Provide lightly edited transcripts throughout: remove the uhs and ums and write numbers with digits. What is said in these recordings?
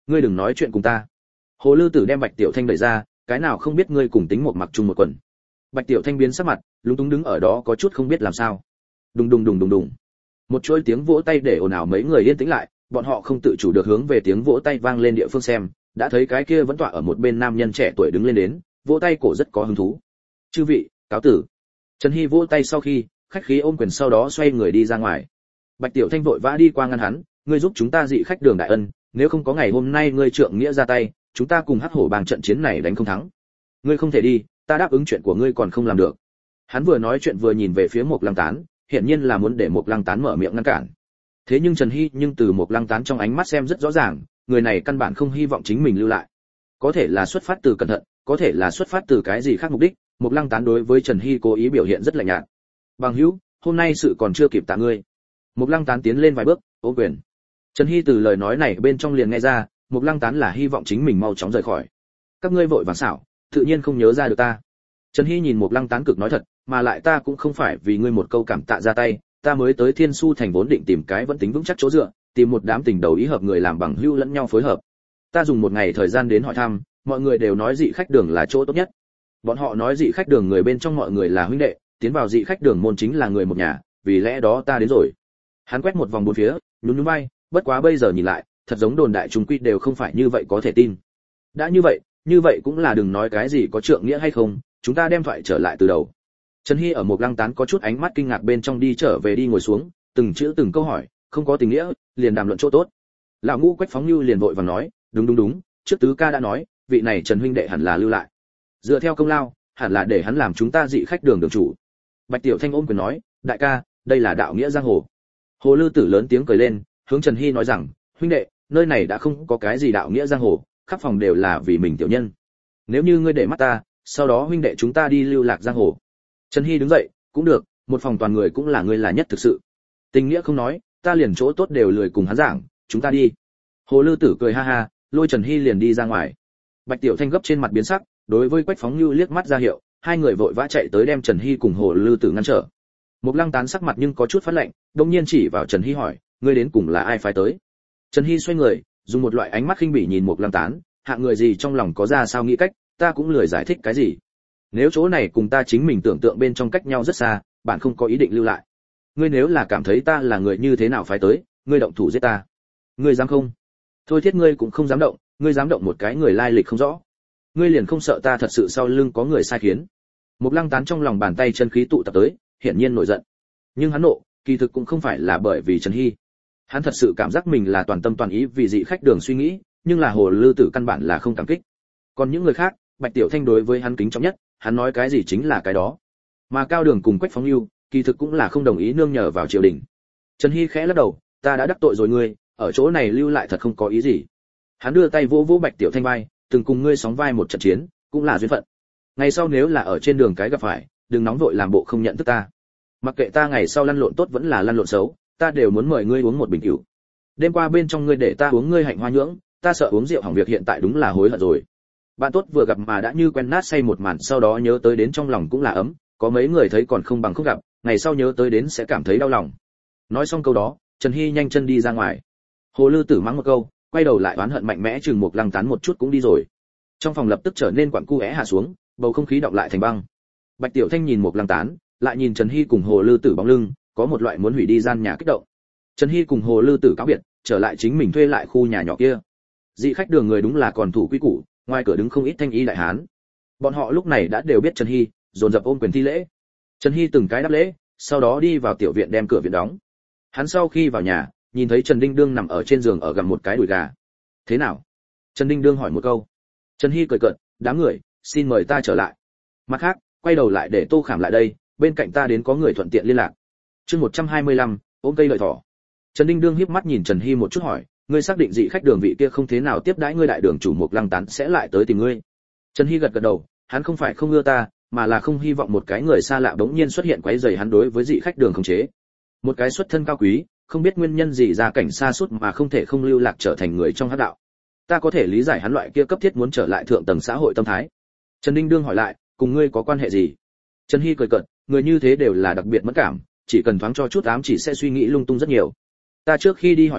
ngươi đừng nói chuyện cùng ta. Hồ Lư Tử đem Bạch Tiểu Thanh đẩy ra, cái nào không biết ngươi cùng Tính Một mặc chung một quần. Bạch Tiểu Thanh biến sắc mặt, lúng túng đứng ở đó có chút không biết làm sao. Đùng đùng đùng đùng đùng. Một chuỗi tiếng vỗ tay để ồn ào mấy người yên tĩnh lại, bọn họ không tự chủ được hướng về tiếng vỗ tay vang lên địa phương xem, đã thấy cái kia vẫn tọa ở một bên nam nhân trẻ tuổi đứng lên đến, vỗ tay cổ rất có hứng thú. Chư vị, cáo tử. Trần Hy vỗ tay sau khi, khách khí ôm quyền sau đó xoay người đi ra ngoài. Bạch Tiểu Thanh vội vã đi qua ngăn hắn, ngươi giúp chúng ta dị khách đường đại ân, nếu không có ngày hôm nay ngươi trượng nghĩa ra tay, chúng ta cùng Hắc Hổ bang trận chiến này đánh không thắng. Ngươi không thể đi, ta đáp ứng chuyện của ngươi còn không làm được. Hắn vừa nói chuyện vừa nhìn về phía Mộc Lăng Tán, hiển nhiên là muốn để Mộc Lăng Tán mở miệng ngăn cản. Thế nhưng Trần Hy nhưng từ Mộc Lăng Tán trong ánh mắt xem rất rõ ràng, người này căn bản không hy vọng chính mình lưu lại. Có thể là xuất phát từ cẩn thận, có thể là xuất phát từ cái gì khác mục đích, Mộc Lăng Tán đối với Trần Hy cố ý biểu hiện rất lạnh nhạt. Bằng hữu, hôm nay sự còn chưa kịp tạ ngươi. Mộc Lăng Tán tiến lên vài bước, ôm quyền. Trần Hy từ lời nói này bên trong liền nghe ra, Mộc Lăng Tán là hy vọng chính mình mau chóng rời khỏi. Các ngươi vội vàng xảo, tự nhiên không nhớ ra được ta. Trần Hy nhìn Mộc Lăng Tán cực nói thật, mà lại ta cũng không phải vì ngươi một câu cảm tạ ra tay, ta mới tới Thiên Su thành vốn định tìm cái vẫn tính vững chắc chỗ dựa, tìm một đám tình đầu ý hợp người làm bằng hữu lẫn nhau phối hợp. Ta dùng một ngày thời gian đến hỏi thăm, mọi người đều nói dị khách đường là chỗ tốt nhất. Bọn họ nói dị khách đường người bên trong mọi người là huynh đệ, tiến vào dị khách đường môn chính là người một nhà, vì lẽ đó ta đến rồi. Hắn quét một vòng bốn phía, nhún nhún vai, bất quá bây giờ nhìn lại, thật giống đồn đại chúng quy đều không phải như vậy có thể tin. Đã như vậy cũng là đừng nói cái gì có trượng nghĩa hay không, chúng ta đem thoại trở lại từ đầu. Trần Hy ở Mộc Lăng Tán có chút ánh mắt kinh ngạc bên trong đi trở về đi ngồi xuống, từng chữ từng câu hỏi, không có tình nghĩa, liền đàm luận chỗ tốt. Lão Ngũ Quách Phóng Nưu liền vội vàng nói, đúng, trước tứ ca đã nói, vị này Trần huynh đệ hẳn là lưu lại. Dựa theo công lao, hẳn là để hắn làm chúng ta dị khách đường đường chủ. Bạch Tiểu Thanh ôm quyền nói, đại ca, đây là đạo nghĩa giang hồ. Hồ Lư Tử lớn tiếng cười lên, hướng Trần Hy nói rằng, huynh đệ, nơi này đã không có cái gì đạo nghĩa giang hồ, khắp phòng đều là vì mình tiểu nhân. Nếu như ngươi để mắt ta, sau đó huynh đệ chúng ta đi lưu lạc giang hồ. Trần Hy đứng dậy, cũng được, một phòng toàn người cũng là ngươi là nhất thực sự. Tình nghĩa không nói, ta liền chỗ tốt đều lười cùng hắn giảng, chúng ta đi. Hồ Lư Tử cười ha ha, lôi Trần Hy liền đi ra ngoài. Bạch Tiểu Thanh gấp trên mặt biến sắc, đối với Quách Phóng Nưu liếc mắt ra hiệu, hai người vội vã chạy tới đem Trần Hy cùng Hồ Lư Tử ngăn trở. Mộc Lăng Tán sắc mặt nhưng có chút phát lạnh, đột nhiên chỉ vào Trần Hy hỏi, ngươi đến cùng là ai phái tới? Trần Hy xoay người, dùng một loại ánh mắt khinh bỉ nhìn Mộc Lăng Tán, hạng người gì trong lòng có ra sao nghĩ cách, ta cũng lười giải thích cái gì. Nếu chỗ này cùng ta chính mình tưởng tượng bên trong cách nhau rất xa, bạn không có ý định lưu lại. Ngươi nếu là cảm thấy ta là người như thế nào phái tới, ngươi động thủ giết ta. Ngươi dám không? Thôi thiết ngươi cũng không dám động, ngươi dám động một cái người lai lịch không rõ. Ngươi liền không sợ ta thật sự sau lưng có người sai khiến. Mộc Lăng Tán trong lòng bàn tay chân khí tụ tập tới, hiển nhiên nổi giận. Nhưng hắn nộ, kỳ thực cũng không phải là bởi vì Trần Hy. Hắn thật sự cảm giác mình là toàn tâm toàn ý vì dị khách đường suy nghĩ, nhưng là Hồ Lư Tử căn bản là không cảm kích. Còn những người khác, Bạch Tiểu Thanh đối với hắn kính trọng nhất, hắn nói cái gì chính là cái đó. Mà Cao Đường cùng Quách Phóng Nưu, kỳ thực cũng là không đồng ý nương nhờ vào triều đình. Trần Hy khẽ lắc đầu, ta đã đắc tội rồi ngươi, ở chỗ này lưu lại thật không có ý gì. Hắn đưa tay vỗ vỗ Bạch Tiểu Thanh vai, từng cùng ngươi sóng vai một trận chiến, cũng là duyên phận. Ngày sau nếu là ở trên đường cái gặp phải, đừng nóng vội làm bộ không nhận thức ta. Mặc kệ ta ngày sau lăn lộn tốt vẫn là lăn lộn xấu, ta đều muốn mời ngươi uống một bình rượu. Đêm qua bên trong ngươi để ta uống ngươi hạnh hoa nhưỡng, ta sợ uống rượu hỏng việc hiện tại đúng là hối hận rồi. Bạn tốt vừa gặp mà đã như quen nát say một màn, sau đó nhớ tới đến trong lòng cũng là ấm, có mấy người thấy còn không bằng không gặp, ngày sau nhớ tới đến sẽ cảm thấy đau lòng. Nói xong câu đó, Trần Hy nhanh chân đi ra ngoài. Hồ Lư Tử mắng một câu, quay đầu lại oán hận mạnh mẽ chừng Mộc Lăng Tán một chút cũng đi rồi. Trong phòng lập tức trở nên quặn cu é hạ xuống, bầu không khí đọng lại thành băng. Bạch Tiểu Thanh nhìn Mộc Lăng Tán, lại nhìn Trần Hy cùng Hồ Lư Tử bóng lưng, có một loại muốn hủy đi gian nhà kích động. Trần Hy cùng Hồ Lư Tử cáo biệt, trở lại chính mình thuê lại khu nhà nhỏ kia. Dị khách đường người đúng là còn thủ quy củ, ngoài cửa đứng không ít thanh y đại hán. Bọn họ lúc này đã đều biết Trần Hy, dồn dập ôm quyền thi lễ. Trần Hy từng cái đáp lễ, sau đó đi vào tiểu viện đem cửa viện đóng. Hắn sau khi vào nhà, nhìn thấy Trần Đinh Đương nằm ở trên giường ở gặm một cái đùi gà. Thế nào? Trần Đinh Đương hỏi một câu. Trần Hy cười cợt, đám người, xin mời ta trở lại. Mặt khác, quay đầu lại để Tô Khảm lại đây, bên cạnh ta đến có người thuận tiện liên lạc. Chương 125, ôm cây lợi thỏ. Trần Đinh Đương híp mắt nhìn Trần Hy một chút hỏi, ngươi xác định dị khách đường vị kia không thế nào tiếp đãi ngươi đại đường chủ Mộc Lăng Tán sẽ lại tới tìm ngươi? Trần Hy gật gật đầu, hắn không phải không ưa ta, mà là không hy vọng một cái người xa lạ bỗng nhiên xuất hiện quấy rầy hắn đối với dị khách đường khống chế. Một cái xuất thân cao quý, không biết nguyên nhân gì ra cảnh xa suốt mà không thể không lưu lạc trở thành người trong hắc đạo. Ta có thể lý giải hắn loại kia cấp thiết muốn trở lại thượng tầng xã hội tâm thái. Trần Đinh Đương hỏi lại, cùng ngươi có quan hệ gì? Trần Hy cười cợt, người như thế đều là đặc biệt mẫn cảm, chỉ cần thoáng cho chút ám chỉ sẽ suy nghĩ lung tung rất nhiều. Ta trước khi đi hỏi hắn,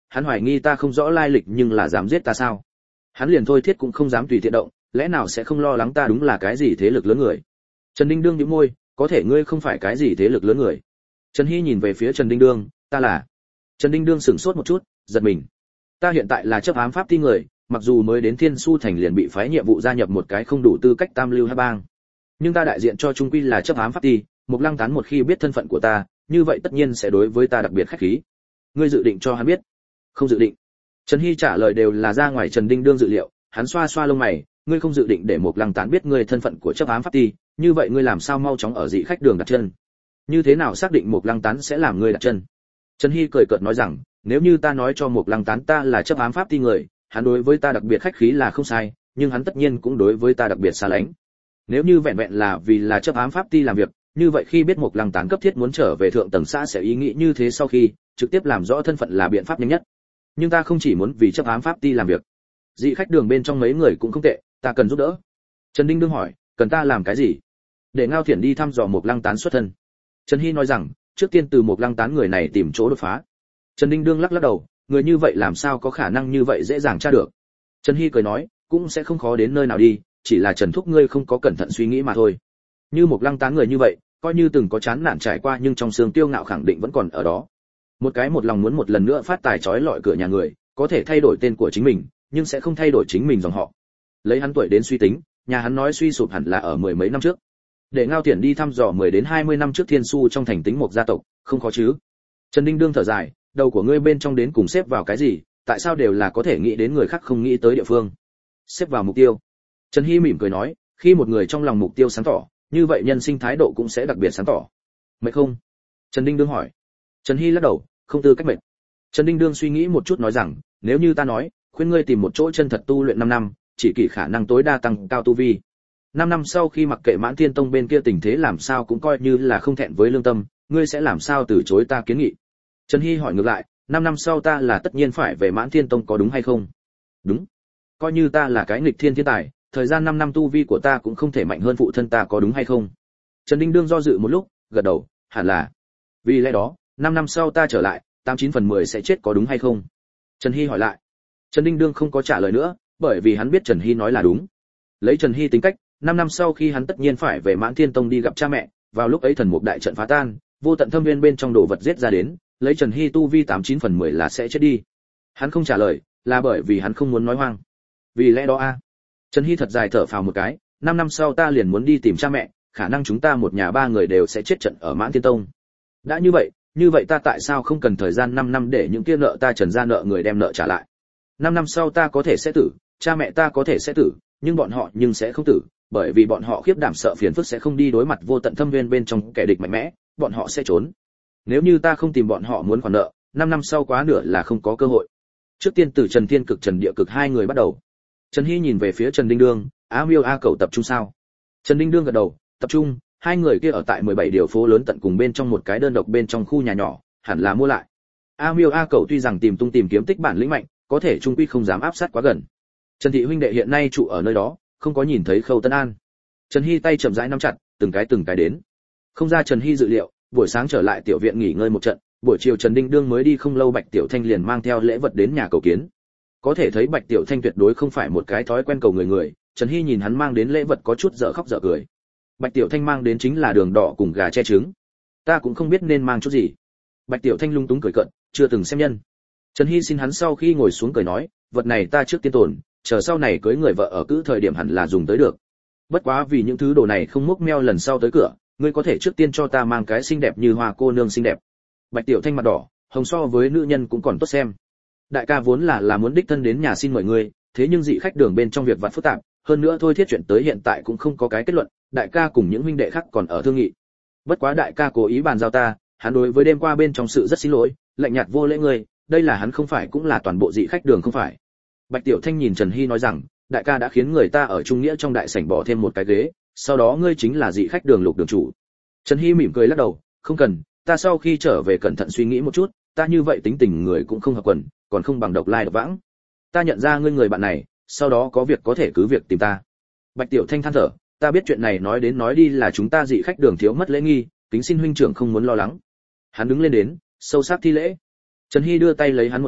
hắn hoài nghi ta không rõ lai lịch nhưng là dám giết ta sao? Hắn liền thôi thiết cũng không dám tùy tiện động, lẽ nào sẽ không lo lắng ta đúng là cái gì thế lực lớn người? Trần Đinh Đương nhíu môi, có thể ngươi không phải cái gì thế lực lớn người. Trần Hy nhìn về phía Trần Đinh Đương, ta là. Trần Đinh Đương sửng sốt một chút, giật mình. Ta hiện tại là chấp ám pháp ti người, mặc dù mới đến Thiên Su thành liền bị phái nhiệm vụ gia nhập một cái không đủ tư cách tam lưu hắc bang, nhưng ta đại diện cho trung quy là chấp ám pháp ti. Mục Lăng Tán một khi biết thân phận của ta, như vậy tất nhiên sẽ đối với ta đặc biệt khách khí. Ngươi dự định cho hắn biết? Không dự định. Trần Hy trả lời đều là ra ngoài Trần Đinh Đương dự liệu, hắn xoa xoa lông mày, ngươi không dự định để Mục Lăng Tán biết ngươi thân phận của chấp ám pháp ti, như vậy ngươi làm sao mau chóng ở dị khách đường đặt chân? Như thế nào xác định Mục Lăng Tán sẽ làm ngươi đặt chân? Trần Hy cười cợt nói rằng, nếu như ta nói cho Mục Lăng Tán ta là chấp ám pháp ti người, hắn đối với ta đặc biệt khách khí là không sai, nhưng hắn tất nhiên cũng đối với ta đặc biệt xa lánh. Nếu như vẹn vẹn là vì là chấp ám pháp ti làm việc, như vậy khi biết Mục Lăng Tán cấp thiết muốn trở về thượng tầng xã sẽ ý nghĩ như thế, sau khi trực tiếp làm rõ thân phận là biện pháp nhanh nhất. Nhưng ta không chỉ muốn vì chấp ám pháp ti làm việc. Dị khách đường bên trong mấy người cũng không tệ, ta cần giúp đỡ. Trần Đinh Đương hỏi, cần ta làm cái gì? Để Ngao Thiển đi thăm dò Mục Lăng Tán xuất thân. Trần Hy nói rằng, trước tiên từ Mục Lăng Tán người này tìm chỗ đột phá. Trần Đinh Đương lắc lắc đầu, người như vậy làm sao có khả năng như vậy dễ dàng tra được. Trần Hy cười nói, cũng sẽ không khó đến nơi nào đi, chỉ là Trần thúc ngươi không có cẩn thận suy nghĩ mà thôi. Như Mục Lăng Tán người như vậy, coi như từng có chán nản trải qua nhưng trong xương tiêu ngạo khẳng định vẫn còn ở đó. Một cái một lòng muốn một lần nữa phát tài chói lọi cửa nhà người, có thể thay đổi tên của chính mình, nhưng sẽ không thay đổi chính mình dòng họ. Lấy hắn tuổi đến suy tính, nhà hắn nói suy sụp hẳn là ở mười mấy năm trước. Để Ngao Thiển đi thăm dò 10 đến 20 năm trước Thiên Su trong thành Tính Mục gia tộc, không khó chứ? Trần Đinh Đương thở dài, đầu của ngươi bên trong đến cùng xếp vào cái gì, tại sao đều là có thể nghĩ đến người khác không nghĩ tới địa phương? Xếp vào mục tiêu. Trần Hy mỉm cười nói, khi một người trong lòng mục tiêu sáng tỏ, như vậy nhân sinh thái độ cũng sẽ đặc biệt sáng tỏ. Mệt không? Trần Đinh Đương hỏi. Trần Hy lắc đầu, không tư cách mệt. Trần Đinh Đương suy nghĩ một chút nói rằng, nếu như ta nói, khuyên ngươi tìm một chỗ chân thật tu luyện 5 năm, chỉ kỳ khả năng tối đa tăng cao tu vi. 5 năm sau khi mặc kệ Mãn Thiên Tông bên kia tình thế làm sao cũng coi như là không thẹn với lương tâm, ngươi sẽ làm sao từ chối ta kiến nghị? Trần Hy hỏi ngược lại, 5 năm sau ta là tất nhiên phải về Mãn Thiên Tông có đúng hay không? Đúng. Coi như ta là cái nghịch thiên thiên tài, thời gian 5 năm tu vi của ta cũng không thể mạnh hơn phụ thân ta có đúng hay không? Trần Đinh Đương do dự một lúc, gật đầu, hẳn là. Vì lẽ đó, 5 năm sau ta trở lại, 89 phần 10 sẽ chết có đúng hay không? Trần Hy hỏi lại. Trần Đinh Đương không có trả lời nữa, bởi vì hắn biết Trần Hy nói là đúng. Lấy Trần Hy tính cách, 5 năm sau khi hắn tất nhiên phải về Mãn Thiên Tông đi gặp cha mẹ, vào lúc ấy thần mục đại trận phá tan, vô tận thâm viên bên trong đồ vật giết ra đến, lấy Trần Hy tu vi 89 phần 10 là sẽ chết đi. Hắn không trả lời, là bởi vì hắn không muốn nói hoang. Vì lẽ đó a. Trần Hy thật dài thở phào một cái, 5 năm sau ta liền muốn đi tìm cha mẹ, khả năng chúng ta một nhà ba người đều sẽ chết trận ở Mãn Thiên Tông. Đã như vậy ta tại sao không cần thời gian 5 năm để những kia nợ ta Trần gia nợ người đem nợ trả lại? 5 năm sau ta có thể sẽ tử, cha mẹ ta có thể sẽ tử, nhưng bọn họ sẽ không tử, bởi vì bọn họ khiếp đảm sợ phiền phức sẽ không đi đối mặt vô tận thâm viên bên trong kẻ địch mạnh mẽ, bọn họ sẽ trốn. Nếu như ta không tìm bọn họ muốn khoản nợ, 5 năm sau quá nửa là không có cơ hội. Trước tiên từ Trần Thiên Cực Trần Địa Cực hai người bắt đầu. Trần Hy nhìn về phía Trần Đinh Đương, A Miêu A Cẩu tập trung sao? Trần Đinh Đương gật đầu, tập trung, hai người kia ở tại 17 điều phố lớn tận cùng bên trong một cái đơn độc bên trong khu nhà nhỏ, hẳn là mua lại. A Miêu A Cẩu tuy rằng tìm kiếm tích bản lĩnh mạnh, có thể trung quy không dám áp sát quá gần. Trần thị huynh đệ hiện nay trụ ở nơi đó, không có nhìn thấy Khâu Tân An. Trần Hy tay chậm rãi nắm chặt, từng cái đến. Không ra Trần Hy dự liệu, buổi sáng trở lại tiểu viện nghỉ ngơi một trận, buổi chiều Trần Đinh Đương mới đi không lâu Bạch Tiểu Thanh liền mang theo lễ vật đến nhà cầu kiến. Có thể thấy Bạch Tiểu Thanh tuyệt đối không phải một cái thói quen cầu người, Trần Hy nhìn hắn mang đến lễ vật có chút dở khóc dở cười. Bạch Tiểu Thanh mang đến chính là đường đỏ cùng gà che trứng. Ta cũng không biết nên mang chút gì. Bạch Tiểu Thanh lung túng cười cợt, chưa từng xem nhân. Trần Hy xin hắn sau khi ngồi xuống cười nói, vật này ta trước tiên tồn, chờ sau này cưới người vợ ở cữ thời điểm hẳn là dùng tới được. Bất quá vì những thứ đồ này không múc meo lần sau tới cửa, ngươi có thể trước tiên cho ta mang cái xinh đẹp như hoa cô nương xinh đẹp. Bạch Tiểu Thanh mặt đỏ, hồng so với nữ nhân cũng còn tốt xem. Đại ca vốn là muốn đích thân đến nhà xin mời ngươi, thế nhưng dị khách đường bên trong việc vặt phức tạp, hơn nữa thôi thiết chuyện tới hiện tại cũng không có cái kết luận, đại ca cùng những huynh đệ khác còn ở thương nghị. Bất quá đại ca cố ý bàn giao ta, hắn đối với đêm qua bên trong sự rất xin lỗi, lạnh nhạt vô lễ ngươi, đây là hắn không phải cũng là toàn bộ dị khách đường không phải. Bạch Tiểu Thanh nhìn Trần Hy nói rằng, đại ca đã khiến người ta ở trung nghĩa trong đại sảnh bỏ thêm một cái ghế, sau đó ngươi chính là dị khách đường Lục đường chủ. Trần Hy mỉm cười lắc đầu, không cần, ta sau khi trở về cẩn thận suy nghĩ một chút, ta như vậy tính tình người cũng không hợp quần, còn không bằng độc lai độc vãng. Ta nhận ra ngươi người bạn này, sau đó có việc có thể cứ việc tìm ta. Bạch Tiểu Thanh than thở, ta biết chuyện này nói đến nói đi là chúng ta dị khách đường thiếu mất lễ nghi, kính xin huynh trưởng không muốn lo lắng. Hắn đứng lên đến, sâu sắc thi lễ. Trần Hy đưa tay lấy hắn một cái,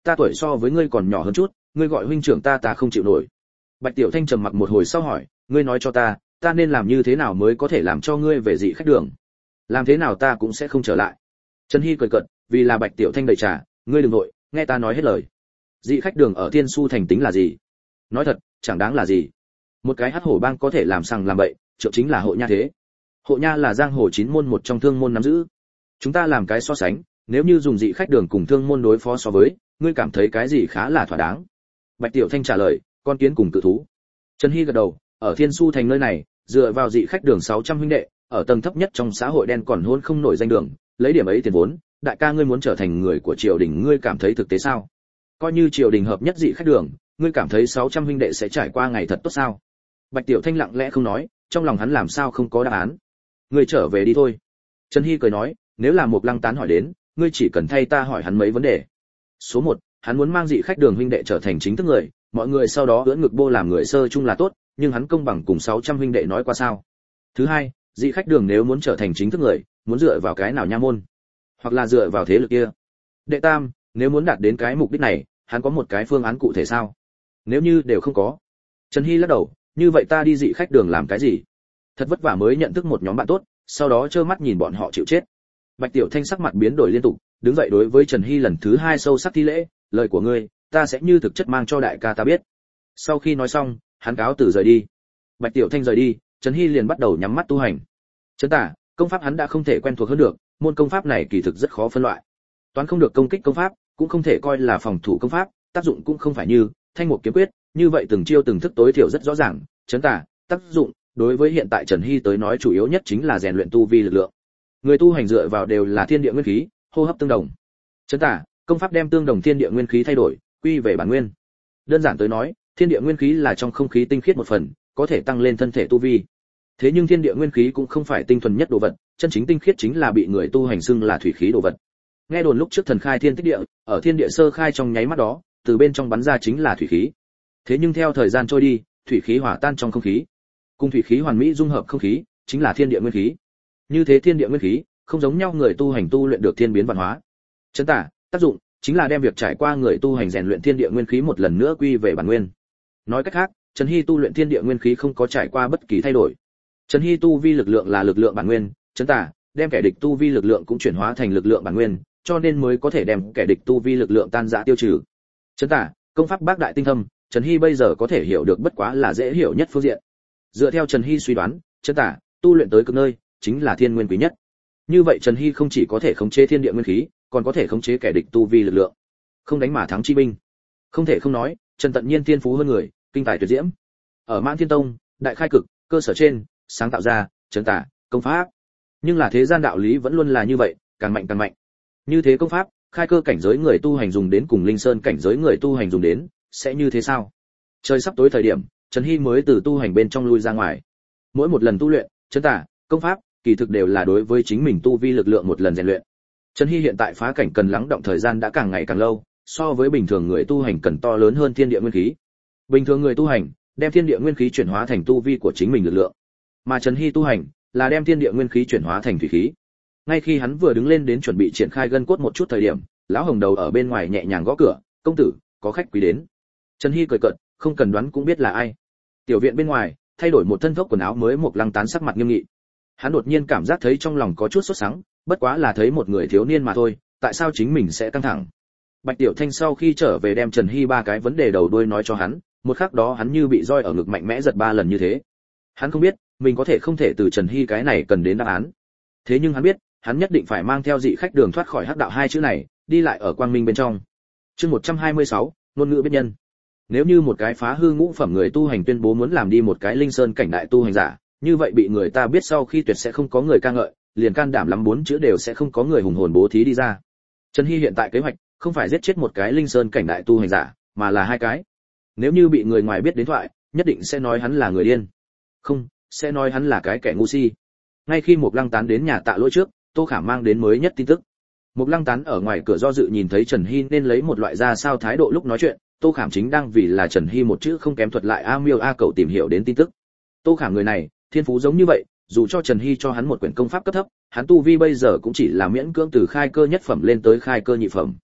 ta tuổi so với ngươi còn nhỏ hơn chút, ngươi gọi huynh trưởng ta không chịu nổi. Bạch Tiểu Thanh trầm mặc một hồi sau hỏi, ngươi nói cho ta nên làm như thế nào mới có thể làm cho ngươi về dị khách đường? Làm thế nào ta cũng sẽ không trở lại. Trần Hy cười cợt, vì là Bạch Tiểu Thanh đầy trà, ngươi đừng nội, nghe ta nói hết lời. Dị khách đường ở Thiên Su thành tính là gì? Nói thật, chẳng đáng là gì. Một cái hắc hổ bang có thể làm sằng làm bậy, triệu chính là hộ nha thế. Hộ nha là giang hồ 9 môn một trong thương môn nắm giữ. Chúng ta làm cái so sánh, nếu như dùng dị khách đường cùng thương môn đối phó so với, ngươi cảm thấy cái gì khá là thỏa đáng? Bạch Tiểu Thanh trả lời, con kiến cùng cự thú. Trần Hy gật đầu, ở Thiên Su thành nơi này, dựa vào dị khách đường 600 huynh đệ, ở tầng thấp nhất trong xã hội đen còn hôn không nổi danh đường, lấy điểm ấy tiền vốn, đại ca ngươi muốn trở thành người của triều đình, ngươi cảm thấy thực tế sao? Coi như triều đình hợp nhất dị khách đường, ngươi cảm thấy 600 huynh đệ sẽ trải qua ngày thật tốt sao? Bạch Tiểu Thanh lặng lẽ không nói, trong lòng hắn làm sao không có đáp án. Ngươi trở về đi thôi. Trần Hy cười nói, nếu là một Lăng Tán hỏi đến, ngươi chỉ cần thay ta hỏi hắn mấy vấn đề. Số 1, hắn muốn mang dị khách đường huynh đệ trở thành chính thức người, mọi người sau đó ưỡn ngực bô làm người sơ chung là tốt, nhưng hắn công bằng cùng 600 huynh đệ nói qua sao? Thứ 2, dị khách đường nếu muốn trở thành chính thức người, muốn dựa vào cái nào nha môn, hoặc là dựa vào thế lực kia? Đệ tam, nếu muốn đạt đến cái mục đích này, hắn có một cái phương án cụ thể sao? Nếu như đều không có. Trần Hy lắc đầu, như vậy ta đi dị khách đường làm cái gì? Thật vất vả mới nhận thức một nhóm bạn tốt, sau đó trơ mắt nhìn bọn họ chịu chết. Bạch Tiểu Thanh sắc mặt biến đổi liên tục, đứng dậy đối với Trần Hy lần thứ 2 sâu sắc thi lễ, lời của ngươi, ta sẽ như thực chất mang cho đại ca ta biết. Sau khi nói xong, hắn cáo từ rời đi. Bạch Tiểu Thanh rời đi, Trần Hy liền bắt đầu nhắm mắt tu hành. Trấn tả, công pháp hắn đã không thể quen thuộc hơn được, môn công pháp này kỳ thực rất khó phân loại. Toán không được công kích công pháp, cũng không thể coi là phòng thủ công pháp, tác dụng cũng không phải như Thanh Mục kiếm quyết, như vậy từng chiêu từng thức tối thiểu rất rõ ràng. Trấn tả, tác dụng, đối với hiện tại Trần Hy tới nói chủ yếu nhất chính là rèn luyện tu vi lực lượng. Người tu hành dựa vào đều là thiên địa nguyên khí, hô hấp tương đồng. Trấn tả, công pháp đem tương đồng thiên địa nguyên khí thay đổi, quy về bản nguyên. Đơn giản tới nói, thiên địa nguyên khí là trong không khí tinh khiết một phần, có thể tăng lên thân thể tu vi. Thế nhưng thiên địa nguyên khí cũng không phải tinh thuần nhất đồ vật, chân chính tinh khiết chính là bị người tu hành xưng là thủy khí đồ vật. Nghe đồn lúc trước thần khai thiên tích địa, ở thiên địa sơ khai trong nháy mắt đó, từ bên trong bắn ra chính là thủy khí. Thế nhưng theo thời gian trôi đi, thủy khí hòa tan trong không khí, cùng thủy khí hoàn mỹ dung hợp không khí, chính là thiên địa nguyên khí. Như thế thiên địa nguyên khí, không giống nhau người tu hành tu luyện được thiên biến văn hóa. Chân tả, tác dụng chính là đem việc trải qua người tu hành rèn luyện thiên địa nguyên khí một lần nữa quy về bản nguyên. Nói cách khác, Trần Hy tu luyện thiên địa nguyên khí không có trải qua bất kỳ thay đổi. Trần Hy tu vi lực lượng là lực lượng bản nguyên, chân tả, đem kẻ địch tu vi lực lượng cũng chuyển hóa thành lực lượng bản nguyên, cho nên mới có thể đem kẻ địch tu vi lực lượng tan rã tiêu trừ. Chân tả, công pháp bác đại tinh thâm, Trần Hy bây giờ có thể hiểu được bất quá là dễ hiểu nhất phương diện. Dựa theo Trần Hy suy đoán, chân tả, tu luyện tới cực nơi, chính là thiên nguyên quý nhất. Như vậy Trần Hy không chỉ có thể khống chế thiên địa nguyên khí, còn có thể khống chế kẻ địch tu vi lực lượng. Không đánh mà thắng chi binh. Không thể không nói, Trần Tận Nhiên thiên phú hơn người, kinh tài tuyệt diễm. Ở Mãn Thiên Tông, đại khai cực, cơ sở trên, sáng tạo ra trấn tả công pháp. Nhưng là thế gian đạo lý vẫn luôn là như vậy, càng mạnh càng mạnh. Như thế công pháp, khai cơ cảnh giới người tu hành dùng đến cùng linh sơn cảnh giới người tu hành dùng đến, sẽ như thế sao? Trời sắp tối thời điểm, Trần Hy mới từ tu hành bên trong lui ra ngoài. Mỗi một lần tu luyện, trấn tả công pháp, kỳ thực đều là đối với chính mình tu vi lực lượng một lần rèn luyện. Trần Hy hiện tại phá cảnh cần lắng động thời gian đã càng ngày càng lâu, so với bình thường người tu hành cần to lớn hơn thiên địa nguyên khí. Bình thường người tu hành đem thiên địa nguyên khí chuyển hóa thành tu vi của chính mình lực lượng, mà Trần Hy tu hành là đem thiên địa nguyên khí chuyển hóa thành thủy khí. Ngay khi hắn vừa đứng lên đến chuẩn bị triển khai gân cốt một chút thời điểm, lão hồng đầu ở bên ngoài nhẹ nhàng gõ cửa, "Công tử, có khách quý đến." Trần Hy cười cợt, không cần đoán cũng biết là ai. Tiểu viện bên ngoài, thay đổi một thân thốc quần áo mới, Mộc Lăng Tán sắc mặt nghiêm nghị. Hắn đột nhiên cảm giác thấy trong lòng có chút sốt sắng, bất quá là thấy một người thiếu niên mà thôi, tại sao chính mình sẽ căng thẳng? Bạch Tiểu Thanh sau khi trở về đem Trần Hy 3 cái vấn đề đầu đuôi nói cho hắn, một khắc đó hắn như bị roi ở ngực mạnh mẽ giật 3 lần như thế. Hắn không biết, mình có thể không thể từ Trần Hy cái này cần đến đáp án. Thế nhưng hắn biết, hắn nhất định phải mang theo dị khách đường thoát khỏi hắc đạo 2 chữ này, đi lại ở quang minh bên trong. Chương 126, ngôn ngữ biết nhân. Nếu như một cái phá hư ngũ phẩm người tu hành tuyên bố muốn làm đi một cái linh sơn cảnh đại tu hành giả, như vậy bị người ta biết sau khi tuyệt sẽ không có người ca ngợi, liền can đảm lắm 4 chữ đều sẽ không có người hùng hồn bố thí đi ra. Trần Hy hiện tại kế hoạch không phải giết chết một cái linh sơn cảnh đại tu hành giả, mà là 2 cái. Nếu như bị người ngoài biết đến thoại, nhất định sẽ nói hắn là người điên. Không, sẽ nói hắn là cái kẻ ngu si. Ngay khi Mộc Lăng Tán đến nhà Tạ Lỗi trước, Tô Khảm mang đến mới nhất tin tức. Mộc Lăng Tán ở ngoài cửa do dự nhìn thấy Trần Hy nên lấy một loại ra sao thái độ lúc nói chuyện, Tô Khảm chính đang vì là Trần Hy một chữ không kém thuật lại A Miêu A Cậu tìm hiểu đến tin tức. Tô Khảm người này, thiên phú giống như vậy, dù cho Trần Hy cho hắn một quyển công pháp cấp thấp, hắn tu vi bây giờ cũng chỉ là miễn cưỡng từ khai cơ nhất phẩm lên tới khai cơ nhị phẩm.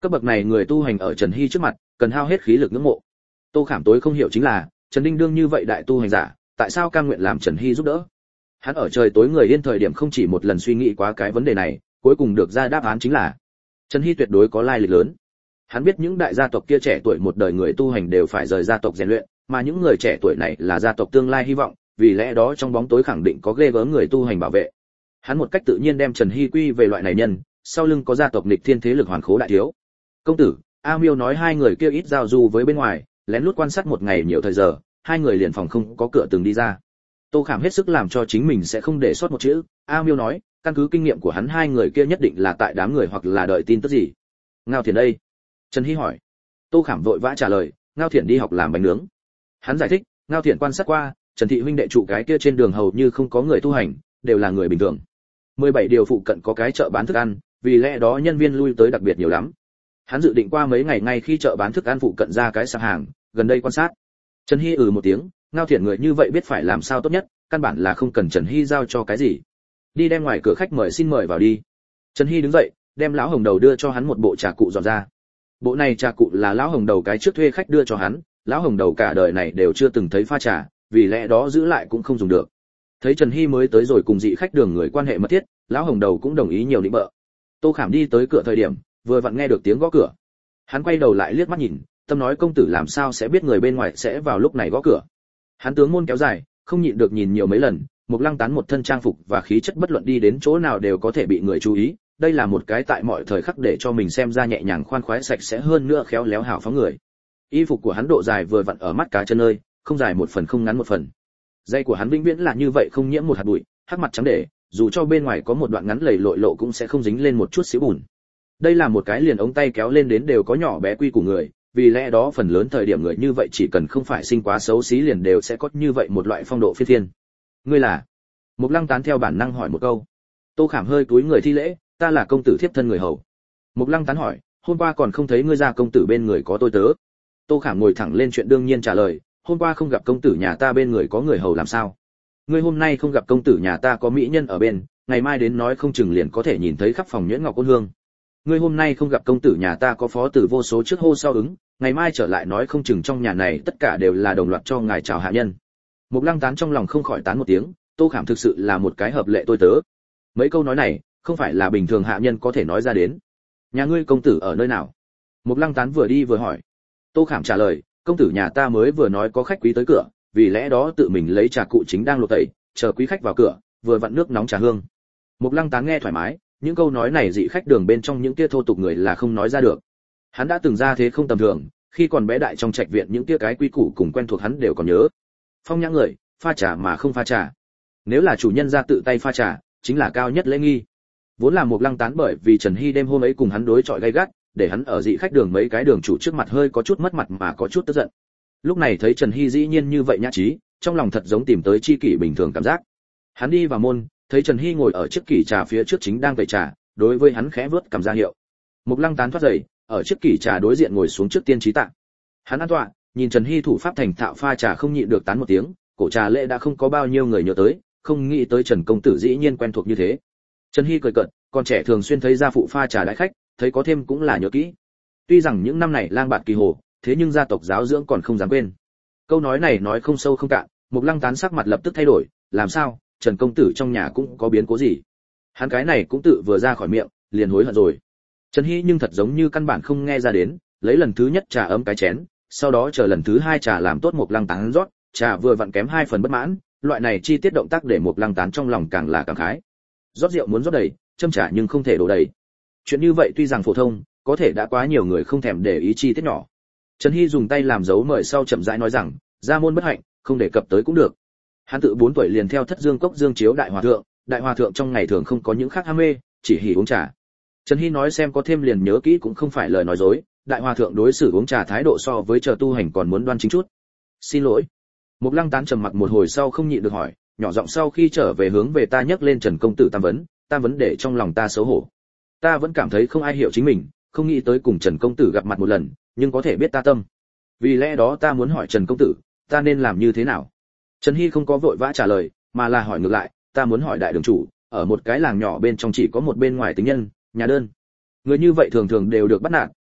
Cấp bậc này người tu hành ở Trần Hy trước mặt, cần hao hết khí lực ngưỡng mộ. Tô Khảm tối không hiểu chính là, Trần Đinh đương như vậy đại tu hành giả, tại sao cam nguyện làm Trần Hy giúp đỡ? Hắn ở trời tối người yên thời điểm không chỉ một lần suy nghĩ qua cái vấn đề này, cuối cùng được ra đáp án chính là Trần Hy tuyệt đối có lai lịch lớn. Hắn biết những đại gia tộc kia trẻ tuổi một đời người tu hành đều phải rời gia tộc rèn luyện, mà những người trẻ tuổi này là gia tộc tương lai hy vọng, vì lẽ đó trong bóng tối khẳng định có ghê gớm người tu hành bảo vệ. Hắn một cách tự nhiên đem Trần Hy quy về loại này nhân, sau lưng có gia tộc nghịch thiên thế lực hoàn khố đại thiếu. Công tử, A Miêu nói hai người kia ít giao du với bên ngoài, lén lút quan sát một ngày nhiều thời giờ, hai người liền phòng không có cửa từng đi ra. Tô Khảm hết sức làm cho chính mình sẽ không để sót một chữ. A Miêu nói, căn cứ kinh nghiệm của hắn hai người kia nhất định là tại đám người hoặc là đợi tin tức gì. Ngao Thiển đây? Trần Hy hỏi. Tô Khảm vội vã trả lời, Ngao Thiển đi học làm bánh nướng. Hắn giải thích, Ngao Thiển quan sát qua, Trần thị huynh đệ trụ cái kia trên đường hầu như không có người tu hành, đều là người bình thường. 17 điều phụ cận có cái chợ bán thức ăn, vì lẽ đó nhân viên lui tới đặc biệt nhiều lắm. Hắn dự định qua mấy ngày ngay khi chợ bán thức ăn phụ cận ra cái sạp hàng, gần đây quan sát. Trần Hy một tiếng, Ngao Thiển người như vậy biết phải làm sao tốt nhất, căn bản là không cần Trần Hy giao cho cái gì. Đi đem ngoài cửa khách mời, xin mời vào đi. Trần Hy đứng dậy, đem lão Hồng Đầu đưa cho hắn một bộ trà cụ dọn ra. Bộ này trà cụ là lão Hồng Đầu cái trước thuê khách đưa cho hắn, lão Hồng Đầu cả đời này đều chưa từng thấy pha trà, vì lẽ đó giữ lại cũng không dùng được. Thấy Trần Hy mới tới rồi cùng dị khách đường người quan hệ mật thiết, lão Hồng Đầu cũng đồng ý nhiều định bợ. Tô Khảm đi tới cửa thời điểm, vừa vặn nghe được tiếng gõ cửa. Hắn quay đầu lại liếc mắt nhìn, tâm nói công tử làm sao sẽ biết người bên ngoài sẽ vào lúc này gõ cửa. Hắn tướng môn kéo dài, không nhịn được nhìn nhiều mấy lần, Mục Lăng Tán một thân trang phục và khí chất bất luận đi đến chỗ nào đều có thể bị người chú ý, đây là một cái tại mọi thời khắc để cho mình xem ra nhẹ nhàng khoan khoái sạch sẽ hơn nữa khéo léo hào phóng người. Y phục của hắn độ dài vừa vặn ở mắt cá chân ơi, không dài một phần không ngắn một phần. Dây của hắn vĩnh viễn là như vậy không nhiễm một hạt bụi, hắc mặt trắng để, dù cho bên ngoài có một đoạn ngắn lầy lội lộ cũng sẽ không dính lên một chút xíu bùn. Đây là một cái liền ống tay kéo lên đến đều có nhỏ bé quy của người, vì lẽ đó phần lớn thời điểm người như vậy chỉ cần không phải sinh quá xấu xí liền đều sẽ có như vậy một loại phong độ phi thiên. Ngươi là? Mục Lăng Tán theo bản năng hỏi một câu. Tô Khảm hơi cúi người thi lễ, ta là công tử thiếp thân người hầu. Mục Lăng Tán hỏi, hôm qua còn không thấy ngươi ra công tử bên người có tôi tớ. Tô Khảm ngồi thẳng lên chuyện đương nhiên trả lời, hôm qua không gặp công tử nhà ta bên người có người hầu làm sao? Ngươi hôm nay không gặp công tử nhà ta có mỹ nhân ở bên, ngày mai đến nói không chừng liền có thể nhìn thấy khắp phòng nhuyễn ngọc ôn hương. Ngươi hôm nay không gặp công tử nhà ta có phó tử vô số trước hô sau ứng, ngày mai trở lại nói không chừng trong nhà này tất cả đều là đồng loạt cho ngài chào hạ nhân. Mục Lăng Tán trong lòng không khỏi tán một tiếng, Tô Khảm thực sự là một cái hợp lệ tôi tớ. Mấy câu nói này, không phải là bình thường hạ nhân có thể nói ra đến. Nhà ngươi công tử ở nơi nào? Mục Lăng Tán vừa đi vừa hỏi. Tô Khảm trả lời, công tử nhà ta mới vừa nói có khách quý tới cửa, vì lẽ đó tự mình lấy trà cụ chính đang luộc tẩy, chờ quý khách vào cửa, vừa vặn nước nóng trà hương. Mục Lăng Tán nghe thoải mái, những câu nói này dị khách đường bên trong những kia thô tục người là không nói ra được. Hắn đã từng ra thế không tầm thường, khi còn bé đại trong trạch viện những kia cái quy củ cùng quen thuộc hắn đều còn nhớ. Phong nhã người, pha trà mà không pha trà. Nếu là chủ nhân ra tự tay pha trà, chính là cao nhất lễ nghi. Vốn là Mục Lăng Tán bởi vì Trần Hy đêm hôm ấy cùng hắn đối chọi gay gắt, để hắn ở dị khách đường mấy cái đường chủ trước mặt hơi có chút mất mặt mà có chút tức giận. Lúc này thấy Trần Hy dĩ nhiên như vậy nhã trí, trong lòng thật giống tìm tới chi kỷ bình thường cảm giác. Hắn đi vào môn, thấy Trần Hy ngồi ở chiếc kỷ trà phía trước chính đang tẩy trà, đối với hắn khẽ vớt cầm ra hiệu. Mục Lăng Tán thoát dậy, ở chiếc kỷ trà đối diện ngồi xuống trước tiên trí tạ. Hắn an tọa, nhìn Trần Hy thủ pháp thành thạo pha trà không nhịn được tán một tiếng, cổ trà lễ đã không có bao nhiêu người nhớ tới, không nghĩ tới Trần công tử dĩ nhiên quen thuộc như thế. Trần Hy cười cợt, còn trẻ thường xuyên thấy gia phụ pha trà đại khách, thấy có thêm cũng là nhớ kỹ. Tuy rằng những năm này lang bạt kỳ hồ, thế nhưng gia tộc giáo dưỡng còn không dám quên. Câu nói này nói không sâu không cạn, Mục Lăng Tán sắc mặt lập tức thay đổi, làm sao, Trần công tử trong nhà cũng có biến cố gì? Hắn cái này cũng tự vừa ra khỏi miệng, liền hối hận rồi. Trần Hy nhưng thật giống như căn bản không nghe ra đến, lấy lần thứ nhất trà ấm cái chén, sau đó chờ lần thứ hai trà làm tốt Mục Lăng Tán rót, trà vừa vặn kém 2 phần bất mãn, loại này chi tiết động tác để Mục Lăng Tán trong lòng càng là cảm khái. Rót rượu muốn rót đầy, châm trà nhưng không thể đổ đầy. Chuyện như vậy tuy rằng phổ thông, có thể đã quá nhiều người không thèm để ý chi tiết nhỏ. Trần Hy dùng tay làm dấu mời sau chậm rãi nói rằng, gia môn bất hạnh, không đề cập tới cũng được. Hắn tự 4 tuổi liền theo Thất Dương Cốc Dương chiếu đại hòa thượng trong ngày thường không có những khác ham mê, chỉ hỉ uống trà. Trần Hy nói xem có thêm liền nhớ kỹ cũng không phải lời nói dối, đại hòa thượng đối xử uống trà thái độ so với chờ tu hành còn muốn đoan chính chút. Xin lỗi. Mục Lăng Tán trầm mặc một hồi sau không nhịn được hỏi, nhỏ giọng sau khi trở về hướng về ta nhắc lên Trần công tử tam vấn để trong lòng ta xấu hổ. Ta vẫn cảm thấy không ai hiểu chính mình, không nghĩ tới cùng Trần công tử gặp mặt một lần, nhưng có thể biết ta tâm. Vì lẽ đó ta muốn hỏi Trần công tử, ta nên làm như thế nào? Trần Hy không có vội vã trả lời, mà là hỏi ngược lại, ta muốn hỏi đại đường chủ, ở một cái làng nhỏ bên trong chỉ có một bên ngoài tính nhân, nhà đơn. Người như vậy thường thường đều được bắt nạt,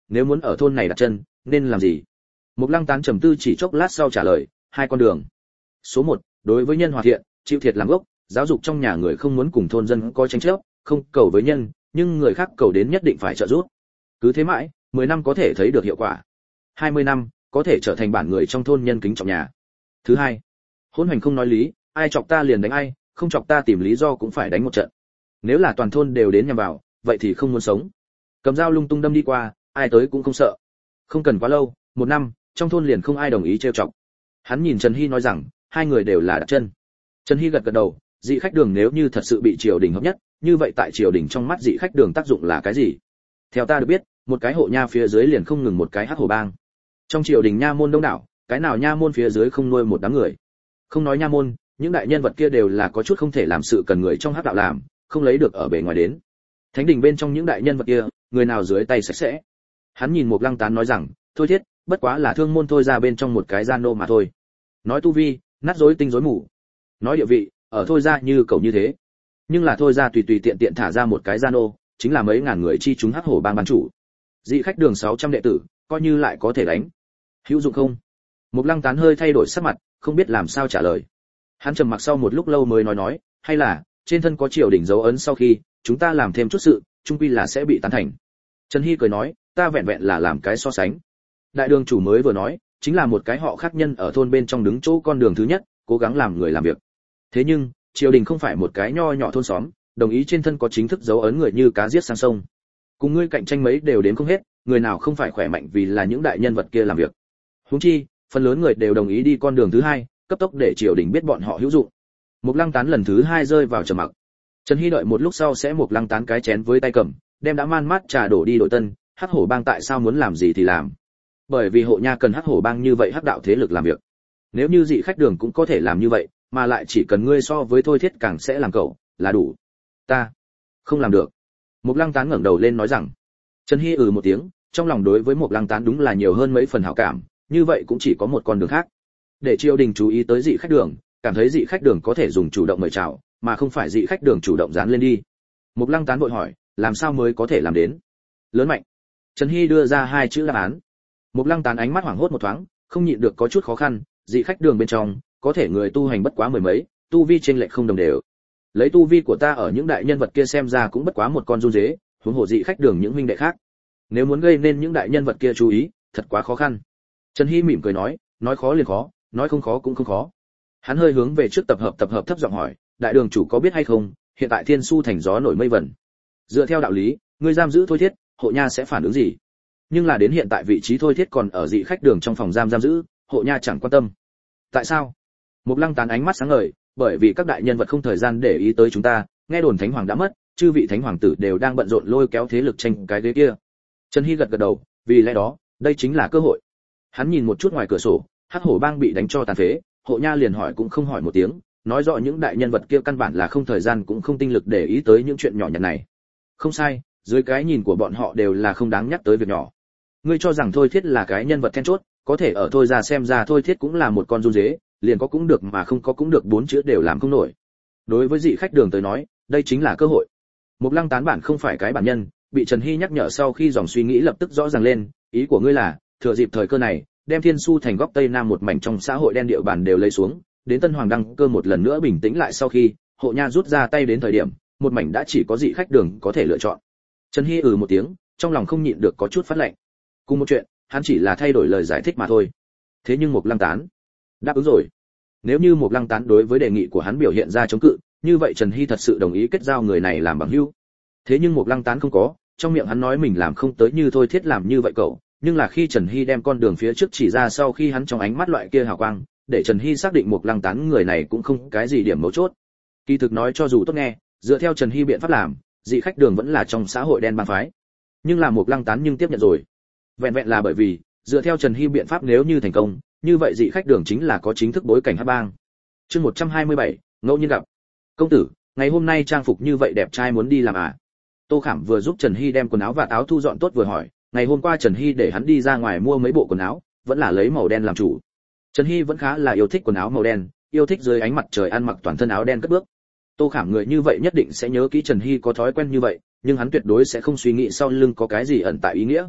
nếu muốn ở thôn này đặt chân nên làm gì? Mục Lăng Tán trầm tư chỉ chốc lát sau trả lời, hai con đường. Số 1, đối với nhân hòa thiện, chịu thiệt làm gốc, giáo dục trong nhà người không muốn cùng thôn dân có tranh chấp, không cầu với nhân, nhưng người khác cầu đến nhất định phải trợ giúp. Cứ thế mãi, 10 năm có thể thấy được hiệu quả. 20 năm, có thể trở thành bản người trong thôn nhân kính trọng nhà. Thứ hai, hỗn hành không nói lý, ai chọc ta liền đánh ai, không chọc ta tìm lý do cũng phải đánh một trận. Nếu là toàn thôn đều đến nhằm vào, vậy thì không muốn sống. Cầm dao lung tung đâm đi qua, ai tới cũng không sợ. Không cần quá lâu, 1 năm, trong thôn liền không ai đồng ý trêu chọc. Hắn nhìn Trần Hy nói rằng, hai người đều là đặt chân. Trần Hy gật gật đầu, dị khách đường nếu như thật sự bị triều đình hợp nhất, như vậy tại triều đình trong mắt dị khách đường tác dụng là cái gì? Theo ta được biết, một cái hộ nha phía dưới liền không ngừng một cái hắc hổ bang. Trong triều đình nha môn đông đảo, cái nào nha môn phía dưới không nuôi một đám người. Không nói nha môn, những đại nhân vật kia đều là có chút không thể làm sự cần người trong hắc đạo làm, không lấy được ở bề ngoài đến. Thánh đình bên trong những đại nhân vật kia, người nào dưới tay sạch sẽ. Hắn nhìn Mục Lăng Tán nói rằng, thôi thiết, bất quá là thương môn thôi ra bên trong một cái gian nô mà thôi. Nói tu vi, nát rối tinh rối mù. Nói địa vị, ở thôi ra như cậu như thế. Nhưng là thôi ra tùy tùy tiện tiện thả ra một cái gian nô, chính là mấy ngàn người chi chúng hắc hổ bang ban chủ. Dị khách đường 600 đệ tử, coi như lại có thể đánh. Hữu dụng không? Mục Lăng Tán hơi thay đổi sắc mặt, không biết làm sao trả lời. Hắn trầm mặc sau một lúc lâu mới nói, hay là trên thân có triều đình dấu ấn, sau khi chúng ta làm thêm chút sự, chung quy là sẽ bị tán thành. Trần Hy cười nói, ta vẹn vẹn là làm cái so sánh. Đại đường chủ mới vừa nói, chính là một cái họ khác nhân ở thôn bên trong đứng chỗ con đường thứ nhất, cố gắng làm người làm việc. Thế nhưng, triều đình không phải một cái nho nhỏ thôn xóm, đồng ý trên thân có chính thức dấu ấn người như cá giết sang sông. Cùng ngươi cạnh tranh mấy đều đến không hết, người nào không phải khỏe mạnh vì là những đại nhân vật kia làm việc. Huống chi, phần lớn người đều đồng ý đi con đường thứ hai, cấp tốc để triều đình biết bọn họ hữu dụng. Mục Lăng Tán lần thứ hai rơi vào trầm mặc. Trần Hy đợi một lúc sau sẽ Mục Lăng Tán cái chén với tay cầm, đem đã man mát trà đổ đi đổi tân. Hắc hổ bang tại sao muốn làm gì thì làm? Bởi vì hộ nha cần hắc hổ bang như vậy hắc đạo thế lực làm việc. Nếu như dị khách đường cũng có thể làm như vậy, mà lại chỉ cần ngươi so với thôi thiết càng sẽ làm cậu, là đủ. Ta không làm được. Mục Lăng Tán ngẩng đầu lên nói rằng. Trần Hy một tiếng, trong lòng đối với Mục Lăng Tán đúng là nhiều hơn mấy phần hảo cảm, như vậy cũng chỉ có một con đường khác. Để triều đình chú ý tới dị khách đường, cảm thấy dị khách đường có thể dùng chủ động mời chào, mà không phải dị khách đường chủ động dán lên đi. Mục Lăng Tán vội hỏi, làm sao mới có thể làm đến? Lớn mạnh. Trần Hy đưa ra hai chữ đáp án. Mục Lăng Tán ánh mắt hoảng hốt một thoáng, không nhịn được có chút khó khăn, dị khách đường bên trong, có thể người tu hành bất quá mười mấy, tu vi trên lệch không đồng đều. Lấy tu vi của ta ở những đại nhân vật kia xem ra cũng bất quá một con run dế, huống hồ dị khách đường những huynh đệ khác. Nếu muốn gây nên những đại nhân vật kia chú ý, thật quá khó khăn. Trần Hy mỉm cười nói khó liền khó, nói không khó cũng không khó. Hắn hơi hướng về trước tập hợp thấp giọng hỏi, đại đường chủ có biết hay không, hiện tại Thiên Su thành gió nổi mây vẩn. Dựa theo đạo lý, ngươi giam giữ thôi thiết, hộ nha sẽ phản ứng gì? Nhưng là đến hiện tại vị trí thôi thiết còn ở dị khách đường trong phòng giam giữ, hộ nha chẳng quan tâm. Tại sao? Mục Lăng Tán ánh mắt sáng ngời, bởi vì các đại nhân vật không thời gian để ý tới chúng ta, nghe đồn thánh hoàng đã mất, chư vị thánh hoàng tử đều đang bận rộn lôi kéo thế lực tranh cái ghế kia. Trần Hy gật gật đầu, vì lẽ đó, đây chính là cơ hội. Hắn nhìn một chút ngoài cửa sổ, hắc hổ bang bị đánh cho tàn phế, hộ nha liền hỏi cũng không hỏi một tiếng, nói rõ những đại nhân vật kia căn bản là không thời gian cũng không tinh lực để ý tới những chuyện nhỏ nhặt này. Không sai, dưới cái nhìn của bọn họ đều là không đáng nhắc tới việc nhỏ. Ngươi cho rằng thôi thiết là cái nhân vật then chốt, có thể ở thôi ra xem ra thôi thiết cũng là một con run dế, liền có cũng được mà không có cũng được, bốn chữ đều làm không nổi. Đối với dị khách đường tới nói, đây chính là cơ hội. Mục Lăng Tán bản không phải cái bản nhân, bị Trần Hy nhắc nhở sau khi dòng suy nghĩ lập tức rõ ràng lên, ý của ngươi là thừa dịp thời cơ này, đem Thiên Su thành góc tây nam một mảnh trong xã hội đen địa bàn đều lấy xuống, đến Tân Hoàng đăng cơ một lần nữa bình tĩnh lại, sau khi hộ nha rút ra tay đến thời điểm, một mảnh đã chỉ có dị khách đường có thể lựa chọn. Trần Hy một tiếng, trong lòng không nhịn được có chút phát lạnh. Cùng một chuyện, hắn chỉ là thay đổi lời giải thích mà thôi. Thế nhưng Mục Lăng Tán đáp ứng rồi. Nếu như Mục Lăng Tán đối với đề nghị của hắn biểu hiện ra chống cự, như vậy Trần Hy thật sự đồng ý kết giao người này làm bằng hữu. Thế nhưng Mục Lăng Tán không có, trong miệng hắn nói mình làm không tới như thôi thiết làm như vậy cậu, nhưng là khi Trần Hy đem con đường phía trước chỉ ra, sau khi hắn trong ánh mắt loại kia hào quang, để Trần Hy xác định Mục Lăng Tán người này cũng không cái gì điểm mấu chốt. Kỳ thực nói cho dù tốt nghe, dựa theo Trần Hy biện pháp làm, dị khách đường vẫn là trong xã hội đen bang phái. Nhưng là Mục Lăng Tán nhưng tiếp nhận rồi. Vẹn vẹn là bởi vì, dựa theo Trần Hy biện pháp nếu như thành công, như vậy dị khách đường chính là có chính thức bối cảnh hắc bang. Chương 127, ngẫu nhiên gặp. Công tử, ngày hôm nay trang phục như vậy đẹp trai muốn đi làm à? Tô Khảm vừa giúp Trần Hy đem quần áo và áo thu dọn tốt vừa hỏi, ngày hôm qua Trần Hy để hắn đi ra ngoài mua mấy bộ quần áo, vẫn là lấy màu đen làm chủ. Trần Hy vẫn khá là yêu thích quần áo màu đen, yêu thích dưới ánh mặt trời ăn mặc toàn thân áo đen cất bước. Tô Khảm người như vậy nhất định sẽ nhớ kỹ Trần Hy có thói quen như vậy, nhưng hắn tuyệt đối sẽ không suy nghĩ sau lưng có cái gì ẩn tại ý nghĩa.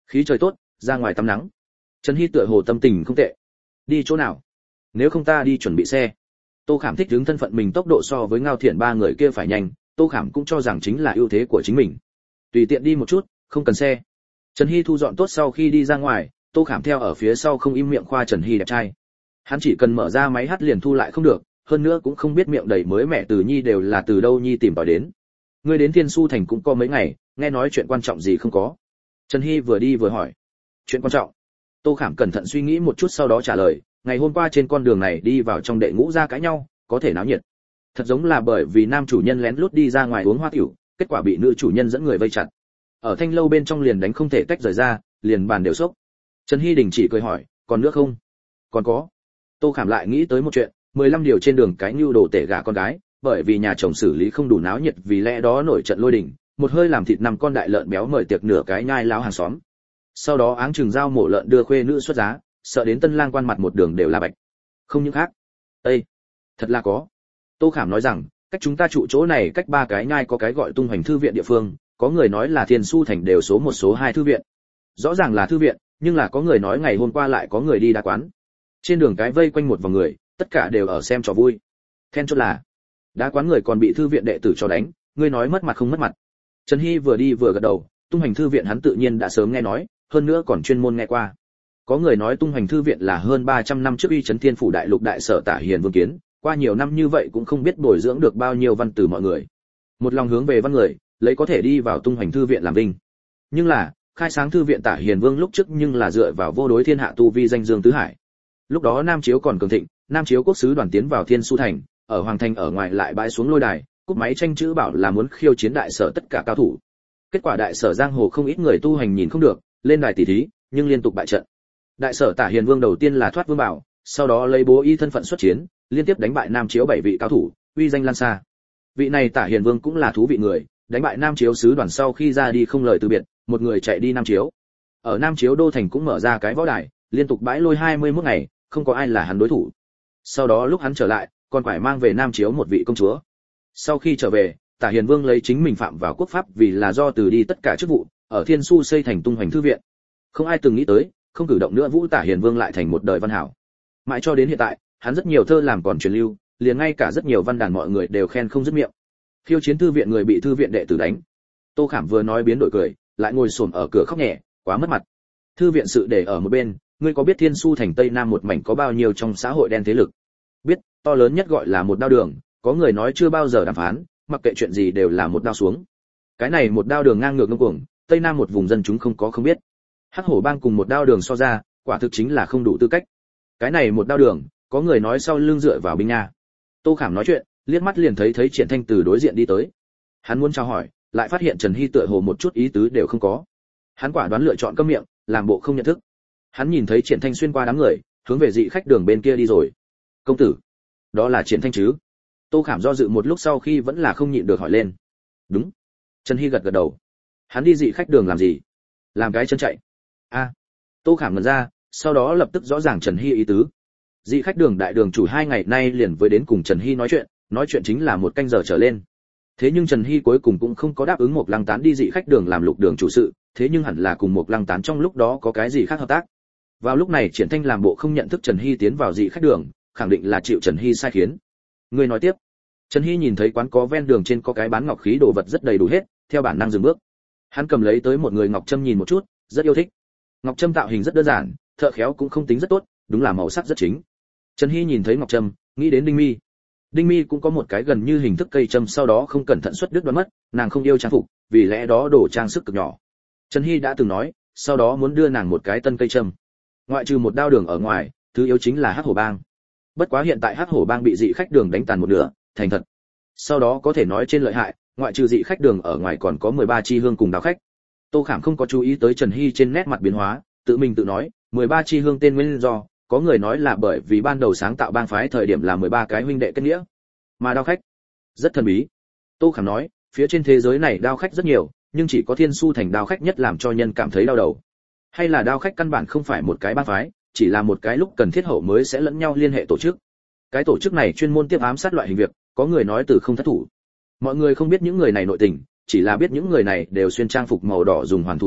Khí trời tốt, ra ngoài tắm nắng. Trần Hy tựa hồ tâm tình không tệ. Đi chỗ nào? Nếu không ta đi chuẩn bị xe. Tô Khảm thích đứng thân phận mình tốc độ so với Ngao Thiện ba người kia phải nhanh, Tô Khảm cũng cho rằng chính là ưu thế của chính mình. Tùy tiện đi một chút, không cần xe. Trần Hy thu dọn tốt sau khi đi ra ngoài, Tô Khảm theo ở phía sau không im miệng khoa Trần Hy đẹp trai. Hắn chỉ cần mở ra máy hát liền thu lại không được, hơn nữa cũng không biết miệng đầy mới mẹ từ Nhi đều là từ đâu Nhi tìm tòi đến. Ngươi đến Thiên Su thành cũng có mấy ngày, nghe nói chuyện quan trọng gì không có? Trần Hy vừa đi vừa hỏi. Chuyện quan trọng? Tô Khảm cẩn thận suy nghĩ một chút sau đó trả lời, ngày hôm qua trên con đường này đi vào trong đệ ngũ ra cãi nhau, có thể náo nhiệt. Thật giống là bởi vì nam chủ nhân lén lút đi ra ngoài uống hoa tiểu, kết quả bị nữ chủ nhân dẫn người vây chặt. Ở thanh lâu bên trong liền đánh không thể tách rời ra, liền bàn đều sốc. Trần Hy đình chỉ cười hỏi, còn nữa không? Còn có. Tô Khảm lại nghĩ tới một chuyện, 15 điều trên đường cái nhu đồ tể gả con gái, bởi vì nhà chồng xử lý không đủ náo nhiệt vì lẽ đó nổi trận lôi đình, một hơi làm thịt 5 con đại lợn béo mời tiệc nửa cái nhai láo hàng xóm. Sau đó áng chừng dao mổ lợn đưa khuê nữ xuất giá, sợ đến tân lang quan mặt một đường đều là bạch. Không những khác. Ê, thật là có. Tô Khảm nói rằng, cách chúng ta trụ chỗ này cách 3 cái nhai có cái gọi Tung Hoành thư viện địa phương, có người nói là Thiên Su thành đều số 1 số 2 thư viện. Rõ ràng là thư viện, nhưng là có người nói ngày hôm qua lại có người đi đá quán. Trên đường cái vây quanh một vòng người, tất cả đều ở xem trò vui. Then chốt là, đá quán người còn bị thư viện đệ tử cho đánh, ngươi nói mất mặt không mất mặt. Trần Hy vừa đi vừa gật đầu, Tung Hoành thư viện hắn tự nhiên đã sớm nghe nói, hơn nữa còn chuyên môn nghe qua. Có người nói Tung Hoành thư viện là hơn 300 năm trước uy chấn thiên phủ đại lục đại sở Tả Hiền Vương kiến, qua nhiều năm như vậy cũng không biết bồi dưỡng được bao nhiêu văn từ mọi người. Một lòng hướng về văn người, lấy có thể đi vào Tung Hoành thư viện làm vinh. Nhưng là, khai sáng thư viện Tả Hiền Vương lúc trước nhưng là dựa vào vô đối thiên hạ tu vi danh dương tứ hải. Lúc đó Nam Chiếu còn cường thịnh, Nam Chiếu quốc sứ đoàn tiến vào Thiên Su thành, ở hoàng thành ở ngoài lại bãi xuống lôi đài, cúp máy tranh chữ bảo là muốn khiêu chiến đại sở tất cả cao thủ. Kết quả đại sở giang hồ không ít người tu hành nhìn không được, lên đài tỷ thí, nhưng liên tục bại trận. Đại sở Tả Hiền Vương đầu tiên là thoát vương bảo, sau đó lấy bố y thân phận xuất chiến, liên tiếp đánh bại Nam Chiếu 7 vị cao thủ, uy danh lan xa. Vị này Tả Hiền Vương cũng là thú vị người, đánh bại Nam Chiếu sứ đoàn sau khi ra đi không lời từ biệt, một người chạy đi Nam Chiếu. Ở Nam Chiếu đô thành cũng mở ra cái võ đài, liên tục bãi lôi 21 ngày, không có ai là hắn đối thủ. Sau đó lúc hắn trở lại, còn phải mang về Nam Chiếu một vị công chúa. Sau khi trở về, Tả Hiền Vương lấy chính mình phạm vào quốc pháp vì là do từ đi tất cả chức vụ, ở Thiên Su xây thành Tung Hoành thư viện. Không ai từng nghĩ tới, không cử động nữa Vũ Tả Hiền Vương lại thành một đời văn hảo. Mãi cho đến hiện tại, hắn rất nhiều thơ làm còn truyền lưu, liền ngay cả rất nhiều văn đàn mọi người đều khen không dứt miệng. Khiêu chiến thư viện người bị thư viện đệ tử đánh. Tô Khảm vừa nói biến đổi cười, lại ngồi xổm ở cửa khóc nhẹ, quá mất mặt. Thư viện sự để ở một bên, ngươi có biết Thiên Su thành Tây Nam một mảnh có bao nhiêu trong xã hội đen thế lực? Biết, to lớn nhất gọi là một đao đường, có người nói chưa bao giờ đàm phán, mặc kệ chuyện gì đều là một đao xuống. Cái này một đao đường ngang ngược ngông cuồng, Tây Nam một vùng dân chúng không có không biết. Hắc Hổ bang cùng một đao đường so ra, quả thực chính là không đủ tư cách. Cái này một đao đường, có người nói sau lưng dựa vào binh nha. Tô Khảm nói chuyện, liếc mắt liền thấy Triển Thanh từ đối diện đi tới. Hắn muốn chào hỏi, lại phát hiện Trần Hy tựa hồ một chút ý tứ đều không có. Hắn quả đoán lựa chọn câm miệng, làm bộ không nhận thức. Hắn nhìn thấy Triển Thanh xuyên qua đám người, hướng về dị khách đường bên kia đi rồi. Công tử, đó là Triển Thanh chứ? Tô Khảm do dự một lúc sau khi vẫn là không nhịn được hỏi lên. Đúng. Trần Hy gật gật đầu. Hắn đi dị khách đường làm gì? Làm cái chân chạy. A. Tô Khảm ngẩn ra, sau đó lập tức rõ ràng Trần Hy ý tứ. Dị khách đường đại đường chủ 2 ngày nay liền với đến cùng Trần Hy nói chuyện chính là 1 canh giờ trở lên. Thế nhưng Trần Hy cuối cùng cũng không có đáp ứng Mộc Lăng Tán đi dị khách đường làm lục đường chủ sự, thế nhưng hẳn là cùng Mộc Lăng Tán trong lúc đó có cái gì khác hợp tác. Vào lúc này Triển Thanh làm bộ không nhận thức Trần Hy tiến vào dị khách đường, khẳng định là chịu Trần Hy sai khiến. Người nói tiếp. Trần Hy nhìn thấy quán có ven đường trên có cái bán ngọc khí đồ vật rất đầy đủ hết, theo bản năng dừng bước. Hắn cầm lấy tới một người ngọc trâm nhìn một chút, rất yêu thích. Ngọc trâm tạo hình rất đơn giản, thợ khéo cũng không tính rất tốt, đúng là màu sắc rất chính. Trần Hy nhìn thấy ngọc trâm, nghĩ đến Đinh Mi. Đinh Mi cũng có một cái gần như hình thức cây trâm, sau đó không cẩn thận xuất đứt đoán mất, nàng không yêu trang phục, vì lẽ đó đổ trang sức cực nhỏ. Trần Hy đã từng nói, sau đó muốn đưa nàng một cái tân cây trâm. Ngoại trừ một đao đường ở ngoài, thứ yếu chính là Hắc Hổ bang. Bất quá hiện tại Hắc Hổ bang bị dị khách đường đánh tàn một nửa, thành thật. Sau đó có thể nói trên lợi hại, ngoại trừ dị khách đường ở ngoài còn có 13 chi hương cùng đao khách. Tô Khảm không có chú ý tới Trần Hy trên nét mặt biến hóa, tự mình tự nói, 13 chi hương tên nguyên do, có người nói là bởi vì ban đầu sáng tạo bang phái thời điểm là 13 cái huynh đệ kết nghĩa. Mà đao khách rất thần bí. Tô Khảm nói, phía trên thế giới này đao khách rất nhiều, nhưng chỉ có Thiên Su thành đao khách nhất làm cho nhân cảm thấy đau đầu. Hay là đao khách căn bản không phải một cái bang phái, chỉ là một cái lúc cần thiết hậu mới sẽ lẫn nhau liên hệ tổ chức. Cái tổ chức này chuyên môn tiếp ám sát loại hình việc, có người nói từ không thất thủ. Mọi người không biết những người này nội tình, chỉ là biết những người này đều xuyên trang phục màu đỏ dùng hoàn thủ đao,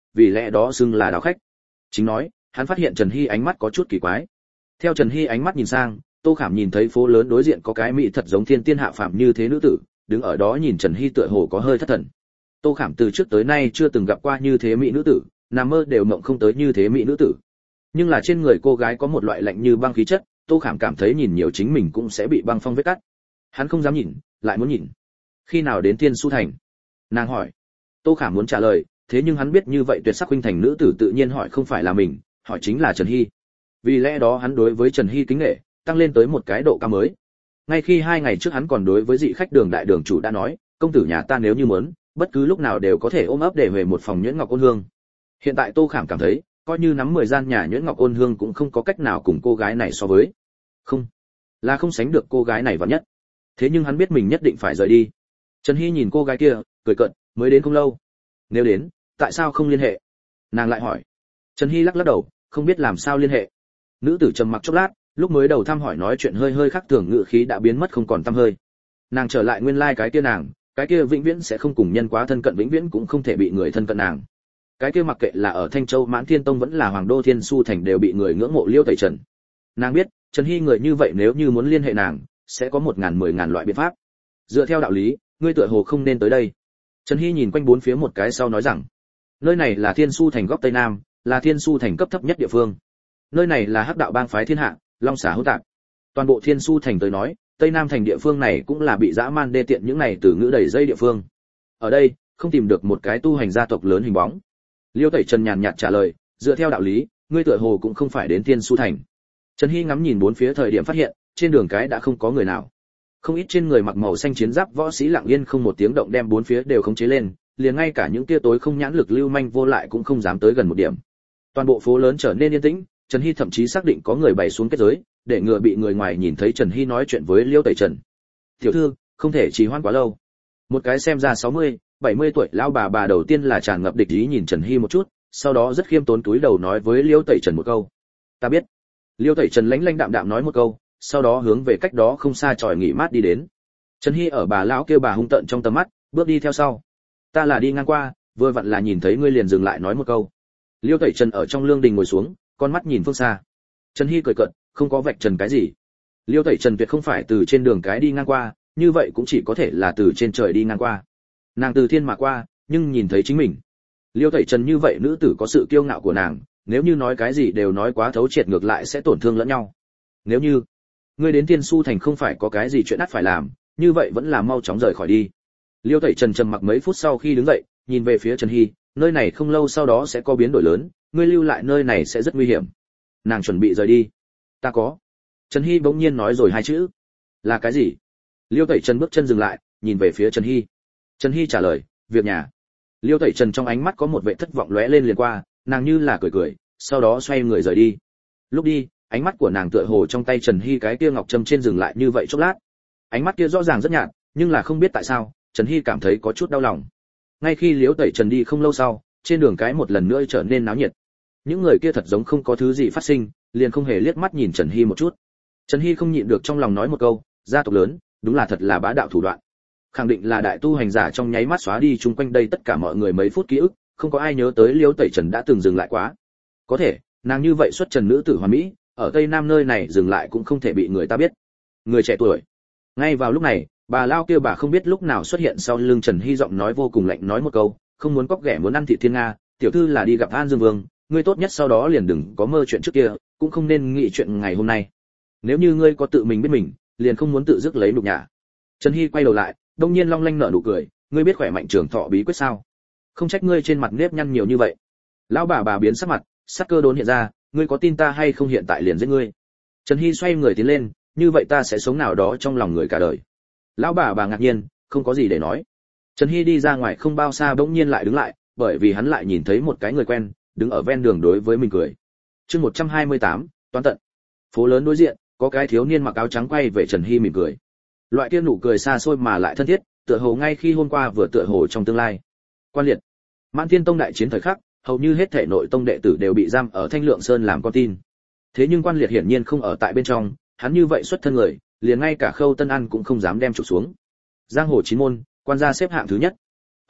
vì lẽ đó xưng là đáo khách. Chính nói, hắn phát hiện Trần Hy ánh mắt có chút kỳ quái. Theo Trần Hy ánh mắt nhìn sang, Tô Khảm nhìn thấy phố lớn đối diện có cái mỹ thật giống thiên tiên hạ phàm như thế nữ tử, đứng ở đó nhìn Trần Hy tựa hồ có hơi thất thần. Tô Khảm từ trước tới nay chưa từng gặp qua như thế mỹ nữ tử, nằm mơ đều mộng không tới như thế mỹ nữ tử. Nhưng là trên người cô gái có một loại lạnh như băng khí chất, Tô Khảm cảm thấy nhìn nhiều chính mình cũng sẽ bị băng phong vết cắt. Hắn không dám nhìn, lại muốn nhìn. Khi nào đến Thiên Su Thành? Nàng hỏi. Tô Khảm muốn trả lời, thế nhưng hắn biết như vậy tuyệt sắc huynh thành nữ tử tự nhiên hỏi không phải là mình, hỏi chính là Trần Hy. Vì lẽ đó hắn đối với Trần Hy kính nể tăng lên tới một cái độ cao mới. Ngay khi 2 ngày trước hắn còn đối với dị khách đường đại đường chủ đã nói, công tử nhà ta nếu như muốn, bất cứ lúc nào đều có thể ôm ấp để về một phòng nhuyễn ngọc ôn hương. Hiện tại Tô Khảm cảm thấy, coi như nắm 10 gian nhà nhuyễn ngọc ôn hương cũng không có cách nào cùng cô gái này so với. Không, là không sánh được cô gái này vào nhất. Thế nhưng hắn biết mình nhất định phải rời đi. Trần Hy nhìn cô gái kia, cười cợt, mới đến không lâu. Nếu đến, tại sao không liên hệ? Nàng lại hỏi. Trần Hy lắc lắc đầu, không biết làm sao liên hệ. Nữ tử trầm mặc chốc lát, lúc mới đầu thăm hỏi nói chuyện hơi hơi khác thường, ngữ khí đã biến mất không còn tăm hơi. Nàng trở lại nguyên lai cái kia nàng, cái kia vĩnh viễn sẽ không cùng nhân quá thân cận, vĩnh viễn cũng không thể bị người thân cận nàng. Cái kia mặc kệ là ở Thanh Châu Mãn Thiên Tông vẫn là Hoàng Đô Thiên Su Thành đều bị người ngưỡng mộ Liêu Tẩy Trần. Nàng biết, Trần Hy người như vậy nếu như muốn liên hệ nàng, sẽ có 1000 loại biện pháp. Dựa theo đạo lý, ngươi tựa hồ không nên tới đây. Trần Hy nhìn quanh bốn phía một cái sau nói rằng, nơi này là Thiên Su Thành góc Tây Nam, là Thiên Su Thành cấp thấp nhất địa phương. Nơi này là Hắc đạo bang phái thiên hạ, long xả hỗn tạp. Toàn bộ Thiên Su Thành tới nói, Tây Nam thành địa phương này cũng là bị dã man đê tiện những này từ ngữ đầy dây địa phương. Ở đây, không tìm được một cái tu hành gia tộc lớn hình bóng. Liêu Tẩy Trần nhàn nhạt trả lời, dựa theo đạo lý, ngươi tựa hồ cũng không phải đến Thiên Su Thành. Trần Hy ngắm nhìn bốn phía thời điểm phát hiện, trên đường cái đã không có người nào. Không ít trên người mặc màu xanh chiến giáp võ sĩ lặng yên không một tiếng động đem bốn phía đều khống chế lên, liền ngay cả những tia tối không nhãn lực lưu manh vô lại cũng không dám tới gần một điểm. Toàn bộ phố lớn trở nên yên tĩnh, Trần Hy thậm chí xác định có người bày xuống kết giới, để ngừa bị người ngoài nhìn thấy Trần Hy nói chuyện với Liêu Tẩy Trần. "Tiểu thư, không thể trì hoãn quá lâu." Một cái xem ra 60, 70 tuổi lão bà đầu tiên là tràn ngập địch ý nhìn Trần Hy một chút, sau đó rất khiêm tốn túi đầu nói với Liêu Tẩy Trần một câu. "Ta biết." Liêu Tẩy Trần lãnh đạm nói một câu, sau đó hướng về cách đó không xa tròi nghỉ mát đi đến. Trần Hy ở bà lão kêu bà hung tợn trong tầm mắt, bước đi theo sau. "Ta là đi ngang qua, vừa vặn là nhìn thấy ngươi liền dừng lại nói một câu." Liêu Tẩy Trần ở trong lương đình ngồi xuống, con mắt nhìn phương xa. Trần Hy cười cợt, không có vạch trần cái gì. Liêu Tẩy Trần tuyệt không phải từ trên đường cái đi ngang qua, như vậy cũng chỉ có thể là từ trên trời đi ngang qua. Nàng từ thiên mà qua, nhưng nhìn thấy chính mình. Liêu Tẩy Trần như vậy nữ tử có sự kiêu ngạo của nàng, nếu như nói cái gì đều nói quá thấu triệt ngược lại sẽ tổn thương lẫn nhau. Nếu như ngươi đến Thiên Su Thành không phải có cái gì chuyện ắt phải làm, như vậy vẫn là mau chóng rời khỏi đi. Liêu Tẩy Trần trầm mặc mấy phút sau khi đứng dậy, nhìn về phía Trần Hy, nơi này không lâu sau đó sẽ có biến đổi lớn, ngươi lưu lại nơi này sẽ rất nguy hiểm. Nàng chuẩn bị rời đi. Ta có. Trần Hy bỗng nhiên nói rồi hai chữ. Là cái gì? Liêu Tẩy Trần bước chân dừng lại, nhìn về phía Trần Hy. Trần Hy trả lời, việc nhà. Liêu Tẩy Trần trong ánh mắt có một vẻ thất vọng lóe lên liền qua, nàng như là cười, sau đó xoay người rời đi. Lúc đi, ánh mắt của nàng tựa hồ trong tay Trần Hy cái kia ngọc trâm trên dừng lại như vậy chốc lát. Ánh mắt kia rõ ràng rất nhạt, nhưng là không biết tại sao, Trần Hy cảm thấy có chút đau lòng. Ngay khi Liêu Tẩy Trần đi không lâu sau, trên đường cái một lần nữa trở nên náo nhiệt. Những người kia thật giống không có thứ gì phát sinh, liền không hề liếc mắt nhìn Trần Hy một chút. Trần Hy không nhịn được trong lòng nói một câu, gia tộc lớn, đúng là thật là bá đạo thủ đoạn. Khẳng định là đại tu hành giả trong nháy mắt xóa đi chung quanh đây tất cả mọi người mấy phút ký ức, không có ai nhớ tới Liêu Tẩy Trần đã từng dừng lại quá. Có thể, nàng như vậy xuất trần nữ tử hoàn mỹ, ở Tây Nam nơi này dừng lại cũng không thể bị người ta biết. Người trẻ tuổi. Ngay vào lúc này, bà lao kia bà không biết lúc nào xuất hiện sau lưng Trần Hy, giọng nói vô cùng lạnh nói một câu, không muốn cóc ghẻ muốn ăn thịt thiên nga, tiểu thư là đi gặp An Dương Vương, ngươi tốt nhất sau đó liền đừng có mơ chuyện trước kia, cũng không nên nghĩ chuyện ngày hôm nay. Nếu như ngươi có tự mình biết mình, liền không muốn tự dứt lấy nhục nhã. Trần Hy quay đầu lại, đông nhiên long lanh nở nụ cười, ngươi biết khỏe mạnh trường thọ bí quyết sao? Không trách ngươi trên mặt nếp nhăn nhiều như vậy. Lão bà biến sắc mặt, sắc cơ đốn hiện ra, ngươi có tin ta hay không hiện tại liền giết ngươi. Trần Hy xoay người tiến lên, như vậy ta sẽ sống nào đó trong lòng người cả đời. Lão bà ngạc nhiên, không có gì để nói. Trần Hy đi ra ngoài không bao xa bỗng nhiên lại đứng lại, bởi vì hắn lại nhìn thấy một cái người quen, đứng ở ven đường đối với mình cười. Chương 128, toán tận. Phố lớn đối diện, có cái thiếu niên mặc áo trắng quay về Trần Hy mỉm cười. Loại kia nụ cười xa xôi mà lại thân thiết, tựa hồ ngay khi hôm qua vừa tựa hồ trong tương lai. Quan liệt. Mãn Thiên Tông đại chiến thời khắc, hầu như hết thể nội tông đệ tử đều bị giam ở Thanh Lượng Sơn làm con tin. Thế nhưng Quan liệt hiển nhiên không ở tại bên trong, hắn như vậy xuất thân người, liền ngay cả Khâu Tân An cũng không dám đem trục xuống. Giang hồ chín môn, quan gia xếp hạng thứ nhất.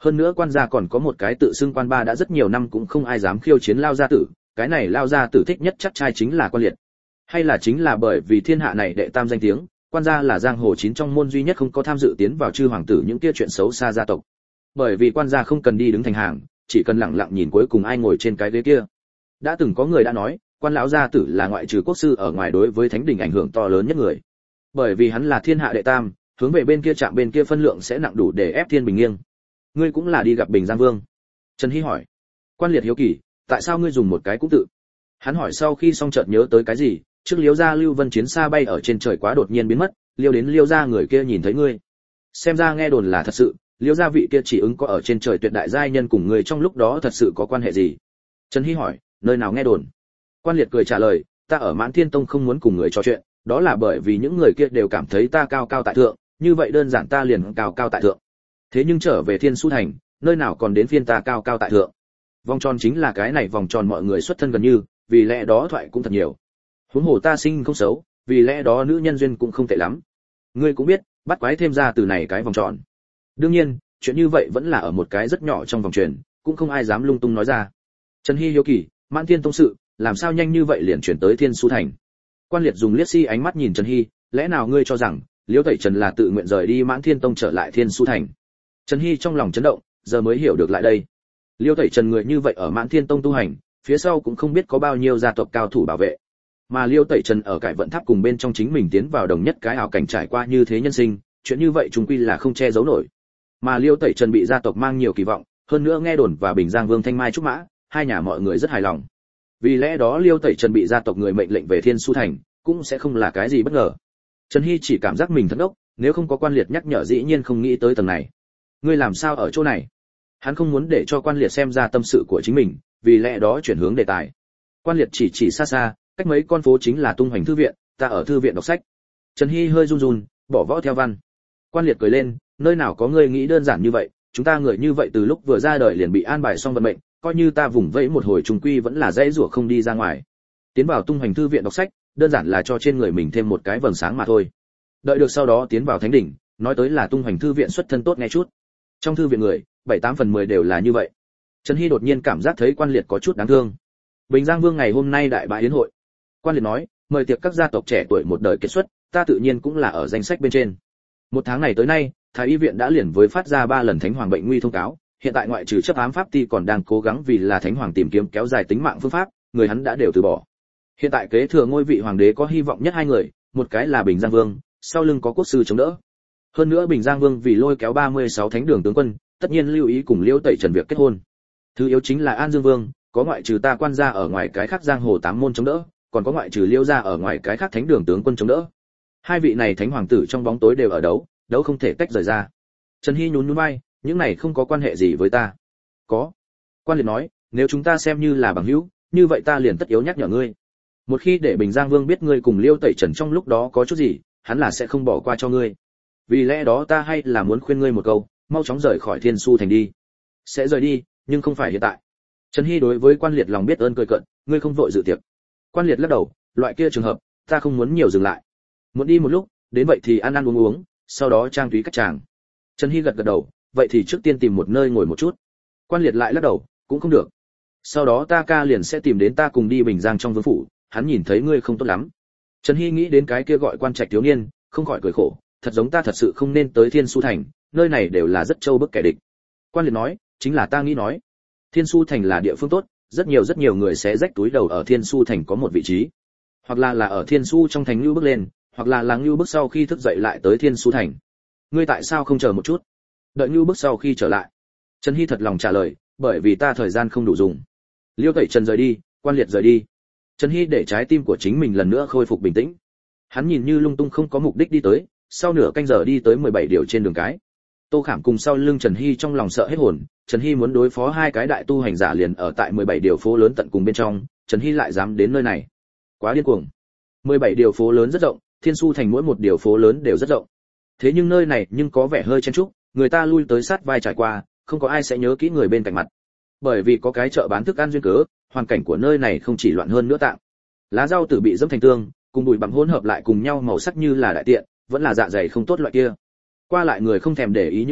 Hơn nữa quan gia còn có một cái tự xưng quan ba đã rất nhiều năm cũng không ai dám khiêu chiến Lao gia tử, cái này Lao gia tử thích nhất chắc trai chính là Quan Liệt. Hay là chính là bởi vì thiên hạ này đệ tam danh tiếng, quan gia là giang hồ chín trong môn duy nhất không có tham dự tiến vào chư hoàng tử những kia chuyện xấu xa gia tộc. Bởi vì quan gia không cần đi đứng thành hàng, chỉ cần lặng lặng nhìn cuối cùng ai ngồi trên cái ghế kia. Đã từng có người đã nói, quan lão gia tử là ngoại trừ quốc sư ở ngoài đối với thánh đình ảnh hưởng to lớn nhất người. Bởi vì hắn là thiên hạ đệ tam, hướng về bên kia chạm bên kia phân lượng sẽ nặng đủ để ép thiên bình nghiêng. Ngươi cũng là đi gặp Bình Giang Vương? Trần Hy hỏi. Quan Liệt hiếu kỳ, tại sao ngươi dùng một cái cũng tự? Hắn hỏi sau khi xong chợt nhớ tới cái gì, trước Liêu gia Lưu Vân chiến xa bay ở trên trời quá đột nhiên biến mất, Liêu đến Liêu gia người kia nhìn thấy ngươi. Xem ra nghe đồn là thật sự, Liêu gia vị kia chỉ ứng có ở trên trời tuyệt đại giai nhân cùng người trong lúc đó thật sự có quan hệ gì? Trần Hy hỏi, nơi nào nghe đồn? Quan Liệt cười trả lời, ta ở Mãn Thiên Tông không muốn cùng người trò chuyện, đó là bởi vì những người kia đều cảm thấy ta cao cao tại thượng, như vậy đơn giản ta liền cao cao tại thượng. Thế nhưng trở về Thiên Su Thành, nơi nào còn đến phiên ta cao cao tại thượng. Vòng tròn chính là cái này vòng tròn mọi người xuất thân gần như, vì lẽ đó thoại cũng thật nhiều. Huống hồ ta sinh không xấu, vì lẽ đó nữ nhân duyên cũng không tệ lắm. Ngươi cũng biết, bắt quái thêm ra từ này cái vòng tròn. Đương nhiên, chuyện như vậy vẫn là ở một cái rất nhỏ trong vòng truyền, cũng không ai dám lung tung nói ra. Trần Hy hiếu kỳ, Mãn Thiên Tông sự, làm sao nhanh như vậy liền chuyển tới Thiên Su Thành? Quan Liệt dùng liếc si ánh mắt nhìn Trần Hy, lẽ nào ngươi cho rằng Liễu Tẩy Trần là tự nguyện rời đi Mãn Thiên Tông trở lại Thiên Su Thành? Trần Hy trong lòng chấn động, giờ mới hiểu được lại đây. Liễu Tẩy Trần người như vậy ở Mãn Thiên Tông tu hành, phía sau cũng không biết có bao nhiêu gia tộc cao thủ bảo vệ. Mà Liễu Tẩy Trần ở cải vận tháp cùng bên trong chính mình tiến vào đồng nhất cái ảo cảnh trải qua như thế nhân sinh, chuyện như vậy chúng quy là không che giấu nổi. Mà Liễu Tẩy Trần bị gia tộc mang nhiều kỳ vọng, hơn nữa nghe đồn và Bình Giang Vương Thanh Mai trúc mã, hai nhà mọi người rất hài lòng. Vì lẽ đó Liễu Tẩy Trần bị gia tộc người mệnh lệnh về Thiên Su Thành, cũng sẽ không là cái gì bất ngờ. Trần Hy chỉ cảm giác mình thật đốc, nếu không có Quan Liệt nhắc nhở dĩ nhiên không nghĩ tới tầng này. Ngươi làm sao ở chỗ này? Hắn không muốn để cho Quan Liệt xem ra tâm sự của chính mình, vì lẽ đó chuyển hướng đề tài. Quan Liệt chỉ xa xa, cách mấy con phố chính là Tung Hoành thư viện, ta ở thư viện đọc sách. Trần Hy hơi run run, bỏ võ theo văn. Quan Liệt cười lên, nơi nào có ngươi nghĩ đơn giản như vậy, chúng ta người như vậy từ lúc vừa ra đời liền bị an bài xong vận mệnh, coi như ta vùng vẫy một hồi trùng quy vẫn là dễ rủa không đi ra ngoài. Tiến vào Tung Hoành thư viện đọc sách, đơn giản là cho trên người mình thêm một cái vầng sáng mà thôi. Đợi được sau đó tiến vào thánh đỉnh, nói tới là Tung Hoành thư viện xuất thân tốt nghe chút. Trong thư viện người, 7/8/10 đều là như vậy. Trần Hy đột nhiên cảm giác thấy Quan Liệt có chút đáng thương. Bình Giang Vương ngày hôm nay đại bãi yến hội. Quan Liệt nói, mời tiệc các gia tộc trẻ tuổi một đời kết xuất, ta tự nhiên cũng là ở danh sách bên trên. Một tháng này tới nay, Thái y viện đã liền với phát ra 3 lần thánh hoàng bệnh nguy thông cáo, hiện tại ngoại trừ chấp ám pháp ty còn đang cố gắng vì là thánh hoàng tìm kiếm kéo dài tính mạng phương pháp, người hắn đã đều từ bỏ. Hiện tại kế thừa ngôi vị hoàng đế có hy vọng nhất hai người, một cái là Bình Giang Vương, sau lưng có quốc sư chống đỡ. Hơn nữa Bình Giang Vương vì lôi kéo 36 thánh đường tướng quân, tất nhiên lưu ý cùng Liễu Tẩy Trần việc kết hôn. Thứ yếu chính là An Dương Vương, có ngoại trừ ta Quan gia ở ngoài cái khác giang hồ 8 môn chống đỡ, còn có ngoại trừ Liễu gia ở ngoài cái khác thánh đường tướng quân chống đỡ. Hai vị này thánh hoàng tử trong bóng tối đều ở đấu, đấu không thể tách rời ra. Trần Hy nhún nhún vai, những này không có quan hệ gì với ta. Có. Quan Liệt nói, nếu chúng ta xem như là bằng hữu, như vậy ta liền tất yếu nhắc nhở ngươi. Một khi để Bình Giang Vương biết ngươi cùng Liễu Tẩy Trần trong lúc đó có chút gì, hắn là sẽ không bỏ qua cho ngươi. Vì lẽ đó ta hay là muốn khuyên ngươi một câu, mau chóng rời khỏi Thiên Su Thành đi. Sẽ rời đi, nhưng không phải hiện tại. Trần Hy đối với Quan Liệt lòng biết ơn cười cợt, ngươi không vội dự tiệc. Quan Liệt lắc đầu, loại kia trường hợp, ta không muốn nhiều dừng lại. Muốn đi một lúc, đến vậy thì ăn ăn uống uống, sau đó trang túy cách chàng. Trần Hy gật gật đầu, vậy thì trước tiên tìm một nơi ngồi một chút. Quan Liệt lại lắc đầu, cũng không được. Sau đó ta ca liền sẽ tìm đến ta cùng đi Bình Giang trong vương phủ, hắn nhìn thấy ngươi không tốt lắm. Trần Hy nghĩ đến cái kia gọi Quan Trạch thiếu niên, không khỏi cười khổ, thật giống ta thật sự không nên tới Thiên Su Thành, nơi này đều là rất trâu bức kẻ địch. Quan Liệt nói, chính là ta nghĩ nói. Thiên Su Thành là địa phương tốt, rất nhiều người sẽ rách túi đầu ở Thiên Su Thành có một vị trí. Hoặc là ở Thiên Su trong thành lưu bước lên, hoặc là lưu bước sau khi thức dậy lại tới Thiên Su Thành. Ngươi tại sao không chờ một chút? Đợi lưu bước sau khi trở lại. Trần Hy thật lòng trả lời, bởi vì ta thời gian không đủ dùng. Liễu Tẩy Trần rời đi, Quan Liệt rời đi. Trần Hy để trái tim của chính mình lần nữa khôi phục bình tĩnh. Hắn nhìn như lung tung không có mục đích đi tới, sau nửa canh giờ đi tới 17 điều trên đường cái. Tô Khảm cùng sau lưng Trần Hy trong lòng sợ hết hồn, Trần Hy muốn đối phó hai cái đại tu hành giả liền ở tại 17 điều phố lớn tận cùng bên trong, Trần Hy lại dám đến nơi này. Quá điên cuồng. 17 điều phố lớn rất rộng, Thiên Su Thành mỗi một điều phố lớn đều rất rộng. Thế nhưng nơi này nhưng có vẻ hơi chen chúc, người ta lui tới sát vai trải qua, không có ai sẽ nhớ kỹ người bên cạnh mặt. Bởi vì có cái chợ bán thức ăn duyên cớ, hoàn cảnh của nơi này không chỉ loạn hơn nữa tạng. Lá rau tử bị dẫm thành tương, cùng bụi bặm hỗn hợp lại cùng nhau màu sắc như là đại tiện, vẫn là dạ dày không tốt loại kia. Qua lại người không thèm để ý những này,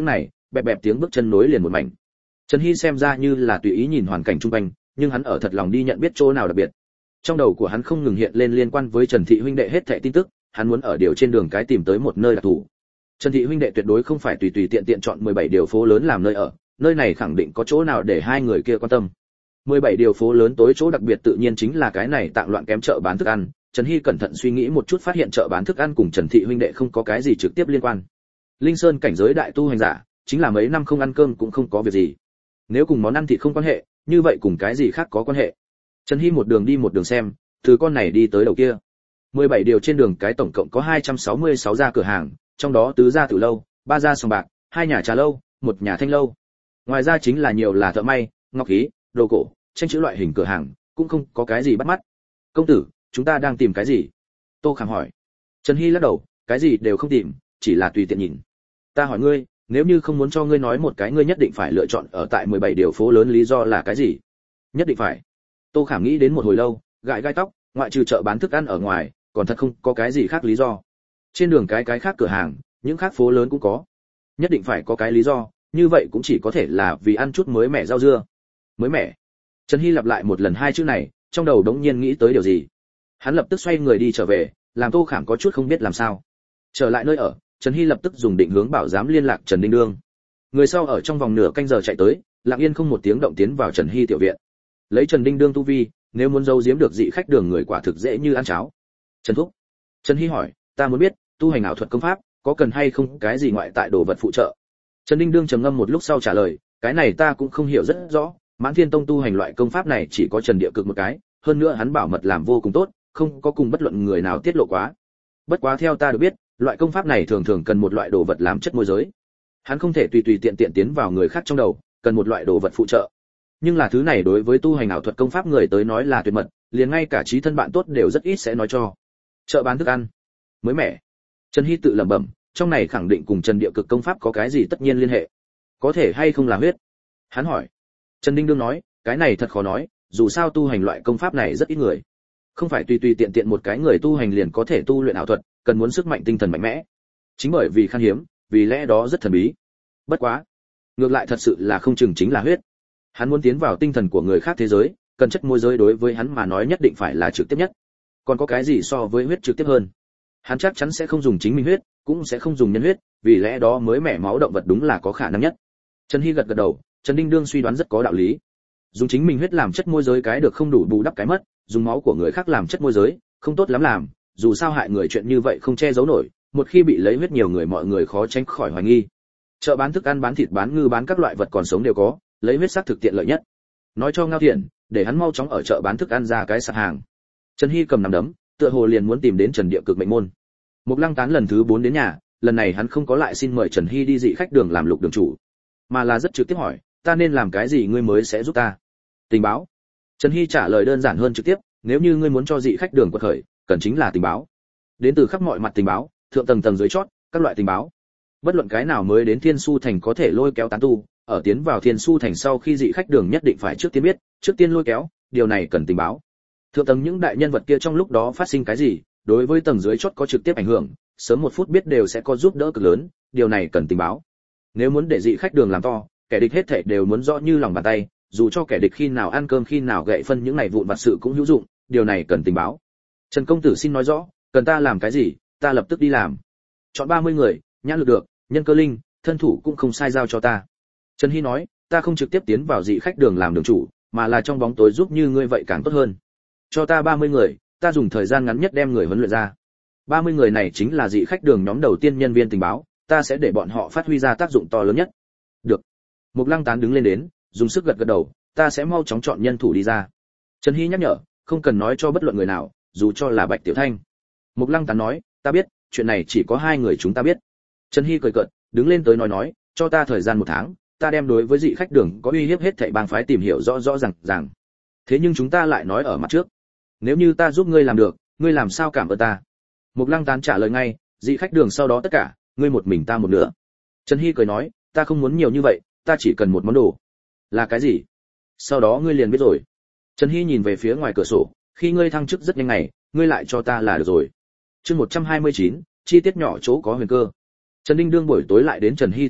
bẹp bẹp tiếng bước chân nối liền một mảnh. Trần Hy xem ra như là tùy ý nhìn hoàn cảnh xung quanh, nhưng hắn ở thật lòng đi nhận biết chỗ nào đặc biệt. Trong đầu của hắn không ngừng hiện lên liên quan với Trần Thị huynh đệ hết thảy tin tức, hắn muốn ở điều trên đường cái tìm tới một nơi đặc thù. Trần Thị huynh đệ tuyệt đối không phải tùy tùy tiện tiện chọn 17 điều phố lớn làm nơi ở, nơi này khẳng định có chỗ nào để hai người kia quan tâm. 17 điều phố lớn tối chỗ đặc biệt tự nhiên chính là cái này tạng loạn kém chợ bán thức ăn. Trần Hy cẩn thận suy nghĩ một chút phát hiện chợ bán thức ăn cùng Trần Thị huynh đệ không có cái gì trực tiếp liên quan. Linh Sơn cảnh giới đại tu hành giả, chính là mấy năm không ăn cơm cũng không có việc gì. Nếu cùng món ăn thịt không quan hệ, như vậy cùng cái gì khác có quan hệ. Trần Hy một đường đi một đường xem, từ con này đi tới đầu kia. 17 điều trên đường cái tổng cộng có 266 gia cửa hàng, trong đó tứ gia tử lâu, ba gia sòng bạc, hai nhà trà lâu, một nhà thanh lâu. Ngoài ra chính là nhiều là thợ may, ngọc khí, đồ cổ, tranh chữ loại hình cửa hàng, cũng không có cái gì bắt mắt. Công tử, chúng ta đang tìm cái gì? Tô Khảm hỏi. Trần Hy lắc đầu, cái gì đều không tìm, chỉ là tùy tiện nhìn. Ta hỏi ngươi, nếu như không muốn cho ngươi nói một cái ngươi nhất định phải lựa chọn ở tại 17 điều phố lớn lý do là cái gì? Nhất định phải. Tô Khảm nghĩ đến một hồi lâu, gãi gai tóc, ngoại trừ chợ bán thức ăn ở ngoài, còn thật không có cái gì khác lý do. Trên đường cái khác cửa hàng, những khác phố lớn cũng có. Nhất định phải có cái lý do, như vậy cũng chỉ có thể là vì ăn chút mới mẻ rau dưa. Mới mẻ. Trần Hy lặp lại một lần hai chữ này, trong đầu đống nhiên nghĩ tới điều gì. Hắn lập tức xoay người đi trở về, làm Tô Khảm có chút không biết làm sao. Trở lại nơi ở, Trần Hy lập tức dùng định hướng bảo giám liên lạc Trần Đinh Đương. Người sau ở trong vòng nửa canh giờ chạy tới, lặng yên không một tiếng động tiến vào Trần Hy tiểu viện. Lấy Trần Đinh Đương tu vi, nếu muốn giấu giếm được dị khách đường người quả thực dễ như ăn cháo. Trần Thúc. Trần Hy hỏi, ta muốn biết, tu hành ảo thuật công pháp, có cần hay không cái gì ngoại tại đồ vật phụ trợ? Trần Đinh Đương trầm ngâm một lúc sau trả lời, cái này ta cũng không hiểu rất rõ, Mãn Thiên Tông tu hành loại công pháp này chỉ có Trần Địa Cực một cái, hơn nữa hắn bảo mật làm vô cùng tốt, không có cùng bất luận người nào tiết lộ quá. Bất quá theo ta được biết, loại công pháp này thường thường cần một loại đồ vật làm chất môi giới. Hắn không thể tùy tùy tiện tiện tiến vào người khác trong đầu, cần một loại đồ vật phụ trợ. Nhưng là thứ này đối với tu hành ảo thuật công pháp người tới nói là tuyệt mật, liền ngay cả trí thân bạn tốt đều rất ít sẽ nói cho. Chợ bán thức ăn, mới mẻ. Trần Hy tự lẩm bẩm, trong này khẳng định cùng Trần Địa Cực công pháp có cái gì tất nhiên liên hệ. Có thể hay không là huyết? Hắn hỏi. Trần Đinh Đương nói, cái này thật khó nói, dù sao tu hành loại công pháp này rất ít người. Không phải tùy tùy tiện tiện một cái người tu hành liền có thể tu luyện ảo thuật, cần muốn sức mạnh tinh thần mạnh mẽ. Chính bởi vì khan hiếm, vì lẽ đó rất thần bí. Bất quá, ngược lại thật sự là không chừng chính là huyết. Hắn muốn tiến vào tinh thần của người khác thế giới, cần chất môi giới đối với hắn mà nói nhất định phải là trực tiếp nhất. Còn có cái gì so với huyết trực tiếp hơn? Hắn chắc chắn sẽ không dùng chính mình huyết, cũng sẽ không dùng nhân huyết, vì lẽ đó mới mẻ máu động vật đúng là có khả năng nhất. Trần Hy gật gật đầu, Trần Đinh Đương suy đoán rất có đạo lý. Dùng chính mình huyết làm chất môi giới cái được không đủ bù đắp cái mất, dùng máu của người khác làm chất môi giới, không tốt lắm làm, dù sao hại người chuyện như vậy không che giấu nổi, một khi bị lấy huyết nhiều người mọi người khó tránh khỏi hoài nghi. Chợ bán thức ăn, bán thịt, bán ngư, bán các loại vật còn sống đều có, lấy huyết xác thực tiện lợi nhất. Nói cho Ngao Thiện, để hắn mau chóng ở chợ bán thức ăn ra cái sạp hàng. Trần Hy cầm nắm đấm, tựa hồ liền muốn tìm đến Trần Địa Cực mệnh môn. Mục Lăng Tán lần thứ 4 đến nhà, lần này hắn không có lại xin mời Trần Hy đi dị khách đường làm lục đường chủ, mà là rất trực tiếp hỏi, ta nên làm cái gì ngươi mới sẽ giúp ta? Tình báo. Trần Hy trả lời đơn giản hơn trực tiếp, nếu như ngươi muốn cho dị khách đường quật khởi, cần chính là tình báo. Đến từ khắp mọi mặt tình báo, thượng tầng tầng dưới chót, các loại tình báo. Bất luận cái nào mới đến Thiên Su thành có thể lôi kéo tán tu, ở tiến vào Thiên Su thành sau khi dị khách đường nhất định phải trước tiên biết, trước tiên lôi kéo, điều này cần tình báo. Thượng tầng những đại nhân vật kia trong lúc đó phát sinh cái gì, đối với tầng dưới chót có trực tiếp ảnh hưởng, sớm một phút biết đều sẽ có giúp đỡ cực lớn, điều này cần tình báo. Nếu muốn để dị khách đường làm to, kẻ địch hết thảy đều muốn rõ như lòng bàn tay, dù cho kẻ địch khi nào ăn cơm khi nào gậy phân những này vụn vặt sự cũng hữu dụng, điều này cần tình báo. Trần công tử xin nói rõ, cần ta làm cái gì, ta lập tức đi làm. Chọn 30 người, nhãn lực được, nhân cơ linh, thân thủ cũng không sai giao cho ta. Trần Hy nói, ta không trực tiếp tiến vào dị khách đường làm đường chủ, mà là trong bóng tối giúp như ngươi vậy càng tốt hơn. Cho ta 30 người, ta dùng thời gian ngắn nhất đem người huấn luyện ra. 30 người này chính là dị khách đường nhóm đầu tiên nhân viên tình báo, ta sẽ để bọn họ phát huy ra tác dụng to lớn nhất. Được. Mục Lăng Tán đứng lên đến, dùng sức gật gật đầu, ta sẽ mau chóng chọn nhân thủ đi ra. Trần Hy nhắc nhở, không cần nói cho bất luận người nào, dù cho là Bạch Tiểu Thanh. Mục Lăng Tán nói, ta biết, chuyện này chỉ có 2 người chúng ta biết. Trần Hy cười cợt, đứng lên tới nói, cho ta thời gian 1 tháng, ta đem đối với dị khách đường có uy hiếp hết thảy bang phái tìm hiểu rõ rõ ràng. Thế nhưng chúng ta lại nói ở mặt trước, nếu như ta giúp ngươi làm được, ngươi làm sao cảm ơn ta? Mục Lăng Tán trả lời ngay, dị khách đường sau đó tất cả, ngươi một mình ta một nửa. Trần Hy cười nói, ta không muốn nhiều như vậy, ta chỉ cần một món đồ. Là cái gì? Sau đó ngươi liền biết rồi. Trần Hy nhìn về phía ngoài cửa sổ, khi ngươi thăng chức rất nhanh này, ngươi lại cho ta là được rồi. Chương 129, chi tiết nhỏ chỗ có huyền cơ. Trần Đinh Đương buổi tối lại đến Trần Hy tiểu viện,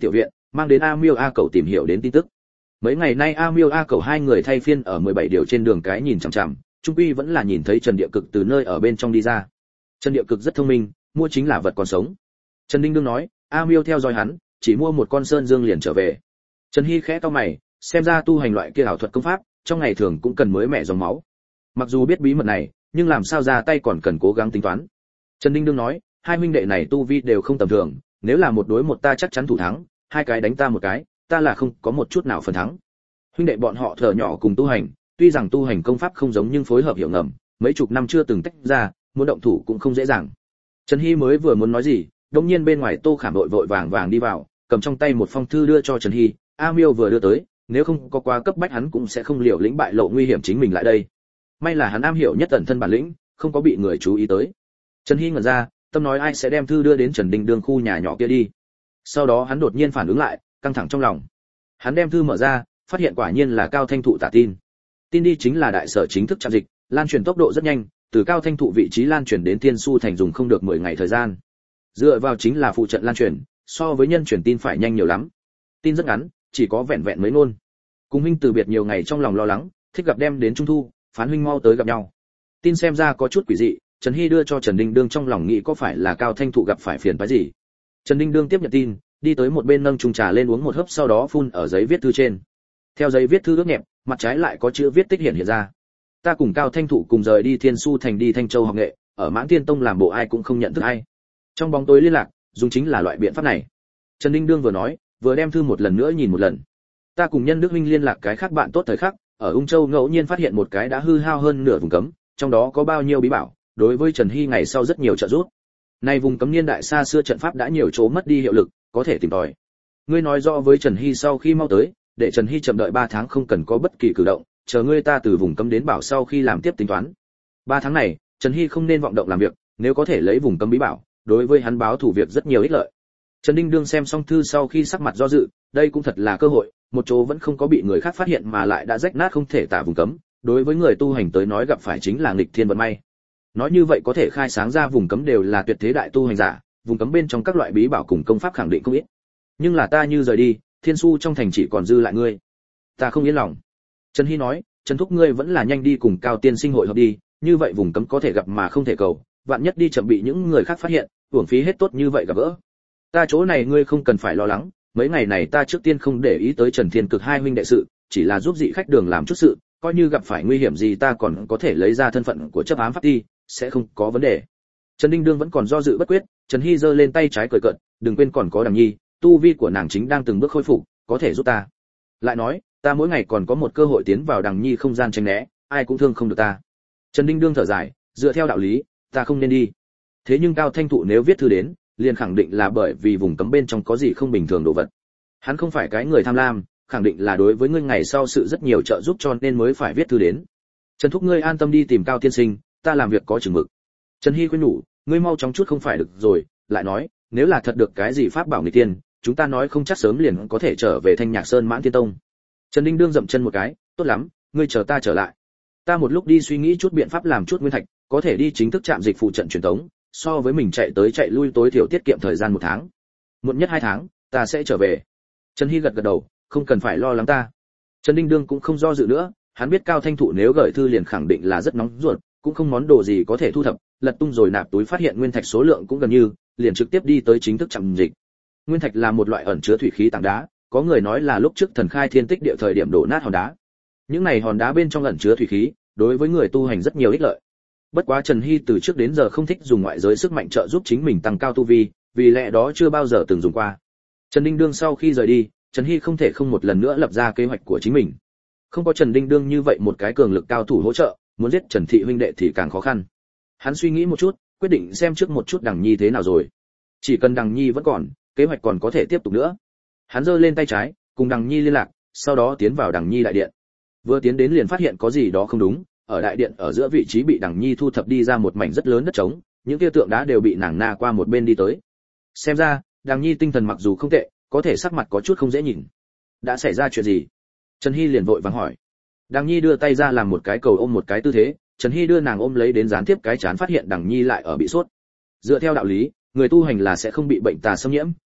mang đến A Miêu A Cẩu tìm hiểu đến tin tức. Mấy ngày nay A Miêu A Cẩu hai người thay phiên ở 17 điều trên đường cái nhìn chằm chằm, trung quy vẫn là nhìn thấy Trần Địa Cực từ nơi ở bên trong đi ra. Trần Địa Cực rất thông minh, mua chính là vật còn sống. Trần Đinh Đương nói, A Miêu theo dõi hắn, chỉ mua một con sơn dương liền trở về. Trần Hy khẽ cau mày, xem ra tu hành loại kia ảo thuật công pháp, trong ngày thường cũng cần mới mẻ dòng máu. Mặc dù biết bí mật này, nhưng làm sao ra tay còn cần cố gắng tính toán. Trần Đinh Đương nói, hai huynh đệ này tu vi đều không tầm thường, nếu là một đối một ta chắc chắn thủ thắng, hai cái đánh ta một cái, ta là không có một chút nào phần thắng. Huynh đệ bọn họ thở nhỏ cùng tu hành, tuy rằng tu hành công pháp không giống nhưng phối hợp hiểu ngầm, mấy chục năm chưa từng tách ra, muốn động thủ cũng không dễ dàng. Trần Hy mới vừa muốn nói gì, đột nhiên bên ngoài Tô Khảm vội vàng vàng đi vào, cầm trong tay một phong thư đưa cho Trần Hy, A Miêu vừa đưa tới, nếu không có quá cấp bách hắn cũng sẽ không liều lĩnh bại lộ nguy hiểm chính mình lại đây. May là hắn am hiểu nhất ẩn thân bản lĩnh, không có bị người chú ý tới. Trần Hy ngẩn ra, tâm nói ai sẽ đem thư đưa đến Trần Đinh Đương khu nhà nhỏ kia đi. Sau đó hắn đột nhiên phản ứng lại, căng thẳng trong lòng. Hắn đem thư mở ra, phát hiện quả nhiên là Cao Thanh Thụ tả tin. Tin đi chính là đại sở chính thức trạm dịch, lan truyền tốc độ rất nhanh, từ Cao Thanh Thụ vị trí lan truyền đến Thiên Su thành dùng không được 10 ngày thời gian. Dựa vào chính là phụ trận lan truyền, so với nhân truyền tin phải nhanh nhiều lắm. Tin rất ngắn, chỉ có vẹn vẹn mấy ngôn. Cùng huynh từ biệt nhiều ngày trong lòng lo lắng, thích gặp đem đến trung thu, phán huynh mau tới gặp nhau. Tin xem ra có chút quỷ dị, Trần Hy đưa cho Trần Đinh Đương trong lòng nghĩ có phải là Cao Thanh Thụ gặp phải phiền phức gì. Trần Đinh Đương tiếp nhận tin, đi tới một bên nâng chung trà lên uống một hớp sau đó phun ở giấy viết thư trên. Theo giấy viết thư ướt nhẹp, mặt trái lại có chữ viết tích hiện ra. Ta cùng Cao Thanh Thụ cùng rời đi Thiên Su thành đi Thanh Châu học nghệ, ở Mãng Thiên Tông làm bộ ai cũng không nhận thức ai. Trong bóng tối liên lạc, dùng chính là loại biện pháp này. Trần Đinh Đương vừa nói, vừa đem thư một lần nữa nhìn một lần. Ta cùng Nhân Đức huynh liên lạc cái khác bạn tốt thời khắc, ở Ung Châu ngẫu nhiên phát hiện một cái đã hư hao hơn nửa vùng cấm, trong đó có bao nhiêu bí bảo, đối với Trần Hy ngày sau rất nhiều trợ giúp. Nay vùng cấm niên đại xa xưa trận pháp đã nhiều chỗ mất đi hiệu lực, có thể tìm tòi. Ngươi nói rõ với Trần Hy sau khi mau tới, để Trần Hy chậm đợi 3 tháng không cần có bất kỳ cử động, chờ ngươi ta từ vùng cấm đến bảo sau khi làm tiếp tính toán. 3 tháng này, Trần Hy không nên vọng động làm việc, nếu có thể lấy vùng cấm bí bảo, đối với hắn báo thủ việc rất nhiều ích lợi. Trần Đinh Đương xem xong thư sau khi sắc mặt do dự, đây cũng thật là cơ hội, một chỗ vẫn không có bị người khác phát hiện mà lại đã rách nát không thể tả vùng cấm, đối với người tu hành tới nói gặp phải chính là nghịch thiên vận may. Nói như vậy có thể khai sáng ra vùng cấm đều là tuyệt thế đại tu hành giả, vùng cấm bên trong các loại bí bảo cùng công pháp khẳng định không ít. Nhưng là ta như rời đi, Thiên Su trong thành chỉ còn dư lại ngươi. Ta không yên lòng. Trần Hy nói, Trần thúc ngươi vẫn là nhanh đi cùng Cao tiên sinh hội hợp đi, như vậy vùng cấm có thể gặp mà không thể cầu, vạn nhất đi chậm bị những người khác phát hiện, uổng phí hết tốt như vậy gặp gỡ. Ta chỗ này ngươi không cần phải lo lắng, mấy ngày này ta trước tiên không để ý tới Trần Thiên Cực hai huynh đệ sự, chỉ là giúp dị khách đường làm chút sự, coi như gặp phải nguy hiểm gì ta còn có thể lấy ra thân phận của chấp ám pháp ti, sẽ không có vấn đề. Trần Đinh Đương vẫn còn do dự bất quyết, Trần Hy giơ lên tay trái cười cợt, đừng quên còn có Đằng Nhi, tu vi của nàng chính đang từng bước khôi phục, có thể giúp ta. Lại nói, ta mỗi ngày còn có một cơ hội tiến vào Đằng Nhi không gian tránh né, ai cũng thương không được ta. Trần Đinh Đương thở dài, dựa theo đạo lý, ta không nên đi. Thế nhưng Cao Thanh Thụ nếu viết thư đến, liền khẳng định là bởi vì vùng cấm bên trong có gì không bình thường đồ vật. Hắn không phải cái người tham lam, khẳng định là đối với ngươi ngày sau sự rất nhiều trợ giúp cho nên mới phải viết thư đến. Trần thúc ngươi an tâm đi tìm Cao tiên sinh, ta làm việc có chừng mực. Trần Hy khuyên nhủ, ngươi mau chóng chút không phải được rồi, lại nói, nếu là thật được cái gì pháp bảo nghịch tiên, chúng ta nói không chắc sớm liền có thể trở về Thanh Nhạc Sơn Mãn Thiên Tông. Trần Đinh Đương dậm chân một cái, tốt lắm, ngươi chờ ta trở lại. Ta một lúc đi suy nghĩ chút biện pháp làm chút nguyên thạch, có thể đi chính thức trạm dịch phụ trận truyền thống, so với mình chạy tới chạy lui tối thiểu tiết kiệm thời gian 1 tháng. Muộn nhất 2 tháng, ta sẽ trở về. Trần Hy gật gật đầu, không cần phải lo lắng ta. Trần Đinh Đương cũng không do dự nữa, hắn biết Cao Thanh Thụ nếu gửi thư liền khẳng định là rất nóng ruột, cũng không món đồ gì có thể thu thập, lật tung rồi nạp túi phát hiện nguyên thạch số lượng cũng gần như, liền trực tiếp đi tới chính thức trạm dịch. Nguyên thạch là một loại ẩn chứa thủy khí tảng đá, có người nói là lúc trước thần khai thiên tích địa thời điểm đổ nát hòn đá. Những này hòn đá bên trong ẩn chứa thủy khí, đối với người tu hành rất nhiều ích lợi. Bất quá Trần Hy từ trước đến giờ không thích dùng ngoại giới sức mạnh trợ giúp chính mình tăng cao tu vi, vì lẽ đó chưa bao giờ từng dùng qua. Trần Đinh Đương sau khi rời đi, Trần Hy không thể không một lần nữa lập ra kế hoạch của chính mình. Không có Trần Đinh Đương như vậy một cái cường lực cao thủ hỗ trợ, muốn giết Trần thị huynh đệ thì càng khó khăn. Hắn suy nghĩ một chút, quyết định xem trước một chút Đằng Nhi thế nào rồi. Chỉ cần Đằng Nhi vẫn còn, kế hoạch còn có thể tiếp tục nữa. Hắn giơ lên tay trái, cùng Đằng Nhi liên lạc, sau đó tiến vào Đằng Nhi đại điện. Vừa tiến đến liền phát hiện có gì đó không đúng, ở đại điện ở giữa vị trí bị Đằng Nhi thu thập đi ra một mảnh rất lớn đất trống, những kia tượng đá đều bị nàng na qua một bên đi tới. Xem ra, Đằng Nhi tinh thần mặc dù không tệ, có thể sắc mặt có chút không dễ nhìn. Đã xảy ra chuyện gì? Trần Hy liền vội vàng hỏi. Đằng Nhi đưa tay ra làm một cái cầu ôm một cái tư thế, Trần Hy đưa nàng ôm lấy đến gián tiếp cái chán phát hiện Đằng Nhi lại ở bị sốt. Dựa theo đạo lý, người tu hành là sẽ không bị bệnh tà xâm nhiễm,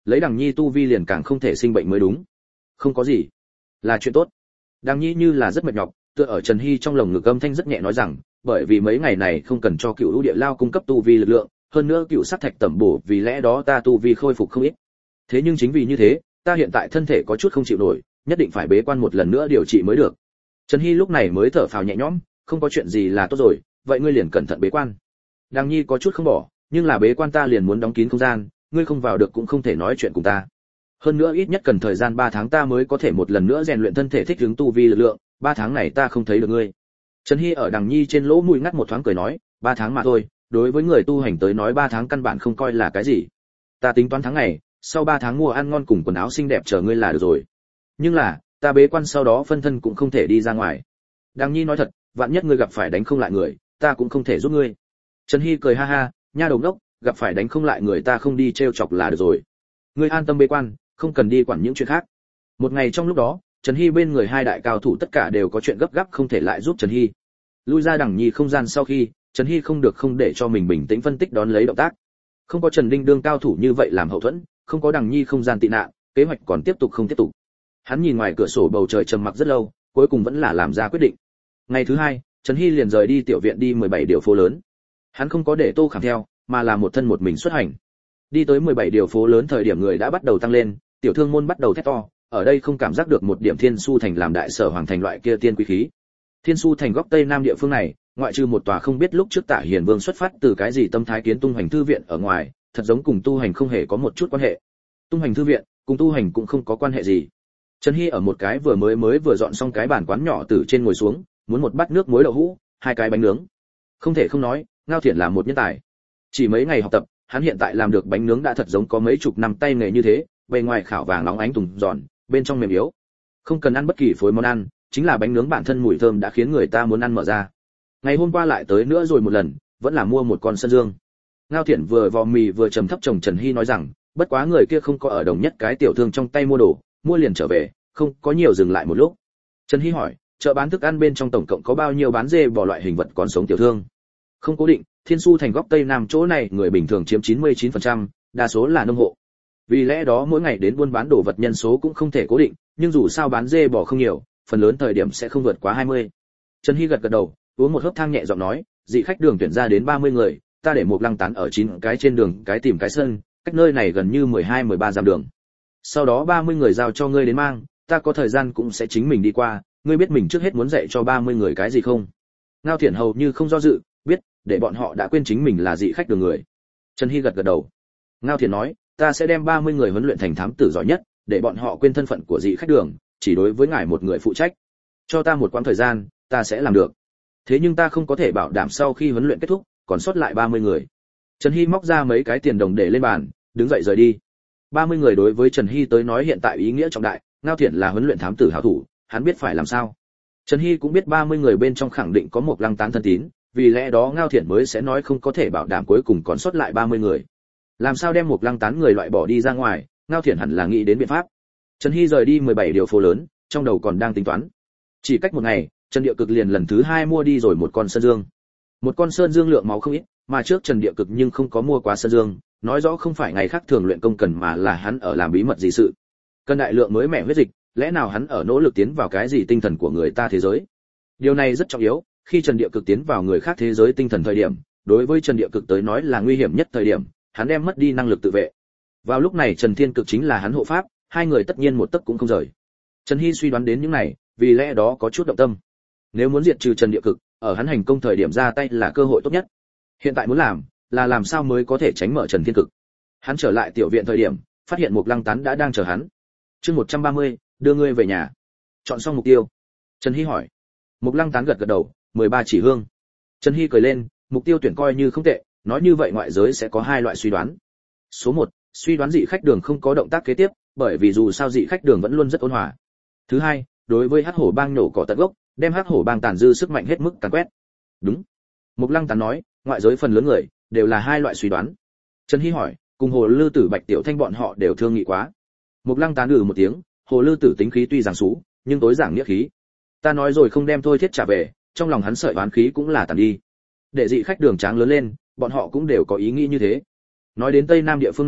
lấy Đằng Nhi tu vi liền càng không thể sinh bệnh mới đúng. Không có gì, là chuyện tốt. Đằng Nhi như là rất mệt nhọc, tựa ở Trần Hy trong lồng ngực âm thanh rất nhẹ nói rằng, bởi vì mấy ngày này không cần cho Cựu Lũ Địa Lao cung cấp tu vi lực lượng, hơn nữa Cựu Sát Thạch tẩm bổ, vì lẽ đó ta tu vi khôi phục không ít. Thế nhưng chính vì như thế, ta hiện tại thân thể có chút không chịu nổi, nhất định phải bế quan một lần nữa điều trị mới được. Trần Hy lúc này mới thở phào nhẹ nhõm, không có chuyện gì là tốt rồi, vậy ngươi liền cẩn thận bế quan. Đằng Nhi có chút không bỏ, nhưng là bế quan ta liền muốn đóng kín không gian, ngươi không vào được cũng không thể nói chuyện cùng ta. Hơn nữa ít nhất cần thời gian 3 tháng ta mới có thể một lần nữa rèn luyện thân thể thích ứng tu vi lực lượng, 3 tháng này ta không thấy được ngươi. Trần Hy ở Đằng Nhi trên lỗ mũi ngắt một thoáng cười nói, 3 tháng mà thôi, đối với người tu hành tới nói 3 tháng căn bản không coi là cái gì. Ta tính toán tháng ngày, sau 3 tháng mua ăn ngon cùng quần áo xinh đẹp chờ ngươi là được rồi. Nhưng là, ta bế quan sau đó phân thân cũng không thể đi ra ngoài. Đằng Nhi nói thật, vạn nhất ngươi gặp phải đánh không lại người, ta cũng không thể giúp ngươi. Trần Hy cười ha ha, nha đầu đốc, gặp phải đánh không lại người ta không đi trêu chọc là được rồi. Ngươi an tâm bế quan, không cần đi quản những chuyện khác. Một ngày trong lúc đó, Trần Hy bên người hai đại cao thủ tất cả đều có chuyện gấp gáp không thể lại giúp Trần Hy. Lui ra Đằng Nhi không gian sau khi, Trần Hy không được không để cho mình bình tĩnh phân tích đón lấy động tác. Không có Trần Đinh đương cao thủ như vậy làm hậu thuẫn, không có Đằng Nhi không gian tị nạn, kế hoạch còn tiếp tục không tiếp tục. Hắn nhìn ngoài cửa sổ bầu trời trầm mặc rất lâu, cuối cùng vẫn là làm ra quyết định. Ngày thứ hai, Trần Hy liền rời đi tiểu viện đi 17 điều phố lớn. Hắn không có để Tô Khảm theo, mà là một thân một mình xuất hành. Đi tới 17 điều phố lớn thời điểm người đã bắt đầu tăng lên, tiểu thương môn bắt đầu thét to, ở đây không cảm giác được một điểm Thiên Su thành làm đại sở hoàng thành loại kia tiên quý khí. Thiên Su thành góc tây nam địa phương này, ngoại trừ một tòa không biết lúc trước Tạ Hiền Vương xuất phát từ cái gì tâm thái kiến tung hành thư viện ở ngoài, thật giống cùng tu hành không hề có một chút quan hệ. Tung hành thư viện, cùng tu hành cũng không có quan hệ gì. Trần Hy ở một cái vừa dọn xong cái bàn quán nhỏ từ trên ngồi xuống, muốn một bát nước muối đậu hũ, 2 cái bánh nướng. Không thể không nói, Ngao Thiển là một nhân tài. Chỉ mấy ngày học tập, hắn hiện tại làm được bánh nướng đã thật giống có mấy chục năm tay nghề như thế, bề ngoài khảo vàng nóng ánh tùng giòn, bên trong mềm yếu. Không cần ăn bất kỳ phối món ăn, chính là bánh nướng bản thân mùi thơm đã khiến người ta muốn ăn mở ra. Ngày hôm qua lại tới nữa rồi một lần, vẫn là mua một con sơn dương. Ngao Thiển vừa vò mì vừa trầm thấp chồng Trần Hy nói rằng, bất quá người kia không có ở đồng nhất cái tiểu thương trong tay mua đồ, mua liền trở về, không có nhiều dừng lại một lúc. Trần Hy hỏi, chợ bán thức ăn bên trong tổng cộng có bao nhiêu bán dê bò loại hình vật còn sống tiểu thương? Không cố định, Thiên Su thành góc tây nam chỗ này người bình thường chiếm 99%, đa số là nông hộ. Vì lẽ đó mỗi ngày đến buôn bán đồ vật nhân số cũng không thể cố định, nhưng dù sao bán dê bò không nhiều, phần lớn thời điểm sẽ không vượt quá 20. Trần Hy gật gật đầu, uống một hớp thang nhẹ giọng nói, dị khách đường tuyển ra đến 30 người, ta để một lăng tán ở 9 cái trên đường cái tìm cái sân, cách nơi này gần như 12-13 dặm đường. Sau đó 30 người giao cho ngươi đến mang, ta có thời gian cũng sẽ chính mình đi qua, ngươi biết mình trước hết muốn dạy cho 30 người cái gì không? Ngao Thiển hầu như không do dự, biết, để bọn họ đã quên chính mình là dị khách đường người. Trần Hy gật gật đầu. Ngao Thiển nói, ta sẽ đem 30 người huấn luyện thành thám tử giỏi nhất, để bọn họ quên thân phận của dị khách đường, chỉ đối với ngài một người phụ trách. Cho ta một quãng thời gian, ta sẽ làm được. Thế nhưng ta không có thể bảo đảm sau khi huấn luyện kết thúc, còn sót lại 30 người. Trần Hy móc ra mấy cái tiền đồng để lên bàn, đứng dậy rời đi. 30 người đối với Trần Hy tới nói hiện tại ý nghĩa trọng đại, Ngao Thiển là huấn luyện thám tử hảo thủ, hắn biết phải làm sao. Trần Hy cũng biết 30 người bên trong khẳng định có một lăng tán thân tín, vì lẽ đó Ngao Thiển mới sẽ nói không có thể bảo đảm cuối cùng còn sót lại 30 người. Làm sao đem một lăng tán người loại bỏ đi ra ngoài, Ngao Thiển hẳn là nghĩ đến biện pháp. Trần Hy rời đi 17 điều phố lớn, trong đầu còn đang tính toán. Chỉ cách một ngày, Trần Địa Cực liền lần thứ 2 mua đi rồi một con sơn dương. Một con sơn dương lượng máu không ít, mà trước Trần Địa Cực nhưng không có mua quá sơn dương, nói rõ không phải ngày khác thường luyện công cần mà là hắn ở làm bí mật gì sự. Cần đại lượng mới mẻ huyết dịch, lẽ nào hắn ở nỗ lực tiến vào cái gì tinh thần của người ta thế giới? Điều này rất trọng yếu, khi Trần Địa Cực tiến vào người khác thế giới tinh thần thời điểm, đối với Trần Địa Cực tới nói là nguy hiểm nhất thời điểm, hắn đem mất đi năng lực tự vệ. Vào lúc này Trần Thiên Cực chính là hắn hộ pháp, hai người tất nhiên một tấc cũng không rời. Trần Hy suy đoán đến những này, vì lẽ đó có chút động tâm. Nếu muốn diệt trừ Trần Địa Cực, ở hắn hành công thời điểm ra tay là cơ hội tốt nhất. Hiện tại muốn làm, là làm sao mới có thể tránh mở Trần Thiên Cực. Hắn trở lại tiểu viện thời điểm, phát hiện một lăng tán đã đang chờ hắn. Chương 130, đưa ngươi về nhà. Chọn xong mục tiêu. Trần Hy hỏi. Một lăng tán gật gật đầu, 13 chỉ hương. Trần Hy cười lên, mục tiêu tuyển coi như không tệ, nói như vậy ngoại giới sẽ có 2 loại suy đoán. Số 1, suy đoán dị khách đường không có động tác kế tiếp, bởi vì dù sao dị khách đường vẫn luôn rất ôn hòa. Thứ 2, đối với Hắc Hổ Bang nổ cỏ tận gốc, đem Hắc Hổ Bang tàn dư sức mạnh hết mức càn quét. Đúng. Mục Lăng Tán nói, ngoại giới phần lớn người đều là 2 loại suy đoán. Trần Hy hỏi, cùng Hồ Lư Tử Bạch Tiểu Thanh bọn họ đều thương nghị quá. Mục Lăng Tán một tiếng, Hồ Lư Tử tính khí tuy giảng sú, nhưng tối giảng nghĩa khí. Ta nói rồi không đem thôi thiết trả về, trong lòng hắn sợi oán khí cũng là tàn đi. Để dị khách đường tráng lớn lên, bọn họ cũng đều có ý nghĩ như thế. Nói đến Tây Nam địa phương này,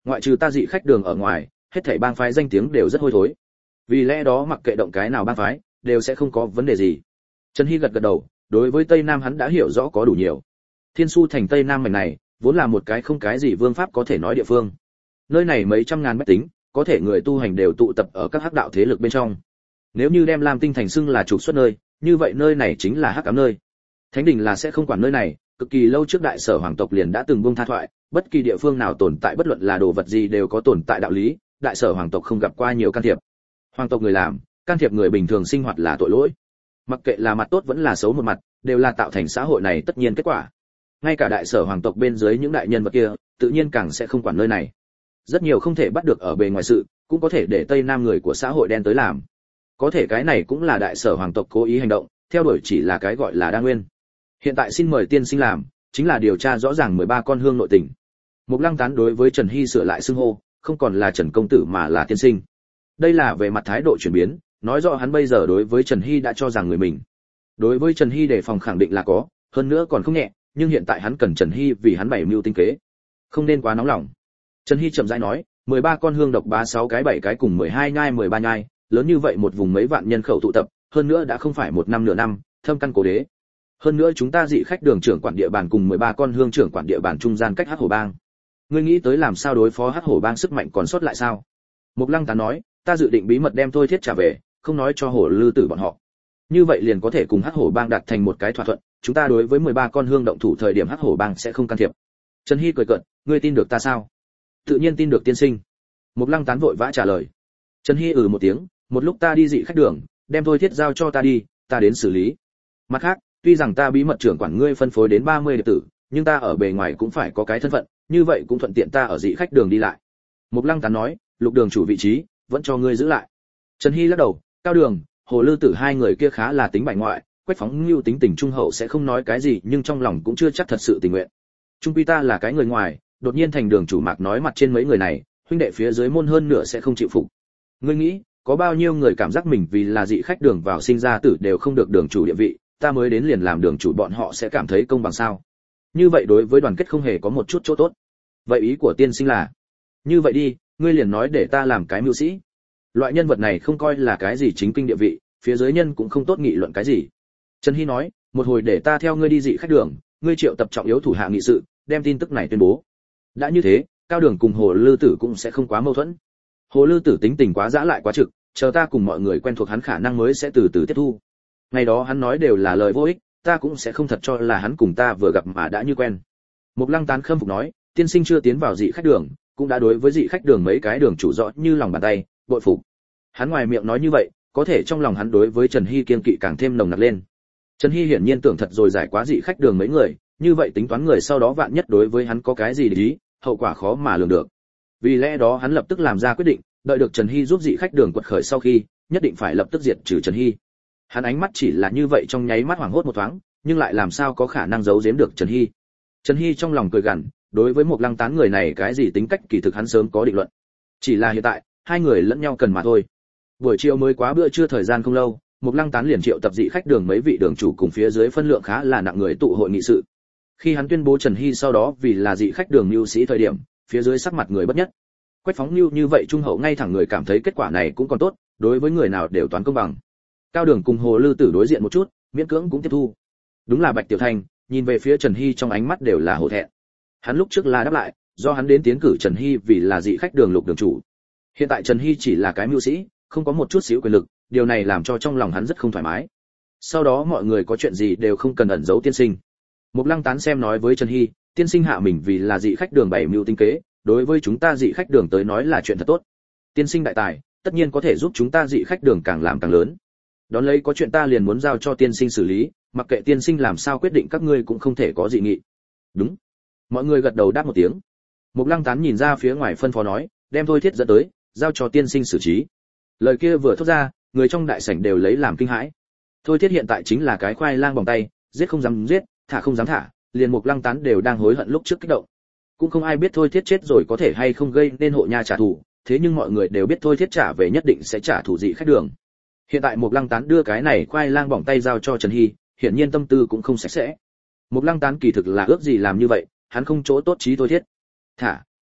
ngoại trừ ta dị khách đường ở ngoài, hết thảy bang phái danh tiếng đều rất hôi thối. Vì lẽ đó mặc kệ động cái nào bang phái, đều sẽ không có vấn đề gì. Trần Hy gật gật đầu, đối với Tây Nam hắn đã hiểu rõ có đủ nhiều. Thiên Su thành Tây Nam mảnh này, vốn là một cái không cái gì vương pháp có thể nói địa phương. Nơi này mấy trăm ngàn bách tính, có thể người tu hành đều tụ tập ở các hắc đạo thế lực bên trong. Nếu như đem Lam Tinh thành xưng là trục xuất nơi, như vậy nơi này chính là hắc ám nơi. Thánh đình là sẽ không quản nơi này, cực kỳ lâu trước đại sở hoàng tộc liền đã từng buông tha thoại, bất kỳ địa phương nào tồn tại bất luận là đồ vật gì đều có tồn tại đạo lý, đại sở hoàng tộc không gặp qua nhiều can thiệp. Hoàng tộc người làm, can thiệp người bình thường sinh hoạt là tội lỗi. Mặc kệ là mặt tốt vẫn là xấu một mặt, đều là tạo thành xã hội này tất nhiên kết quả. Ngay cả đại sở hoàng tộc bên dưới những đại nhân vật kia, tự nhiên càng sẽ không quản nơi này. Rất nhiều không thể bắt được ở bề ngoài sự, cũng có thể để Tây Nam người của xã hội đen tới làm. Có thể cái này cũng là đại sở hoàng tộc cố ý hành động, theo đuổi chỉ là cái gọi là đa nguyên. Hiện tại xin mời tiên sinh làm, chính là điều tra rõ ràng 13 con hương nội tình. Mục Lăng Tán đối với Trần Hy sửa lại xưng hô, không còn là Trần công tử mà là tiên sinh. Đây là về mặt thái độ chuyển biến, nói rõ hắn bây giờ đối với Trần Hy đã cho rằng người mình. Đối với Trần Hy đề phòng khẳng định là có, hơn nữa còn không nhẹ, nhưng hiện tại hắn cần Trần Hy vì hắn bày mưu tinh kế, không nên quá nóng lòng. Trần Hy chậm rãi nói, 13 con hương độc bá 6 cái 7 cái cùng 12 nhai 13 nhai, lớn như vậy một vùng mấy vạn nhân khẩu tụ tập, hơn nữa đã không phải một năm nửa năm, thâm căn cố đế. Hơn nữa chúng ta dị khách đường trưởng quản địa bàn cùng 13 con hương trưởng quản địa bàn trung gian cách Hắc Hổ bang. Ngươi nghĩ tới làm sao đối phó Hắc Hổ bang sức mạnh còn sót lại sao? Mục Lăng Tán nói, ta dự định bí mật đem Thôi Thiết trả về, không nói cho Hổ Lư Tử bọn họ. Như vậy liền có thể cùng Hắc Hổ bang đạt thành một cái thỏa thuận, chúng ta đối với 13 con hương động thủ thời điểm Hắc Hổ bang sẽ không can thiệp. Trần Hy cười cợt, ngươi tin được ta sao? Tự nhiên tin được tiên sinh. Mục Lăng Tán vội vã trả lời. Trần Hy một tiếng, một lúc ta đi dị khách đường, đem Thôi Thiết giao cho ta đi, ta đến xử lý. Mặt khác, tuy rằng ta bí mật trưởng quản ngươi phân phối đến 30 đệ tử, nhưng ta ở bề ngoài cũng phải có cái thân phận, như vậy cũng thuận tiện ta ở dị khách đường đi lại. Mục Lăng Tán nói, Lục đường chủ vị trí, vẫn cho ngươi giữ lại. Trần Hy lắc đầu, Cao Đường, Hồ Lư Tử hai người kia khá là tính bại ngoại, Quách Phóng Nưu tính tình trung hậu sẽ không nói cái gì, nhưng trong lòng cũng chưa chắc thật sự tình nguyện. Trung quy ta là cái người ngoài, đột nhiên thành đường chủ Mạc nói mặt trên mấy người này, huynh đệ phía dưới môn hơn nửa sẽ không chịu phục. Ngươi nghĩ, có bao nhiêu người cảm giác mình vì là dị khách đường vào sinh ra tử đều không được đường chủ địa vị, ta mới đến liền làm đường chủ bọn họ sẽ cảm thấy công bằng sao? Như vậy đối với đoàn kết không hề có một chút chỗ tốt. Vậy ý của tiên sinh là, như vậy đi, ngươi liền nói để ta làm cái mưu sĩ. Loại nhân vật này không coi là cái gì chính kinh địa vị, phía dưới nhân cũng không tốt nghị luận cái gì. Trần Hy nói, một hồi để ta theo ngươi đi dị khách đường, ngươi triệu tập trọng yếu thủ hạ nghị sự, đem tin tức này tuyên bố. Đã như thế, Cao Đường cùng Hồ Lư Tử cũng sẽ không quá mâu thuẫn. Hồ Lư Tử tính tình quá dã lại quá trực, chờ ta cùng mọi người quen thuộc hắn khả năng mới sẽ từ từ tiếp thu. Ngày đó hắn nói đều là lời vô ích, ta cũng sẽ không thật cho là hắn cùng ta vừa gặp mà đã như quen. Mục Lăng Tán khâm phục nói, tiên sinh chưa tiến vào dị khách đường, cũng đã đối với dị khách đường mấy cái đường chủ rõ như lòng bàn tay, bội phục. Hắn ngoài miệng nói như vậy, có thể trong lòng hắn đối với Trần Hy kiên kỵ càng thêm nồng nặc lên. Trần Hy hiển nhiên tưởng thật rồi giải quá dị khách đường mấy người, như vậy tính toán người sau đó vạn nhất đối với hắn có cái gì để ý, hậu quả khó mà lường được. Vì lẽ đó hắn lập tức làm ra quyết định, đợi được Trần Hy giúp dị khách đường quật khởi sau khi, nhất định phải lập tức diệt trừ Trần Hy. Hắn ánh mắt chỉ là như vậy trong nháy mắt hoảng hốt một thoáng, nhưng lại làm sao có khả năng giấu giếm được Trần Hy. Trần Hy trong lòng cười gằn, đối với một Lăng Tán người này cái gì tính cách kỳ thực hắn sớm có định luận. Chỉ là hiện tại, hai người lẫn nhau cần mà thôi. Buổi chiều mới quá bữa trưa thời gian không lâu, một Lăng Tán liền triệu tập dị khách đường mấy vị đường chủ cùng phía dưới phân lượng khá là nặng người tụ hội nghị sự. Khi hắn tuyên bố Trần Hy sau đó vì là dị khách đường mưu sĩ thời điểm, phía dưới sắc mặt người bất nhất. Quách Phóng Nưu như vậy trung hậu ngay thẳng người cảm thấy kết quả này cũng còn tốt, đối với người nào đều toán công bằng. Cao Đường cùng Hồ Lư Tử đối diện một chút, miễn cưỡng cũng tiếp thu. Đúng là Bạch Tiểu Thành, nhìn về phía Trần Hy trong ánh mắt đều là hổ thẹn. Hắn lúc trước là đáp lại, do hắn đến tiến cử Trần Hy vì là dị khách đường Lục đường chủ. Hiện tại Trần Hy chỉ là cái mưu sĩ, không có một chút xíu quyền lực, điều này làm cho trong lòng hắn rất không thoải mái. Sau đó mọi người có chuyện gì đều không cần ẩn giấu tiên sinh. Mục Lăng Tán xem nói với Trần Hy, tiên sinh hạ mình vì là dị khách đường bày mưu tinh kế, đối với chúng ta dị khách đường tới nói là chuyện thật tốt. Tiên sinh đại tài, tất nhiên có thể giúp chúng ta dị khách đường càng làm càng lớn. Đón lấy có chuyện ta liền muốn giao cho tiên sinh xử lý, mặc kệ tiên sinh làm sao quyết định các ngươi cũng không thể có dị nghị. Đúng. Mọi người gật đầu đáp một tiếng. Mục Lăng Tán nhìn ra phía ngoài phân phó nói, đem Thôi Thiết dẫn tới, giao cho tiên sinh xử trí. Lời kia vừa thốt ra, người trong đại sảnh đều lấy làm kinh hãi. Thôi Thiết hiện tại chính là cái khoai lang bỏng tay, giết không dám giết, thả không dám thả, liền Mục Lăng Tán đều đang hối hận lúc trước kích động. Cũng không ai biết Thôi Thiết chết rồi có thể hay không gây nên hộ nha trả thù, thế nhưng mọi người đều biết Thôi Thiết trả về nhất định sẽ trả thù dị khách đường. Hiện tại Mục Lăng Tán đưa cái này khoai lang bỏng tay giao cho Trần Hy, hiển nhiên tâm tư cũng không sạch sẽ. Mục Lăng Tán kỳ thực là ước gì làm như vậy, hắn không chỗ tốt trí Thôi Thiết. Thả,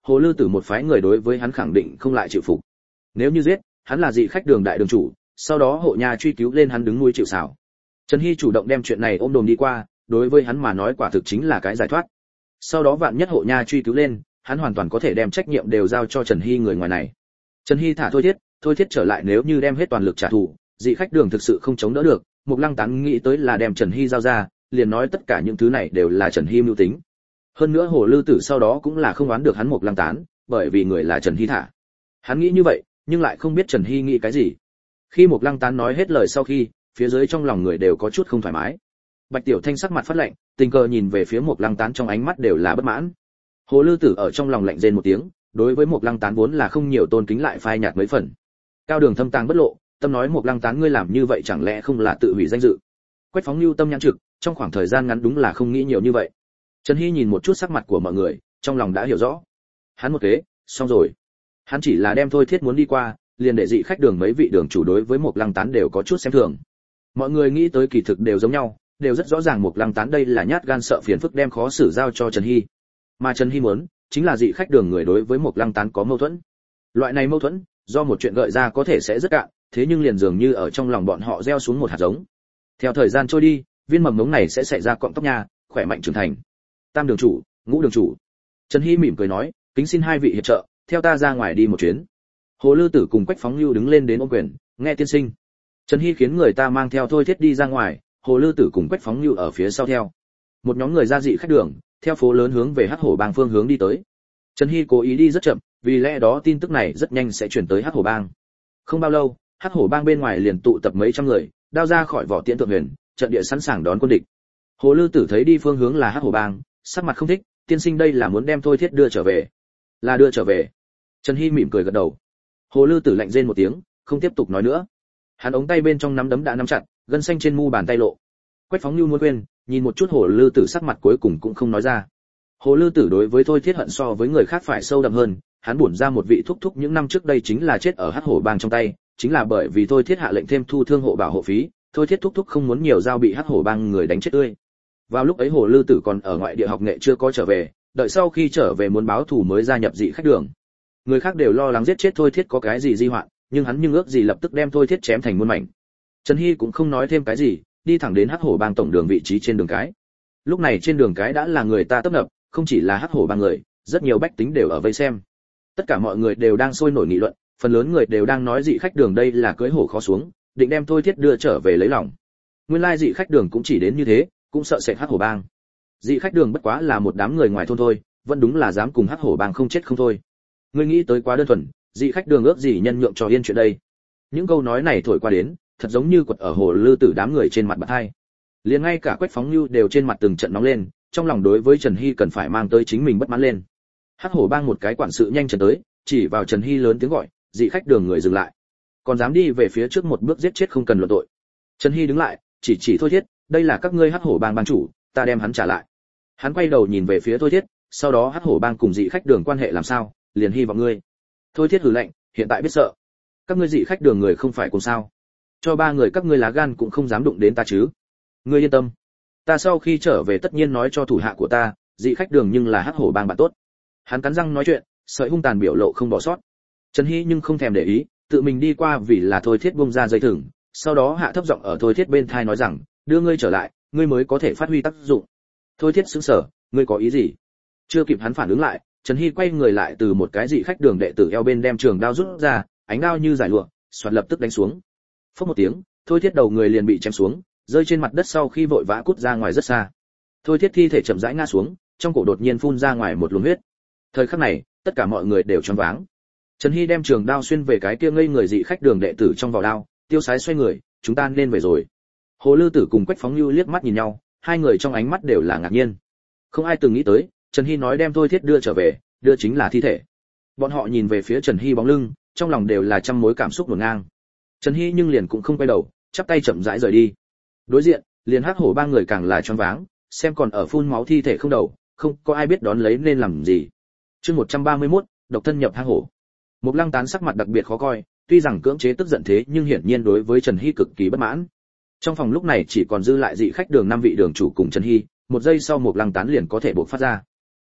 Hồ Lư Tử một phái người đối với hắn khẳng định không lại chịu phục. Nếu như giết, hắn là dị khách đường đại đường chủ, sau đó hộ nhà truy cứu lên hắn đứng nuôi chịu sào. Trần Hy chủ động đem chuyện này ôm đồm đi qua, đối với hắn mà nói quả thực chính là cái giải thoát. Sau đó vạn nhất hộ nhà truy cứu lên, hắn hoàn toàn có thể đem trách nhiệm đều giao cho Trần Hy người ngoài này. Trần Hy thả Thôi Thiết trở lại, nếu như đem hết toàn lực trả thù, dị khách đường thực sự không chống đỡ được. Mục Lăng Tán nghĩ tới là đem Trần Hy giao ra, liền nói tất cả những thứ này đều là Trần Hy mưu tính. Hơn nữa Hồ Lư Tử sau đó cũng là không đoán được hắn Mục Lăng Tán, bởi vì người là Trần Hy thả. Hắn nghĩ như vậy, nhưng lại không biết Trần Hy nghĩ cái gì. Khi Mục Lăng Tán nói hết lời sau khi, phía dưới trong lòng người đều có chút không thoải mái. Bạch Tiểu Thanh sắc mặt phát lạnh, tình cờ nhìn về phía Mục Lăng Tán, trong ánh mắt đều là bất mãn. Hồ Lư Tử ở trong lòng lạnh rên một tiếng, đối với Mục Lăng Tán vốn là không nhiều tôn kính lại phai nhạt mấy phần. Cao Đường thâm tàng bất lộ, tâm nói Mục Lăng Tán ngươi làm như vậy chẳng lẽ không là tự hủy danh dự? Quách Phóng Nưu tâm nhãn trực, trong khoảng thời gian ngắn đúng là không nghĩ nhiều như vậy. Trần Hy nhìn một chút sắc mặt của mọi người, trong lòng đã hiểu rõ. Hắn một kế, xong rồi. Hắn chỉ là đem Thôi Thiết muốn đi qua, liền để dị khách đường mấy vị đường chủ đối với Mục Lăng Tán đều có chút xem thường. Mọi người nghĩ tới kỳ thực đều giống nhau, đều rất rõ ràng Mục Lăng Tán đây là nhát gan sợ phiền phức đem khó xử giao cho Trần Hy. Mà Trần Hy muốn, chính là dị khách đường người đối với Mục Lăng Tán có mâu thuẫn. Loại này mâu thuẫn, do một chuyện gợi ra có thể sẽ rất cạn, thế nhưng liền dường như ở trong lòng bọn họ gieo xuống một hạt giống. Theo thời gian trôi đi, viên mầm mống này sẽ xảy ra cọng tóc nha, khỏe mạnh trưởng thành. Tam đường chủ, Ngũ đường chủ. Trần Hy mỉm cười nói, kính xin hai vị hiệp trợ, theo ta ra ngoài đi một chuyến. Hồ Lư Tử cùng Quách Phóng Nưu đứng lên đến ôm quyền, nghe tiên sinh. Trần Hy khiến người ta mang theo Thôi Thiết đi ra ngoài, Hồ Lư Tử cùng Quách Phóng Nưu ở phía sau theo. Một nhóm người ra dị khách đường, theo phố lớn hướng về Hắc Hổ Bang phương hướng đi tới. Trần Hy cố ý đi rất chậm, vì lẽ đó tin tức này rất nhanh sẽ chuyển tới Hắc Hổ Bang. Không bao lâu, Hắc Hổ Bang bên ngoài liền tụ tập mấy trăm người, đao ra khỏi vỏ tiễn thượng huyền, trận địa sẵn sàng đón quân địch. Hồ Lư Tử thấy đi phương hướng là Hắc Hổ Bang, sắc mặt không thích, tiên sinh đây là muốn đem Thôi Thiết đưa trở về. Là đưa trở về. Trần Hy mỉm cười gật đầu. Hồ Lư Tử lạnh rên một tiếng, không tiếp tục nói nữa. Hắn ống tay bên trong nắm đấm đã nắm chặt, gân xanh trên mu bàn tay lộ. Quách Phóng Nưu muốn quên, nhìn một chút Hồ Lư Tử sắc mặt cuối cùng cũng không nói ra. Hồ Lư Tử đối với Thôi Thiết hận so với người khác phải sâu đậm hơn, hắn bổn ra một vị thúc thúc những năm trước đây chính là chết ở Hắc Hổ Bang trong tay, chính là bởi vì Thôi Thiết hạ lệnh thêm thu thương hộ bảo hộ phí, Thôi Thiết thúc thúc không muốn nhiều giao bị Hắc Hổ Bang người đánh chết tươi. Vào lúc ấy Hồ Lư Tử còn ở ngoại địa học nghệ chưa có trở về, đợi sau khi trở về muốn báo thù mới gia nhập dị khách đường. Người khác đều lo lắng giết chết Thôi Thiết có cái gì di hoạn, nhưng hắn nhưng ước gì lập tức đem Thôi Thiết chém thành muôn mảnh. Trần Hy cũng không nói thêm cái gì, đi thẳng đến Hắc Hổ Bang tổng đường vị trí trên đường cái. Lúc này trên đường cái đã là người ta tấp nập, không chỉ là Hắc Hổ Bang người, rất nhiều bách tính đều ở vây xem. Tất cả mọi người đều đang sôi nổi nghị luận, phần lớn người đều đang nói dị khách đường đây là cưỡi hổ khó xuống, định đem Thôi Thiết đưa trở về lấy lòng. Nguyên lai dị khách đường cũng chỉ đến như thế, cũng sợ sệt Hắc Hổ Bang. Dị khách đường bất quá là một đám người ngoài thôn thôi, vẫn đúng là dám cùng Hắc Hổ Bang không chết không thôi. Ngươi nghĩ tới quá đơn thuần, dị khách đường ước gì nhân nhượng cho yên chuyện đây. Những câu nói này thổi qua đến, thật giống như quật ở Hồ Lư Tử đám người trên mặt bạt hai. Liền ngay cả Quách Phóng Nưu đều trên mặt từng trận nóng lên, trong lòng đối với Trần Hy cần phải mang tới chính mình bất mãn lên. Hắc Hổ Bang một cái quản sự nhanh chân tới, chỉ vào Trần Hy lớn tiếng gọi, dị khách đường người dừng lại. Còn dám đi về phía trước một bước giết chết không cần luận tội. Trần Hy đứng lại, chỉ Thôi Thiết, đây là các ngươi Hắc Hổ Bang bang chủ, ta đem hắn trả lại. Hắn quay đầu nhìn về phía Thôi Thiết, sau đó Hắc Hổ Bang cùng dị khách đường quan hệ làm sao, liền hy vọng ngươi. Thôi Thiết hừ lạnh, hiện tại biết sợ. Các ngươi dị khách đường người không phải cùng sao? Cho ba người các ngươi lá gan cũng không dám đụng đến ta chứ? Ngươi yên tâm, ta sau khi trở về tất nhiên nói cho thủ hạ của ta, dị khách đường nhưng là Hắc Hổ Bang bạn tốt. Hắn cắn răng nói chuyện, sợi hung tàn biểu lộ không bỏ sót. Trần Hy nhưng không thèm để ý, tự mình đi qua vì là Thôi Thiết bung ra dây thừng, sau đó hạ thấp giọng ở Thôi Thiết bên tai nói rằng, đưa ngươi trở lại, ngươi mới có thể phát huy tác dụng. Thôi Thiết sững sờ, ngươi có ý gì? Chưa kịp hắn phản ứng lại, Trần Hy quay người lại từ một cái dị khách đường đệ tử eo bên đem trường đao rút ra, ánh đao như giải lụa, xoạt lập tức đánh xuống. Phốc một tiếng, Thôi Thiết đầu người liền bị chém xuống, rơi trên mặt đất sau khi vội vã cút ra ngoài rất xa. Thôi Thiết thi thể chậm rãi ngã xuống, trong cổ đột nhiên phun ra ngoài một luồng huyết. Thời khắc này, tất cả mọi người đều choáng váng. Trần Hy đem trường đao xuyên về cái kia ngây người dị khách đường đệ tử trong vỏ đao, tiêu sái xoay người, chúng ta nên về rồi. Hồ Lư Tử cùng Quách Phóng Nưu liếc mắt nhìn nhau, hai người trong ánh mắt đều là ngạc nhiên. Không ai từng nghĩ tới, Trần Hy nói đem Thôi Thiết đưa trở về, đưa chính là thi thể. Bọn họ nhìn về phía Trần Hy bóng lưng, trong lòng đều là trăm mối cảm xúc hỗn ngang. Trần Hy nhưng liền cũng không quay đầu, chắp tay chậm rãi rời đi. Đối diện, liền Hắc Hổ Bang người càng là choáng váng, xem còn ở phun máu thi thể không đầu, không có ai biết đón lấy nên làm gì. Chương 131, độc thân nhập hang hổ. Mục Lăng Tán sắc mặt đặc biệt khó coi, tuy rằng cưỡng chế tức giận thế nhưng hiển nhiên đối với Trần Hy cực kỳ bất mãn. Trong phòng lúc này chỉ còn dư lại dị khách đường 5 vị đường chủ cùng Trần Hy, một giây sau Mục Lăng Tán liền có thể bộc phát ra.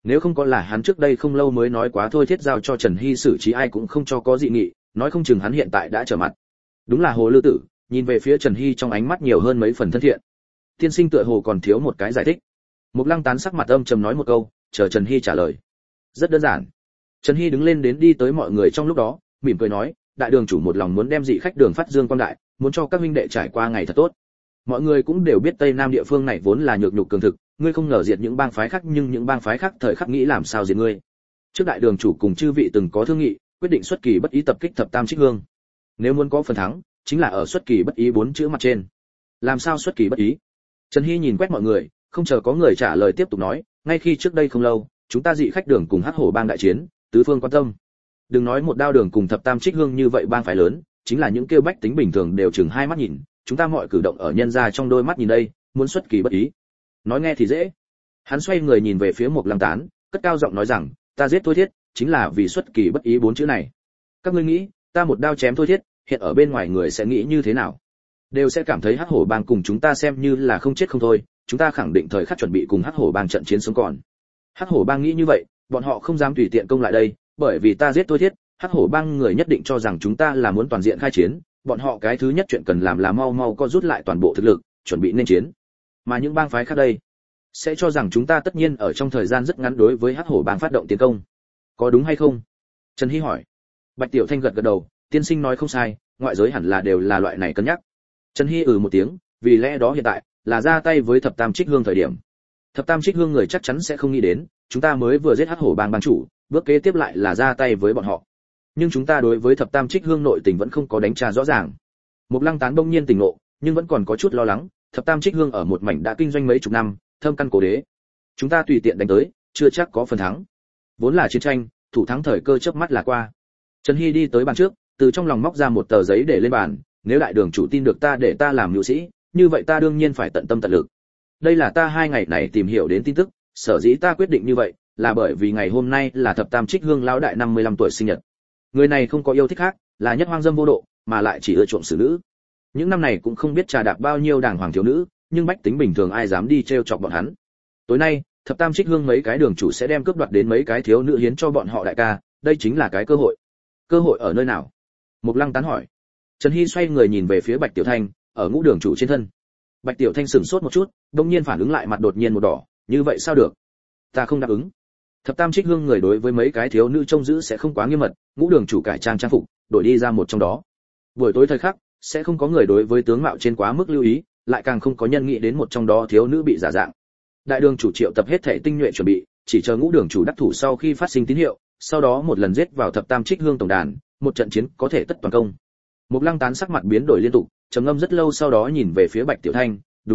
Nếu không có là hắn trước đây không lâu mới nói quá thôi thiết giao cho Trần Hy xử trí ai cũng không cho có dị nghị, nói không chừng hắn hiện tại đã trở mặt. Đúng là Hồ Lư Tử, nhìn về phía Trần Hy trong ánh mắt nhiều hơn mấy phần thân thiện. Tiên sinh tựa hồ còn thiếu một cái giải thích. Mục Lăng Tán sắc mặt âm trầm nói một câu, chờ Trần Hy trả lời. Rất đơn giản. Trần Hy đứng lên đến đi tới mọi người trong lúc đó, mỉm cười nói, đại đường chủ một lòng muốn đem dị khách đường phát dương quang đại, muốn cho các huynh đệ trải qua ngày thật tốt. Mọi người cũng đều biết Tây Nam địa phương này vốn là nhược nhục cường thực, ngươi không ngờ diệt những bang phái khác, nhưng những bang phái khác thời khắc nghĩ làm sao diệt ngươi. Trước đại đường chủ cùng chư vị từng có thương nghị, quyết định xuất kỳ bất ý tập kích Thập Tam Trích Hương. Nếu muốn có phần thắng, chính là ở xuất kỳ bất ý 4 chữ mặt trên. Làm sao xuất kỳ bất ý? Trần Hy nhìn quét mọi người, không chờ có người trả lời tiếp tục nói, ngay khi trước đây không lâu, chúng ta dị khách đường cùng Hắc Hổ bang đại chiến, tứ phương quan tâm. Đừng nói một đao đường cùng Thập Tam Trích Hương như vậy bang phái lớn, chính là những kêu bách tính bình thường đều chừng hai mắt nhìn, chúng ta mọi cử động ở nhân ra trong đôi mắt nhìn đây, muốn xuất kỳ bất ý. Nói nghe thì dễ. Hắn xoay người nhìn về phía Mục Lăng Tán, cất cao giọng nói rằng, ta giết Thôi Thiết, chính là vì xuất kỳ bất ý 4 chữ này. Các ngươi nghĩ, ta một đao chém Thôi Thiết, hiện ở bên ngoài người sẽ nghĩ như thế nào? Đều sẽ cảm thấy Hắc Hổ bang cùng chúng ta xem như là không chết không thôi, chúng ta khẳng định thời khắc chuẩn bị cùng Hắc Hổ bang trận chiến sống còn. Hắc Hổ bang nghĩ như vậy, bọn họ không dám tùy tiện công lại đây, bởi vì ta giết Thôi Thiết, Hắc Hổ bang người nhất định cho rằng chúng ta là muốn toàn diện khai chiến, bọn họ cái thứ nhất chuyện cần làm là mau mau co rút lại toàn bộ thực lực, chuẩn bị nên chiến. Mà những bang phái khác đây, sẽ cho rằng chúng ta tất nhiên ở trong thời gian rất ngắn đối với Hắc Hổ bang phát động tiến công. Có đúng hay không? Trần Hy hỏi. Bạch Tiểu Thanh gật gật đầu, tiên sinh nói không sai, ngoại giới hẳn là đều là loại này cân nhắc. Trần Hy một tiếng, vì lẽ đó hiện tại là ra tay với Thập Tam Trích Hương thời điểm. Thập Tam Trích Hương người chắc chắn sẽ không nghĩ đến, chúng ta mới vừa giết Hắc Hổ bang bang chủ, bước kế tiếp lại là ra tay với bọn họ. Nhưng chúng ta đối với Thập Tam Trích Hương nội tình vẫn không có đánh tra rõ ràng. Mục Lăng Tán bỗng nhiên tỉnh ngộ, nhưng vẫn còn có chút lo lắng, Thập Tam Trích Hương ở một mảnh đã kinh doanh mấy chục năm, thâm căn cố đế. Chúng ta tùy tiện đánh tới, chưa chắc có phần thắng. Vốn là chiến tranh, thủ thắng thời cơ chớp mắt là qua. Trần Hy đi tới bàn trước, từ trong lòng móc ra một tờ giấy để lên bàn, nếu đại đường chủ tin được ta để ta làm nhu sĩ, như vậy ta đương nhiên phải tận tâm tận lực. Đây là ta 2 ngày này tìm hiểu đến tin tức, sở dĩ ta quyết định như vậy, là bởi vì ngày hôm nay là Thập Tam Trích Hương lão đại 55 tuổi sinh nhật. Người này không có yêu thích khác, là nhất hoang dâm vô độ, mà lại chỉ ưa chuộng xử nữ. Những năm này cũng không biết trà đạp bao nhiêu đàng hoàng thiếu nữ, nhưng bách tính bình thường ai dám đi trêu chọc bọn hắn. Tối nay, Thập Tam Trích Hương mấy cái đường chủ sẽ đem cướp đoạt đến mấy cái thiếu nữ hiến cho bọn họ đại ca, đây chính là cái cơ hội. Cơ hội ở nơi nào? Mục Lăng Tán hỏi. Trần Hy xoay người nhìn về phía Bạch Tiểu Thanh, ở Ngũ đường chủ trên thân. Bạch Tiểu Thanh sửng sốt một chút, đột nhiên phản ứng lại, mặt đột nhiên một đỏ, như vậy sao được? Ta không đáp ứng. Thập Tam Trích Hương người đối với mấy cái thiếu nữ trông giữ sẽ không quá nghiêm mật, Ngũ đường chủ cải trang trang phục, đổi đi ra một trong đó. Buổi tối thời khắc, sẽ không có người đối với tướng mạo trên quá mức lưu ý, lại càng không có nhân nghĩ đến một trong đó thiếu nữ bị giả dạng. Đại đường chủ triệu tập hết thể tinh nhuệ chuẩn bị, chỉ chờ Ngũ đường chủ đắc thủ sau khi phát sinh tín hiệu, sau đó một lần giết vào Thập Tam Trích Hương tổng đàn, một trận chiến có thể tất toàn công. Mục Lăng Tán sắc mặt biến đổi liên tục, trầm ngâm rất lâu, sau đó nhìn về phía Bạch Tiểu Thanh, đúng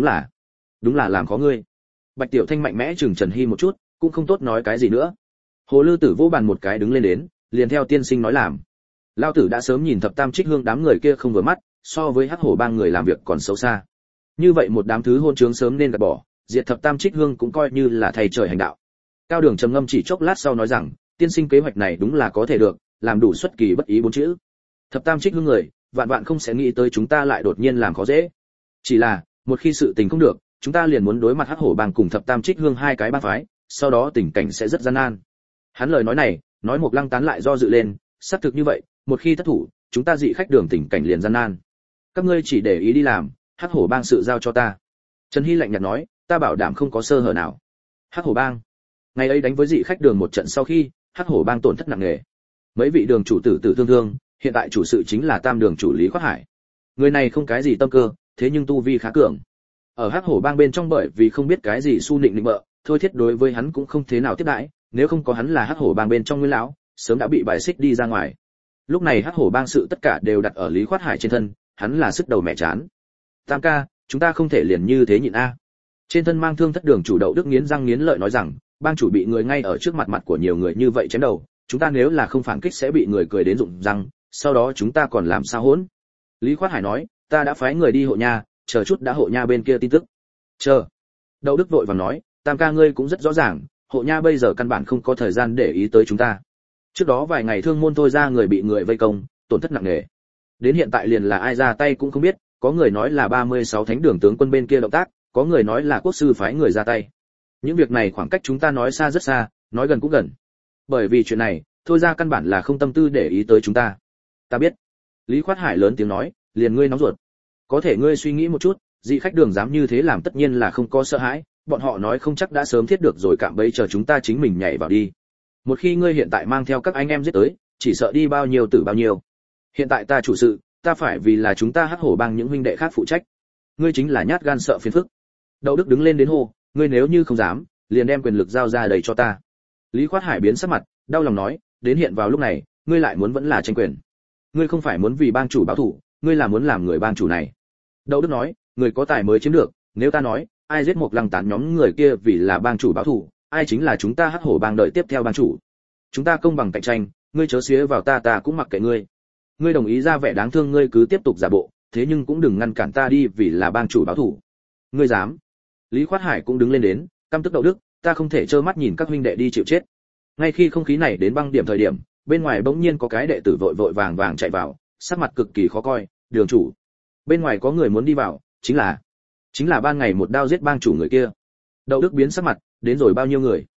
là làm khó ngươi. Bạch Tiểu Thanh mạnh mẽ chừng Trần Hy một chút, cũng không tốt nói cái gì nữa. Hồ Lư Tử vô bàn một cái đứng lên đến, liền theo tiên sinh nói làm. Lão tử đã sớm nhìn Thập Tam Trích Hương đám người kia không vừa mắt, so với Hắc Hổ bang người làm việc còn xấu xa. Như vậy một đám thứ hôn trướng sớm nên gạt bỏ, diệt Thập Tam Trích Hương cũng coi như là thầy trời hành đạo. Cao Đường trầm ngâm chỉ chốc lát sau nói rằng, tiên sinh kế hoạch này đúng là có thể được, làm đủ xuất kỳ bất ý 4 chữ. Thập Tam Trích Hương người, vạn vạn không sẽ nghĩ tới chúng ta lại đột nhiên làm khó dễ. Chỉ là, một khi sự tình không được, chúng ta liền muốn đối mặt Hắc Hổ bang cùng Thập Tam Trích Hương hai cái bang phái, sau đó tình cảnh sẽ rất gian nan. Hắn lời nói này, nói Mục Lăng Tán lại do dự lên, xác thực như vậy, một khi thất thủ, chúng ta dị khách đường tình cảnh liền gian nan. Các ngươi chỉ để ý đi làm, Hắc Hổ bang sự giao cho ta. Trần Hy lạnh nhạt nói, ta bảo đảm không có sơ hở nào. Hắc Hổ bang. Ngày ấy đánh với dị khách đường một trận sau khi, Hắc Hổ bang tổn thất nặng nề. Mấy vị đường chủ tử thương, hiện tại chủ sự chính là Tam đường chủ Lý Khoát Hải. Người này không cái gì tâm cơ, thế nhưng tu vi khá cường. Ở Hắc Hổ bang bên trong bởi vì không biết cái gì su nịnh nịnh bợ, Thôi Thiết đối với hắn cũng không thế nào tiếp đãi, nếu không có hắn là Hắc Hổ bang bên trong nguyên lão, sớm đã bị bài xích đi ra ngoài. Lúc này Hắc Hổ bang sự tất cả đều đặt ở Lý Khoát Hải trên thân, hắn là sức đầu mẹ chán. Tam ca, chúng ta không thể liền như thế nhịn a. Trên thân mang thương thất đường chủ Đậu Đức nghiến răng nghiến lợi nói rằng, bang chủ bị người ngay ở trước mặt của nhiều người như vậy chém đầu, chúng ta nếu là không phản kích sẽ bị người cười đến rụng răng, sau đó chúng ta còn làm sao hỗn? Lý Khoát Hải nói, ta đã phái người đi hộ nha, chờ chút đã hộ nha bên kia tin tức. Chờ. Đậu Đức vội vàng nói, Tam ca ngươi cũng rất rõ ràng, hộ nha bây giờ căn bản không có thời gian để ý tới chúng ta. Trước đó vài ngày thương môn thôi ra người bị người vây công, tổn thất nặng nề. Đến hiện tại liền là ai ra tay cũng không biết, có người nói là 36 thánh đường tướng quân bên kia động tác, có người nói là quốc sư phái người ra tay. Những việc này khoảng cách chúng ta nói xa rất xa, nói gần cũng gần. Bởi vì chuyện này, thôi ra căn bản là không tâm tư để ý tới chúng ta. Ta biết. Lý Khoát Hải lớn tiếng nói, liền ngươi nóng ruột. Có thể ngươi suy nghĩ một chút, dị khách đường dám như thế làm tất nhiên là không có sợ hãi, bọn họ nói không chắc đã sớm thiết được rồi cạm bẫy chờ chúng ta chính mình nhảy vào đi. Một khi ngươi hiện tại mang theo các anh em giết tới, chỉ sợ đi bao nhiêu tử bao nhiêu. Hiện tại ta chủ sự, ta phải vì là chúng ta Hắc Hổ bang những huynh đệ khác phụ trách. Ngươi chính là nhát gan sợ phiền phức. Đậu Đức đứng lên đến hô, ngươi nếu như không dám, liền đem quyền lực giao ra đầy cho ta. Lý Khoát Hải biến sắc mặt, đau lòng nói, đến hiện vào lúc này, ngươi lại muốn vẫn là tranh quyền. Ngươi không phải muốn vì bang chủ báo thù, ngươi là muốn làm người bang chủ này. Đậu Đức nói, người có tài mới chiếm được, nếu ta nói, ai giết một lăng tán nhóm người kia vì là bang chủ báo thù, ai chính là chúng ta Hắc Hổ bang đợi tiếp theo bang chủ. Chúng ta công bằng cạnh tranh, ngươi chớ xía vào ta cũng mặc kệ ngươi. Ngươi đồng ý ra vẻ đáng thương ngươi cứ tiếp tục giả bộ, thế nhưng cũng đừng ngăn cản ta đi vì là bang chủ báo thù. Ngươi dám? Lý Khoát Hải cũng đứng lên đến, căm tức Đậu Đức, ta không thể trơ mắt nhìn các huynh đệ đi chịu chết. Ngay khi không khí này đến băng điểm thời điểm, bên ngoài bỗng nhiên có cái đệ tử vội vội vàng vàng chạy vào, sắc mặt cực kỳ khó coi, đường chủ. Bên ngoài có người muốn đi vào, chính là ban ngày một đao giết bang chủ người kia. Đậu Đức biến sắc mặt, đến rồi bao nhiêu người?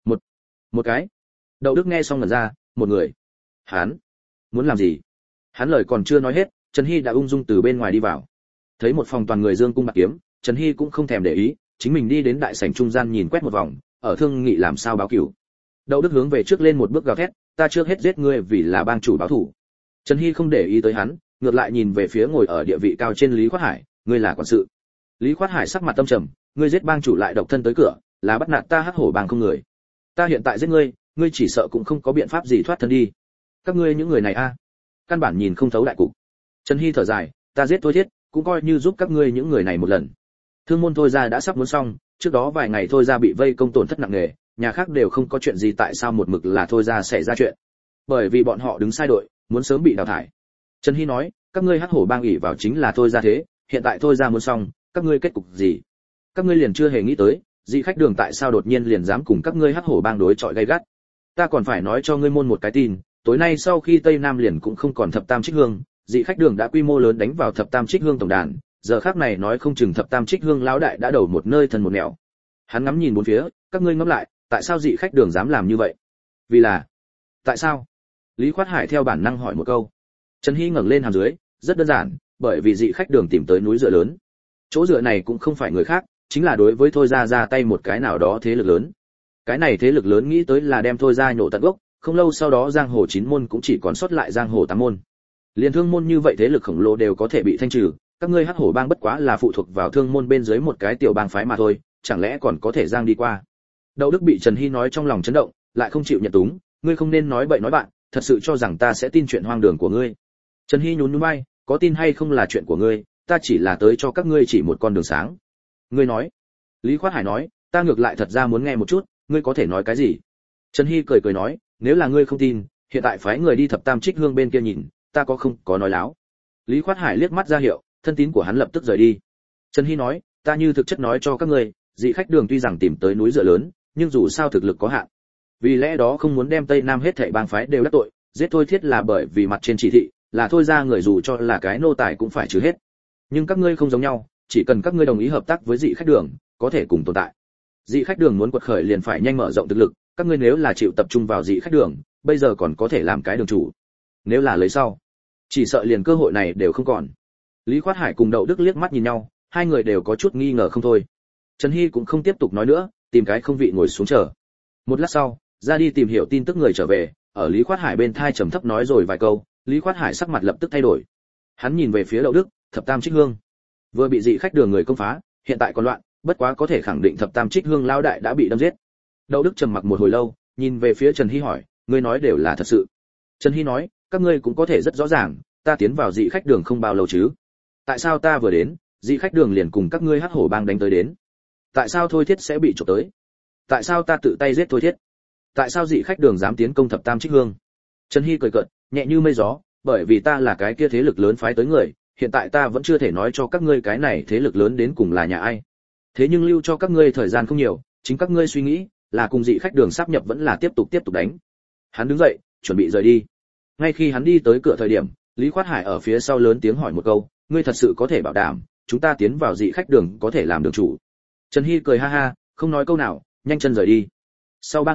Một cái. Đậu Đức nghe xong ngẩn ra, một người. Hắn muốn làm gì? Hắn lời còn chưa nói hết, Trần Hy đã ung dung từ bên ngoài đi vào. Thấy một phòng toàn người dương cung bạc kiếm, Trần Hy cũng không thèm để ý, chính mình đi đến đại sảnh trung gian nhìn quét một vòng, ở thương nghị làm sao báo cửu. Đậu Đức hướng về trước lên một bước gào thét, ta trước hết giết ngươi vì là bang chủ báo thù. Trần Hy không để ý tới hắn, ngược lại nhìn về phía ngồi ở địa vị cao trên Lý Khoát Hải, ngươi là quản sự. Lý Khoát Hải sắc mặt tâm trầm, ngươi giết bang chủ lại độc thân tới cửa, là bắt nạt ta Hắc Hổ bang không người. Ta hiện tại giết ngươi, ngươi chỉ sợ cũng không có biện pháp gì thoát thân đi. Các ngươi những người này a, căn bản nhìn không thấu đại cục. Trần Hy thở dài, ta giết Thôi Thiết, cũng coi như giúp các ngươi những người này một lần. Thương môn Thôi gia đã sắp muốn xong, trước đó vài ngày Thôi gia bị vây công tổn thất nặng nề, nhà khác đều không có chuyện gì, tại sao một mực là Thôi gia xảy ra chuyện? Bởi vì bọn họ đứng sai đội, muốn sớm bị đào thải. Trần Hy nói, các ngươi Hắc Hổ bang ỷ vào chính là Thôi gia thế, hiện tại Thôi gia muốn xong, các ngươi kết cục gì? Các ngươi liền chưa hề nghĩ tới, dị khách đường tại sao đột nhiên liền dám cùng các ngươi Hắc Hổ bang đối chọi gay gắt? Ta còn phải nói cho ngươi môn một cái tin, tối nay sau khi Tây Nam liền cũng không còn thập tam trích hương, dị khách đường đã quy mô lớn đánh vào thập tam trích hương tổng đàn, giờ khác này nói không chừng thập tam trích hương lão đại đã đầu một nơi thân một nẻo. Hắn ngắm nhìn bốn phía, các ngươi ngẫm lại, tại sao dị khách đường dám làm như vậy? Vì là tại sao? Lý Khoát Hải theo bản năng hỏi một câu. Trần Hy ngẩng lên hàm dưới, rất đơn giản, bởi vì dị khách đường tìm tới núi dựa lớn. Chỗ dựa này cũng không phải người khác, chính là đối với Thôi gia ra tay một cái nào đó thế lực lớn. Cái này thế lực lớn nghĩ tới là đem Thôi gia nhổ tận gốc, không lâu sau đó giang hồ 9 môn cũng chỉ còn sót lại giang hồ 8 môn. Liên thương môn như vậy thế lực khổng lồ đều có thể bị thanh trừ, các ngươi Hắc Hổ bang bất quá là phụ thuộc vào thương môn bên dưới một cái tiểu bang phái mà thôi, chẳng lẽ còn có thể giang đi qua? Đậu Đức bị Trần Hy nói trong lòng chấn động, lại không chịu nhận túng, ngươi không nên nói bậy nói bạn, thật sự cho rằng ta sẽ tin chuyện hoang đường của ngươi. Trần Hy nhún nhún vai, có tin hay không là chuyện của ngươi, ta chỉ là tới cho các ngươi chỉ một con đường sáng. Ngươi nói? Lý Khoát Hải nói, ta ngược lại thật ra muốn nghe một chút, ngươi có thể nói cái gì? Trần Hy cười cười nói, nếu là ngươi không tin, hiện tại phái người đi thập tam trích hương bên kia nhìn, ta không có nói láo. Lý Khoát Hải liếc mắt ra hiệu, thân tín của hắn lập tức rời đi. Trần Hy nói, ta như thực chất nói cho các ngươi, dị khách đường tuy rằng tìm tới núi dựa lớn, nhưng dù sao thực lực có hạn. Vì lẽ đó không muốn đem Tây Nam hết thảy bang phái đều đắc tội, giết Thôi Thiết là bởi vì mặt trên chỉ thị, là Thôi ra người dù cho là cái nô tài cũng phải trừ hết. Nhưng các ngươi không giống nhau, chỉ cần các ngươi đồng ý hợp tác với dị khách đường, có thể cùng tồn tại. Dị khách đường muốn quật khởi liền phải nhanh mở rộng thực lực, các ngươi nếu là chịu tập trung vào dị khách đường, bây giờ còn có thể làm cái đường chủ. Nếu là lấy sau, chỉ sợ liền cơ hội này đều không còn. Lý Khoát Hải cùng Đậu Đức liếc mắt nhìn nhau, hai người đều có chút nghi ngờ không thôi. Trần Hy cũng không tiếp tục nói nữa, tìm cái không vị ngồi xuống chờ. Một lát sau, ra đi tìm hiểu tin tức người trở về, ở Lý Khoát Hải bên thai trầm thấp nói rồi vài câu, Lý Khoát Hải sắc mặt lập tức thay đổi. Hắn nhìn về phía Đậu Đức, thập tam trích hương vừa bị dị khách đường người công phá, hiện tại còn loạn, bất quá có thể khẳng định thập tam trích hương lão đại đã bị đâm giết. Đậu Đức trầm mặc một hồi lâu, nhìn về phía Trần Hy hỏi, ngươi nói đều là thật sự? Trần Hy nói, các ngươi cũng có thể rất rõ ràng, ta tiến vào dị khách đường không bao lâu chứ. Tại sao ta vừa đến, dị khách đường liền cùng các ngươi Hắc Hổ bang đánh tới đến? Tại sao Thôi Thiết sẽ bị chụp tới? Tại sao ta tự tay giết Thôi Thiết? Tại sao dị khách đường dám tiến công thập tam trích hương? Trần Hy cười cợt, nhẹ như mây gió, bởi vì ta là cái kia thế lực lớn phái tới người, hiện tại ta vẫn chưa thể nói cho các ngươi cái này thế lực lớn đến cùng là nhà ai. Thế nhưng lưu cho các ngươi thời gian không nhiều, chính các ngươi suy nghĩ, là cùng dị khách đường sáp nhập vẫn là tiếp tục đánh. Hắn đứng dậy, chuẩn bị rời đi. Ngay khi hắn đi tới cửa thời điểm, Lý Khoát Hải ở phía sau lớn tiếng hỏi một câu, ngươi thật sự có thể bảo đảm, chúng ta tiến vào dị khách đường có thể làm đường chủ? Trần Hy cười ha ha, không nói câu nào, nhanh chân rời đi. Sau 3 ngày,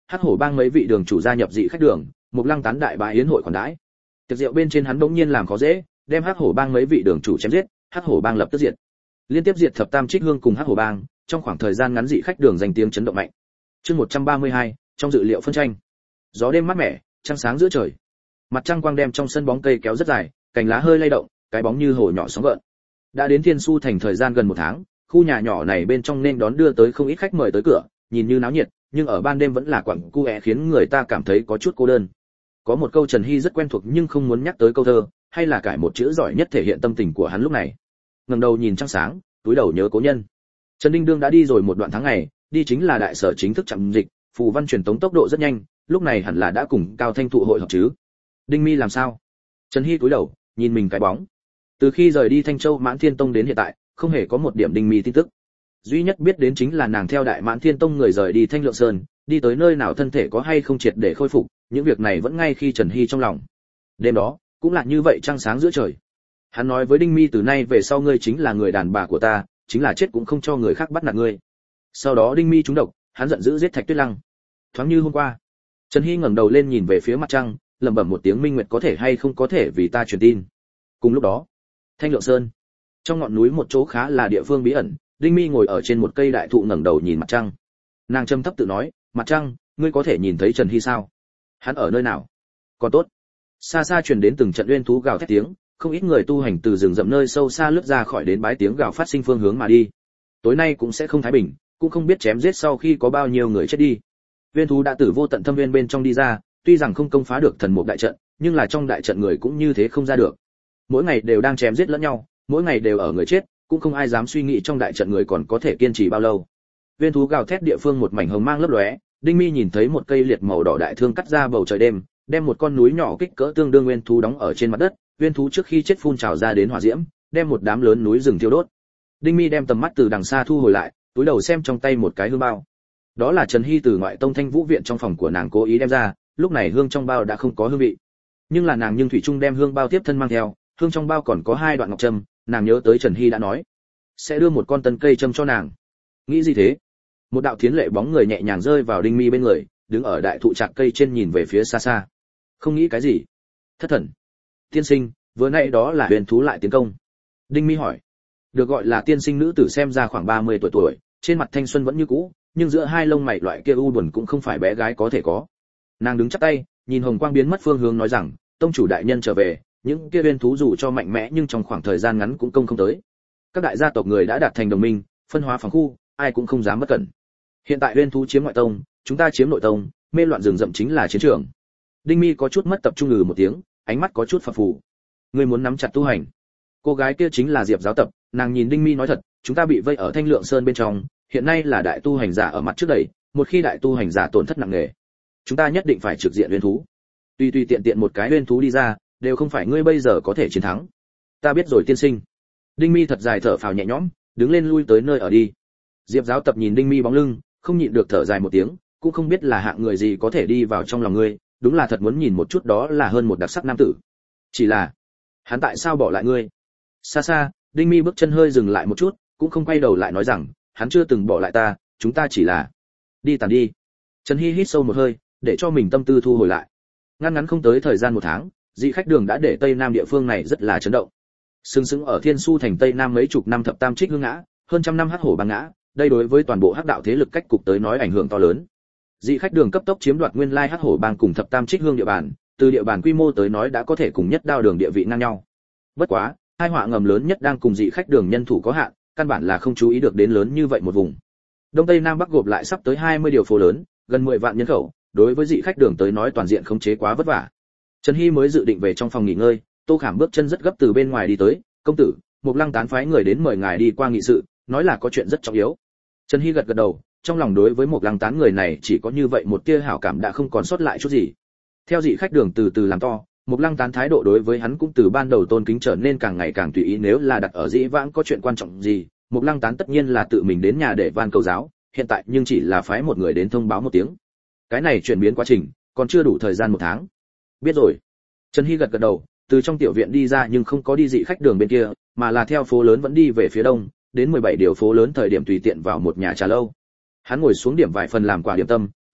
Hắc Hổ Bang mấy vị đường chủ gia nhập dị khách đường, Mộc Lăng Tán đại bá yến hội khoản đãi. Tiệc rượu bên trên hắn bỗng nhiên làm khó dễ, đem Hắc Hổ Bang mấy vị đường chủ chém giết, Hắc Hổ Bang lập tức diệt. Liên tiếp diệt Thập Tam Trích Hương cùng Hắc Hổ Bang, trong khoảng thời gian ngắn dị khách đường danh tiếng chấn động mạnh. Chương 132, trong dự liệu phân tranh. Gió đêm mát mẻ, trăng sáng giữa trời. Mặt trăng quang đem trong sân bóng cây kéo rất dài, cành lá hơi lay động, cái bóng như hồ nhỏ sóng gợn. Đã đến Thiên Su thành thời gian gần 1 tháng, khu nhà nhỏ này bên trong nên đón đưa tới không ít khách mời tới cửa, nhìn như náo nhiệt, nhưng ở ban đêm vẫn là quặng cu é khiến người ta cảm thấy có chút cô đơn. Có một câu Trần Hy rất quen thuộc nhưng không muốn nhắc tới câu thơ, hay là cải một chữ giỏi nhất thể hiện tâm tình của hắn lúc này. Ngẩng đầu nhìn trăng sáng, túi đầu nhớ cố nhân. Trần Đinh Đương đã đi rồi một đoạn tháng ngày, đi chính là đại sở chính thức chậm dịch, phù văn truyền tống tốc độ rất nhanh, lúc này hẳn là đã cùng Cao Thanh tụ hội họp chứ. Đinh Mi làm sao? Trần Hy cúi đầu, nhìn mình cái bóng. Từ khi rời đi Thanh Châu Mãn Thiên Tông đến hiện tại, không hề có một điểm Đinh Mi tin tức. Duy nhất biết đến chính là nàng theo Đại Mãn Thiên Tông người rời đi Thanh Lượng Sơn, đi tới nơi nào thân thể có hay không triệt để khôi phục, những việc này vẫn ngay khi Trần Hy trong lòng. Đêm đó, cũng là như vậy trăng sáng giữa trời. Hắn nói với Đinh Mi từ nay về sau ngươi chính là người đàn bà của ta, chính là chết cũng không cho người khác bắt nạt ngươi. Sau đó Đinh Mi trúng độc, hắn giận dữ giết Thạch Tuyết Lăng. Thoáng như hôm qua. Trần Hy ngẩng đầu lên nhìn về phía mặt trăng, lẩm bẩm một tiếng minh nguyệt có thể hay không có thể vì ta truyền tin. Cùng lúc đó, Thanh Lượng Sơn, trong ngọn núi một chỗ khá là địa phương bí ẩn, Đinh Mi ngồi ở trên một cây đại thụ ngẩng đầu nhìn mặt trăng. Nàng trầm thấp tự nói, mặt trăng, ngươi có thể nhìn thấy Trần Hy sao? Hắn ở nơi nào? Còn tốt. Xa xa truyền đến từng trận uyên thú gào thét tiếng, không ít người tu hành từ rừng rậm nơi sâu xa lướt ra khỏi đến bái tiếng gào phát sinh phương hướng mà đi. Tối nay cũng sẽ không thái bình, cũng không biết chém giết sau khi có bao nhiêu người chết đi. Uyên thú đã từ vô tận thâm nguyên bên trong đi ra, tuy rằng không công phá được thần mục đại trận, nhưng là trong đại trận người cũng như thế không ra được. Mỗi ngày đều đang chém giết lẫn nhau, mỗi ngày đều ở người chết, cũng không ai dám suy nghĩ trong đại trận người còn có thể kiên trì bao lâu. Uyên thú gào thét địa phương một mảnh hồng mang lấp lóe, Đinh Mi nhìn thấy một cây liệt màu đỏ đại thương cắt ra bầu trời đêm, đem một con núi nhỏ kích cỡ tương đương uyên thú đóng ở trên mặt đất, uyên thú trước khi chết phun trào ra đến hỏa diễm, đem một đám lớn núi rừng thiêu đốt. Đinh Mi đem tầm mắt từ đằng xa thu hồi lại, túi đầu xem trong tay một cái hương bao. Đó là Trần Hy từ ngoại tông Thanh Vũ viện trong phòng của nàng cố ý đem ra, lúc này hương trong bao đã không có hương vị. Nhưng là nàng thủy chung đem hương bao tiếp thân mang theo, hương trong bao còn có 2 đoạn ngọc trâm, nàng nhớ tới Trần Hy đã nói sẽ đưa một con tân cây trâm cho nàng. Nghĩ gì thế? Một đạo thiến lệ bóng người nhẹ nhàng rơi vào Đinh Mi bên người, đứng ở đại thụ trạc cây trên nhìn về phía xa xa. Không nghĩ cái gì? Thất thần. Tiên sinh, vừa nãy đó là huyền thú lại tiến công. Đinh Mi hỏi. Được gọi là tiên sinh nữ tử xem ra khoảng 30 tuổi, trên mặt thanh xuân vẫn như cũ, nhưng giữa hai lông mày loại kia u buồn cũng không phải bé gái có thể có. Nàng đứng chắp tay, nhìn hồng quang biến mất phương hướng nói rằng, tông chủ đại nhân trở về, những kia huyền thú dù cho mạnh mẽ nhưng trong khoảng thời gian ngắn cũng công không tới. Các đại gia tộc người đã đạt thành đồng minh, phân hóa phòng khu, ai cũng không dám bất cẩn. Hiện tại huyền thú chiếm ngoại tông, chúng ta chiếm nội tông, mê loạn rừng rậm chính là chiến trường. Đinh Mi có chút mất tập trung một tiếng, ánh mắt có chút phập phù. Ngươi muốn nắm chặt tu hành. Cô gái kia chính là Diệp giáo tập, nàng nhìn Đinh Mi nói thật, chúng ta bị vây ở Thanh Lượng Sơn bên trong, hiện nay là đại tu hành giả ở mặt trước đẩy, một khi đại tu hành giả tổn thất nặng nề, chúng ta nhất định phải trực diện huyền thú. Tùy tùy tiện tiện một cái huyền thú đi ra, đều không phải ngươi bây giờ có thể chiến thắng. Ta biết rồi tiên sinh. Đinh Mi thật dài thở phào nhẹ nhõm, đứng lên lui tới nơi ở đi. Diệp giáo tập nhìn Đinh Mi bóng lưng, không nhịn được thở dài một tiếng, cũng không biết là hạng người gì có thể đi vào trong lòng ngươi, đúng là thật muốn nhìn một chút đó là hơn một đặc sắc nam tử. Chỉ là, hắn tại sao bỏ lại ngươi? Xa xa, Đinh Mi bước chân hơi dừng lại một chút, cũng không quay đầu lại nói rằng, hắn chưa từng bỏ lại ta, chúng ta chỉ là đi tàn đi. Trần Hy hít sâu một hơi, để cho mình tâm tư thu hồi lại. Ngắn không tới thời gian 1 tháng, dị khách đường đã để Tây Nam địa phương này rất là chấn động. Sừng sững ở Thiên Su thành Tây Nam mấy chục năm Thập Tam Trích Hương ngã, hơn trăm năm Hắc Hổ Bang ngã, đây đối với toàn bộ Hắc đạo thế lực cách cục tới nói ảnh hưởng to lớn. Dị khách đường cấp tốc chiếm đoạt nguyên lai Hắc Hổ Bang cùng Thập Tam Trích Hương địa bàn, từ địa bàn quy mô tới nói đã có thể cùng Nhất Đao đường địa vị ngang nhau. Bất quá, hai họa ngầm lớn nhất đang cùng dị khách đường nhân thủ có hạn, căn bản là không chú ý được đến lớn như vậy một vùng. Đông Tây Nam Bắc gộp lại sắp tới 20 điều phố lớn, gần 10 vạn nhân khẩu, đối với dị khách đường tới nói toàn diện khống chế quá vất vả. Trần Hy mới dự định về trong phòng nghỉ ngơi, Tô Khảm bước chân rất gấp từ bên ngoài đi tới, "Công tử, Mộc Lăng Tán phái người đến mời ngài đi qua nghị sự, nói là có chuyện rất trọng yếu." Trần Hy gật gật đầu, trong lòng đối với Mộc Lăng Tán người này chỉ có như vậy một tia hảo cảm đã không còn sót lại chút gì. Theo dị khách đường từ từ làm to, Mộc Lăng Tán thái độ đối với hắn cũng từ ban đầu tôn kính trở nên càng ngày càng tùy ý, nếu là đặt ở dĩ vãng có chuyện quan trọng gì, Mộc Lăng Tán tất nhiên là tự mình đến nhà để van cầu giáo, hiện tại nhưng chỉ là phái một người đến thông báo một tiếng. Cái này chuyển biến quá trình, còn chưa đủ thời gian 1 tháng. Biết rồi. Trần Hy gật gật đầu, từ trong tiểu viện đi ra nhưng không có đi dị khách đường bên kia, mà là theo phố lớn vẫn đi về phía đông, đến 17 điều phố lớn thời điểm tùy tiện vào một nhà trà lâu. Hắn ngồi xuống điểm vài phần làm quả điểm tâm,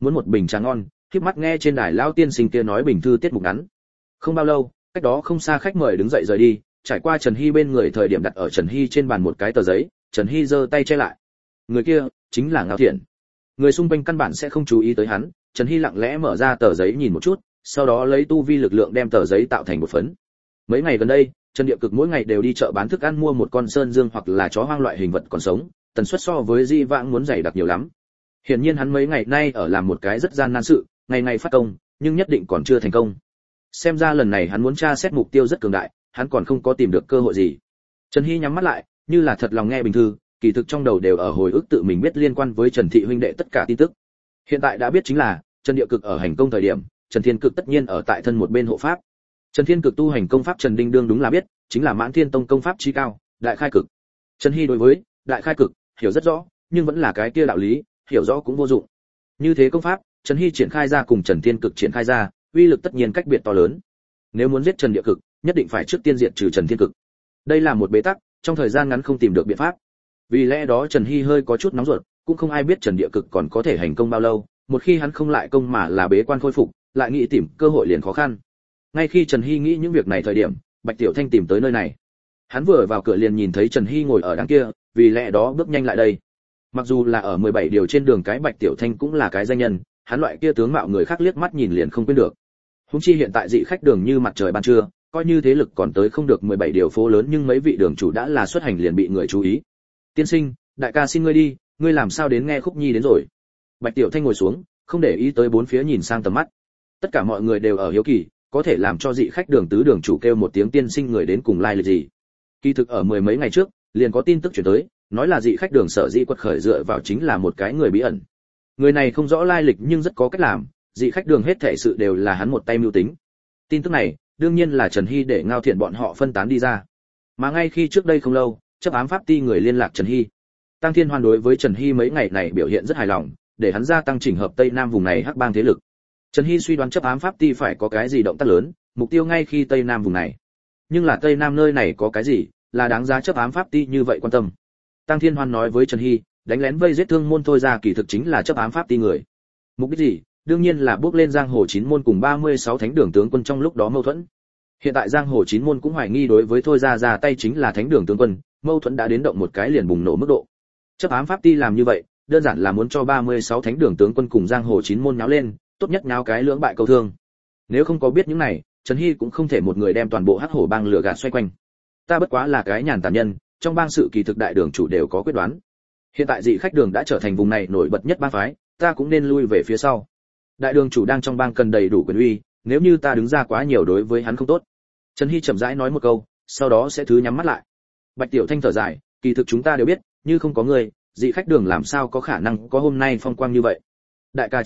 muốn một bình trà ngon, khép mắt nghe trên đài lão tiên sinh kia nói bình thư tiết mục ngắn. Không bao lâu, cách đó không xa khách mời đứng dậy rời đi, trải qua Trần Hy bên người thời điểm đặt ở Trần Hy trên bàn một cái tờ giấy, Trần Hy giơ tay che lại. Người kia chính là Ngao Thiện. Người xung quanh căn bản sẽ không chú ý tới hắn, Trần Hy lặng lẽ mở ra tờ giấy nhìn một chút, sau đó lấy tu vi lực lượng đem tờ giấy tạo thành một phấn. Mấy ngày gần đây, Trần Địa Cực mỗi ngày đều đi chợ bán thức ăn mua một con sơn dương hoặc là chó hoang loại hình vật còn sống, tần suất so với di vãng muốn dày đặc nhiều lắm. Hiển nhiên hắn mấy ngày nay ở làm một cái rất gian nan sự, ngày ngày phát công, nhưng nhất định còn chưa thành công. Xem ra lần này hắn muốn tra xét mục tiêu rất cường đại, hắn còn không có tìm được cơ hội gì. Trần Hy nhắm mắt lại, như là thật lòng nghe bình thư, kỳ thực trong đầu đều ở hồi ức tự mình biết liên quan với Trần thị huynh đệ tất cả tin tức. Hiện tại đã biết chính là, Trần Địa Cực ở hành công thời điểm, Trần Thiên Cực tất nhiên ở tại thân một bên hộ pháp. Trần Thiên Cực tu hành công pháp Trần Đinh đương đúng là biết, chính là Mãn Thiên Tông công pháp chí cao, Đại Khai Cực. Trần Hy đối với Đại Khai Cực hiểu rất rõ, nhưng vẫn là cái kia đạo lý, hiểu rõ cũng vô dụng. Như thế công pháp, Trần Hy triển khai ra cùng Trần Thiên Cực triển khai ra, uy lực tất nhiên cách biệt to lớn. Nếu muốn giết Trần Địa Cực, nhất định phải trước tiên diệt trừ Trần Thiên Cực. Đây là một bế tắc, trong thời gian ngắn không tìm được biện pháp. Vì lẽ đó Trần Hy hơi có chút nóng ruột, cũng không ai biết Trần Địa Cực còn có thể hành công bao lâu, một khi hắn không lại công mà là bế quan khôi phục, lại nghĩ tìm cơ hội liền khó khăn. Ngay khi Trần Hy nghĩ những việc này thời điểm, Bạch Tiểu Thanh tìm tới nơi này. Hắn vừa vào cửa liền nhìn thấy Trần Hy ngồi ở đằng kia, vì lẽ đó bước nhanh lại đây. Mặc dù là ở 17 điều trên đường cái, Bạch Tiểu Thanh cũng là cái danh nhân, hắn loại kia tướng mạo người khác liếc mắt nhìn liền không quên được. Huống chi hiện tại dị khách đường như mặt trời ban trưa, coi như thế lực còn tới không được 17 điều phố lớn, nhưng mấy vị đường chủ đã là xuất hành liền bị người chú ý. Tiên sinh, đại ca xin ngươi đi, ngươi làm sao đến nghe Khúc Nhi đến rồi. Bạch Tiểu Thanh ngồi xuống, không để ý tới bốn phía nhìn sang tầm mắt. Tất cả mọi người đều ở hiếu kỳ, có thể làm cho dị khách đường tứ đường chủ kêu một tiếng tiên sinh người đến cùng lai lịch gì. Kỳ thực ở mười mấy ngày trước, liền có tin tức truyền tới, nói là dị khách đường sở dĩ quật khởi dựa vào chính là một cái người bí ẩn. Người này không rõ lai lịch nhưng rất có cách làm, dị khách đường hết thảy sự đều là hắn một tay mưu tính. Tin tức này, đương nhiên là Trần Hy để Ngao Thiện bọn họ phân tán đi ra. Mà ngay khi trước đây không lâu, chấp ám pháp ti người liên lạc Trần Hy. Tăng Thiên Hoan đối với Trần Hy mấy ngày này biểu hiện rất hài lòng, để hắn gia tăng chỉnh hợp Tây Nam vùng này hắc bang thế lực. Trần Hy suy đoán chấp ám pháp ti phải có cái gì động tác lớn, mục tiêu ngay khi Tây Nam vùng này. Nhưng là Tây Nam nơi này có cái gì, là đáng giá chấp ám pháp ti như vậy quan tâm. Tăng Thiên Hoan nói với Trần Hy, đánh lén vây giết Thương môn thôi ra kỳ thực chính là chấp ám pháp ti người. Mục đích gì? Đương nhiên là bước lên giang hồ chín môn cùng 36 thánh đường tướng quân trong lúc đó mâu thuẫn. Hiện tại giang hồ chín môn cũng hoài nghi đối với thôi ra tay chính là thánh đường tướng quân, mâu thuẫn đã đến động một cái liền bùng nổ mức độ. Chấp ám pháp ti làm như vậy, đơn giản là muốn cho 36 thánh đường tướng quân cùng giang hồ chín môn nháo lên, tốt nhất nháo cái lưỡng bại câu thương. Nếu không có biết những này, Trần Hy cũng không thể một người đem toàn bộ hắc hổ bang lừa gạt xoay quanh. Ta bất quá là cái nhàn tản nhân, trong bang sự kỳ thực đại đường chủ đều có quyết đoán. Hiện tại dị khách đường đã trở thành vùng này nổi bật nhất bang phái, ta cũng nên lui về phía sau. Đại đường chủ đang trong bang cần đầy đủ quyền uy, nếu như ta đứng ra quá nhiều đối với hắn không tốt. Trần Hy chậm rãi nói một câu, sau đó sẽ thứ nhắm mắt lại. Bạch Tiểu Thanh thở dài, kỳ thực chúng ta đều biết, như không có người, dị khách đường làm sao có khả năng có hôm nay phong quang như vậy. Đại ca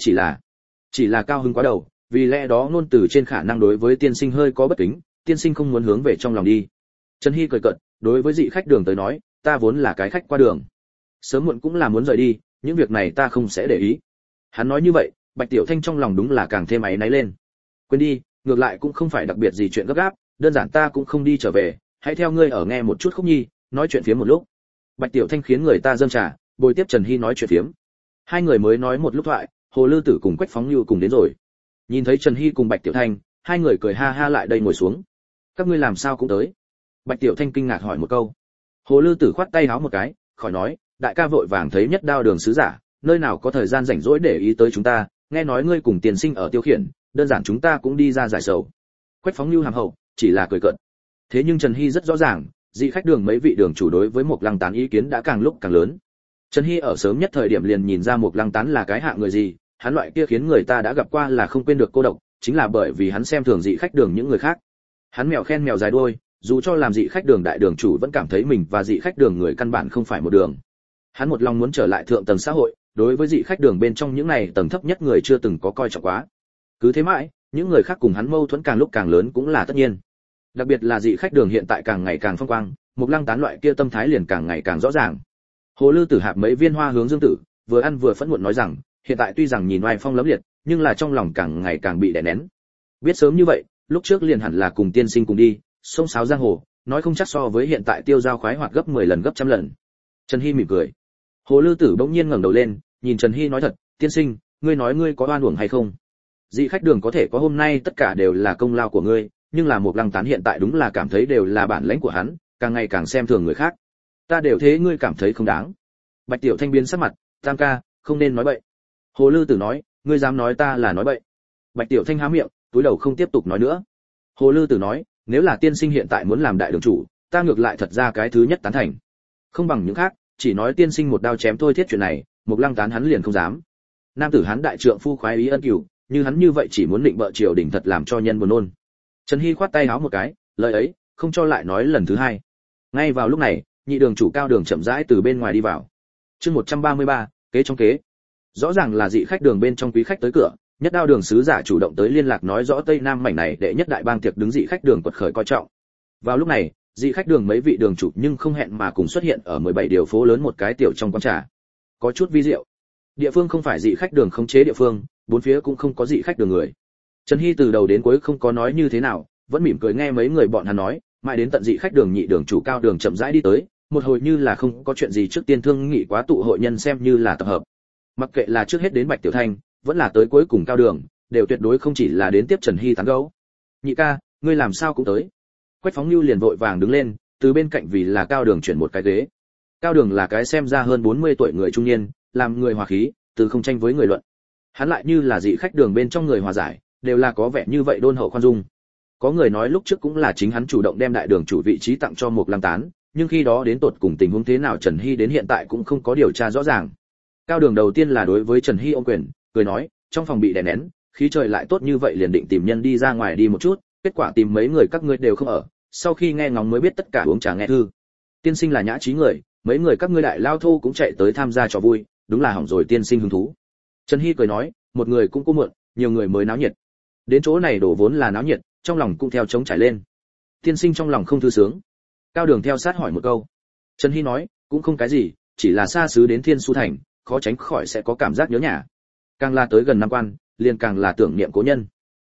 chỉ là cao hứng quá đầu, vì lẽ đó ngôn từ trên khả năng đối với tiên sinh hơi có bất kính, tiên sinh không muốn hướng về trong lòng đi. Trần Hy cười cợt, đối với dị khách đường tới nói, ta vốn là cái khách qua đường, sớm muộn cũng là muốn rời đi, những việc này ta không sẽ để ý. Hắn nói như vậy, Bạch Tiểu Thanh trong lòng đúng là càng thêm áy náy lên. Quên đi, ngược lại cũng không phải đặc biệt gì chuyện gấp gáp, đơn giản ta cũng không đi trở về, hãy theo ngươi ở nghe một chút Khúc Nhi, nói chuyện phiếm một lúc. Bạch Tiểu Thanh khiến người ta dâng trà, bồi tiếp Trần Hy nói chuyện phiếm. Hai người mới nói một lúc thoại, Hồ Lư Tử cùng Quách Phóng Nhu cùng đến rồi. Nhìn thấy Trần Hy cùng Bạch Tiểu Thanh, hai người cười ha ha lại đây ngồi xuống. Các ngươi làm sao cũng tới? Bạch Tiểu Thanh kinh ngạc hỏi một câu. Hồ Lư Tử khoát tay háo một cái, khỏi nói, đại ca vội vàng thấy nhất đao đường sứ giả, nơi nào có thời gian rảnh rỗi để ý tới chúng ta, nghe nói ngươi cùng tiền sinh ở tiêu khiển, đơn giản chúng ta cũng đi ra giải sầu. Quách Phóng Nhu hàm hậu, chỉ là cười cợt. Thế nhưng Trần Hy rất rõ ràng, dị khách đường mấy vị đường chủ đối với Mộc Lăng Tán ý kiến đã càng lúc càng lớn. Trần Hy ở sớm nhất thời điểm liền nhìn ra Mộc Lăng Tán là cái hạng người gì, hắn loại kia khiến người ta đã gặp qua là không quên được cô độc, chính là bởi vì hắn xem thường dị khách đường những người khác. Hắn mèo khen mèo dài đuôi, dù cho làm dị khách đường đại đường chủ vẫn cảm thấy mình và dị khách đường người căn bản không phải một đường. Hắn một lòng muốn trở lại thượng tầng xã hội, đối với dị khách đường bên trong những này tầng thấp nhất người chưa từng có coi trọng quá. Cứ thế mãi, những người khác cùng hắn mâu thuẫn càng lúc càng lớn cũng là tất nhiên. Đặc biệt là dị khách đường hiện tại càng ngày càng phong quang, Mộc Lăng Tán loại kia tâm thái liền càng ngày càng rõ ràng. Hồ Lư Tử hạp mấy viên hoa hướng Dương Tử, vừa ăn vừa phẫn muộn nói rằng, hiện tại tuy rằng nhìn oai phong lẫm liệt, nhưng là trong lòng càng ngày càng bị đè nén. Biết sớm như vậy, lúc trước liền hẳn là cùng tiên sinh cùng đi, xông xáo giang hồ, nói không chắc so với hiện tại tiêu giao khoái hoạt gấp 10 lần gấp trăm lần. Trần Hy mỉm cười. Hồ Lư Tử bỗng nhiên ngẩng đầu lên, nhìn Trần Hy nói thật, tiên sinh, ngươi nói ngươi có oan uổng hay không? Dị khách đường có thể có hôm nay tất cả đều là công lao của ngươi, nhưng là một Lăng Tán hiện tại đúng là cảm thấy đều là bản lĩnh của hắn, càng ngày càng xem thường người khác. Ta đều thế ngươi cảm thấy không đáng. Bạch Tiểu Thanh biến sắc mặt, Tam ca, không nên nói bậy. Hồ Lư Tử nói, ngươi dám nói ta là nói bậy? Bạch Tiểu Thanh há miệng, túi đầu không tiếp tục nói nữa. Hồ Lư Tử nói, nếu là tiên sinh hiện tại muốn làm đại đường chủ, ta ngược lại thật ra cái thứ nhất tán thành. Không bằng những khác, chỉ nói tiên sinh một đao chém thôi thiết chuyện này, một Lăng Tán hắn liền không dám. Nam tử hắn đại trượng phu khoái ý ân cửu, như hắn như vậy chỉ muốn định bợ triều đình thật làm cho nhân buồn nôn. Trần Hy khoát tay áo một cái, lời ấy không cho lại nói lần thứ hai. Ngay vào lúc này, nhị đường chủ Cao Đường chậm rãi từ bên ngoài đi vào. Chương 133, kế trong kế. Rõ ràng là dị khách đường bên trong quý khách tới cửa, Nhất Đao đường sứ giả chủ động tới liên lạc nói rõ Tây Nam mảnh này đệ nhất đại bang tiệc đứng dị khách đường quật khởi coi trọng. Vào lúc này, dị khách đường mấy vị đường chủ nhưng không hẹn mà cùng xuất hiện ở 17 điều phố lớn một cái tiểu trong quán trà. Có chút vi diệu. Địa phương không phải dị khách đường khống chế địa phương, bốn phía cũng không có dị khách đường người. Trần Hy từ đầu đến cuối không có nói như thế nào, vẫn mỉm cười nghe mấy người bọn hắn nói, mãi đến tận dị khách đường nhị đường chủ Cao Đường chậm rãi đi tới, một hồi như là không có chuyện gì trước tiên thương nghị quá tụ hội nhân xem như là tập hợp. Mặc kệ là trước hết đến Bạch Tiểu Thanh, vẫn là tới cuối cùng Cao Đường, đều tuyệt đối không chỉ là đến tiếp Trần Hy tán gẫu. Nhị ca, ngươi làm sao cũng tới? Quách Phóng Nưu liền vội vàng đứng lên, từ bên cạnh vì là Cao Đường chuyển một cái ghế. Cao Đường là cái xem ra hơn 40 tuổi người trung niên, làm người hòa khí, từ không tranh với người luận. Hắn lại như là dị khách đường bên trong người hòa giải, đều là có vẻ như vậy đôn hậu khoan dung. Có người nói lúc trước cũng là chính hắn chủ động đem đại đường chủ vị trí tặng cho một Lăng Tán, nhưng khi đó đến tột cùng tình huống thế nào Trần Hy đến hiện tại cũng không có điều tra rõ ràng. Cao Đường đầu tiên là đối với Trần Hy ôm quyền, cười nói, trong phòng bị đè nén, khí trời lại tốt như vậy liền định tìm nhân đi ra ngoài đi một chút, kết quả tìm mấy người các ngươi đều không ở, sau khi nghe ngóng mới biết tất cả uống trà nghe thư. Tiên sinh là nhã trí người, mấy người các ngươi đại lao thô cũng chạy tới tham gia trò vui, đúng là hỏng rồi tiên sinh hứng thú. Trần Hy cười nói, một người cũng cô muộn, nhiều người mới náo nhiệt. Đến chỗ này đổ vốn là náo nhiệt, trong lòng cũng theo trống trải lên. Tiên sinh trong lòng không thư sướng. Cao Đường theo sát hỏi một câu. Trần Hy nói, cũng không cái gì, chỉ là xa xứ đến Thiên Su thành, khó tránh khỏi sẽ có cảm giác nhớ nhà. Càng là tới gần năm quan, liền càng là tưởng niệm cố nhân.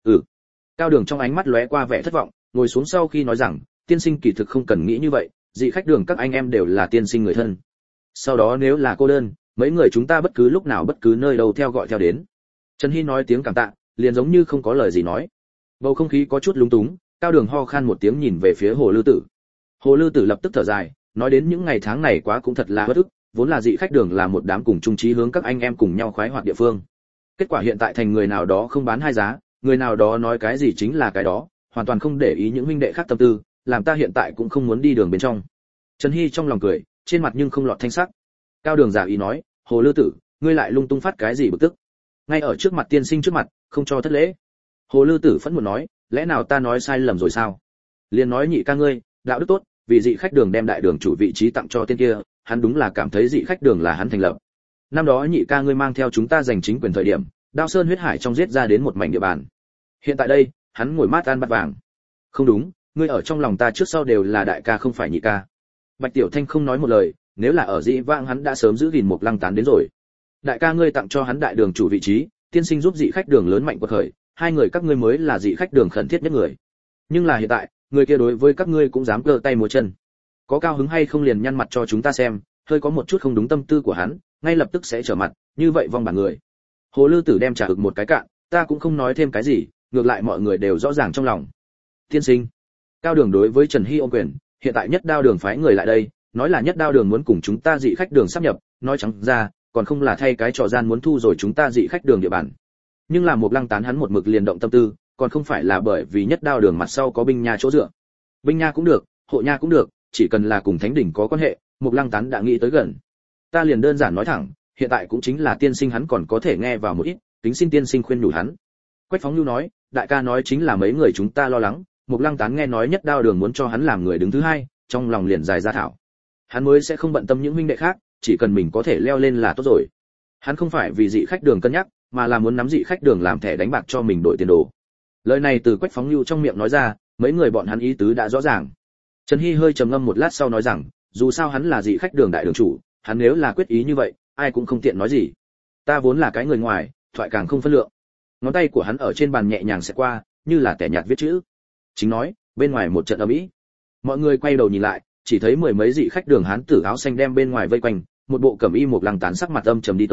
Cao Đường trong ánh mắt lóe qua vẻ thất vọng, ngồi xuống sau khi nói rằng, tiên sinh kỳ thực không cần nghĩ như vậy, dị khách đường các anh em đều là tiên sinh người thân. Sau đó nếu là cô đơn, mấy người chúng ta bất cứ lúc nào bất cứ nơi đâu theo gọi theo đến. Trần Hy nói tiếng cảm tạ, liền giống như không có lời gì nói. Bầu không khí có chút lúng túng, Cao Đường ho khan một tiếng nhìn về phía Hồ Lư Tử. Hồ Lư Tử lập tức thở dài, nói đến những ngày tháng này quá cũng thật là bất ức, vốn là dị khách đường là một đám cùng chung chí hướng các anh em cùng nhau khoái hoạt địa phương. Kết quả hiện tại thành người nào đó không bán hai giá, người nào đó nói cái gì chính là cái đó, hoàn toàn không để ý những huynh đệ khác tâm tư, làm ta hiện tại cũng không muốn đi đường bên trong. Trần Hy trong lòng cười, trên mặt nhưng không lọt thanh sắc. Cao Đường giả ý nói, Hồ Lư Tử, ngươi lại lung tung phát cái gì bực tức? Ngay ở trước mặt tiên sinh trước mặt, không cho thất lễ. Hồ Lư Tử phẫn nộ nói, lẽ nào ta nói sai lầm rồi sao? Liền nói nhị ca ngươi, đạo đức tốt, vì dị khách đường đem đại đường chủ vị trí tặng cho tên kia, hắn đúng là cảm thấy dị khách đường là hắn thành lập. Năm đó nhị ca ngươi mang theo chúng ta giành chính quyền thời điểm, Đao Sơn huyết hải trong giết ra đến một mảnh địa bàn. Hiện tại đây, hắn ngồi mát ăn bát vàng. Không đúng, ngươi ở trong lòng ta trước sau đều là đại ca không phải nhị ca. Bạch Tiểu Thanh không nói một lời, nếu là ở dĩ vãng hắn đã sớm giữ gìn một Lăng Tán đến rồi. Đại ca ngươi tặng cho hắn đại đường chủ vị trí, tiên sinh giúp dị khách đường lớn mạnh quật khởi, hai người các ngươi mới là dị khách đường khẩn thiết nhất người. Nhưng là hiện tại, người kia đối với các ngươi cũng dám cơ tay múa chân. Có cao hứng hay không liền nhăn mặt cho chúng ta xem, hơi có một chút không đúng tâm tư của hắn, ngay lập tức sẽ trở mặt, như vậy vong bản người. Hồ Lư Tử đem trà ực một cái cạn, ta cũng không nói thêm cái gì, ngược lại mọi người đều rõ ràng trong lòng. Tiên sinh. Cao Đường đối với Trần Hy ôm quyền, hiện tại Nhất Đao đường phái người lại đây, nói là Nhất Đao đường muốn cùng chúng ta dị khách đường sáp nhập, nói trắng ra, còn không là thay cái trò gian muốn thu rồi chúng ta dị khách đường địa bàn. Nhưng là một Lăng Tán hắn một mực liền động tâm tư, còn không phải là bởi vì Nhất Đao đường mặt sau có binh nha chỗ dựa. Binh nha cũng được, hộ nha cũng được, chỉ cần là cùng thánh đỉnh có quan hệ, một Lăng Tán đã nghĩ tới gần. Ta liền đơn giản nói thẳng, hiện tại cũng chính là tiên sinh hắn còn có thể nghe vào một ít, kính xin tiên sinh khuyên nhủ hắn. Quách Phóng Nưu nói, đại ca nói chính là mấy người chúng ta lo lắng, một Lăng Tán nghe nói Nhất Đao đường muốn cho hắn làm người đứng thứ hai, trong lòng liền dài ra thảo. Hắn mới sẽ không bận tâm những huynh đệ khác, chỉ cần mình có thể leo lên là tốt rồi. Hắn không phải vì dị khách đường cân nhắc, mà là muốn nắm dị khách đường làm thẻ đánh bạc cho mình đổi tiền đồ. Lời này từ Quách Phóng Nưu trong miệng nói ra, mấy người bọn hắn ý tứ đã rõ ràng. Trần Hy hơi trầm ngâm một lát sau nói rằng, dù sao hắn là dị khách đường đại đường chủ, hắn nếu là quyết ý như vậy, ai cũng không tiện nói gì. Ta vốn là cái người ngoài, thoại càng không phân lượng. Ngón tay của hắn ở trên bàn nhẹ nhàng xẹt qua, như là tẻ nhạt viết chữ. Chính nói, bên ngoài một trận ầm ĩ. Mọi người quay đầu nhìn lại, chỉ thấy mười mấy dị khách đường hán tử áo xanh đem bên ngoài vây quanh, một bộ cẩm y một Lăng Tán sắc mặt âm trầm đi tới,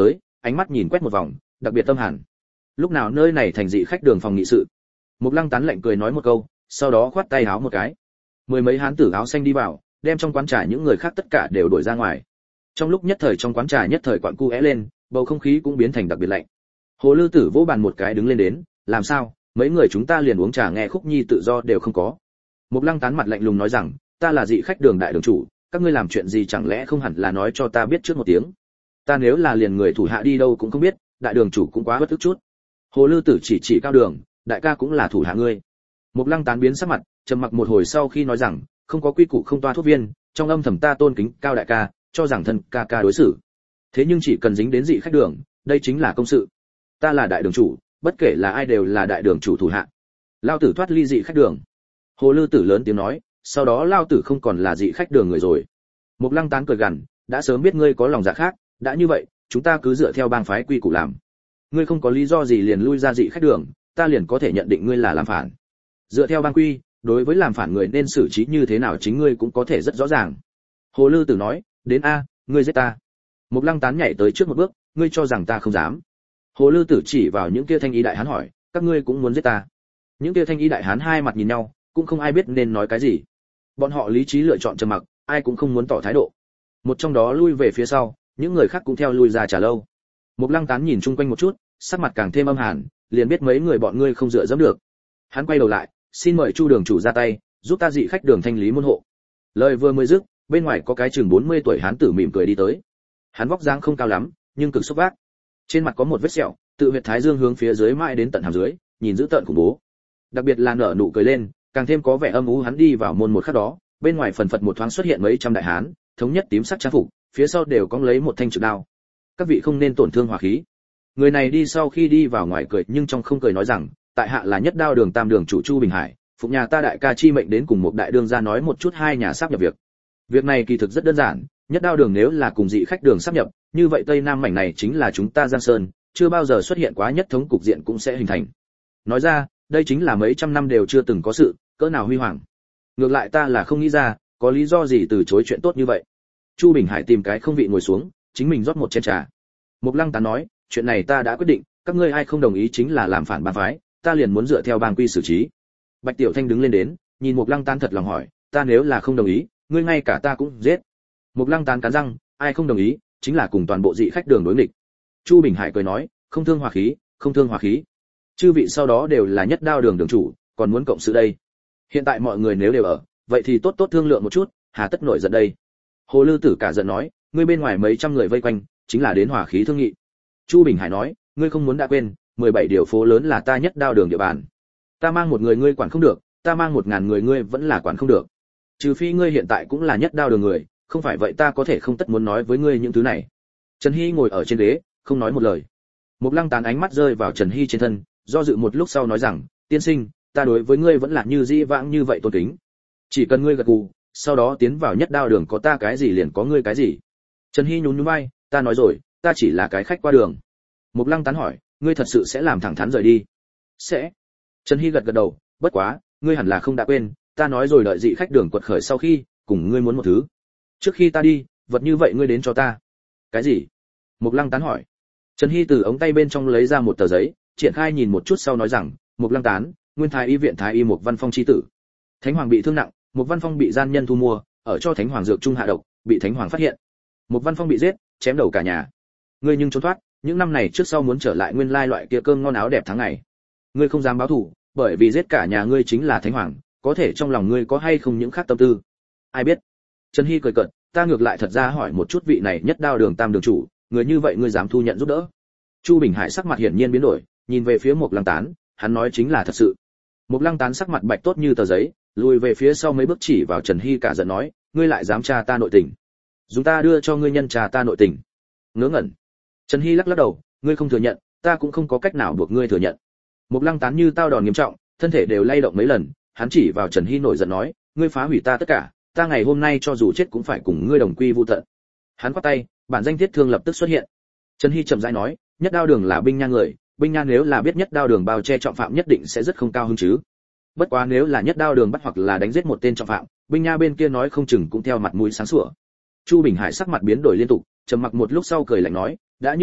ánh mắt nhìn quét một vòng, đặc biệt tâm hàn. Lúc nào nơi này thành dị khách đường phòng nghị sự? Mục Lăng Tán lạnh cười nói một câu, sau đó khoát tay áo một cái. Mười mấy hán tử áo xanh đi vào, đem trong quán trà những người khác tất cả đều đuổi ra ngoài. Trong lúc nhất thời trong quán trà nhất thời quặn cu é lên, bầu không khí cũng biến thành đặc biệt lạnh. Hồ Lư Tử vỗ bàn một cái đứng lên đến, làm sao? Mấy người chúng ta liền uống trà nghe khúc nhi tự do đều không có. Mục Lăng Tán mặt lạnh lùng nói rằng, ta là dị khách đường đại đường chủ, các ngươi làm chuyện gì chẳng lẽ không hẳn là nói cho ta biết trước một tiếng? Ta nếu là liền người thủ hạ đi đâu cũng không biết, đại đường chủ cũng quá bất tức chút. Hồ Lư Tử chỉ Cao Đường, đại ca cũng là thủ hạ ngươi. Mục Lăng Tán biến sắc mặt, trầm mặc một hồi sau khi nói rằng, không có quy củ không toa thuốc viên, trong âm thầm ta tôn kính Cao đại ca, cho rằng thân ca ca đối xử. Thế nhưng chỉ cần dính đến dị khách đường, đây chính là công sự. Ta là đại đường chủ, bất kể là ai đều là đại đường chủ thủ hạ. Lao tử thoát ly dị khách đường. Hồ Lư Tử lớn tiếng nói, sau đó Lao tử không còn là dị khách đường người rồi. Mục Lăng Tán cười gằn, đã sớm biết ngươi có lòng dạ khác, đã như vậy, chúng ta cứ dựa theo bang phái quy củ làm. Ngươi không có lý do gì liền lui ra dị khách đường, ta liền có thể nhận định ngươi là làm phản. Dựa theo bang quy, đối với làm phản người nên xử trí như thế nào chính ngươi cũng có thể rất rõ ràng. Hồ Lư Tử nói, đến a, ngươi giết ta. Mục Lăng Tán nhảy tới trước một bước, ngươi cho rằng ta không dám? Hồ Lư Tử chỉ vào những kia thanh ý đại hán hỏi, các ngươi cũng muốn giết ta? Những kia thanh ý đại hán hai mặt nhìn nhau, cũng không ai biết nên nói cái gì. Bọn họ lý trí lựa chọn trầm mặc, ai cũng không muốn tỏ thái độ. Một trong đó lui về phía sau, những người khác cũng theo lui ra trả lâu. Mục Lăng Tán nhìn chung quanh một chút, sắc mặt càng thêm âm hàn, liền biết mấy người bọn ngươi không dựa dẫm được. Hắn quay đầu lại, xin mời Chu đường chủ ra tay, giúp ta dị khách đường thanh lý môn hộ. Lời vừa mới dứt, bên ngoài có cái chừng 40 tuổi hán tử mỉm cười đi tới. Hắn vóc dáng không cao lắm, nhưng cực xốc vác. Trên mặt có một vết sẹo, tự huyệt thái dương hướng phía dưới mãi đến tận hàm dưới, nhìn dữ tợn khủng bố. Đặc biệt là nở nụ cười lên, càng thêm có vẻ âm u. Hắn đi vào môn một khắc đó, bên ngoài phần phật một thoáng xuất hiện mấy trăm đại hán, thống nhất tím sắc trang phục, phía sau đều cong lấy một thanh trượng đao. Các vị không nên tổn thương hòa khí. Người này đi sau khi đi vào ngoài cười nhưng trong không cười nói rằng, tại hạ là Nhất Đao đường tam đường chủ Chu Bình Hải, phụng nhà ta đại ca chi mệnh đến cùng một đại đương gia nói một chút hai nhà sáp nhập việc. Việc này kỳ thực rất đơn giản, Nhất Đao đường nếu là cùng dị khách đường sáp nhập, như vậy Tây Nam mảnh này chính là chúng ta Giang Sơn, chưa bao giờ xuất hiện quá nhất thống cục diện cũng sẽ hình thành. Nói ra, đây chính là mấy trăm năm đều chưa từng có sự, cỡ nào huy hoàng. Ngược lại ta là không nghĩ ra, có lý do gì từ chối chuyện tốt như vậy. Chu Bình Hải tìm cái không vị ngồi xuống, chính mình rót một chén trà. Mục Lăng Tán nói, chuyện này ta đã quyết định, các ngươi ai không đồng ý chính là làm phản bang phái, ta liền muốn dựa theo bang quy xử trí. Bạch Tiểu Thanh đứng lên đến, nhìn Mục Lăng Tán thật lòng hỏi, ta nếu là không đồng ý, ngươi ngay cả ta cũng giết. Mục Lăng Tán cắn răng, ai không đồng ý, chính là cùng toàn bộ dị khách đường đối nghịch. Chu Bình Hải cười nói, không thương hòa khí, không thương hòa khí. Chư vị sau đó đều là Nhất Đao đường đường chủ, còn muốn cộng sự đây. Hiện tại mọi người nếu đều ở, vậy thì tốt tốt thương lượng một chút, hà tất nổi giận đây. Hồ Lư Tử cả giận nói, ngươi bên ngoài mấy trăm người vây quanh, chính là đến hòa khí thương nghị. Chu Bình Hải nói, ngươi không muốn đã quên, 17 điều phố lớn là ta Nhất Đao đường địa bàn. Ta mang một người ngươi quản không được, ta mang 1000 người ngươi vẫn là quản không được. Trừ phi ngươi hiện tại cũng là Nhất Đao đường người, không phải vậy ta có thể không tất muốn nói với ngươi những thứ này. Trần Hy ngồi ở trên ghế, không nói một lời. Mục Lăng Tán ánh mắt rơi vào Trần Hy trên thân, do dự một lúc sau nói rằng, tiên sinh, ta đối với ngươi vẫn là như dĩ vãng như vậy tôn kính. Chỉ cần ngươi gật gù, sau đó tiến vào Nhất Đao đường có ta cái gì liền có ngươi cái gì. Trần Hy nhún nhún vai, ta nói rồi, ta chỉ là cái khách qua đường. Mục Lăng Tán hỏi, ngươi thật sự sẽ làm thẳng thắn rời đi? Sẽ. Trần Hy gật gật đầu, bất quá, ngươi hẳn là không đã quên, ta nói rồi đợi dị khách đường quật khởi sau khi, cùng ngươi muốn một thứ. Trước khi ta đi, vật như vậy ngươi đến cho ta. Cái gì? Mục Lăng Tán hỏi. Trần Hy từ ống tay bên trong lấy ra một tờ giấy, triển khai nhìn một chút sau nói rằng, Mục Lăng Tán, nguyên thái y viện thái y Mục Văn Phong chi tử. Thánh hoàng bị thương nặng, Mục Văn Phong bị gian nhân thu mua, ở cho Thánh hoàng dược trung hạ độc, bị Thánh hoàng phát hiện. Mục Văn Phong bị giết, chém đầu cả nhà. Ngươi nhưng trốn thoát, những năm này trước sau muốn trở lại nguyên lai loại kia cơm ngon áo đẹp tháng ngày. Ngươi không dám báo thù, bởi vì giết cả nhà ngươi chính là Thánh hoàng, có thể trong lòng ngươi có hay không những khác tâm tư? Ai biết? Trần Hy cười cợt, ta ngược lại thật ra hỏi một chút vị này Nhất Đao đường tam đường chủ, người như vậy ngươi dám thu nhận giúp đỡ? Chu Bình Hải sắc mặt hiển nhiên biến đổi, nhìn về phía Mục Lăng Tán, hắn nói chính là thật sự. Mục Lăng Tán sắc mặt bạch tốt như tờ giấy, lùi về phía sau mấy bước chỉ vào Trần Hy cả giận nói, ngươi lại dám tra ta nội tình? Dùng ta đưa cho ngươi nhân trà ta nội tình? Ngớ ngẩn. Trần Hy lắc lắc đầu, ngươi không thừa nhận, ta cũng không có cách nào buộc ngươi thừa nhận. Mục Lăng Tán như tao đòn nghiêm trọng, thân thể đều lay động mấy lần, hắn chỉ vào Trần Hy nổi giận nói, ngươi phá hủy ta tất cả, ta ngày hôm nay cho dù chết cũng phải cùng ngươi đồng quy vu tận. Hắn quát tay, bản danh thiết thương lập tức xuất hiện. Trần Hy chậm rãi nói, Nhất Đao đường là binh nha người, binh nha nếu là biết Nhất Đao đường bao che trọng phạm nhất định sẽ rất không cao hứng chứ. Bất quá nếu là Nhất Đao đường bắt hoặc là đánh giết một tên trọng phạm, binh nha bên kia nói không chừng cũng theo mặt mũi sáng sủa. Chu Bình Hải sắc mặt biến đổi liên tục, trầm mặc một lúc sau cười lạnh nói, đã như vậy,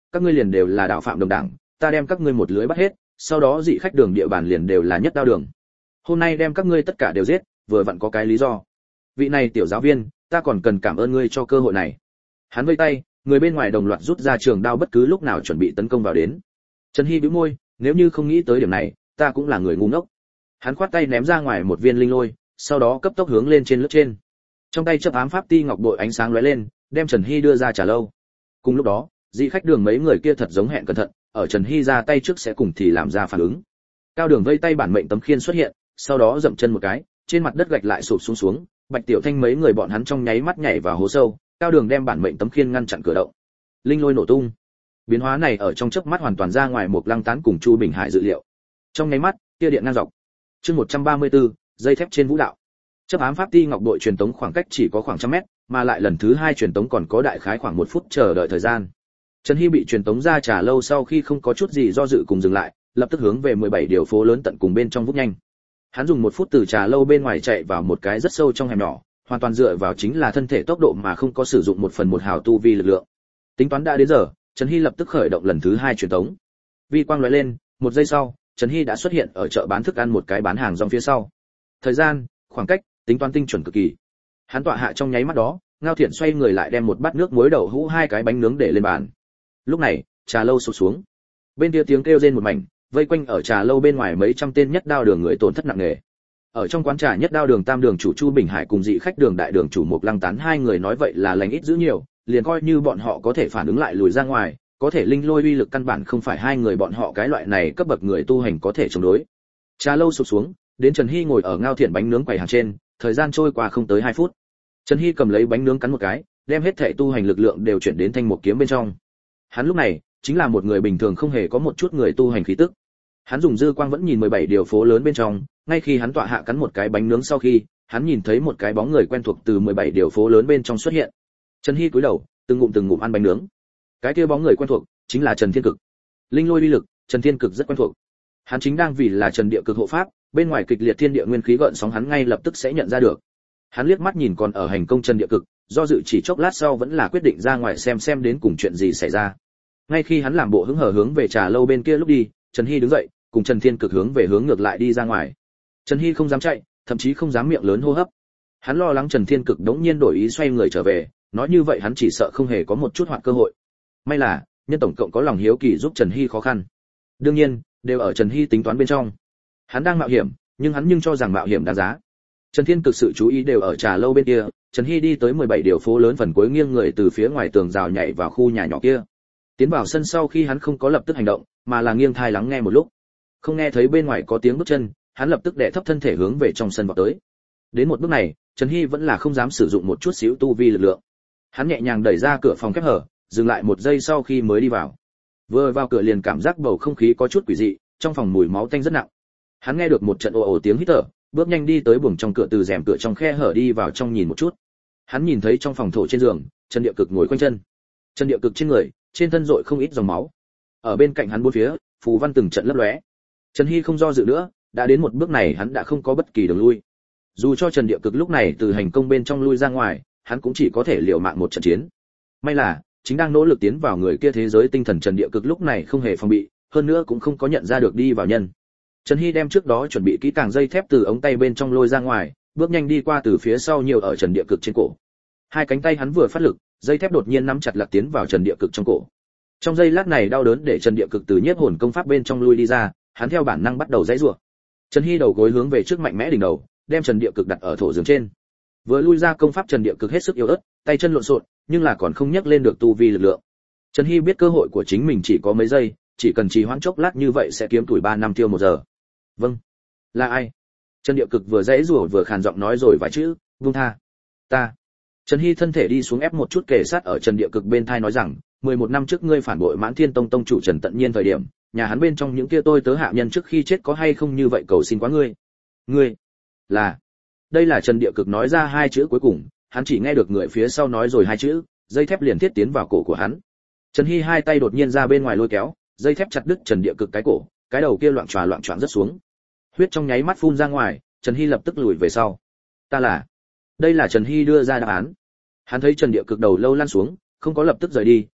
các ngươi liền đều là đạo phạm đồng đảng, ta đem các ngươi một lưới bắt hết, sau đó dị khách đường địa bàn liền đều là nhất đao đường. Hôm nay đem các ngươi tất cả đều giết, vừa vặn có cái lý do. Vị này tiểu giáo viên, ta còn cần cảm ơn ngươi cho cơ hội này. Hắn vây tay, người bên ngoài đồng loạt rút ra trường đao bất cứ lúc nào chuẩn bị tấn công vào đến. Trần Hy bĩu môi, nếu như không nghĩ tới điểm này, ta cũng là người ngu ngốc. Hắn khoát tay ném ra ngoài một viên linh lôi, sau đó cấp tốc hướng lên trên lướt trên. Trong tay chấp ám pháp ti ngọc bội ánh sáng lóe lên, đem Trần Hy đưa ra trà lâu. Cùng lúc đó, dị khách đường mấy người kia thật giống hẹn cẩn thận, ở Trần Hy ra tay trước sẽ cùng thì làm ra phản ứng. Cao Đường vây tay bản mệnh tấm khiên xuất hiện, sau đó dậm chân một cái, trên mặt đất gạch lại sụp xuống. Bạch Tiểu Thanh mấy người bọn hắn trong nháy mắt nhảy vào hố sâu, Cao Đường đem bản mệnh tấm khiên ngăn chặn cửa động. Linh lôi nổ tung. Biến hóa này ở trong chớp mắt hoàn toàn ra ngoài một Lăng Tán cùng Chu Bình Hải dự liệu. Trong nháy mắt, kia điện ngang dọc. Chương 134, dây thép trên vũ đạo. Chấp ám pháp ti ngọc đội truyền tống khoảng cách chỉ có khoảng trăm mét, mà lại lần thứ 2 truyền tống còn có đại khái khoảng 1 phút chờ đợi thời gian. Trần Hy bị truyền tống ra trà lâu sau khi không có chút gì do dự cùng dừng lại, lập tức hướng về 17 điều phố lớn tận cùng bên trong vút nhanh. Hắn dùng 1 phút từ trà lâu bên ngoài chạy vào một cái rất sâu trong hẻm nhỏ, hoàn toàn dựa vào chính là thân thể tốc độ mà không có sử dụng 1/1 hào tu vi lực lượng. Tính toán đã đến giờ, Trần Hy lập tức khởi động lần thứ 2 truyền tống. Vi quang lóe lên, 1 giây sau, Trần Hy đã xuất hiện ở chợ bán thức ăn một cái bán hàng rong phía sau. Thời gian, khoảng cách, tính toán tinh chuẩn cực kỳ. Hắn tọa hạ trong nháy mắt đó, Ngao Thiện xoay người lại đem một bát nước muối đậu hũ 2 cái bánh nướng để lên bàn. Lúc này, trà lâu sụp xuống. Bên kia tiếng kêu rên một mảnh, vây quanh ở trà lâu bên ngoài mấy trăm tên nhất đao đường người tổn thất nặng nề. Ở trong quán trà nhất đao đường tam đường chủ Chu Bình Hải cùng dị khách đường đại đường chủ Mộc Lăng Tán hai người nói vậy là lành ít dữ nhiều, liền coi như bọn họ có thể phản ứng lại lùi ra ngoài, có thể linh lôi uy lực căn bản không phải hai người bọn họ cái loại này cấp bậc người tu hành có thể chống đối. Trà lâu sụp xuống, đến Trần Hy ngồi ở Ngao Thiện bánh nướng quầy hàng trên, thời gian trôi qua không tới 2 phút. Trần Hy cầm lấy bánh nướng cắn một cái, đem hết thảy tu hành lực lượng đều chuyển đến thanh một kiếm bên trong. Hắn lúc này chính là một người bình thường không hề có một chút người tu hành khí tức. Hắn dùng dư quang vẫn nhìn 17 điều phố lớn bên trong, ngay khi hắn tọa hạ cắn một cái bánh nướng sau khi, hắn nhìn thấy một cái bóng người quen thuộc từ 17 điều phố lớn bên trong xuất hiện. Trần Hy cúi đầu, từng ngụm ăn bánh nướng. Cái kia bóng người quen thuộc chính là Trần Thiên Cực. Linh lôi uy lực, Trần Thiên Cực rất quen thuộc. Hắn chính đang vì là Trần Địa Cực hộ pháp, bên ngoài kịch liệt thiên địa nguyên khí gợn sóng hắn ngay lập tức sẽ nhận ra được. Hắn liếc mắt nhìn còn ở hành công Trần Địa Cực, do dự chỉ chốc lát sau vẫn là quyết định ra ngoài xem đến cùng chuyện gì xảy ra. Ngay khi hắn làm bộ hứng hở hướng về trà lâu bên kia lúc đi, Trần Hy đứng dậy, cùng Trần Thiên Cực hướng về hướng ngược lại đi ra ngoài. Trần Hy không dám chạy, thậm chí không dám miệng lớn hô hấp. Hắn lo lắng Trần Thiên Cực đống nhiên đổi ý xoay người trở về, nói như vậy hắn chỉ sợ không hề có một chút hoạt cơ hội. May là, nhân tổng cộng có lòng hiếu kỳ giúp Trần Hy khó khăn. Đương nhiên, đều ở Trần Hy tính toán bên trong. Hắn đang mạo hiểm, nhưng hắn cho rằng mạo hiểm đáng giá. Trần Thiên Cực sự chú ý đều ở trà lâu bên kia, Trần Hy đi tới 17 điều phố lớn phần cuối nghiêng người từ phía ngoài tường rào nhảy vào khu nhà nhỏ kia. Tiến vào sân sau khi hắn không có lập tức hành động, mà là nghiêng thai lắng nghe một lúc. Không nghe thấy bên ngoài có tiếng bước chân, hắn lập tức đè thấp thân thể hướng về trong sân vào tới. Đến một bước này, Trần Hy vẫn là không dám sử dụng một chút xíu tu vi lực lượng. Hắn nhẹ nhàng đẩy ra cửa phòng khép hở, dừng lại 1 giây sau khi mới đi vào. Vừa vào cửa liền cảm giác bầu không khí có chút quỷ dị, trong phòng mùi máu tanh rất nặng. Hắn nghe được một trận ồ ồ tiếng hít thở, bước nhanh đi tới buồng trong cửa từ rèm cửa trong khe hở đi vào trong nhìn một chút. Hắn nhìn thấy trong phòng thổ trên giường, Trần Địa Cực ngồi quanh chân. Trần Địa Cực trên người, trên thân rội không ít dòng máu. Ở bên cạnh hắn bốn phía, phù văn từng trận lấp lóe. Trần Hy không do dự nữa, đã đến một bước này hắn đã không có bất kỳ đường lui. Dù cho Trần Địa Cực lúc này từ hành công bên trong lui ra ngoài, hắn cũng chỉ có thể liều mạng một trận chiến. May là, chính đang nỗ lực tiến vào người kia thế giới tinh thần Trần Địa Cực lúc này không hề phòng bị, hơn nữa cũng không có nhận ra được đi vào nhân. Trần Hy đem trước đó chuẩn bị kỹ càng dây thép từ ống tay bên trong lôi ra ngoài, bước nhanh đi qua từ phía sau nhiều ở Trần Địa Cực trên cổ. Hai cánh tay hắn vừa phát lực, dây thép đột nhiên nắm chặt lạc tiến vào Trần Địa Cực trong cổ. Trong giây lát này đau đớn để Trần Địa Cực từ nhiếp hồn công pháp bên trong lui đi ra, hắn theo bản năng bắt đầu giãy giụa. Trần Hy đầu gối hướng về trước mạnh mẽ đỉnh đầu, đem Trần Địa Cực đặt ở thổ giường trên. Vừa lui ra công pháp Trần Địa Cực hết sức yếu ớt, tay chân lộn xộn, nhưng là còn không nhấc lên được tu vi lực lượng. Trần Hy biết cơ hội của chính mình chỉ có mấy giây, chỉ cần trì hoãn chốc lát như vậy sẽ kiếm tuổi 3 năm tiêu 1 giờ. Vâng, là ai? Trần Địa Cực vừa giãy giụa vừa khàn giọng nói rồi vài chữ, "Buông tha." "Ta." Trần Hy thân thể đi xuống ép một chút kề sát ở Trần Địa Cực bên thai nói rằng, 11 năm trước ngươi phản bội Mãn Thiên Tông tông chủ Trần Tận Nhiên thời điểm, nhà hắn bên trong những kia tôi tớ hạ nhân trước khi chết có hay không như vậy cầu xin quá ngươi. Ngươi là. Đây là Trần Địa Cực nói ra 2 chữ cuối cùng, hắn chỉ nghe được người phía sau nói rồi 2 chữ, dây thép liền thiết tiến vào cổ của hắn. Trần Hy hai tay đột nhiên ra bên ngoài lôi kéo, dây thép chặt đứt Trần Địa Cực cái cổ, cái đầu kia loạng choạng rất xuống. Huyết trong nháy mắt phun ra ngoài, Trần Hy lập tức lùi về sau. Ta là. Đây là Trần Hy đưa ra đáp án. Hắn thấy Trần Địa Cực đầu lâu lăn xuống, không có lập tức rời đi,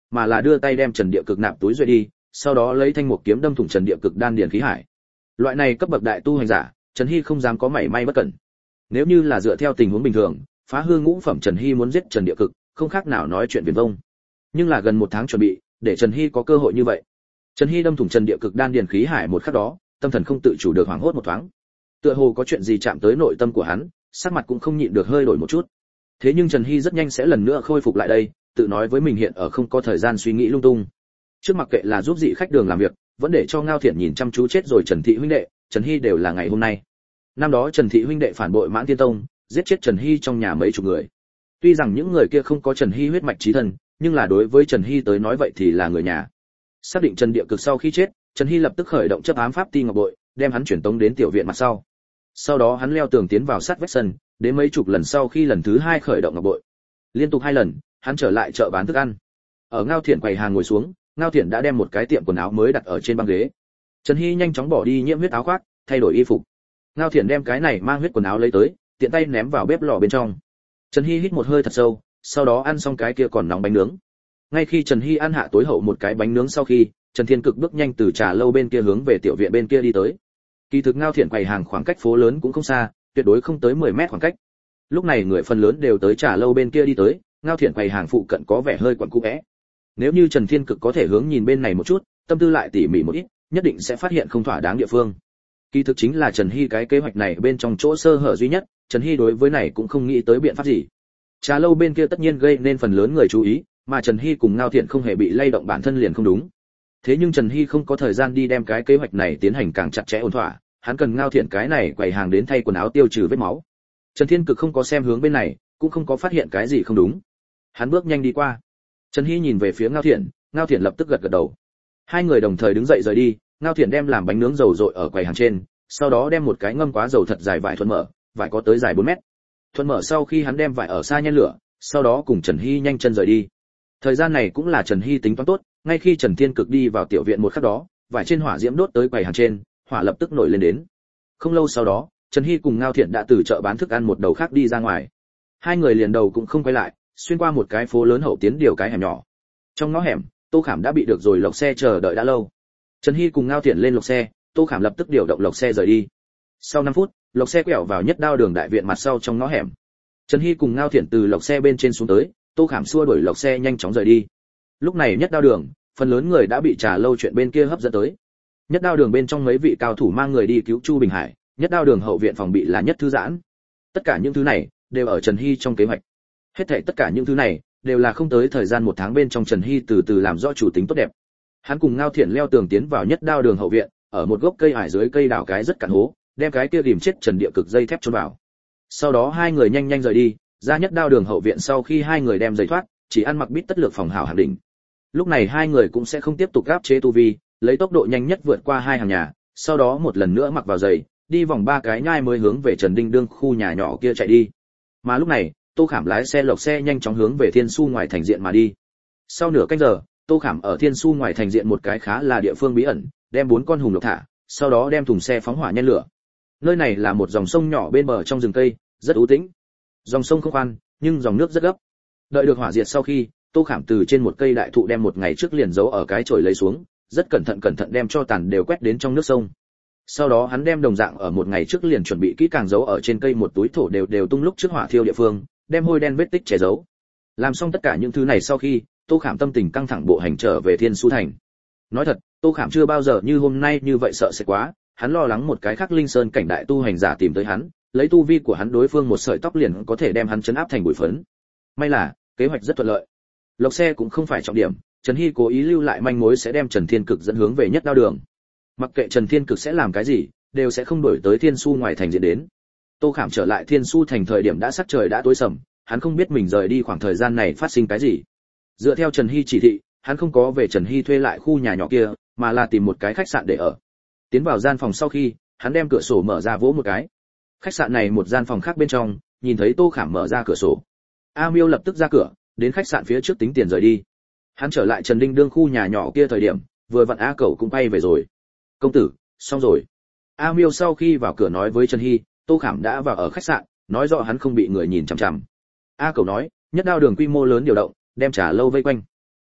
mà là đưa tay đem Trần Địa Cực nạp túi rồi đi, sau đó lấy thanh mục kiếm đâm thủng Trần Địa Cực đan điền khí hải. Loại này cấp bậc đại tu hành giả, Trần Hy không dám có mảy may bất cẩn. Nếu như là dựa theo tình huống bình thường, phá hư ngũ phẩm Trần Hy muốn giết Trần Địa Cực, không khác nào nói chuyện viển vông. Nhưng là gần 1 tháng chuẩn bị, để Trần Hy có cơ hội như vậy. Trần Hy đâm thủng Trần Địa Cực đan điền khí hải một khắc đó, tâm thần không tự chủ được hoảng hốt một thoáng. Tựa hồ có chuyện gì chạm tới nội tâm của hắn, sắc mặt cũng không nhịn được hơi đổi một chút. Thế nhưng Trần Hy rất nhanh sẽ lần nữa khôi phục lại đây, tự nói với mình hiện ở không có thời gian suy nghĩ lung tung. Trước mặc kệ là giúp dị khách đường làm việc, vẫn để cho Ngao Thiện nhìn chăm chú chết rồi Trần Thị huynh đệ, Trần Hy đều là ngày hôm nay. Năm đó Trần Thị huynh đệ phản bội Mãn Tiên Tông, giết chết Trần Hy trong nhà mấy chục người. Tuy rằng những người kia không có Trần Hy huyết mạch chí thân, nhưng là đối với Trần Hy tới nói vậy thì là người nhà. Xác định Trần Địa Cực sau khi chết, Trần Hy lập tức khởi động chấp ám pháp ti ngọc bội, đem hắn chuyển tống đến tiểu viện mặt sau. Sau đó hắn leo tường tiến vào sát vách sân, đến mấy chục lần sau khi lần thứ 2 khởi động ngọc bội. Liên tục 2 lần, hắn trở lại chợ bán thức ăn. Ở Ngao Thiện quầy hàng ngồi xuống, Ngao Thiện đã đem một cái tiệm quần áo mới đặt ở trên băng ghế. Trần Hy nhanh chóng bỏ đi nhiễm huyết áo khoác, thay đổi y phục. Ngao Thiện đem cái này mang huyết quần áo lấy tới, tiện tay ném vào bếp lò bên trong. Trần Hy hít một hơi thật sâu, sau đó ăn xong cái kia còn nóng bánh nướng. Ngay khi Trần Hy ăn hạ tối hậu một cái bánh nướng sau khi, Trần Thiên Cực bước nhanh từ trà lâu bên kia hướng về tiểu viện bên kia đi tới. Kỳ thực Ngao Thiện quầy hàng khoảng cách phố lớn cũng không xa, tuyệt đối không tới 10 mét khoảng cách. Lúc này người phần lớn đều tới trà lâu bên kia đi tới, Ngao Thiện quầy hàng phụ cận có vẻ hơi quẩn cũ é. Nếu như Trần Thiên Cực có thể hướng nhìn bên này một chút, tâm tư lại tỉ mỉ một ít, nhất định sẽ phát hiện không thỏa đáng địa phương. Kỳ thực chính là Trần Hy cái kế hoạch này bên trong chỗ sơ hở duy nhất, Trần Hy đối với này cũng không nghĩ tới biện pháp gì. Trà lâu bên kia tất nhiên gây nên phần lớn người chú ý, mà Trần Hy cùng Ngao Thiện không hề bị lay động bản thân liền không đúng. Thế nhưng Trần Hy không có thời gian đi đem cái kế hoạch này tiến hành càng chặt chẽ ổn thỏa, hắn cần Ngao Thiện cái này quầy hàng đến thay quần áo tiêu trừ vết máu. Trần Thiên Cực không có xem hướng bên này, cũng không có phát hiện cái gì không đúng. Hắn bước nhanh đi qua. Trần Hy nhìn về phía Ngao Thiện lập tức gật gật đầu. Hai người đồng thời đứng dậy rời đi, Ngao Thiện đem làm bánh nướng dầu dội ở quầy hàng trên, sau đó đem một cái ngâm quá dầu thật dài vải thuận mở, vải có tới dài 4 mét. Thuận mở sau khi hắn đem vải ở xa nhen lửa, sau đó cùng Trần Hy nhanh chân rời đi. Thời gian này cũng là Trần Hy tính toán tốt, ngay khi Trần Thiên Cực đi vào tiểu viện một khắc đó, vải trên hỏa diễm đốt tới quầy hàng trên, hỏa lập tức nổi lên đến. Không lâu sau đó, Trần Hy cùng Ngao Thiện đã từ chợ bán thức ăn một đầu khác đi ra ngoài. Hai người liền đầu cũng không quay lại, xuyên qua một cái phố lớn hậu tiến điều cái hẻm nhỏ. Trong ngõ hẻm, Tô Khảm đã bị được rồi lộc xe chờ đợi đã lâu. Trần Hy cùng Ngao Thiện lên lộc xe, Tô Khảm lập tức điều động lộc xe rời đi. Sau 5 phút, lộc xe quẹo vào Nhất Đao đường đại viện mặt sau trong ngõ hẻm. Trần Hy cùng Ngao Thiện từ lộc xe bên trên xuống tới, Tô Khảm xua đuổi lộc xe nhanh chóng rời đi. Lúc này Nhất Đao đường, phần lớn người đã bị trà lâu chuyện bên kia hấp dẫn tới. Nhất Đao đường bên trong mấy vị cao thủ mang người đi cứu Chu Bình Hải, Nhất Đao đường hậu viện phòng bị là nhất thư giãn. Tất cả những thứ này đều ở Trần Hy trong kế hoạch. Hết thảy tất cả những thứ này đều là không tới thời gian 1 tháng bên trong Trần Hy từ từ làm rõ chủ tính tốt đẹp. Hắn cùng Ngao Thiện leo tường tiến vào Nhất Đao đường hậu viện, ở một gốc cây ải dưới cây đào cái rất cạn hố, đem cái kia ghìm chết Trần Địa Cực dây thép chôn vào. Sau đó hai người nhanh nhanh rời đi, ra Nhất Đao đường hậu viện sau khi hai người đem giày thoát, chỉ ăn mặc bít tất lược phòng hảo hạng đỉnh. Lúc này hai người cũng sẽ không tiếp tục áp chế tu vi, lấy tốc độ nhanh nhất vượt qua 2 hàng nhà, sau đó một lần nữa mặc vào giày, đi vòng 3 cái nhai mới hướng về Trần Đinh Đương khu nhà nhỏ kia chạy đi. Mà lúc này, Tô Khảm lái xe lộc xe nhanh chóng hướng về Thiên Su ngoài thành diện mà đi. Sau nửa canh giờ, Tô Khảm ở Thiên Su ngoài thành diện một cái khá là địa phương bí ẩn, đem 4 con hùng lộc thả, sau đó đem thùng xe phóng hỏa nhen lửa. Nơi này là một dòng sông nhỏ bên bờ trong rừng cây, rất u tĩnh. Dòng sông không khoan, nhưng dòng nước rất gấp. Đợi được hỏa diệt sau khi, Tô Khảm từ trên một cây đại thụ đem một ngày trước liền giấu ở cái chổi lấy xuống, rất cẩn thận đem cho tàn đều quét đến trong nước sông. Sau đó hắn đem đồng dạng ở một ngày trước liền chuẩn bị kỹ càng giấu ở trên cây một túi thổ đều tung lúc trước hỏa thiêu địa phương, đem hôi đen vết tích che giấu. Làm xong tất cả những thứ này sau khi, Tô Khảm tâm tình căng thẳng bộ hành trở về Thiên Su thành. Nói thật, Tô Khảm chưa bao giờ như hôm nay như vậy sợ sẽ quá, hắn lo lắng một cái khác Linh Sơn cảnh đại tu hành giả tìm tới hắn, lấy tu vi của hắn đối phương một sợi tóc liền có thể đem hắn trấn áp thành bụi phấn. May là, kế hoạch rất thuận lợi. Lộc xe cũng không phải trọng điểm, Trần Hy cố ý lưu lại manh mối sẽ đem Trần Thiên Cực dẫn hướng về Nhất Đao đường. Mặc kệ Trần Thiên Cực sẽ làm cái gì, đều sẽ không đổi tới Thiên Su ngoài thành diện đến. Tô Khảm trở lại Thiên Su thành thời điểm đã sắc trời đã tối sầm, hắn không biết mình rời đi khoảng thời gian này phát sinh cái gì. Dựa theo Trần Hy chỉ thị, hắn không có về Trần Hy thuê lại khu nhà nhỏ kia, mà là tìm một cái khách sạn để ở. Tiến vào gian phòng sau khi, hắn đem cửa sổ mở ra vỗ một cái. Khách sạn này một gian phòng khác bên trong, nhìn thấy Tô Khảm mở ra cửa sổ. A Miêu lập tức ra cửa, đến khách sạn phía trước tính tiền rời đi. Hắn trở lại Trần Đinh Đương khu nhà nhỏ kia thời điểm, vừa vặn A Cẩu cũng bay về rồi. Công tử, xong rồi. A Miêu sau khi vào cửa nói với Trần Hy, Tô Khảm đã vào ở khách sạn, nói rõ hắn không bị người nhìn chằm chằm. A Cẩu nói, Nhất Đao đường quy mô lớn điều động, đem Trà lâu vây quanh.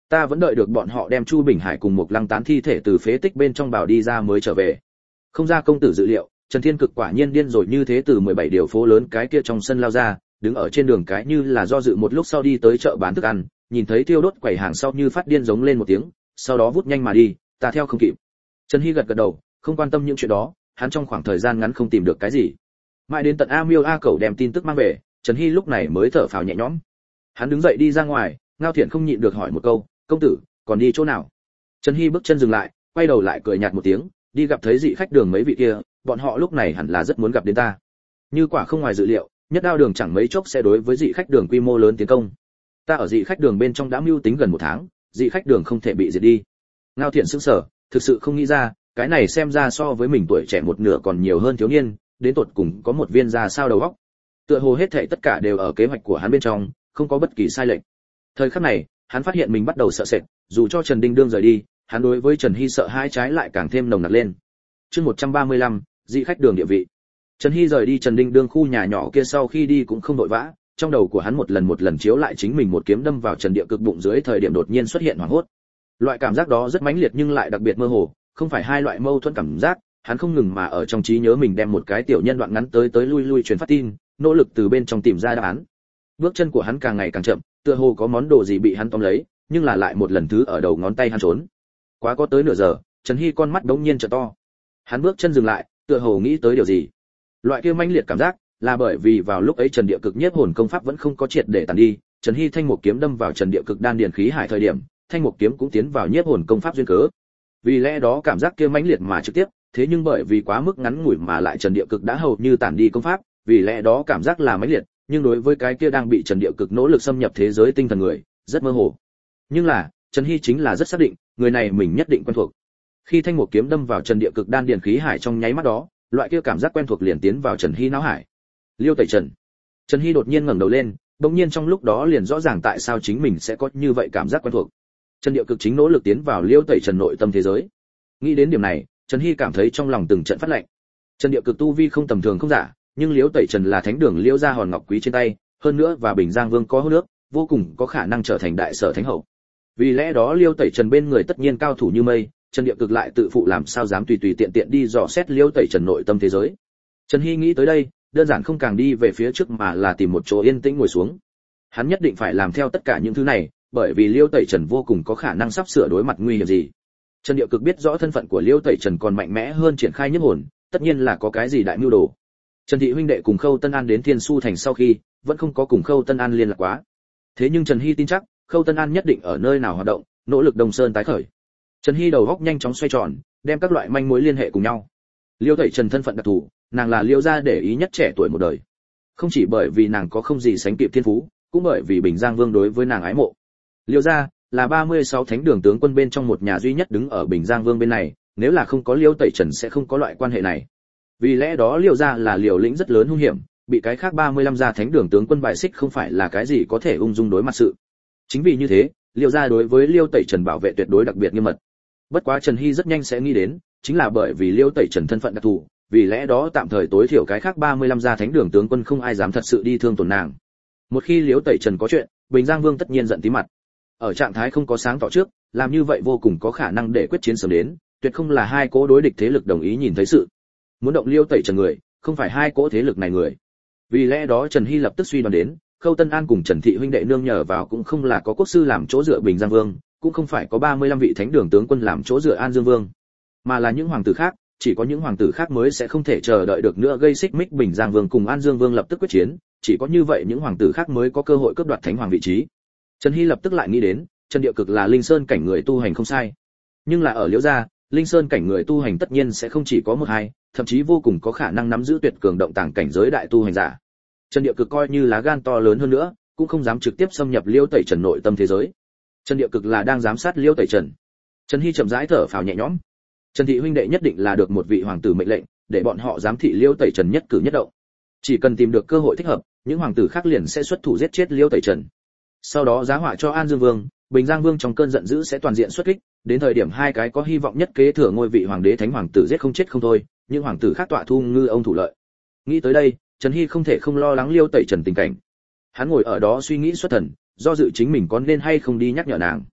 Ta vẫn đợi được bọn họ đem Chu Bình Hải cùng một Lăng Tán thi thể từ phế tích bên trong bảo đi ra mới trở về. Không ra công tử dự liệu, Trần Thiên Cực quả nhiên điên rồi như thế, từ 17 điều phố lớn cái kia trong sân lao ra, đứng ở trên đường cái như là do dự một lúc sau đi tới chợ bán thức ăn, nhìn thấy thiêu đốt quầy hàng sau như phát điên giống lên một tiếng, sau đó vút nhanh mà đi, ta theo không kịp. Trần Hy gật gật đầu, không quan tâm những chuyện đó, hắn trong khoảng thời gian ngắn không tìm được cái gì. Mãi đến tận A Miêu A Cẩu đem tin tức mang về, Trần Hy lúc này mới thở phào nhẹ nhõm. Hắn đứng dậy đi ra ngoài, Ngao Thiện không nhịn được hỏi một câu, công tử, còn đi chỗ nào? Trần Hy bước chân dừng lại, quay đầu lại cười nhạt một tiếng, đi gặp thấy dị khách đường mấy vị kia, bọn họ lúc này hẳn là rất muốn gặp đến ta. Như quả không ngoài dự liệu, Nhất Đao đường chẳng mấy chốc sẽ đối với dị khách đường quy mô lớn tiến công. Ta ở dị khách đường bên trong đã mưu tính gần 1 tháng, dị khách đường không thể bị diệt đi. Ngao Thiện sững sờ, thực sự không nghĩ ra, cái này xem ra so với mình tuổi trẻ một nửa còn nhiều hơn thiếu niên, đến tột cùng có một viên ra sao đầu óc. Tựa hồ hết thảy tất cả đều ở kế hoạch của hắn bên trong, không có bất kỳ sai lệch. Thời khắc này, hắn phát hiện mình bắt đầu sợ sệt, dù cho Trần Đinh Đương rời đi, hắn đối với Trần Hy sợ hãi trái lại càng thêm nồng nặc lên. Chương 135, dị khách đường địa vị. Trần Hy rời đi Trần Đinh Đương khu nhà nhỏ kia sau khi đi cũng không vội vã, trong đầu của hắn một lần chiếu lại chính mình một kiếm đâm vào Trần Địa Cực bụng dưới thời điểm đột nhiên xuất hiện hoảng hốt. Loại cảm giác đó rất mãnh liệt nhưng lại đặc biệt mơ hồ, không phải hai loại mâu thuẫn cảm giác, hắn không ngừng mà ở trong trí nhớ mình đem một cái tiểu nhân đoạn ngắn tới lui truyền phát tin, nỗ lực từ bên trong tìm ra đáp án. Bước chân của hắn càng ngày càng chậm, tựa hồ có món đồ gì bị hắn tóm lấy, nhưng là lại một lần thứ ở đầu ngón tay hắn trốn. Quá có tới nửa giờ, Trần Hy con mắt đống nhiên trợ to. Hắn bước chân dừng lại, tựa hồ nghĩ tới điều gì. Loại kia mãnh liệt cảm giác là bởi vì vào lúc ấy Trần Địa Cực nhiếp hồn công pháp vẫn không có triệt để tàn đi, Trần Hy thanh một kiếm đâm vào Trần Địa Cực đan điền khí hải thời điểm, thanh một kiếm cũng tiến vào nhiếp hồn công pháp duyên cớ. Vì lẽ đó cảm giác kia mãnh liệt mà trực tiếp, thế nhưng bởi vì quá mức ngắn ngủi mà lại Trần Địa Cực đã hầu như tàn đi công pháp, vì lẽ đó cảm giác là mãnh liệt, nhưng đối với cái kia đang bị Trần Địa Cực nỗ lực xâm nhập thế giới tinh thần người, rất mơ hồ. Nhưng là, Trần Hy chính là rất xác định, người này mình nhất định quen thuộc. Khi thanh một kiếm đâm vào Trần Địa Cực đan điền khí hải trong nháy mắt đó, loại kia cảm giác quen thuộc liền tiến vào Trần Hy não hải. Liêu Tẩy Trần. Trần Hy đột nhiên ngẩng đầu lên, bỗng nhiên trong lúc đó liền rõ ràng tại sao chính mình sẽ có như vậy cảm giác quen thuộc. Trần Địa Cực chính nỗ lực tiến vào Liêu Tẩy Trần nội tâm thế giới. Nghĩ đến điểm này, Trần Hy cảm thấy trong lòng từng trận phát lạnh. Trần Địa Cực tu vi không tầm thường không giả, nhưng Liêu Tẩy Trần là thánh đường Liêu gia hòn ngọc quý trên tay, hơn nữa và Bình Giang Vương có hô nước, vô cùng có khả năng trở thành đại sở thánh hậu. Vì lẽ đó Liêu Tẩy Trần bên người tất nhiên cao thủ như mây, Trần Địa Cực lại tự phụ làm sao dám tùy tùy tiện tiện đi dò xét Liêu Tẩy Trần nội tâm thế giới. Trần Hy nghĩ tới đây, đơn giản không càng đi về phía trước mà là tìm một chỗ yên tĩnh ngồi xuống. Hắn nhất định phải làm theo tất cả những thứ này, bởi vì Liêu Tẩy Trần vô cùng có khả năng sắp sửa đối mặt nguy hiểm gì. Trần Địa Cực biết rõ thân phận của Liêu Tẩy Trần còn mạnh mẽ hơn triển khai nhiếp hồn, tất nhiên là có cái gì đại mưu đồ. Trần Thị huynh đệ cùng Khâu Tân An đến Thiên Su thành sau khi, vẫn không có cùng Khâu Tân An liên lạc quá. Thế nhưng Trần Hy tin chắc, Khâu Tân An nhất định ở nơi nào hoạt động, nỗ lực Đông Sơn tái khởi. Trần Hy đầu góc nhanh chóng xoay tròn, đem các loại manh mối liên hệ cùng nhau. Liêu Tẩy Trần thân phận đặc thù, nàng là Liêu gia để ý nhất trẻ tuổi một đời. Không chỉ bởi vì nàng có không gì sánh kịp thiên phú, cũng bởi vì Bình Giang Vương đối với nàng ái mộ. Liêu gia là 36 thánh đường tướng quân bên trong một nhà duy nhất đứng ở Bình Giang Vương bên này, nếu là không có Liêu Tẩy Trần sẽ không có loại quan hệ này. Vì lẽ đó Liêu gia là liều lĩnh rất lớn hung hiểm, bị cái khác 35 gia thánh đường tướng quân bài xích không phải là cái gì có thể ung dung đối mặt sự. Chính vì như thế, Liêu gia đối với Liêu Tẩy Trần bảo vệ tuyệt đối đặc biệt nghiêm mật. Bất quá Trần Hy rất nhanh sẽ nghĩ đến, chính là bởi vì Liêu Tẩy Trần thân phận đặc thù, vì lẽ đó tạm thời tối thiểu cái khác 35 gia thánh đường tướng quân không ai dám thật sự đi thương tổn nàng. Một khi Liêu Tẩy Trần có chuyện, Bình Giang Vương tất nhiên giận tí mặt. Ở trạng thái không có sáng tỏ trước, làm như vậy vô cùng có khả năng để quyết chiến sớm đến, tuyệt không là hai cỗ đối địch thế lực đồng ý nhìn thấy sự. Muốn động Liêu Tẩy Trần người, không phải hai cỗ thế lực này người. Vì lẽ đó Trần Hy lập tức suy đoán đến, Khâu Tân An cùng Trần Thị huynh đệ nương nhờ vào cũng không là có quốc sư làm chỗ dựa Bình Giang Vương, cũng không phải có 35 vị thánh đường tướng quân làm chỗ dựa An Dương Vương, mà là những hoàng tử khác, chỉ có những hoàng tử khác mới sẽ không thể chờ đợi được nữa gây xích mích Bình Giang Vương cùng An Dương Vương lập tức quyết chiến, chỉ có như vậy những hoàng tử khác mới có cơ hội cướp đoạt thánh hoàng vị trí. Trần Hy lập tức lại nghĩ đến, Trần Địa Cực là linh sơn cảnh người tu hành không sai, nhưng là ở Liễu gia, linh sơn cảnh người tu hành tất nhiên sẽ không chỉ có một hai, thậm chí vô cùng có khả năng nắm giữ tuyệt cường động tàng cảnh giới đại tu hành giả. Trần Địa Cực coi như lá gan to lớn hơn nữa, cũng không dám trực tiếp xâm nhập Liêu Tẩy Trần nội tâm thế giới. Trần Địa Cực là đang giám sát Liêu Tẩy Trần. Trần Hy chậm rãi thở phào nhẹ nhõm. Trần Thị huynh đệ nhất định là được một vị hoàng tử mệnh lệnh, để bọn họ giám thị Liêu Tẩy Trần nhất cử nhất động. Chỉ cần tìm được cơ hội thích hợp, những hoàng tử khác liền sẽ xuất thủ giết chết Liêu Tẩy Trần. Sau đó giá họa cho An Dương Vương, Bình Giang Vương trong cơn giận dữ sẽ toàn diện xuất kích, đến thời điểm hai cái có hy vọng nhất kế thừa ngôi vị hoàng đế thánh hoàng tử giết không chết không thôi, những hoàng tử khác tọa thu ngư ông thủ lợi. Nghĩ tới đây, Trần Hy không thể không lo lắng Liêu Tẩy Trần tình cảnh. Hắn ngồi ở đó suy nghĩ xuất thần, do dự chính mình có nên hay không đi nhắc nhở nàng.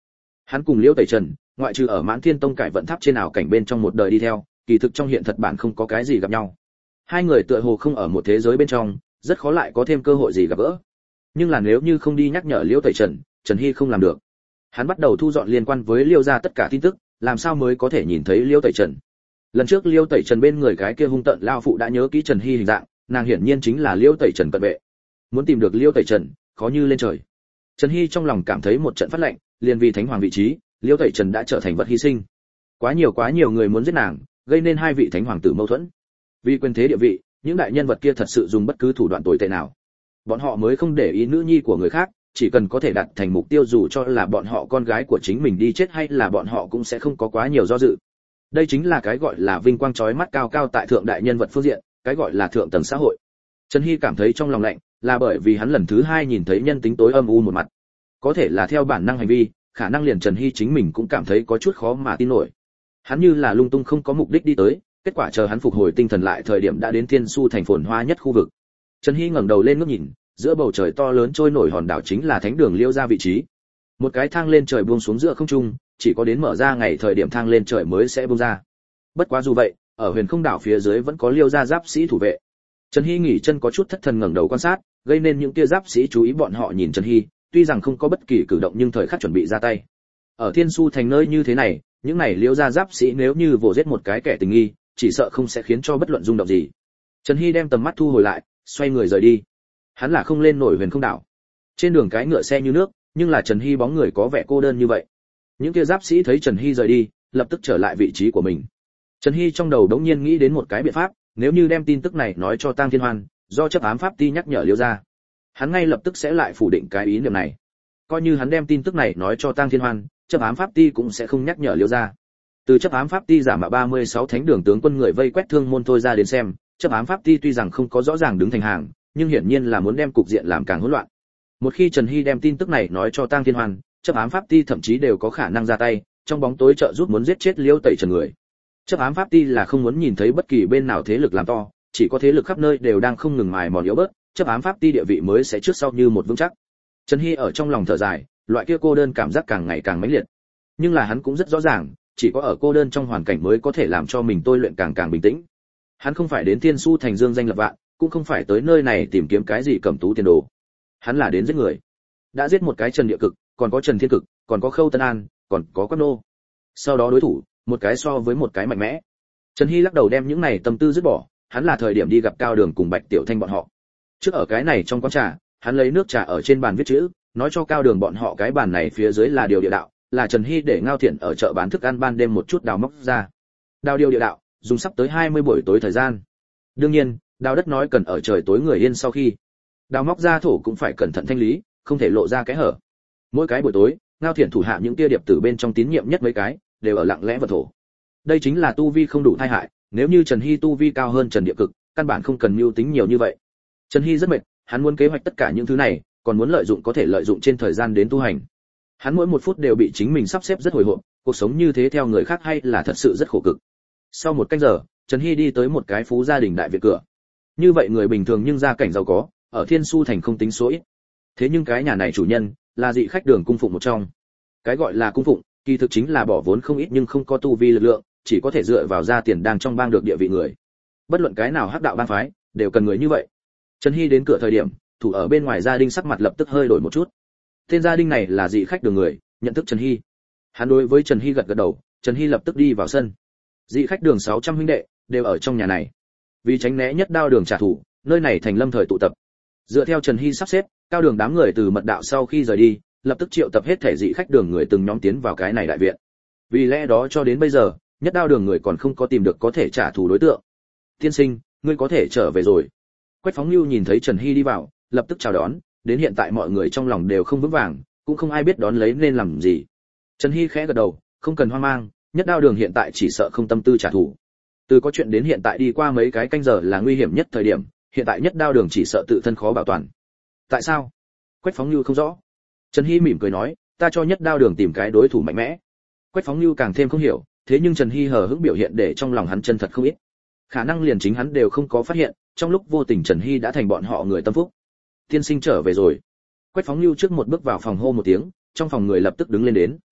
Hắn cùng Liễu Tẩy Trần, ngoại trừ ở Mãn Thiên Tông cải vận tháp trên ảo cảnh bên trong một đời đi theo, kỳ thực trong hiện thật bản không có cái gì gặp nhau. Hai người tựa hồ không ở một thế giới bên trong, rất khó lại có thêm cơ hội gì gặp gỡ. Nhưng là nếu như không đi nhắc nhở Liễu Tẩy Trần, Trần Hy không làm được. Hắn bắt đầu thu dọn liên quan với Liễu gia tất cả tin tức, làm sao mới có thể nhìn thấy Liễu Tẩy Trần. Lần trước Liễu Tẩy Trần bên người cái kia hung tợn lao phụ đã nhớ kỹ Trần Hy hình dạng, nàng hiển nhiên chính là Liễu Tẩy Trần cận vệ. Muốn tìm được Liễu Tẩy Trần, khó như lên trời. Trần Hy trong lòng cảm thấy một trận phát lạnh, liền vì thánh hoàng vị trí, Liễu Tẩy Trần đã trở thành vật hy sinh. Quá nhiều người muốn giết nàng, gây nên hai vị thánh hoàng tử mâu thuẫn. Vì quyền thế địa vị, những đại nhân vật kia thật sự dùng bất cứ thủ đoạn tồi tệ nào. Bọn họ mới không để ý nữ nhi của người khác, chỉ cần có thể đạt thành mục tiêu dù cho là bọn họ con gái của chính mình đi chết hay là bọn họ cũng sẽ không có quá nhiều do dự. Đây chính là cái gọi là vinh quang chói mắt cao cao tại thượng đại nhân vật phương diện, cái gọi là thượng tầng xã hội. Trần Hy cảm thấy trong lòng lạnh, là bởi vì hắn lần thứ hai nhìn thấy nhân tính tối âm u một mặt. Có thể là theo bản năng hành vi, khả năng liền Trần Hy chính mình cũng cảm thấy có chút khó mà tin nổi. Hắn như là lung tung không có mục đích đi tới, kết quả chờ hắn phục hồi tinh thần lại thời điểm đã đến Thiên Su thành phồn hoa nhất khu vực. Trần Hy ngẩng đầu lên ngước nhìn, giữa bầu trời to lớn trôi nổi hòn đảo chính là thánh đường Liễu gia vị trí. Một cái thang lên trời buông xuống giữa không trung, chỉ có đến mở ra ngày thời điểm thang lên trời mới sẽ buông ra. Bất quá dù vậy, ở huyền không đảo phía dưới vẫn có Liễu gia giáp sĩ thủ vệ. Trần Hy nghỉ chân có chút thất thần ngẩng đầu quan sát, gây nên những kia giáp sĩ chú ý bọn họ nhìn Trần Hy, tuy rằng không có bất kỳ cử động nhưng thời khắc chuẩn bị ra tay. Ở Thiên Su thành nơi như thế này, những này Liễu gia giáp sĩ nếu như vồ giết một cái kẻ tình nghi, chỉ sợ không sẽ khiến cho bất luận rung động gì. Trần Hy đem tầm mắt thu hồi lại, xoay người rời đi. Hắn là không lên nổi huyền không đảo. Trên đường cái ngựa xe như nước, nhưng là Trần Hy bóng người có vẻ cô đơn như vậy. Những kia giáp sĩ thấy Trần Hy rời đi, lập tức trở lại vị trí của mình. Trần Hy trong đầu đống nhiên nghĩ đến một cái biện pháp, nếu như đem tin tức này nói cho Tang Thiên Hoan, do chấp ám pháp ti nhắc nhở Liễu gia, hắn ngay lập tức sẽ lại phủ định cái ý niệm này. Coi như hắn đem tin tức này nói cho Tang Thiên Hoan, chấp ám pháp ti cũng sẽ không nhắc nhở Liễu gia. Từ chấp ám pháp ti giả mạo 36 thánh đường tướng quân người vây quét thương môn thôi ra đến xem, chấp ám pháp ti tuy rằng không có rõ ràng đứng thành hàng, nhưng hiển nhiên là muốn đem cục diện làm càng hỗn loạn. Một khi Trần Hy đem tin tức này nói cho Tang Thiên Hoan, chấp ám pháp ti thậm chí đều có khả năng ra tay, trong bóng tối trợ giúp muốn giết chết Liễu Tẩy Trần người. Chấp ám pháp ti là không muốn nhìn thấy bất kỳ bên nào thế lực làm to, chỉ có thế lực khắp nơi đều đang không ngừng mài mòn yếu bớt, chấp ám pháp ti địa vị mới sẽ trước sau như một vững chắc. Trần Hy ở trong lòng thở dài, loại kia cô đơn cảm giác càng ngày càng mãnh liệt. Nhưng là hắn cũng rất rõ ràng, chỉ có ở cô đơn trong hoàn cảnh mới có thể làm cho mình tôi luyện càng bình tĩnh. Hắn không phải đến Thiên Su thành dương danh lập vạn, cũng không phải tới nơi này tìm kiếm cái gì cẩm tú tiền đồ. Hắn là đến giết người. Đã giết một cái Trần Địa Cực, còn có Trần Thiên Cực, còn có Khâu Tân An, còn có Quách Nô. Sau đó đối thủ, một cái so với một cái mạnh mẽ. Trần Hy lắc đầu đem những này tâm tư dứt bỏ, hắn là thời điểm đi gặp Cao Đường cùng Bạch Tiểu Thanh bọn họ. Trước ở cái này trong quán trà, hắn lấy nước trà ở trên bàn viết chữ, nói cho Cao Đường bọn họ cái bàn này phía dưới là điều địa đạo, là Trần Hy để Ngao Thiện ở chợ bán thức ăn ban đêm một chút đào móc ra. Đào điều địa đạo, dùng sắp tới 20 buổi tối thời gian. Đương nhiên, đào đất nói cần ở trời tối người yên sau khi. Đào móc ra thổ cũng phải cẩn thận thanh lý, không thể lộ ra cái hở. Mỗi cái buổi tối, Ngao Thiện thủ hạ những tia điệp tử bên trong tín nhiệm nhất mấy cái, đều ở lặng lẽ vật thổ. Đây chính là tu vi không đủ tai hại, nếu như Trần Hy tu vi cao hơn Trần Địa Cực, căn bản không cần mưu tính nhiều như vậy. Trần Hy rất mệt, hắn muốn kế hoạch tất cả những thứ này, còn muốn lợi dụng có thể lợi dụng trên thời gian đến tu hành. Hắn mỗi một phút đều bị chính mình sắp xếp rất hồi hộp, cuộc sống như thế theo người khác hay là thật sự rất khổ cực. Sau một canh giờ, Trần Hy đi tới một cái phú gia đình đại viện cửa. Như vậy người bình thường nhưng gia cảnh giàu có, ở Thiên Su thành không tính số ít. Thế nhưng cái nhà này chủ nhân là dị khách đường cung phụng một trong. Cái gọi là cung phụng, kỳ thực chính là bỏ vốn không ít nhưng không có tu vi lực lượng, chỉ có thể dựa vào ra tiền đang trong bang được địa vị người. Bất luận cái nào hắc đạo bang phái, đều cần người như vậy. Trần Hy đến cửa thời điểm, thủ ở bên ngoài gia đình sắc mặt lập tức hơi đổi một chút. Tên gia đình này là dị khách đường người, nhận thức Trần Hy. Hắn đối với Trần Hy gật gật đầu, Trần Hy lập tức đi vào sân. Dị khách đường 600 huynh đệ đều ở trong nhà này. Vì tránh né nhất đao đường trả thù, nơi này thành lâm thời tụ tập. Dựa theo Trần Hy sắp xếp, Cao Đường đám người từ mật đạo sau khi rời đi, lập tức triệu tập hết thể dị khách đường người từng nhóm tiến vào cái này đại viện. Vì lẽ đó cho đến bây giờ, nhất đao đường người còn không có tìm được có thể trả thù đối tượng. Tiên sinh, ngươi có thể trở về rồi. Quách Phóng Nưu nhìn thấy Trần Hy đi vào, lập tức chào đón, đến hiện tại mọi người trong lòng đều không vững vàng, cũng không ai biết đón lấy nên làm gì. Trần Hy khẽ gật đầu, không cần hoang mang, nhất đao đường hiện tại chỉ sợ không tâm tư trả thù. Từ có chuyện đến hiện tại đi qua mấy cái canh giờ là nguy hiểm nhất thời điểm, hiện tại nhất đao đường chỉ sợ tự thân khó bảo toàn. Tại sao? Quách Phóng Nưu không rõ. Trần Hy mỉm cười nói, ta cho nhất đao đường tìm cái đối thủ mạnh mẽ. Quách Phóng Nưu càng thêm không hiểu, thế nhưng Trần Hy hờ hững biểu hiện để trong lòng hắn chân thật không ít. Khả năng liền chính hắn đều không có phát hiện, trong lúc vô tình Trần Hy đã thành bọn họ người tâm phúc. Tiên sinh trở về rồi. Quách Phóng Nưu trước một bước vào phòng hô một tiếng, trong phòng người lập tức đứng lên đến.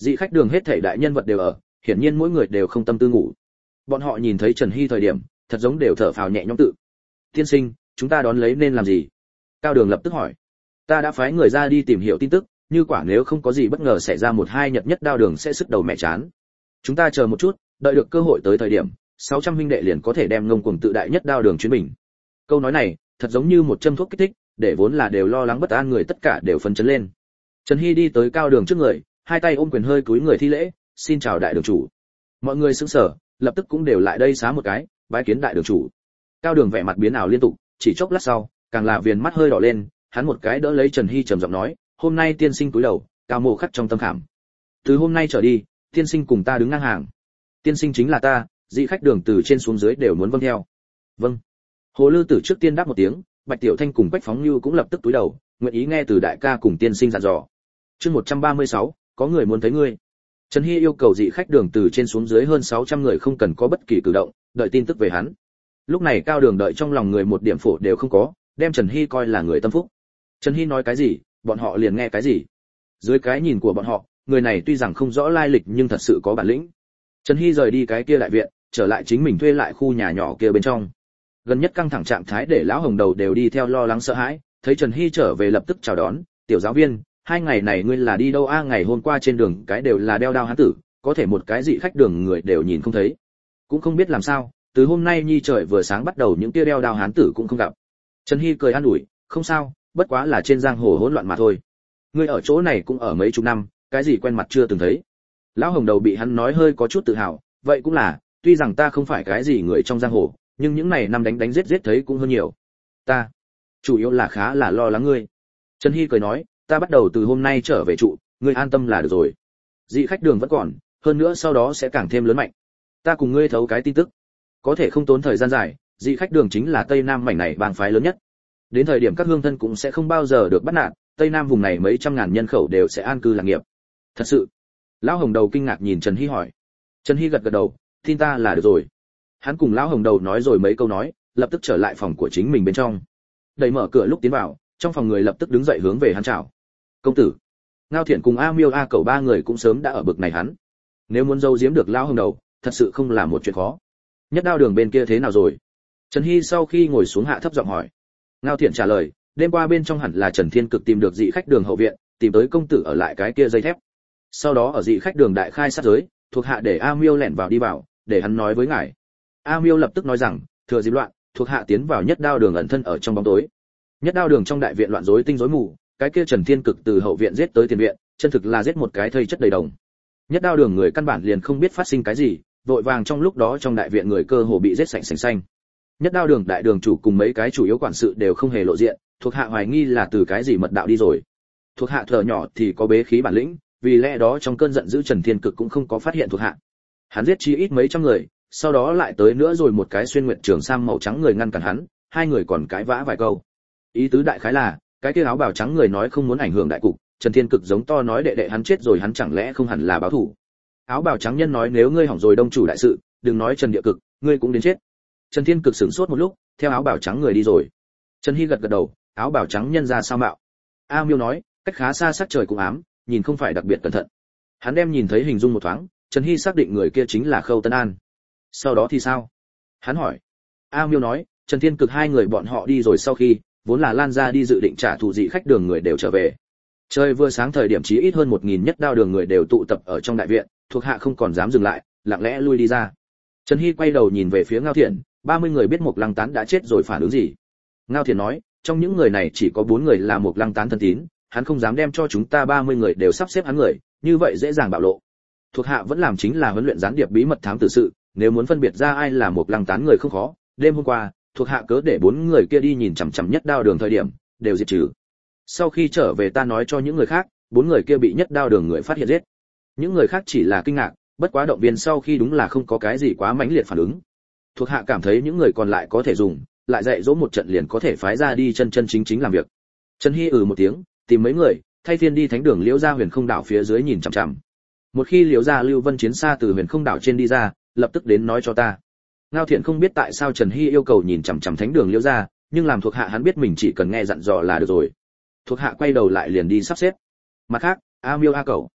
Dị khách đường hết thảy đại nhân vật đều ở, hiển nhiên mỗi người đều không tâm tư ngủ. Bọn họ nhìn thấy Trần Hy thời điểm, thật giống đều thở phào nhẹ nhõm tự. Tiên sinh, chúng ta đón lấy nên làm gì? Cao Đường lập tức hỏi. Ta đã phái người ra đi tìm hiểu tin tức, như quả nếu không có gì bất ngờ xảy ra một hai nhật nhất Đao Đường sẽ sứt đầu mẹ chán. Chúng ta chờ một chút, đợi được cơ hội tới thời điểm, 600 huynh đệ liền có thể đem ngông cuồng tự đại nhất Đao Đường chuyến bình. Câu nói này, thật giống như một châm thuốc kích thích, để vốn là đều lo lắng bất an người tất cả đều phấn chấn lên. Trần Hy đi tới Cao Đường trước người, hai tay ôm quyền hơi cúi người thi lễ, xin chào đại đường chủ. Mọi người sững sờ, lập tức cũng đều lại đây xá một cái, bái kiến đại đường chủ. Cao Đường vẻ mặt biến ảo liên tục, chỉ chốc lát sau, càng là viền mắt hơi đỏ lên, hắn một cái đỡ lấy Trần Hy trầm giọng nói, hôm nay tiên sinh cúi đầu, cao mộ khắc trong tâm khảm. Từ hôm nay trở đi, tiên sinh cùng ta đứng ngang hàng. Tiên sinh chính là ta, dị khách đường từ trên xuống dưới đều muốn vâng theo. Vâng. Hồ Lư Tử trước tiên đáp một tiếng, Bạch Tiểu Thanh cùng Quách Phóng Nưu cũng lập tức cúi đầu, nguyện ý nghe từ đại ca cùng tiên sinh dặn dò. Chương 136, có người muốn thấy ngươi. Trần Hy yêu cầu dị khách đường từ trên xuống dưới hơn 600 người không cần có bất kỳ cử động, đợi tin tức về hắn. Lúc này Cao Đường đợi trong lòng người một điểm phổ đều không có, đem Trần Hy coi là người tâm phúc. Trần Hy nói cái gì, bọn họ liền nghe cái gì. Dưới cái nhìn của bọn họ, người này tuy rằng không rõ lai lịch nhưng thật sự có bản lĩnh. Trần Hy rời đi cái kia đại viện, trở lại chính mình thuê lại khu nhà nhỏ kia bên trong. Gần nhất căng thẳng trạng thái để lão Hồng Đầu đều đi theo lo lắng sợ hãi, thấy Trần Hy trở về lập tức chào đón, "Tiểu giáo viên, 2 ngày này ngươi là đi đâu a? Ngày hôm qua trên đường cái đều là đeo đao hán tử, có thể một cái dị khách đường người đều nhìn không thấy. Cũng không biết làm sao, từ hôm nay nhi trời vừa sáng bắt đầu những kia đeo đao hán tử cũng không gặp." Trần Hy cười an ủi, "Không sao, bất quá là trên giang hồ hỗn loạn mà thôi. Ngươi ở chỗ này cũng ở mấy chục năm, cái gì quen mặt chưa từng thấy." Lão Hồng Đầu bị hắn nói hơi có chút tự hào, "Vậy cũng là, tuy rằng ta không phải cái gì người trong giang hồ, nhưng những này năm đánh đánh giết giết thấy cũng hơn nhiều. Ta chủ yếu là khá là lo lắng ngươi." Trần Hy cười nói, "Ta bắt đầu từ hôm nay trở về trụ, ngươi an tâm là được rồi. Dị khách đường vẫn còn, hơn nữa sau đó sẽ càng thêm lớn mạnh. Ta cùng ngươi thấu cái tin tức, có thể không tốn thời gian dài, dị khách đường chính là Tây Nam mảnh này bang phái lớn nhất. Đến thời điểm các hương thân cũng sẽ không bao giờ được bắt nạt, Tây Nam vùng này mấy trăm ngàn nhân khẩu đều sẽ an cư lạc nghiệp." "Thật sự?" Lão Hồng Đầu kinh ngạc nhìn Trần Hy hỏi. Trần Hy gật gật đầu, "Tin ta là được rồi." Hắn cùng Lão Hồng Đầu nói rồi mấy câu nói, lập tức trở lại phòng của chính mình bên trong. Đẩy mở cửa lúc tiến vào, trong phòng người lập tức đứng dậy hướng về hắn chào. "Công tử." Ngao Thiện cùng A Miêu A Cẩu ba người cũng sớm đã ở bực này hắn. Nếu muốn giấu giếm được Lão Hồng Đầu, thật sự không là một chuyện khó. "Nhất Đao đường bên kia thế nào rồi?" Trần Hy sau khi ngồi xuống hạ thấp giọng hỏi. Ngao Thiện trả lời, "Đêm qua bên trong hẳn là Trần Thiên Cực tìm được dị khách đường hậu viện, tìm tới công tử ở lại cái kia dây thép. Sau đó ở dị khách đường đại khai sát giới, thuộc hạ để A Miêu lẻn vào đi vào, để hắn nói với ngài." A Miêu lập tức nói rằng, "Thừa dịp loạn, thuộc hạ tiến vào Nhất Đao đường ẩn thân ở trong bóng tối. Nhất Đao đường trong đại viện loạn rối tinh rối mù, cái kia Trần Thiên Cực từ hậu viện giết tới tiền viện, chân thực là giết một cái thây chất đầy đồng. Nhất Đao đường người căn bản liền không biết phát sinh cái gì, vội vàng trong lúc đó trong đại viện người cơ hồ bị giết sạch sành xanh. Nhất Đao đường đại đường chủ cùng mấy cái chủ yếu quản sự đều không hề lộ diện, thuộc hạ hoài nghi là từ cái gì mật đạo đi rồi. Thuộc hạ thở nhỏ thì có bế khí bản lĩnh, vì lẽ đó trong cơn giận dữ Trần Thiên Cực cũng không có phát hiện thuộc hạ. Hắn giết chí ít mấy trăm người, sau đó lại tới nữa rồi một cái xuyên nguyệt trường sam màu trắng người ngăn cản hắn, hai người còn cãi vã vài câu. Ý tứ đại khái là, cái kia áo bào trắng người nói không muốn ảnh hưởng đại cục, Trần Thiên Cực giống to nói đệ đệ hắn chết rồi hắn chẳng lẽ không hẳn là báo thù. Áo bào trắng nhân nói nếu ngươi hỏng rồi đông chủ đại sự, đừng nói Trần Địa Cực, ngươi cũng đến chết. Trần Thiên Cực sửng sốt một lúc, theo áo bào trắng người đi rồi. Trần Hy gật gật đầu, áo bào trắng nhân ra sao mạo. A Miêu nói, cách khá xa sắc trời cũng ám, nhìn không phải đặc biệt cẩn thận. Hắn đem nhìn thấy hình dung một thoáng, Trần Hy xác định người kia chính là Khâu Tân An. Sau đó thì sao? Hắn hỏi. A Miêu nói, Trần Thiên Cực hai người bọn họ đi rồi sau khi, vốn là Lan ra đi dự định trả thù dị khách đường người đều trở về. Trời vừa sáng thời điểm chí ít hơn 1000 Nhất Đao đường người đều tụ tập ở trong đại viện, thuộc hạ không còn dám dừng lại, lặng lẽ lui đi ra. Trần Hy quay đầu nhìn về phía Ngao Thiện, 30 người biết Mộc Lăng Tán đã chết rồi phản ứng gì? Ngao Thiện nói, trong những người này chỉ có 4 người là Mộc Lăng Tán thân tín, hắn không dám đem cho chúng ta 30 người đều sắp xếp hắn người, như vậy dễ dàng bạo lộ. Thuộc hạ vẫn làm chính là huấn luyện gián điệp bí mật thám tử sự, nếu muốn phân biệt ra ai là Mộc Lăng Tán người không khó, đêm hôm qua, thuộc hạ cớ để 4 người kia đi nhìn chằm chằm Nhất Đao đường thời điểm, đều diệt trừ. Sau khi trở về ta nói cho những người khác, 4 người kia bị Nhất Đao đường người phát hiện giết. Những người khác chỉ là kinh ngạc, bất quá động viên sau khi đúng là không có cái gì quá mãnh liệt phản ứng. Thuộc hạ cảm thấy những người còn lại có thể dùng, lại dạy dỗ một trận liền có thể phái ra đi chân chân chính chính làm việc. Trần Hy một tiếng, tìm mấy người, thay phiên đi thánh đường Liễu Gia Huyền Không đảo phía dưới nhìn chằm chằm. Một khi Liễu Gia Lưu Vân Chiến xa từ Huyền Không đảo trên đi ra, lập tức đến nói cho ta. Ngao Thiện không biết tại sao Trần Hy yêu cầu nhìn chằm chằm thánh đường Liễu Gia, nhưng làm thuộc hạ hắn biết mình chỉ cần nghe dặn dò là được rồi. Thuộc hạ quay đầu lại liền đi sắp xếp. Mặt khác, A Miêu A Cẩu,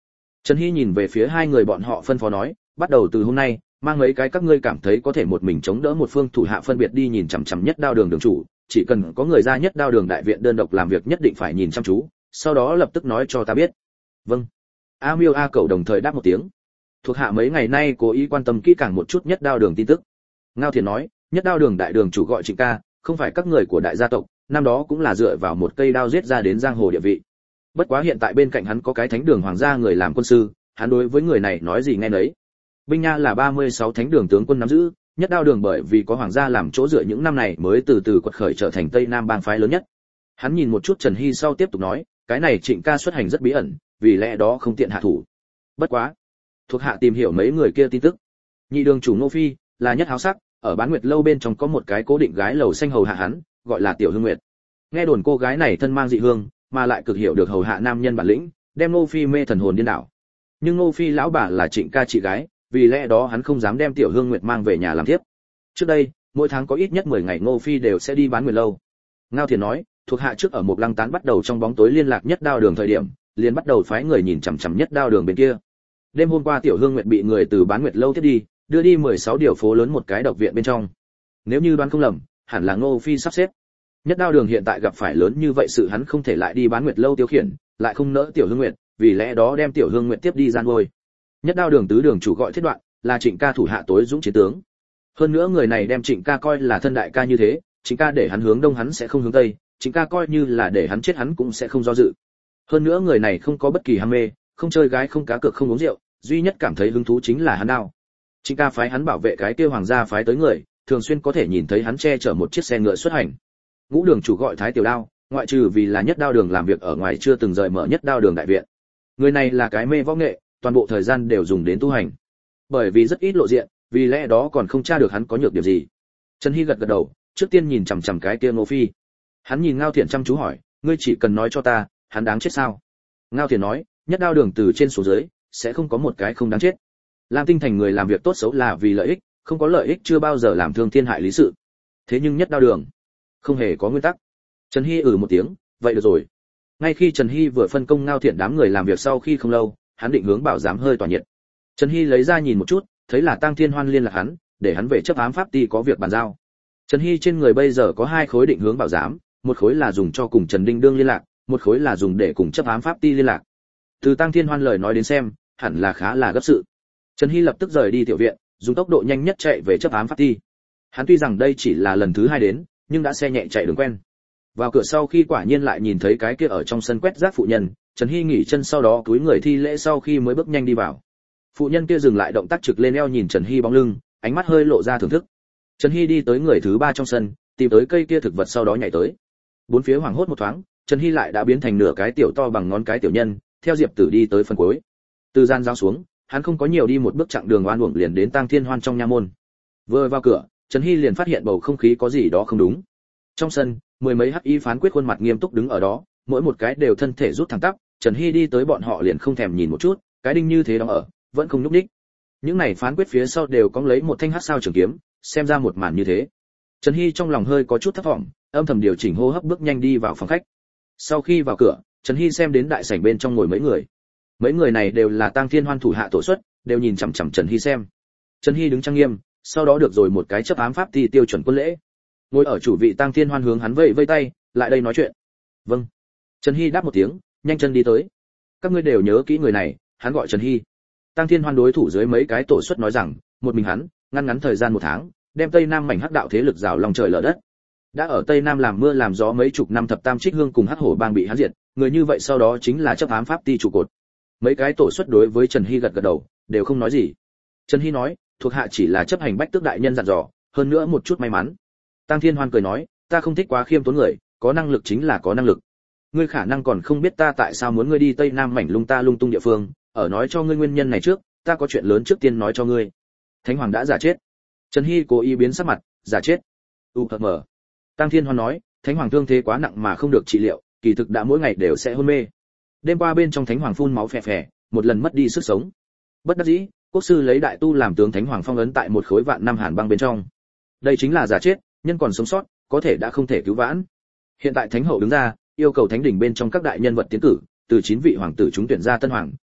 Trần Hy nhìn về phía hai người bọn họ phân phó nói, bắt đầu từ hôm nay, mang mấy cái các ngươi cảm thấy có thể một mình chống đỡ một phương thủ hạ phân biệt đi nhìn chằm chằm Nhất Đao đường đường chủ, chỉ cần có người ra Nhất Đao đường đại viện đơn độc làm việc nhất định phải nhìn chăm chú, sau đó lập tức nói cho ta biết. Vâng. A Miêu A Cẩu đồng thời đáp một tiếng. Thuộc hạ mấy ngày nay cố ý quan tâm kỹ càng một chút Nhất Đao đường tin tức. Ngao Thiền nói, Nhất Đao đường đại đường chủ gọi Trịnh ca, không phải các người của đại gia tộc, năm đó cũng là dựa vào một cây đao giết ra đến giang hồ địa vị. Bất quá hiện tại bên cạnh hắn có cái thánh đường hoàng gia người làm quân sư, hắn đối với người này nói gì nghe nấy. Binh Nha là 36 thánh đường tướng quân nắm giữ, Nhất Đao đường bởi vì có hoàng gia làm chỗ dựa những năm này mới từ từ quật khởi trở thành Tây Nam bang phái lớn nhất. Hắn nhìn một chút Trần Hy sau tiếp tục nói, cái này Trịnh ca xuất hành rất bí ẩn, vì lẽ đó không tiện hạ thủ. Bất quá, thuộc hạ tìm hiểu mấy người kia tin tức. Nhị đường chủ Ngô Phi là nhất háo sắc, ở Bán Nguyệt lâu bên trong có một cái cố định gái lầu xanh hầu hạ hắn, gọi là Tiểu Hương Nguyệt. Nghe đồn cô gái này thân mang dị hương, mà lại cực hiểu được hầu hạ nam nhân bản lĩnh, đem Ngô Phi mê thần hồn điên đảo. Nhưng Ngô Phi lão bà là Trịnh ca chị gái, vì lẽ đó hắn không dám đem Tiểu Hương Nguyệt mang về nhà làm thiếp. Trước đây, mỗi tháng có ít nhất 10 ngày Ngô Phi đều sẽ đi Bán Nguyệt lâu. Ngao Thiền nói, thuộc hạ trước ở một lăng tán bắt đầu trong bóng tối liên lạc Nhất Đao đường thời điểm, liền bắt đầu phái người nhìn chằm chằm Nhất Đao đường bên kia. Đêm hôm qua Tiểu Hương Nguyệt bị người từ Bán Nguyệt lâu tiếp đi, đưa đi 16 điều phố lớn một cái độc viện bên trong. Nếu như đoán không lầm, hẳn là Ngô Phi sắp xếp. Nhất Đao đường hiện tại gặp phải lớn như vậy sự hắn không thể lại đi Bán Nguyệt lâu tiêu khiển, lại không nỡ Tiểu Hương Nguyệt, vì lẽ đó đem Tiểu Hương Nguyệt tiếp đi gian ngôi. Nhất Đao đường tứ đường chủ gọi Thiết Đoạn, là Trịnh ca thủ hạ tối dũng chiến tướng. Hơn nữa người này đem Trịnh ca coi là thân đại ca như thế, Trịnh ca để hắn hướng đông hắn sẽ không hướng tây, Trịnh ca coi như là để hắn chết hắn cũng sẽ không do dự. Hơn nữa người này không có bất kỳ ham mê, không chơi gái không cá cược không uống rượu, duy nhất cảm thấy hứng thú chính là hắn đao. Trịnh ca phái hắn bảo vệ cái kia hoàng gia phái tới người, thường xuyên có thể nhìn thấy hắn che chở một chiếc xe ngựa xuất hành. Ngũ đường chủ gọi Thái Tiểu Đao, ngoại trừ vì là Nhất Đao đường làm việc ở ngoài chưa từng rời mở Nhất Đao đường đại viện. Người này là cái mê võ nghệ, toàn bộ thời gian đều dùng đến tu hành. Bởi vì rất ít lộ diện, vì lẽ đó còn không tra được hắn có nhược điểm gì. Trần Hy gật gật đầu, trước tiên nhìn chằm chằm cái kia Ngô Phi. Hắn nhìn Ngao Thiện chăm chú hỏi, ngươi chỉ cần nói cho ta, hắn đáng chết sao? Ngao Thiện nói, Nhất Đao đường từ trên xuống dưới, sẽ không có một cái không đáng chết. Lam Tinh thành người làm việc tốt xấu là vì lợi ích, không có lợi ích chưa bao giờ làm thương thiên hại lý sự. Thế nhưng Nhất Đao đường không hề có nguyên tắc. Trần Hy một tiếng, vậy được rồi. Ngay khi Trần Hy vừa phân công Ngao Thiện đám người làm việc sau khi không lâu, hắn định hướng bảo giám hơi tỏa nhiệt. Trần Hy lấy ra nhìn một chút, thấy là Tang Thiên Hoan liên lạc hắn, để hắn về chấp ám pháp ty có việc bàn giao. Trần Hy trên người bây giờ có 2 khối định hướng bảo giám, một khối là dùng cho cùng Trần Đinh Đương liên lạc, một khối là dùng để cùng chấp ám pháp ty liên lạc. Từ Tang Thiên Hoan lời nói đến xem, hẳn là khá là gấp sự. Trần Hy lập tức rời đi tiểu viện, dùng tốc độ nhanh nhất chạy về chấp ám pháp ty. Hắn tuy rằng đây chỉ là lần thứ 2 đến, nhưng đã xe nhẹ chạy đường quen. Vào cửa sau khi quả nhiên lại nhìn thấy cái kia ở trong sân quét rác phụ nhân, Trần Hy nghỉ chân sau đó cúi người thi lễ sau khi mới bước nhanh đi vào. Phụ nhân kia dừng lại động tác trực lên eo nhìn Trần Hy bóng lưng, ánh mắt hơi lộ ra thưởng thức. Trần Hy đi tới người thứ 3 trong sân, tìm tới cây kia thực vật sau đó nhảy tới. Bốn phía hoảng hốt một thoáng, Trần Hy lại đã biến thành nửa cái tiểu to bằng ngón cái tiểu nhân, theo Diệp Tử đi tới phần cuối. Từ gian giao xuống, hắn không có nhiều đi một bước chặng đường oan uổng liền đến Tang Thiên Hoan trong nha môn. Vừa vào cửa, Trần Hy liền phát hiện bầu không khí có gì đó không đúng. Trong sân, 10 mấy hắc y phán quyết khuôn mặt nghiêm túc đứng ở đó, mỗi một cái đều thân thể rút thẳng tắp, Trần Hy đi tới bọn họ liền không thèm nhìn một chút, cái đinh như thế đóng ở, vẫn không nhúc nhích. Những này phán quyết phía sau đều có lấy một thanh hắc sao trường kiếm, xem ra một màn như thế. Trần Hy trong lòng hơi có chút thất vọng, âm thầm điều chỉnh hô hấp bước nhanh đi vào phòng khách. Sau khi vào cửa, Trần Hy xem đến đại sảnh bên trong ngồi mấy người. Mấy người này đều là Tang Thiên Hoan thủ hạ tổ xuất, đều nhìn chằm chằm Trần Hy xem. Trần Hy đứng trang nghiêm, sau đó được rồi một cái chấp ám pháp thi tiêu chuẩn quân lễ. Ngồi ở chủ vị Tang Thiên Hoan hướng hắn vẫy vẫy tay, lại đây nói chuyện. Vâng. Trần Hy đáp một tiếng, nhanh chân đi tới. Các ngươi đều nhớ kỹ người này, hắn gọi Trần Hy. Tang Thiên Hoan đối thủ dưới mấy cái tổ xuất nói rằng, một mình hắn, ngăn ngắn thời gian 1 tháng, đem Tây Nam mảnh hắc đạo thế lực rào lòng trời lở đất. Đã ở Tây Nam làm mưa làm gió mấy chục năm, Thập Tam Trích Hương cùng Hắc Hổ bang bị hắn diệt, người như vậy sau đó chính là chấp ám pháp ty trụ cột. Mấy cái tổ xuất đối với Trần Hy gật gật đầu, đều không nói gì. Trần Hy nói, thuộc hạ chỉ là chấp hành Bách Tước đại nhân dặn dò, hơn nữa một chút may mắn. Tang Thiên Hoan cười nói, ta không thích quá khiêm tốn người, có năng lực chính là có năng lực. Ngươi khả năng còn không biết ta tại sao muốn ngươi đi Tây Nam mảnh lung ta lung tung địa phương, ở nói cho ngươi nguyên nhân này trước, ta có chuyện lớn trước tiên nói cho ngươi. Thánh hoàng đã giả chết. Trần Hy cố ý biến sắc mặt, giả chết. Mờ. Tang Thiên Hoan nói, Thánh hoàng thương thế quá nặng mà không được trị liệu, kỳ thực đã mỗi ngày đều sẽ hôn mê. Đêm qua bên trong Thánh hoàng phun máu phè phè, một lần mất đi sức sống. Bất đắc dĩ, quốc sư lấy đại tu làm tướng Thánh hoàng phong ấn tại một khối vạn năm hàn băng bên trong. Đây chính là giả chết, nhân còn sống sót, có thể đã không thể cứu vãn. Hiện tại Thánh hậu đứng ra, yêu cầu thánh đỉnh bên trong các đại nhân vật tiến cử, từ 9 vị hoàng tử chúng tuyển ra tân hoàng,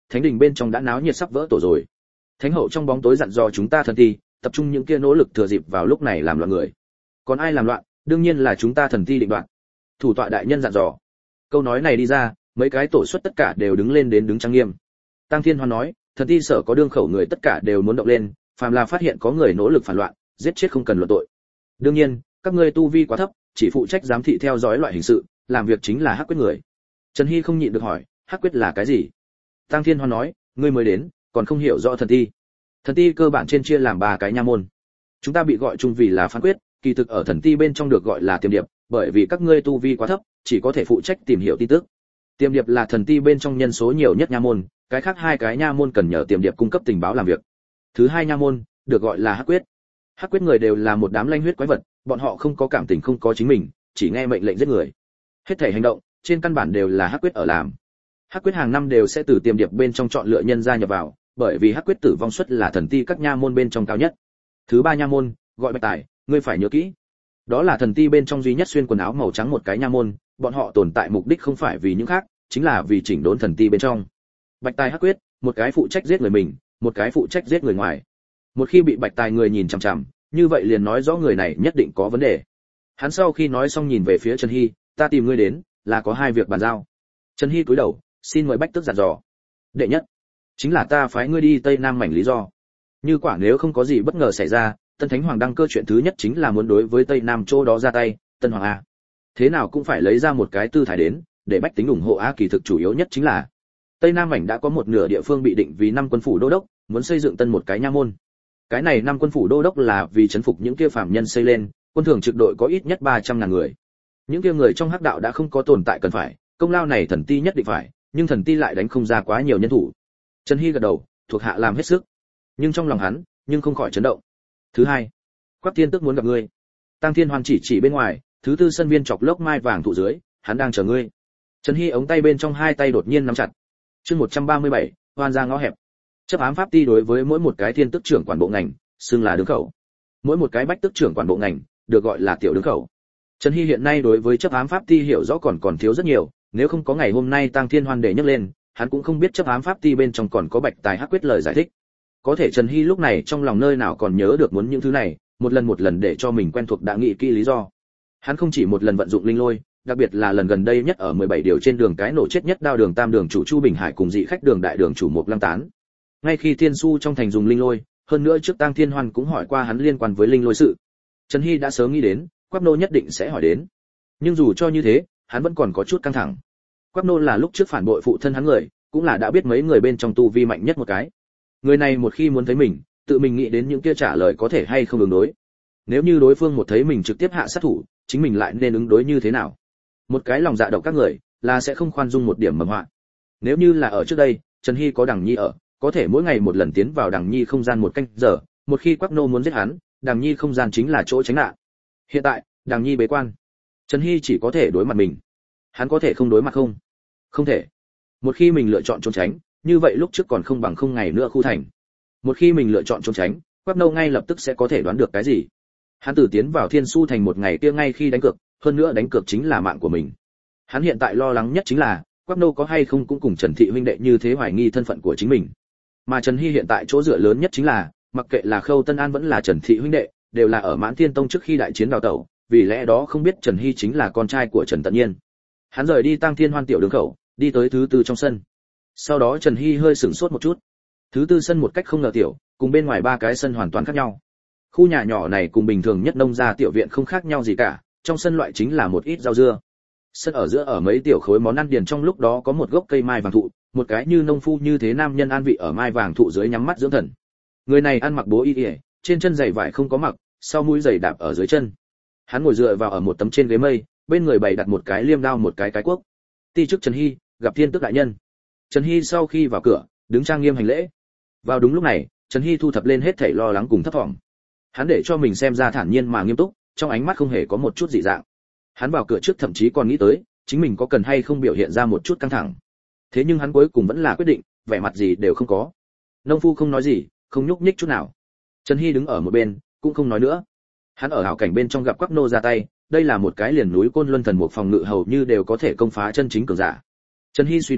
thánh đình bên trong đã náo nhiệt sắp vỡ tổ rồi. Thánh hậu trong bóng tối dặn dò chúng ta thần ti, tập trung những kia nỗ lực thừa dịp vào lúc này làm loạn người. Còn ai làm loạn, đương nhiên là chúng ta thần ti định đoạt. Thủ tọa đại nhân dặn dò. Câu nói này đi ra, mấy cái tổ suất tất cả đều đứng lên đến đứng trang nghiêm. Tăng Thiên Hoan nói, thần ti sở có đương khẩu người tất cả đều muốn động lên, phàm là phát hiện có người nỗ lực phản loạn, giết chết không cần luận tội. Đương nhiên, các ngươi tu vi quá thấp, chỉ phụ trách giám thị theo dõi loại hình sự, làm việc chính là hắc quyết người. Trần Hy không nhịn được hỏi, hắc quyết là cái gì? Tăng Thiên Hoan nói, ngươi mới đến, còn không hiểu rõ thần ti. Thần ti cơ bản trên chia làm 3 cái nha môn. Chúng ta bị gọi chung vì là phán quyết, kỳ thực ở thần ti bên trong được gọi là tiềm điệp, bởi vì các ngươi tu vi quá thấp, chỉ có thể phụ trách tìm hiểu tin tức. Tiềm điệp là thần ti bên trong nhân số nhiều nhất nha môn, cái khác 2 cái nha môn cần nhờ tiềm điệp cung cấp tình báo làm việc. Thứ 2 nha môn được gọi là hắc quyết. Hắc quyết người đều là một đám lanh huyết quái vật, bọn họ không có cảm tình không có chính mình, chỉ nghe mệnh lệnh giết người. Hết thảy hành động trên căn bản đều là hắc quyết ở làm. Hắc quyết hàng năm đều sẽ từ tiềm điệp bên trong chọn lựa nhân gia nhập vào, bởi vì hắc quyết tử vong suất là thần ti các nha môn bên trong cao nhất. Thứ 3 nha môn gọi Bạch Tài, ngươi phải nhớ kỹ. Đó là thần ti bên trong duy nhất xuyên quần áo màu trắng một cái nha môn, bọn họ tồn tại mục đích không phải vì những khác, chính là vì chỉnh đốn thần ti bên trong. Bạch Tài hắc quyết, một cái phụ trách giết người mình, một cái phụ trách giết người ngoài. Một khi bị Bạch Tài người nhìn chằm chằm, như vậy liền nói rõ người này nhất định có vấn đề. Hắn sau khi nói xong nhìn về phía Trần Hy, ta tìm ngươi đến, là có 2 việc bàn giao. Trần Hy cúi đầu, xin mời Bách Tước dặn dò. Đệ nhất, chính là ta phái ngươi đi Tây Nam mảnh lý do. Như quả nếu không có gì bất ngờ xảy ra, Tân Thánh Hoàng đăng cơ chuyện thứ nhất chính là muốn đối với Tây Nam chỗ đó ra tay, Tân Hoàng a. Thế nào cũng phải lấy ra một cái tư thái đến, để bách tính ủng hộ a, kỳ thực chủ yếu nhất chính là Tây Nam mảnh đã có một nửa địa phương bị định vì 5 quân phủ đô đốc, muốn xây dựng tân một cái nha môn. Cái này 5 quân phủ đô đốc là vì trấn phục những kia phạm nhân xây lên, quân thường trực đội có ít nhất 300.000 người. Những kia người trong hắc đạo đã không có tồn tại cần phải, công lao này thần ti nhất định phải, nhưng thần ti lại đánh không ra quá nhiều nhân thủ. Trần Hy gật đầu, thuộc hạ làm hết sức. Nhưng trong lòng hắn, nhưng không khỏi chấn động. Thứ 2, Quách Tiên Tức muốn gặp ngươi. Tăng Thiên Hoan chỉ bên ngoài, thứ 4 sân viên chọc lốc mai vàng thụ dưới, hắn đang chờ ngươi. Trần Hy ống tay bên trong 2 tay đột nhiên nắm chặt. Chương 137, Hoan ra ngõ hẹp. Chấp ám pháp ti đối với mỗi một cái thiên tức trưởng quản bộ ngành, xưng là đứng khẩu. Mỗi một cái bách tức trưởng quản bộ ngành, được gọi là tiểu đứng khẩu. Trần Hy hiện nay đối với chấp ám pháp ti hiểu rõ còn thiếu rất nhiều, nếu không có ngày hôm nay Tăng Thiên Hoan để nhắc lên, hắn cũng không biết chấp ám pháp ti bên trong còn có Bạch Tài hắc quyết lời giải thích. Có thể Trần Hy lúc này trong lòng nơi nào còn nhớ được muốn những thứ này, một lần để cho mình quen thuộc đã nghĩ kỹ lý do. Hắn không chỉ một lần vận dụng linh lôi, đặc biệt là lần gần đây nhất ở 17 điều trên đường cái nổ chết nhất Đao đường Tam đường chủ Chu Bình Hải cùng dị khách đường đại đường chủ Mục Lăng Tán. Ngay khi Thiên Su trong thành dùng linh lôi, hơn nữa trước Tăng Thiên Hoan cũng hỏi qua hắn liên quan với linh lôi sự. Trần Hy đã sớm nghĩ đến, Quách Nô nhất định sẽ hỏi đến. Nhưng dù cho như thế, hắn vẫn còn có chút căng thẳng. Quách Nô là lúc trước phản bội phụ thân hắn người, cũng là đã biết mấy người bên trong tu vi mạnh nhất một cái. Người này một khi muốn thấy mình, tự mình nghĩ đến những kia trả lời có thể hay không ứng đối. Nếu như đối phương một thấy mình trực tiếp hạ sát thủ, chính mình lại nên ứng đối như thế nào? Một cái lòng dạ độc các người, là sẽ không khoan dung một điểm mầm họa. Nếu như là ở trước đây, Trần Hy có Đằng Nhi ở, có thể mỗi ngày một lần tiến vào Đằng Nhi không gian một canh giờ, một khi Quách Nô muốn giết hắn, Đằng Nhi không gian chính là chỗ tránh nạn. Hiện tại, Đằng Nhi bế quan, Trần Hy chỉ có thể đối mặt mình. Hắn có thể không đối mặt không? Không thể. Một khi mình lựa chọn trốn tránh, như vậy lúc trước còn không bằng không ngày nữa khu thành. Một khi mình lựa chọn trốn tránh, Quách Nô ngay lập tức sẽ có thể đoán được cái gì. Hắn từ tiến vào Thiên Su thành một ngày kia ngay khi đánh cược, hơn nữa đánh cược chính là mạng của mình. Hắn hiện tại lo lắng nhất chính là Quách Nô có hay không cũng cùng Trần Thị huynh đệ như thế hoài nghi thân phận của chính mình. Mà Trần Hy hiện tại chỗ dựa lớn nhất chính là, mặc kệ là Khâu Tân An vẫn là Trần Thị huynh đệ, đều là ở Mãn Thiên Tông trước khi đại chiến đào tẩu, vì lẽ đó không biết Trần Hy chính là con trai của Trần Tận Nhiên. Hắn rời đi Tăng Thiên Hoan tiểu đường khẩu, đi tới thứ 4 trong sân. Sau đó Trần Hy hơi sửng sốt một chút. Thứ 4 sân một cách không ngờ tiểu, cùng bên ngoài 3 cái sân hoàn toàn khác nhau. Khu nhà nhỏ này cùng bình thường nhất nông gia tiểu viện không khác nhau gì cả, trong sân loại chính là một ít rau dưa. Sân ở giữa ở mấy tiểu khối món ăn điền trong lúc đó có một gốc cây mai vàng thụ, một cái như nông phu như thế nam nhân an vị ở mai vàng thụ dưới nhắm mắt dưỡng thần. Người này ăn mặc bố y y, trên chân giày vải không có mặc, sau mũi giày đạp ở dưới chân. Hắn ngồi dựa vào ở một tấm trên ghế mây, bên người bày đặt một cái liêm đao một cái cuốc. Ti chức Trần Hy, gặp Thiên Tức đại nhân. Trần Hy sau khi vào cửa, đứng trang nghiêm hành lễ. Vào đúng lúc này, Trần Hy thu thập lên hết thảy lo lắng cùng thấp thỏm. Hắn để cho mình xem ra thản nhiên mà nghiêm túc, trong ánh mắt không hề có một chút dị dạng. Hắn vào cửa trước thậm chí còn nghĩ tới, chính mình có cần hay không biểu hiện ra một chút căng thẳng. Thế nhưng hắn cuối cùng vẫn là quyết định, vẻ mặt gì đều không có. Nông phu không nói gì, không nhúc nhích chút nào. Trần Hy đứng ở một bên, cũng không nói nữa. Hắn ở hảo cảnh bên trong gặp Quách Nô ra tay, đây là một cái liền núi Côn Luân thần một phòng ngự hầu như đều có thể công phá chân chính cường giả. Trần Hy suy đoán,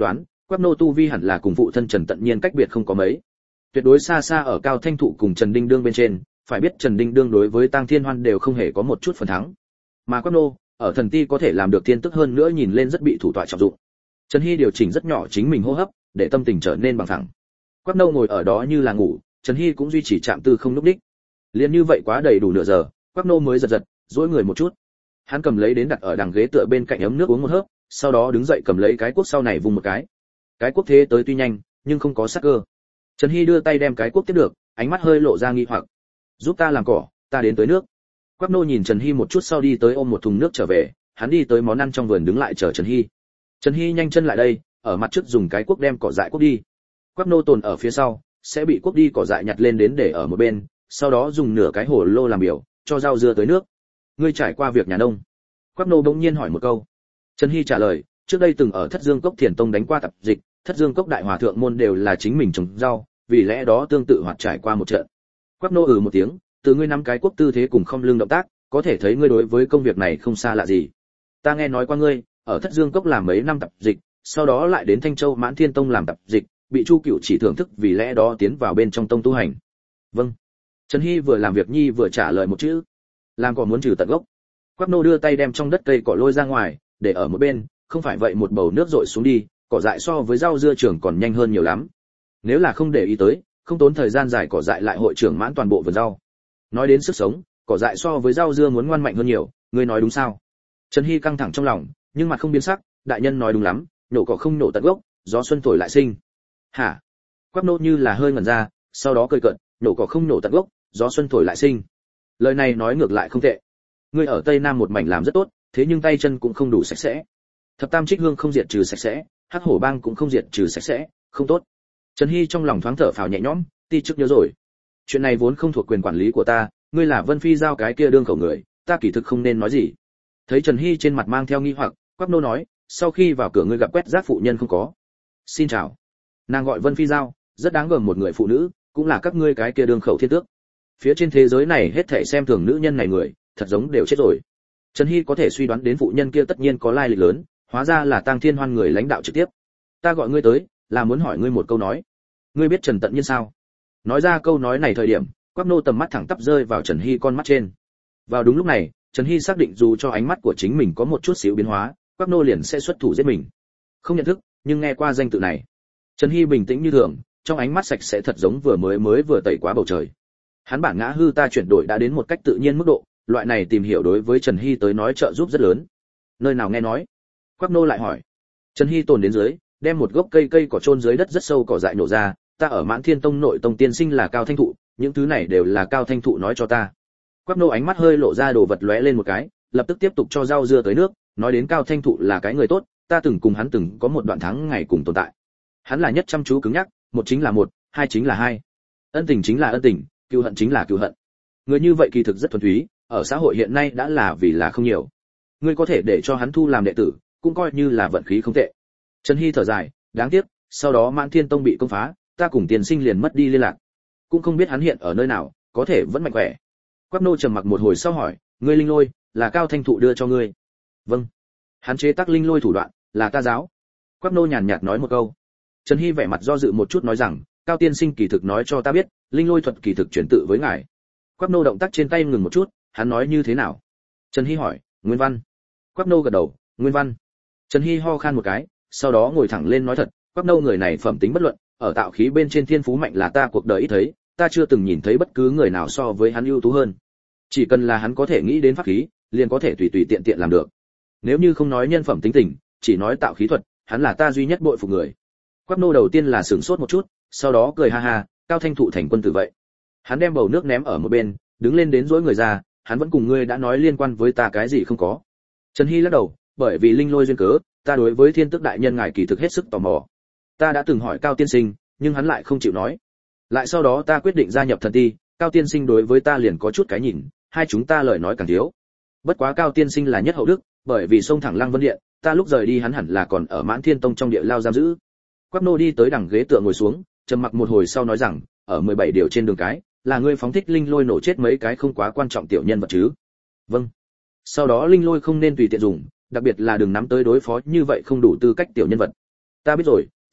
Quắc Nô tu vi hẳn là cùng phụ thân Trần Tận Nhiên cách biệt không có mấy, tuyệt đối xa xa ở Cao Thanh Thụ cùng Trần Đinh Đương bên trên, phải biết Trần Đinh Đương đối với Tang Thiên Hoan đều không hề có một chút phần thắng. Mà Quắc Nô, ở thần ti có thể làm được tiên tức hơn nữa nhìn lên rất bị thủ tọa trọng dụng. Trần Hy điều chỉnh rất nhỏ chính mình hô hấp, để tâm tình trở nên bằng phẳng. Quắc Nô ngồi ở đó như là ngủ, Trần Hy cũng duy trì chạm tư không lúc đích. Liên như vậy quá đầy đủ nửa giờ, Quắc Nô mới giật giật, duỗi người một chút. Hắn cầm lấy đến đặt ở đằng ghế tựa bên cạnh ấm nước uống một hớp, sau đó đứng dậy cầm lấy cái cuốc sau này vung một cái. Cái cuốc thế tới tuy nhanh, nhưng không có sắc cơ. Trần Hy đưa tay đem cái cuốc tiếp được, ánh mắt hơi lộ ra nghi hoặc. Giúp ta làm cỏ, ta đến tới nước. Quắc Nô nhìn Trần Hy một chút sau đi tới ôm một thùng nước trở về, hắn đi tới món ăn trong vườn đứng lại chờ Trần Hy. Trần Hy nhanh chân lại đây, ở mặt trước dùng cái cuốc đem cỏ dại cuốc đi. Quắc Nô tồn ở phía sau, sẽ bị cuốc đi cỏ dại nhặt lên đến để ở một bên, sau đó dùng nửa cái hồ lô làm biểu, cho rau dưa tới nước. Ngươi trải qua việc nhà nông? Quắc Nô bỗng nhiên hỏi một câu. Trần Hy trả lời, trước đây từng ở Thất Dương Cốc Thiền Tông đánh qua tập dịch, Thất Dương Cốc đại hòa thượng môn đều là chính mình trồng rau, vì lẽ đó tương tự hoạt trải qua một trận. Quắc Nô một tiếng, từ ngươi nắm cái cuốc tư thế cùng không lưng động tác, có thể thấy ngươi đối với công việc này không xa lạ gì. Ta nghe nói qua ngươi, ở Thất Dương Cốc làm mấy năm tập dịch, sau đó lại đến Thanh Châu Mãn Thiên Tông làm tập dịch, bị Chu Cửu chỉ thưởng thức vì lẽ đó tiến vào bên trong tông tu hành. Vâng. Trần Hy vừa làm việc nhi vừa trả lời một chữ. Làm cỏ muốn trừ tận gốc. Quắc Nô đưa tay đem trong đất cây cỏ lôi ra ngoài, để ở một bên, không phải vậy một bầu nước rội xuống đi, cỏ dại so với rau dưa trưởng còn nhanh hơn nhiều lắm. Nếu là không để ý tới, không tốn thời gian dài cỏ dại lại hội trưởng mãn toàn bộ vườn rau. Nói đến sức sống, cỏ dại so với rau dưa muốn ngoan mạnh hơn nhiều, ngươi nói đúng sao? Trần Hy căng thẳng trong lòng, nhưng mặt không biến sắc, đại nhân nói đúng lắm, nổ cỏ không nổ tận gốc, gió xuân thổi lại sinh. Hả? Quắc Nô như là hơi ngẩn ra, sau đó cười cợt, nổ cỏ không nổ tận gốc, gió xuân thổi lại sinh. Lời này nói ngược lại không tệ. Ngươi ở Tây Nam một mảnh làm rất tốt, thế nhưng tay chân cũng không đủ sạch sẽ. Thập Tam Trích Hương không diệt trừ sạch sẽ, Hắc Hổ Bang cũng không diệt trừ sạch sẽ, không tốt. Trần Hy trong lòng thoáng thở phào nhẹ nhõm, ti chức nhớ rồi. Chuyện này vốn không thuộc quyền quản lý của ta, ngươi là Vân Phi giao cái kia đương khẩu người, ta kỳ thực không nên nói gì. Thấy Trần Hy trên mặt mang theo nghi hoặc, Quắc Nô nói, sau khi vào cửa ngươi gặp quét rác phụ nhân không có? Xin chào. Nàng gọi Vân Phi giao, rất đáng gờm một người phụ nữ, cũng là các ngươi cái kia đương khẩu thiên tước. Phía trên thế giới này hết thảy xem thường nữ nhân này người, thật giống đều chết rồi. Trần Hy có thể suy đoán đến phụ nhân kia tất nhiên có lai lịch lớn, hóa ra là Tang Thiên Hoan người lãnh đạo trực tiếp. Ta gọi ngươi tới, là muốn hỏi ngươi một câu nói. Ngươi biết Trần Tận Nhiên sao? Nói ra câu nói này thời điểm, Quắc Nô tầm mắt thẳng tắp rơi vào Trần Hy con mắt trên. Vào đúng lúc này, Trần Hy xác định dù cho ánh mắt của chính mình có một chút xíu biến hóa, Quắc Nô liền sẽ xuất thủ giết mình. Không nhận thức, nhưng nghe qua danh tự này. Trần Hy bình tĩnh như thường, trong ánh mắt sạch sẽ thật giống vừa vừa tẩy quá bầu trời. Hắn bản ngã hư ta chuyển đổi đã đến một cách tự nhiên mức độ, loại này tìm hiểu đối với Trần Hy tới nói trợ giúp rất lớn. Nơi nào nghe nói? Quắc Nô lại hỏi. Trần Hy tồn đến dưới, đem một gốc cây cỏ chôn dưới đất rất sâu cỏ dại nổ ra, ta ở Mãn Thiên Tông nội tông tiên sinh là Cao Thanh Thụ, những thứ này đều là Cao Thanh Thụ nói cho ta. Quắc Nô ánh mắt hơi lộ ra đồ vật lóe lên một cái, lập tức tiếp tục cho rau dưa tới nước, nói đến Cao Thanh Thụ là cái người tốt, ta từng cùng hắn từng có một đoạn tháng ngày cùng tồn tại. Hắn là nhất chăm chú cứng nhắc, một chính là một, hai chính là hai. Ân tình chính là ân tình, cừu hận chính là cừu hận. Người như vậy kỳ thực rất thuần túy, ở xã hội hiện nay đã là vì là không nhiều. Ngươi có thể để cho hắn thu làm đệ tử, cũng coi như là vận khí không tệ. Trần Hy thở dài, đáng tiếc, sau đó Mãn Thiên Tông bị công phá, ta cùng tiền sinh liền mất đi liên lạc. Cũng không biết hắn hiện ở nơi nào, có thể vẫn mạnh khỏe. Quắc Nô trầm mặc một hồi sau hỏi, ngươi linh lôi là Cao Thanh Thụ đưa cho ngươi? Vâng. Hắn chế tác linh lôi thủ đoạn là ta giáo. Quắc Nô nhàn nhạt nói một câu. Trần Hy vẻ mặt do dự một chút nói rằng, Cao tiên sinh kỳ thực nói cho ta biết, linh lôi thuật kỳ thực chuyển tự với ngài. Quắc Nô động tác trên tay ngừng một chút, hắn nói như thế nào? Trần Hy hỏi, nguyên văn. Quắc Nô gật đầu, nguyên văn. Trần Hy ho khan một cái, sau đó ngồi thẳng lên nói thật, Quắc Nô người này phẩm tính bất luận, ở tạo khí bên trên thiên phú mạnh là ta cuộc đời ít thấy, ta chưa từng nhìn thấy bất cứ người nào so với hắn ưu tú hơn. Chỉ cần là hắn có thể nghĩ đến pháp khí, liền có thể tùy tùy tiện tiện làm được. Nếu như không nói nhân phẩm tính tình, chỉ nói tạo khí thuật, hắn là ta duy nhất bội phục người. Quắc Nô đầu tiên là sửng sốt một chút, sau đó cười ha ha, Cao Thanh Thụ thành quân tử vậy. Hắn đem bầu nước ném ở một bên, đứng lên đến dỗi người ra, hắn vẫn cùng ngươi đã nói liên quan với ta cái gì không có. Trần Hy lắc đầu, bởi vì linh lôi duyên cớ, ta đối với Thiên Tước đại nhân ngài kỳ thực hết sức tò mò. Ta đã từng hỏi Cao tiên sinh, nhưng hắn lại không chịu nói. Lại sau đó ta quyết định gia nhập thần ti, Cao tiên sinh đối với ta liền có chút cái nhìn, hai chúng ta lời nói càng thiếu. Bất quá Cao tiên sinh là nhất hậu đức, bởi vì xông thẳng Lăng Vân Điện, ta lúc rời đi hắn hẳn là còn ở Mãn Thiên Tông trong địa lao giam giữ. Quắc Nô đi tới đằng ghế tựa ngồi xuống, trầm mặc một hồi sau nói rằng, ở 17 điều trên đường cái, là ngươi phóng thích linh lôi nổ chết mấy cái không quá quan trọng tiểu nhân vật chứ? Vâng. Sau đó linh lôi không nên tùy tiện dùng, đặc biệt là đừng nắm tới đối phó như vậy không đủ tư cách tiểu nhân vật. Ta biết rồi,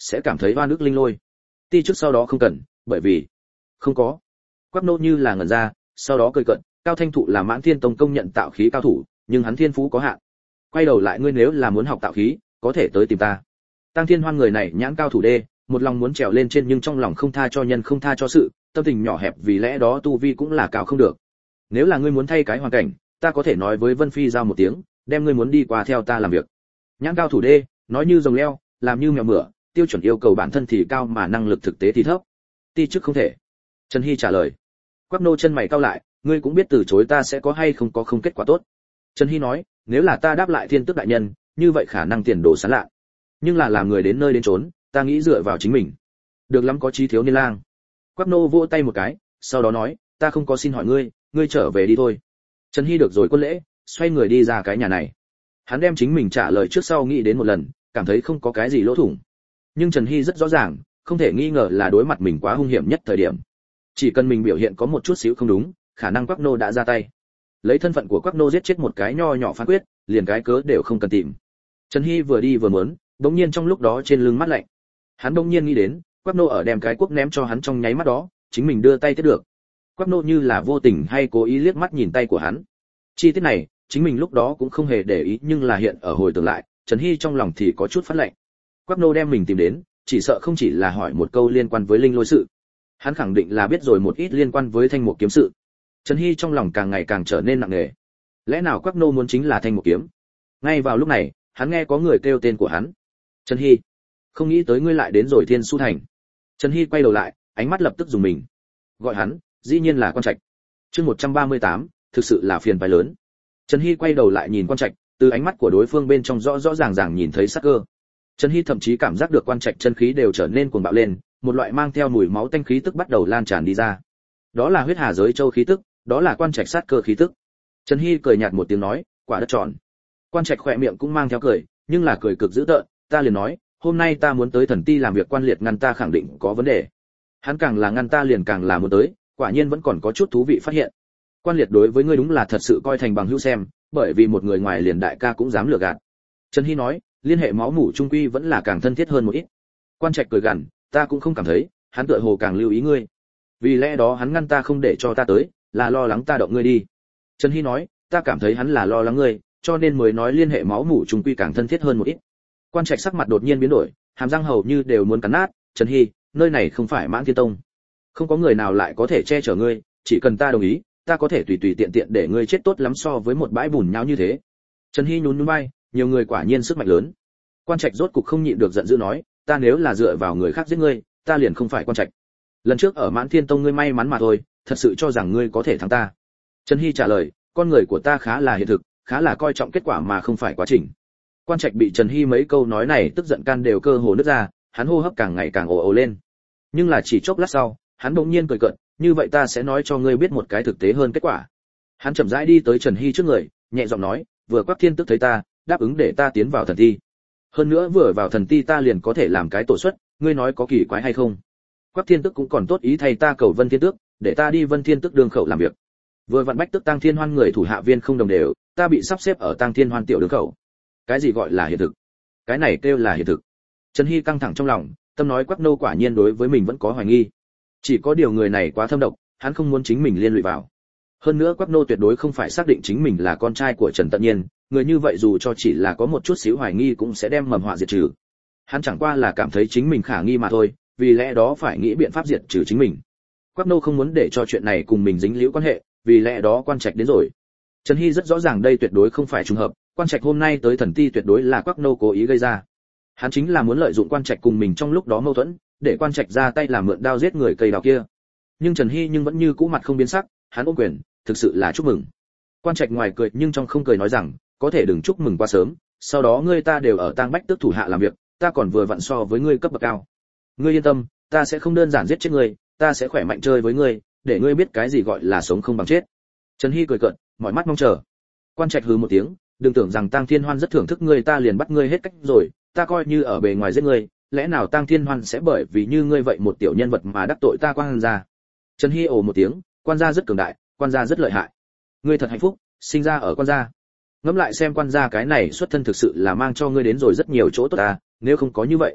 sẽ cảm thấy oan ức Linh Lôi. Ti trước sau đó không cần, bởi vì không có. Quắc Nô như là ngẩn ra, sau đó cười cợt, Cao Thanh Thụ là Mãn Thiên Tông công nhận tạo khí cao thủ, nhưng hắn thiên phú có hạn. Quay đầu lại ngươi nếu là muốn học tạo khí, có thể tới tìm ta. Tăng Thiên Hoan người này nhãn cao thủ đê, một lòng muốn trèo lên trên nhưng trong lòng không tha cho nhân không tha cho sự, tâm tình nhỏ hẹp vì lẽ đó tu vi cũng là cao không được. Nếu là ngươi muốn thay cái hoàn cảnh, ta có thể nói với Vân Phi giao một tiếng, đem ngươi muốn đi qua theo ta làm việc. Nhãn cao thủ đê, nói như rồng leo, làm như mèo mửa, tiêu chuẩn yêu cầu bản thân thì cao mà năng lực thực tế thì thấp. Ti trước không thể. Trần Hy trả lời. Quắc Nô chân mày cau lại, ngươi cũng biết từ chối ta sẽ có hay không có không kết quả tốt. Trần Hy nói, nếu là ta đáp lại Thiên Tước đại nhân, như vậy khả năng tiền đồ sáng lạ. Nhưng là làm người đến nơi đến chốn, ta nghĩ dựa vào chính mình. Được lắm có chí thiếu niên lang. Quắc Nô vỗ tay một cái, sau đó nói, ta không có xin hỏi ngươi, ngươi trở về đi thôi. Trần Hy được rồi quân lễ, xoay người đi ra cái nhà này. Hắn đem chính mình trả lời trước sau nghĩ đến một lần, cảm thấy không có cái gì lỗ thủng. Nhưng Trần Hy rất rõ ràng, không thể nghi ngờ là đối mặt mình quá hung hiểm nhất thời điểm. Chỉ cần mình biểu hiện có một chút xíu không đúng, khả năng Quắc Nô đã ra tay. Lấy thân phận của Quắc Nô giết chết một cái nho nhỏ phán quyết, liền cái cớ đều không cần tìm. Trần Hy vừa đi vừa muốn, bỗng nhiên trong lúc đó trên lưng mát lạnh. Hắn bỗng nhiên nghĩ đến, Quắc Nô ở đem cái cuốc ném cho hắn trong nháy mắt đó, chính mình đưa tay tiếp được. Quắc Nô như là vô tình hay cố ý liếc mắt nhìn tay của hắn. Chi tiết này, chính mình lúc đó cũng không hề để ý, nhưng là hiện ở hồi tưởng lại, Trần Hy trong lòng thì có chút phát lạnh. Quắc Nô đem mình tìm đến, chỉ sợ không chỉ là hỏi một câu liên quan với Linh Lôi sự. Hắn khẳng định là biết rồi một ít liên quan với Thanh Mục kiếm sự. Trần Hy trong lòng càng ngày càng trở nên nặng nề. Lẽ nào Quắc Nô muốn chính là Thanh Mục kiếm? Ngay vào lúc này, hắn nghe có người kêu tên của hắn. Trần Hy, không nghĩ tới ngươi lại đến rồi Thiên Su Thành. Trần Hy quay đầu lại, ánh mắt lập tức dùng mình. Gọi hắn, dĩ nhiên là Quan Trạch. Chương 138, thực sự là phiền phái lớn. Trần Hy quay đầu lại nhìn Quan Trạch, từ ánh mắt của đối phương bên trong rõ rõ ràng ràng nhìn thấy sắc cơ. Trần Hy thậm chí cảm giác được Quan Trạch chân khí đều trở nên cuồng bạo lên, một loại mang theo mùi máu tanh khí tức bắt đầu lan tràn đi ra. Đó là huyết hà giới châu khí tức, đó là Quan Trạch sát cơ khí tức. Trần Hy cười nhạt một tiếng nói, quả đất tròn. Quan Trạch khỏe miệng cũng mang theo cười, nhưng là cười cực dữ tợn, ta liền nói, hôm nay ta muốn tới Thần Ti làm việc, quan liệt ngăn ta khẳng định có vấn đề. Hắn càng là ngăn ta liền càng là muốn tới, quả nhiên vẫn còn có chút thú vị phát hiện. Quan liệt đối với ngươi đúng là thật sự coi thành bằng hữu xem, bởi vì một người ngoài liền đại ca cũng dám lừa gạt. Trần Hy nói, liên hệ máu mủ trung quy vẫn là càng thân thiết hơn một ít. Quan Trạch cười gằn, ta cũng không cảm thấy, hắn tựa hồ càng lưu ý ngươi. Vì lẽ đó hắn ngăn ta không để cho ta tới, là lo lắng ta động ngươi đi. Trần Hy nói, ta cảm thấy hắn là lo lắng ngươi, cho nên mới nói liên hệ máu mủ trung quy càng thân thiết hơn một ít. Quan Trạch sắc mặt đột nhiên biến đổi, hàm răng hầu như đều muốn cắn nát, Trần Hy, nơi này không phải Mãn Thiên Tông, không có người nào lại có thể che chở ngươi, chỉ cần ta đồng ý, ta có thể tùy tùy tiện tiện để ngươi chết tốt lắm so với một bãi bùn nhão như thế. Trần Hy nhún nhún vai, nhiều người quả nhiên sức mạnh lớn. Quan Trạch rốt cục không nhịn được giận dữ nói, ta nếu là dựa vào người khác giết ngươi, ta liền không phải Quan Trạch. Lần trước ở Mãn Thiên Tông ngươi may mắn mà thôi, thật sự cho rằng ngươi có thể thắng ta. Trần Hy trả lời, con người của ta khá là hiện thực, khá là coi trọng kết quả mà không phải quá trình. Quan Trạch bị Trần Hy mấy câu nói này tức giận can đều cơ hồ nứt ra, hắn hô hấp càng ngày càng ồ ồ lên. Nhưng là chỉ chốc lát sau, hắn bỗng nhiên cười cợt, như vậy ta sẽ nói cho ngươi biết một cái thực tế hơn kết quả. Hắn chậm rãi đi tới Trần Hy trước người, nhẹ giọng nói, vừa Quắc Thiên Tức thấy ta, đáp ứng để ta tiến vào thần ti. Hơn nữa vừa vào thần ti ta liền có thể làm cái tổ suất, ngươi nói có kỳ quái hay không? Quắc Thiên Tức cũng còn tốt ý thay ta cầu Vân Thiên Tước, để ta đi Vân Thiên Tước đường khẩu làm việc. Vừa vặn Bách Tức Tăng Thiên Hoan người thủ hạ viên không đồng đều, ta bị sắp xếp ở Tăng Thiên Hoan tiểu đường khẩu. Cái gì gọi là hiện thực? Cái này kêu là hiện thực. Trần Hy căng thẳng trong lòng, tâm nói Quắc Nô quả nhiên đối với mình vẫn có hoài nghi. Chỉ có điều người này quá thâm độc, hắn không muốn chính mình liên lụy vào. Hơn nữa Quắc Nô tuyệt đối không phải xác định chính mình là con trai của Trần Tận Nhiên, người như vậy dù cho chỉ là có một chút xíu hoài nghi cũng sẽ đem mầm họa diệt trừ. Hắn chẳng qua là cảm thấy chính mình khả nghi mà thôi, vì lẽ đó phải nghĩ biện pháp diệt trừ chính mình. Quắc Nô không muốn để cho chuyện này cùng mình dính líu quan hệ, vì lẽ đó Quan Trạch đến rồi. Trần Hy rất rõ ràng đây tuyệt đối không phải trùng hợp, Quan Trạch hôm nay tới thần ti tuyệt đối là Quắc Nô cố ý gây ra. Hắn chính là muốn lợi dụng Quan Trạch cùng mình trong lúc đó mâu thuẫn, để Quan Trạch ra tay làm mượn đao giết người cây đào kia. Nhưng Trần Hy nhưng vẫn như cũ mặt không biến sắc, hắn ôm quyền, thực sự là chúc mừng. Quan Trạch ngoài cười nhưng trong không cười nói rằng, có thể đừng chúc mừng quá sớm, sau đó ngươi ta đều ở Tang Bách Tước thủ hạ làm việc, ta còn vừa vặn so với ngươi cấp bậc cao. Ngươi yên tâm, ta sẽ không đơn giản giết chết ngươi, ta sẽ khỏe mạnh chơi với ngươi, để ngươi biết cái gì gọi là sống không bằng chết. Trần Hy cười cợt, mỏi mắt mong chờ. Quan Trạch hừ một tiếng, đừng tưởng rằng Tang Thiên Hoan rất thưởng thức ngươi ta liền bắt ngươi hết cách rồi, ta coi như ở bề ngoài giết ngươi, lẽ nào Tang Thiên Hoan sẽ bởi vì như ngươi vậy một tiểu nhân vật mà đắc tội ta Quan gia? Trần Hy ồ một tiếng, Quan gia rất cường đại, Quan gia rất lợi hại. Ngươi thật hạnh phúc, sinh ra ở Quan gia. Ngẫm lại xem Quan gia cái này xuất thân thực sự là mang cho ngươi đến rồi rất nhiều chỗ tốt ta, nếu không có như vậy,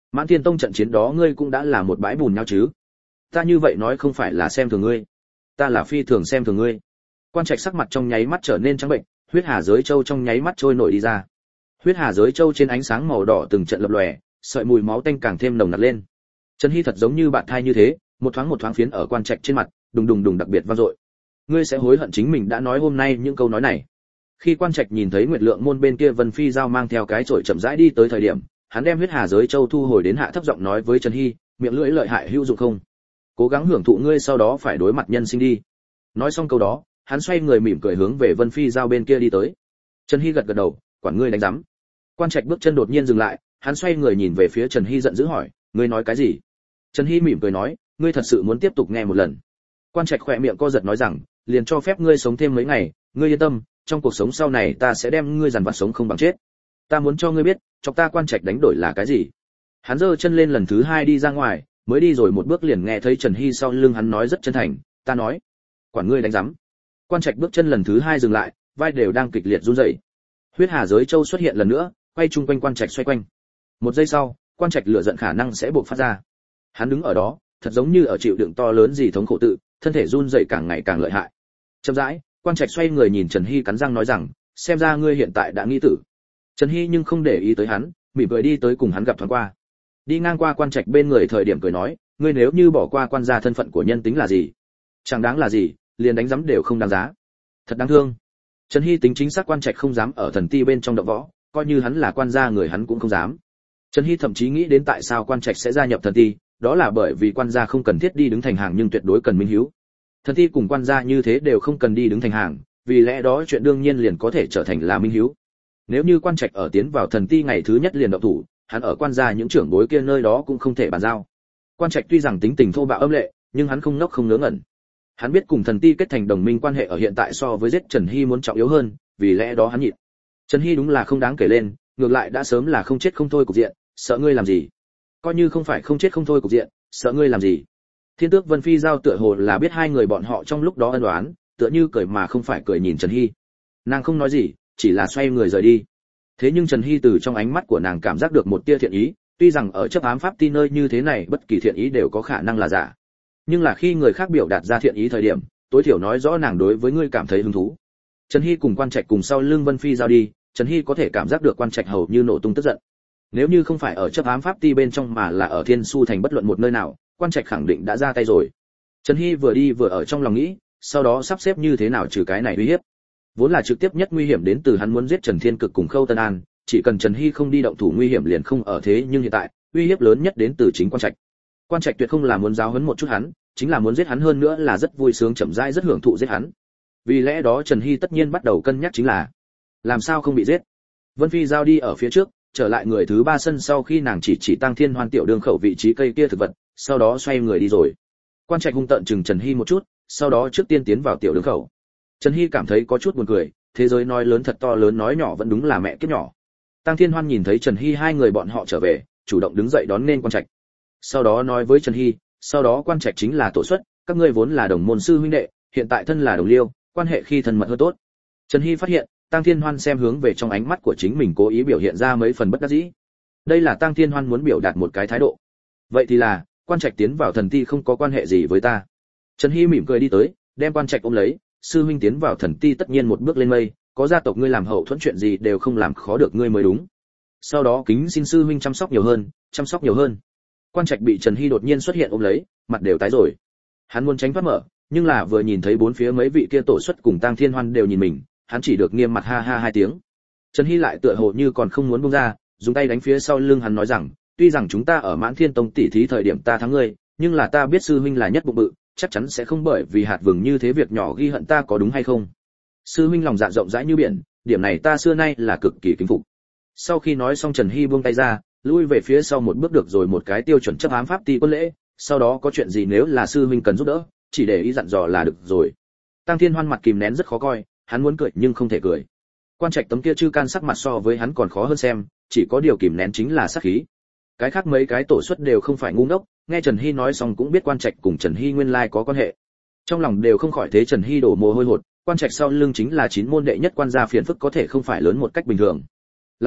Mãn Thiên Tông trận chiến đó ngươi cũng đã là một bãi bùn nhau chứ? Ta như vậy nói không phải là xem thường ngươi, ta là phi thường xem thường ngươi. Quan Trạch sắc mặt trong nháy mắt trở nên trắng bệnh, huyết hà giới châu trong nháy mắt trôi nổi đi ra. Huyết hà giới châu trên ánh sáng màu đỏ từng trận lập lòe, sợi mùi máu tanh càng thêm nồng nặc lên. Trần Hy thật giống như bạn thai như thế, một thoáng phiến ở Quan Trạch trên mặt, đùng đùng đùng đặc biệt vang dội. Ngươi sẽ hối hận chính mình đã nói hôm nay những câu nói này. Khi Quan Trạch nhìn thấy Nguyệt Lượng môn bên kia Vân Phi Giao mang theo cái chổi chậm rãi đi tới thời điểm, hắn đem huyết hà giới châu thu hồi đến hạ thấp giọng nói với Trần Hy, miệng lưỡi lợi hại hữu dụng không? Cố gắng hưởng thụ ngươi sau đó phải đối mặt nhân sinh đi. Nói xong câu đó, hắn xoay người mỉm cười hướng về Vân Phi Giao bên kia đi tới. Trần Hy gật gật đầu, quản ngươi đánh rắm. Quan Trạch bước chân đột nhiên dừng lại, hắn xoay người nhìn về phía Trần Hy giận dữ hỏi, ngươi nói cái gì? Trần Hy mỉm cười nói, ngươi thật sự muốn tiếp tục nghe một lần? Quan Trạch khỏe miệng co giật nói rằng, liền cho phép ngươi sống thêm mấy ngày, ngươi yên tâm, trong cuộc sống sau này ta sẽ đem ngươi dằn vặt sống không bằng chết. Ta muốn cho ngươi biết, chọc ta Quan Trạch đánh đổi là cái gì. Hắn giơ chân lên lần thứ hai đi ra ngoài, mới đi rồi một bước liền nghe thấy Trần Hy sau lưng hắn nói rất chân thành, ta nói, quản ngươi đánh rắm. Quan Trạch bước chân lần thứ hai dừng lại, vai đều đang kịch liệt run rẩy. Huyết hà giới châu xuất hiện lần nữa, quay chung quanh Quan Trạch xoay quanh. Một giây sau, Quan Trạch lửa giận khả năng sẽ bộc phát ra. Hắn đứng ở đó, thật giống như ở chịu đựng to lớn gì thống khổ tự, thân thể run rẩy càng ngày càng lợi hại. Chậm rãi, Quan Trạch xoay người nhìn Trần Hy cắn răng nói rằng, xem ra ngươi hiện tại đã nghĩ tử. Trần Hy nhưng không để ý tới hắn, mỉm cười đi tới cùng hắn gặp thoáng qua. Đi ngang qua Quan Trạch bên người thời điểm cười nói, ngươi nếu như bỏ qua quan gia thân phận của nhân tính là gì? Chẳng đáng là gì, liền đánh giấm đều không đáng giá. Thật đáng thương. Trần Hy tính chính xác Quan Trạch không dám ở thần ti bên trong động võ, coi như hắn là quan gia người hắn cũng không dám. Trần Hy thậm chí nghĩ đến tại sao Quan Trạch sẽ gia nhập thần ti, đó là bởi vì quan gia không cần thiết đi đứng thành hàng nhưng tuyệt đối cần minh hiếu. Thần ti cùng quan gia như thế đều không cần đi đứng thành hàng, vì lẽ đó chuyện đương nhiên liền có thể trở thành là minh hiếu. Nếu như Quan Trạch ở tiến vào thần ti ngày thứ nhất liền động thủ, hắn ở quan gia những trưởng bối kia nơi đó cũng không thể bàn giao. Quan Trạch tuy rằng tính tình thô bạo âm lệ, nhưng hắn không ngốc không ngớ ngẩn. Hắn biết cùng thần ti kết thành đồng minh quan hệ ở hiện tại so với giết Trần Hy muốn trọng yếu hơn, vì lẽ đó hắn nhịn. Trần Hy đúng là không đáng kể lên, ngược lại đã sớm là không chết không thôi cục diện, sợ ngươi làm gì? Coi như không phải không chết không thôi cục diện, sợ ngươi làm gì? Thiên Tước Vân Phi Giao tựa hồ là biết hai người bọn họ trong lúc đó ân oán, tựa như cười mà không phải cười nhìn Trần Hy. Nàng không nói gì, chỉ là xoay người rời đi. Thế nhưng Trần Hy từ trong ánh mắt của nàng cảm giác được một tia thiện ý, tuy rằng ở chấp ám pháp ti nơi như thế này bất kỳ thiện ý đều có khả năng là giả. Nhưng là khi người khác biểu đạt ra thiện ý thời điểm, tối thiểu nói rõ nàng đối với ngươi cảm thấy hứng thú. Trần Hy cùng Quan Trạch cùng sau lưng Vân Phi Giao đi, Trần Hy có thể cảm giác được Quan Trạch hầu như nổ tung tức giận. Nếu như không phải ở chấp ám pháp ti bên trong mà là ở Thiên Su thành bất luận một nơi nào, Quan Trạch khẳng định đã ra tay rồi. Trần Hy vừa đi vừa ở trong lòng nghĩ, sau đó sắp xếp như thế nào trừ cái này uy hiếp. Vốn là trực tiếp nhất nguy hiểm đến từ hắn muốn giết Trần Thiên Cực cùng Khâu Tân An, chỉ cần Trần Hy không đi động thủ nguy hiểm liền không ở thế, nhưng hiện tại, uy hiếp lớn nhất đến từ chính Quan Trạch. Quan Trạch tuyệt không là muốn giáo huấn một chút hắn, chính là muốn giết hắn, hơn nữa là rất vui sướng chậm rãi rất hưởng thụ giết hắn. Vì lẽ đó Trần Hy tất nhiên bắt đầu cân nhắc chính là làm sao không bị giết. Vân Phi Giao đi ở phía trước, trở lại người thứ ba sân sau khi nàng chỉ Tăng Thiên Hoan tiểu đường khẩu vị trí cây kia thực vật, sau đó xoay người đi rồi. Quan Trạch hung tợn chừng Trần Hy một chút, sau đó trước tiên tiến vào tiểu đường khẩu. Trần Hy cảm thấy có chút buồn cười, thế giới nói lớn thật to lớn nói nhỏ vẫn đúng là mẹ kiếp nhỏ. Tăng Thiên Hoan nhìn thấy Trần Hy hai người bọn họ trở về, chủ động đứng dậy đón nên Quan Trạch. Sau đó nói với Trần Hy, sau đó Quan Trạch chính là tổ xuất, các ngươi vốn là đồng môn sư huynh đệ, hiện tại thân là đồng liêu, quan hệ khi thân mật hơn tốt. Trần Hy phát hiện, Tăng Thiên Hoan xem hướng về trong ánh mắt của chính mình cố ý biểu hiện ra mấy phần bất đắc dĩ. Đây là Tăng Thiên Hoan muốn biểu đạt một cái thái độ. Vậy thì là, Quan Trạch tiến vào thần ti không có quan hệ gì với ta. Trần Hy mỉm cười đi tới, đem Quan Trạch ôm lấy, sư huynh tiến vào thần ti tất nhiên một bước lên mây, có gia tộc ngươi làm hậu thuẫn chuyện gì đều không làm khó được ngươi mới đúng. Sau đó kính xin sư huynh chăm sóc nhiều hơn, chăm sóc nhiều hơn. Quan Trạch bị Trần Hy đột nhiên xuất hiện ôm lấy, mặt đều tái rồi. Hắn muốn tránh thoát mở, nhưng là vừa nhìn thấy bốn phía mấy vị kia tổ xuất cùng Tăng Thiên Hoan đều nhìn mình, hắn chỉ được nghiêm mặt ha ha hai tiếng. Trần Hy lại tựa hồ như còn không muốn buông ra, dùng tay đánh phía sau lưng hắn nói rằng, tuy rằng chúng ta ở Mãn Thiên Tông tỷ thí thời điểm ta thắng ngươi, nhưng là ta biết sư huynh là nhất bụng bự, chắc chắn sẽ không bởi vì hạt vừng như thế việc nhỏ ghi hận ta, có đúng hay không? Sư huynh lòng dạ rộng rãi như biển, điểm này ta xưa nay là cực kỳ kính phục. Sau khi nói xong Trần Hy buông tay ra, lui về phía sau một bước được rồi một cái tiêu chuẩn chấp ám pháp ti quân lễ, sau đó có chuyện gì nếu là sư huynh cần giúp đỡ, chỉ để ý dặn dò là được rồi. Tăng Thiên Hoan mặt kìm nén rất khó coi, hắn muốn cười nhưng không thể cười. Quan Trạch tấm kia chư can sắc mặt so với hắn còn khó hơn xem, chỉ có điều kìm nén chính là sát khí. Cái khác mấy cái tổ xuất đều không phải ngu ngốc, nghe Trần Hy nói xong cũng biết Quan Trạch cùng Trần Hy nguyên lai có quan hệ. Trong lòng đều không khỏi thế Trần Hy đổ mồ hôi hột, Quan Trạch sau lưng chính là 9 môn đệ nhất quan gia, phiền phức có thể không phải lớn một cách bình thường. Lại nói,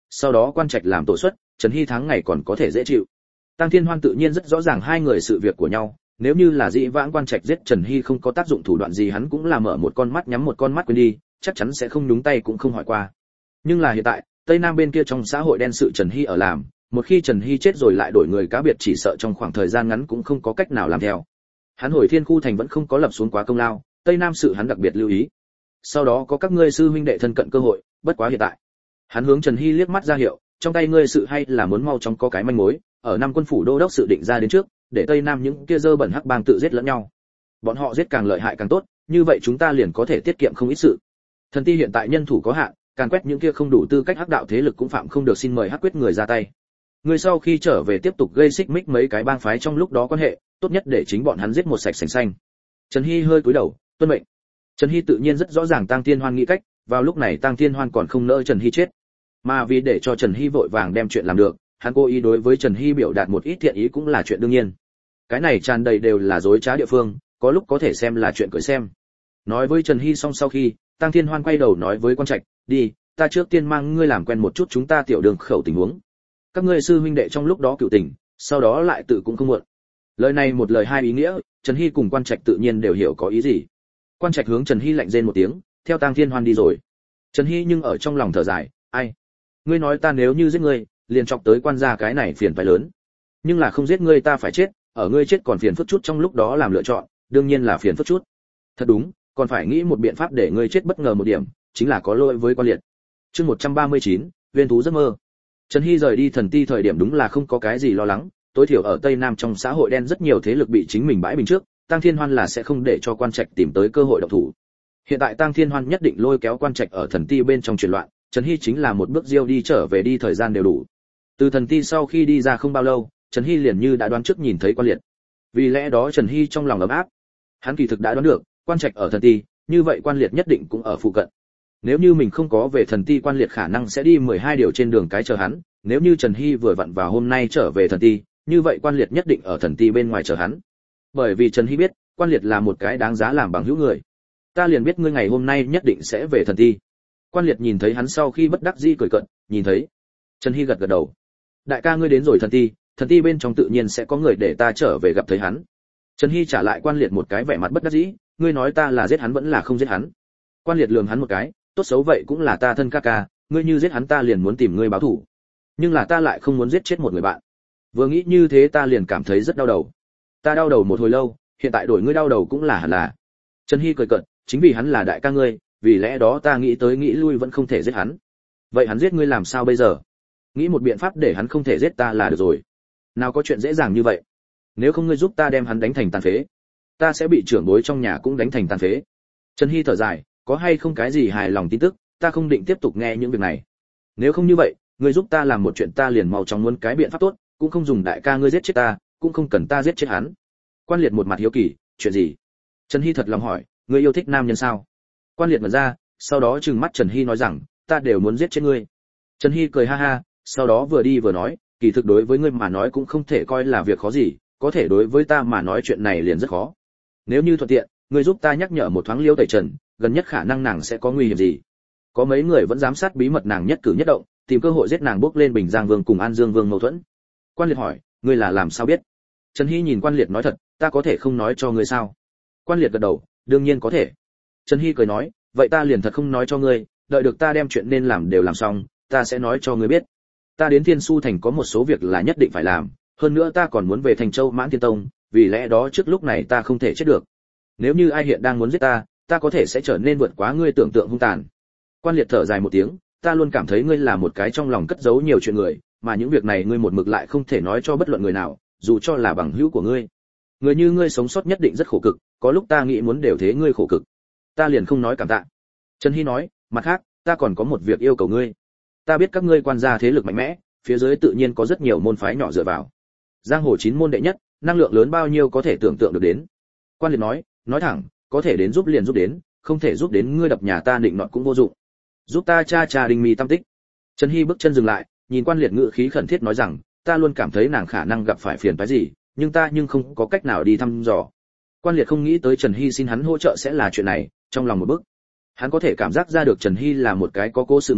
sau đó Quan Trạch làm tổ suất, Trần Hy tháng ngày còn có thể dễ chịu. Tăng Thiên Hoan tự nhiên rất rõ ràng hai người sự việc của nhau, nếu như là dĩ vãng Quan Trạch giết Trần Hy không có tác dụng thủ đoạn gì hắn cũng là mở một con mắt nhắm một con mắt quên đi, chắc chắn sẽ không nhúng tay cũng không hỏi qua. Nhưng là hiện tại, Tây Nam bên kia trong xã hội đen sự Trần Hy ở làm, một khi Trần Hy chết rồi lại đổi người cá biệt chỉ sợ trong khoảng thời gian ngắn cũng không có cách nào làm theo. Hắn hồi Thiên Khu thành vẫn không có lập xuống quá công lao, Tây Nam sự hắn đặc biệt lưu ý. Sau đó có các ngươi sư huynh đệ thân cận cơ hội, bất quá hiện tại. Hắn hướng Trần Hy liếc mắt ra hiệu, trong tay ngươi sự hay là muốn mau chóng có cái manh mối, ở năm quân phủ đô đốc sự định ra đến trước, để Tây Nam những kia dơ bẩn hắc bang tự giết lẫn nhau. Bọn họ giết càng lợi hại càng tốt, như vậy chúng ta liền có thể tiết kiệm không ít sự. Thần ti hiện tại nhân thủ có hạn, càng quét những kia không đủ tư cách hắc đạo thế lực cũng phạm không được xin mời hắc quyết người ra tay. Người sau khi trở về tiếp tục gây xích mích mấy cái bang phái trong lúc đó quan hệ, tốt nhất để chính bọn hắn giết một sạch sành xanh. Trần Hy hơi cúi đầu, tuân mệnh. Trần Hy tự nhiên rất rõ ràng Tăng Thiên Hoan nghĩ cách, vào lúc này Tăng Thiên Hoan còn không nỡ Trần Hy chết, mà vì để cho Trần Hy vội vàng đem chuyện làm được, hắn cố ý đối với Trần Hy biểu đạt một ít thiện ý cũng là chuyện đương nhiên. Cái này tràn đầy đều là dối trá địa phương, có lúc có thể xem là chuyện cười xem. Nói với Trần Hy xong sau khi, Tăng Thiên Hoan quay đầu nói với Quan Trạch, đi, ta trước tiên mang ngươi làm quen một chút chúng ta tiểu đường khẩu tình huống. Các ngươi sư huynh đệ trong lúc đó cựu tình, sau đó lại tự cũng không muộn. Lời này một lời hai ý nghĩa, Trần Hy cùng Quan Trạch tự nhiên đều hiểu có ý gì. Quan Trạch hướng Trần Hy lạnh rên một tiếng, theo Tăng Thiên Hoan đi rồi. Trần Hy nhưng ở trong lòng thở dài, ai, ngươi nói ta nếu như giết ngươi, liền chọc tới quan gia cái này phiền phải lớn. Nhưng là không giết ngươi ta phải chết, ở ngươi chết còn phiền phức chút trong lúc đó làm lựa chọn, đương nhiên là phiền phức chút. Thật đúng, còn phải nghĩ một biện pháp để ngươi chết bất ngờ một điểm, chính là có lỗi với quan liệt. Chương 139, Viên thú giấc mơ. Trần Hy rời đi thần ti thời điểm đúng là không có cái gì lo lắng, tối thiểu ở Tây Nam trong xã hội đen rất nhiều thế lực bị chính mình bãi bình trước, Tăng Thiên Hoan là sẽ không để cho Quan Trạch tìm tới cơ hội động thủ. Hiện tại Tăng Thiên Hoan nhất định lôi kéo Quan Trạch ở thần ti bên trong chuyển loạn, Trần Hy chính là một bước diêu đi trở về đi thời gian đều đủ. Từ thần ti sau khi đi ra không bao lâu, Trần Hy liền như đã đoán trước nhìn thấy Quan Liệt. Vì lẽ đó Trần Hy trong lòng ấm áp. Hắn kỳ thực đã đoán được, Quan Trạch ở thần ti, như vậy Quan Liệt nhất định cũng ở phụ cận. Nếu như mình không có về thần ti, Quan Liệt khả năng sẽ đi 12 điều trên đường cái chờ hắn, nếu như Trần Hy vừa vặn vào hôm nay trở về thần ti, như vậy Quan Liệt nhất định ở thần ti bên ngoài chờ hắn. Bởi vì Trần Hy biết, Quan Liệt là một cái đáng giá làm bằng hữu người. Ta liền biết ngươi ngày hôm nay nhất định sẽ về thần ti. Quan Liệt nhìn thấy hắn sau khi bất đắc dĩ cười cợt, nhìn thấy. Trần Hy gật gật đầu. Đại ca ngươi đến rồi thần ti bên trong tự nhiên sẽ có người để ta trở về gặp thấy hắn. Trần Hy trả lại Quan Liệt một cái vẻ mặt bất đắc dĩ, ngươi nói ta là giết hắn vẫn là không giết hắn. Quan Liệt lườm hắn một cái, tốt xấu vậy cũng là ta thân ca ca, ngươi như giết hắn ta liền muốn tìm ngươi báo thù. Nhưng là ta lại không muốn giết chết một người bạn. Vừa nghĩ như thế ta liền cảm thấy rất đau đầu. Ta đau đầu một hồi lâu, hiện tại đổi ngươi đau đầu cũng là hẳn là. Trần Hy cười cợt, chính vì hắn là đại ca ngươi, vì lẽ đó ta nghĩ tới nghĩ lui vẫn không thể giết hắn. Vậy hắn giết ngươi làm sao bây giờ? Nghĩ một biện pháp để hắn không thể giết ta là được rồi. Nào có chuyện dễ dàng như vậy. Nếu không ngươi giúp ta đem hắn đánh thành tàn phế, ta sẽ bị trưởng bối trong nhà cũng đánh thành tàn phế. Trần Hy thở dài, có hay không cái gì hài lòng tin tức, ta không định tiếp tục nghe những việc này. Nếu không như vậy, ngươi giúp ta làm một chuyện ta liền mau chóng muốn cái biện pháp tốt, cũng không dùng đại ca ngươi giết chết ta, cũng không cần ta giết chết hắn. Quan Liệt một mặt hiếu kỳ, chuyện gì? Trần Hy thật lòng hỏi, ngươi yêu thích nam nhân sao? Quan Liệt mở ra, sau đó trừng mắt Trần Hy nói rằng, ta đều muốn giết chết ngươi. Trần Hy cười ha ha, sau đó vừa đi vừa nói, kỳ thực đối với ngươi mà nói cũng không thể coi là việc khó gì, có thể đối với ta mà nói chuyện này liền rất khó. Nếu như thuận tiện, ngươi giúp ta nhắc nhở một thoáng Liêu Tẩy Trần, gần nhất khả năng nàng sẽ có nguy hiểm gì. Có mấy người vẫn giám sát bí mật nàng nhất cử nhất động, tìm cơ hội giết nàng bước lên Bình Giang Vương cùng An Dương Vương mâu thuẫn. Quan Liệt hỏi, ngươi là làm sao biết? Trần Hy nhìn Quan Liệt nói thật, ta có thể không nói cho ngươi sao? Quan Liệt gật đầu, đương nhiên có thể. Trần Hy cười nói, vậy ta liền thật không nói cho ngươi, đợi được ta đem chuyện nên làm đều làm xong, ta sẽ nói cho ngươi biết. Ta đến Thiên Su thành có một số việc là nhất định phải làm, hơn nữa ta còn muốn về Thành Châu Mãn Thiên Tông, vì lẽ đó trước lúc này ta không thể chết được. Nếu như ai hiện đang muốn giết ta, ta có thể sẽ trở nên vượt quá ngươi tưởng tượng hung tàn. Quan Liệt thở dài một tiếng, ta luôn cảm thấy ngươi là một cái trong lòng cất giấu nhiều chuyện người, mà những việc này ngươi một mực lại không thể nói cho bất luận người nào, dù cho là bằng hữu của ngươi. Người như ngươi sống sót nhất định rất khổ cực, có lúc ta nghĩ muốn đều thế ngươi khổ cực. Ta liền không nói cảm tạ. Trần Hy nói, mặt khác, ta còn có một việc yêu cầu ngươi. Ta biết các ngươi quan gia thế lực mạnh mẽ, phía dưới tự nhiên có rất nhiều môn phái nhỏ dựa vào. Giang hồ 9 môn đệ nhất, năng lượng lớn bao nhiêu có thể tưởng tượng được đến. Quan Liệt nói thẳng, có thể đến giúp liền giúp đến, không thể giúp đến ngươi đập nhà ta định nọt cũng vô dụng. Giúp ta cha Đinh Mi tâm tích. Trần Hy bước chân dừng lại, nhìn Quan Liệt ngữ khí khẩn thiết nói rằng, ta luôn cảm thấy nàng khả năng gặp phải phiền phức gì, nhưng ta không có cách nào đi thăm dò. Quan Liệt không nghĩ tới Trần Hy xin hắn hỗ trợ sẽ là chuyện này, trong lòng một bức. Hắn có thể cảm giác ra được Trần Hy là một cái có cố sự người,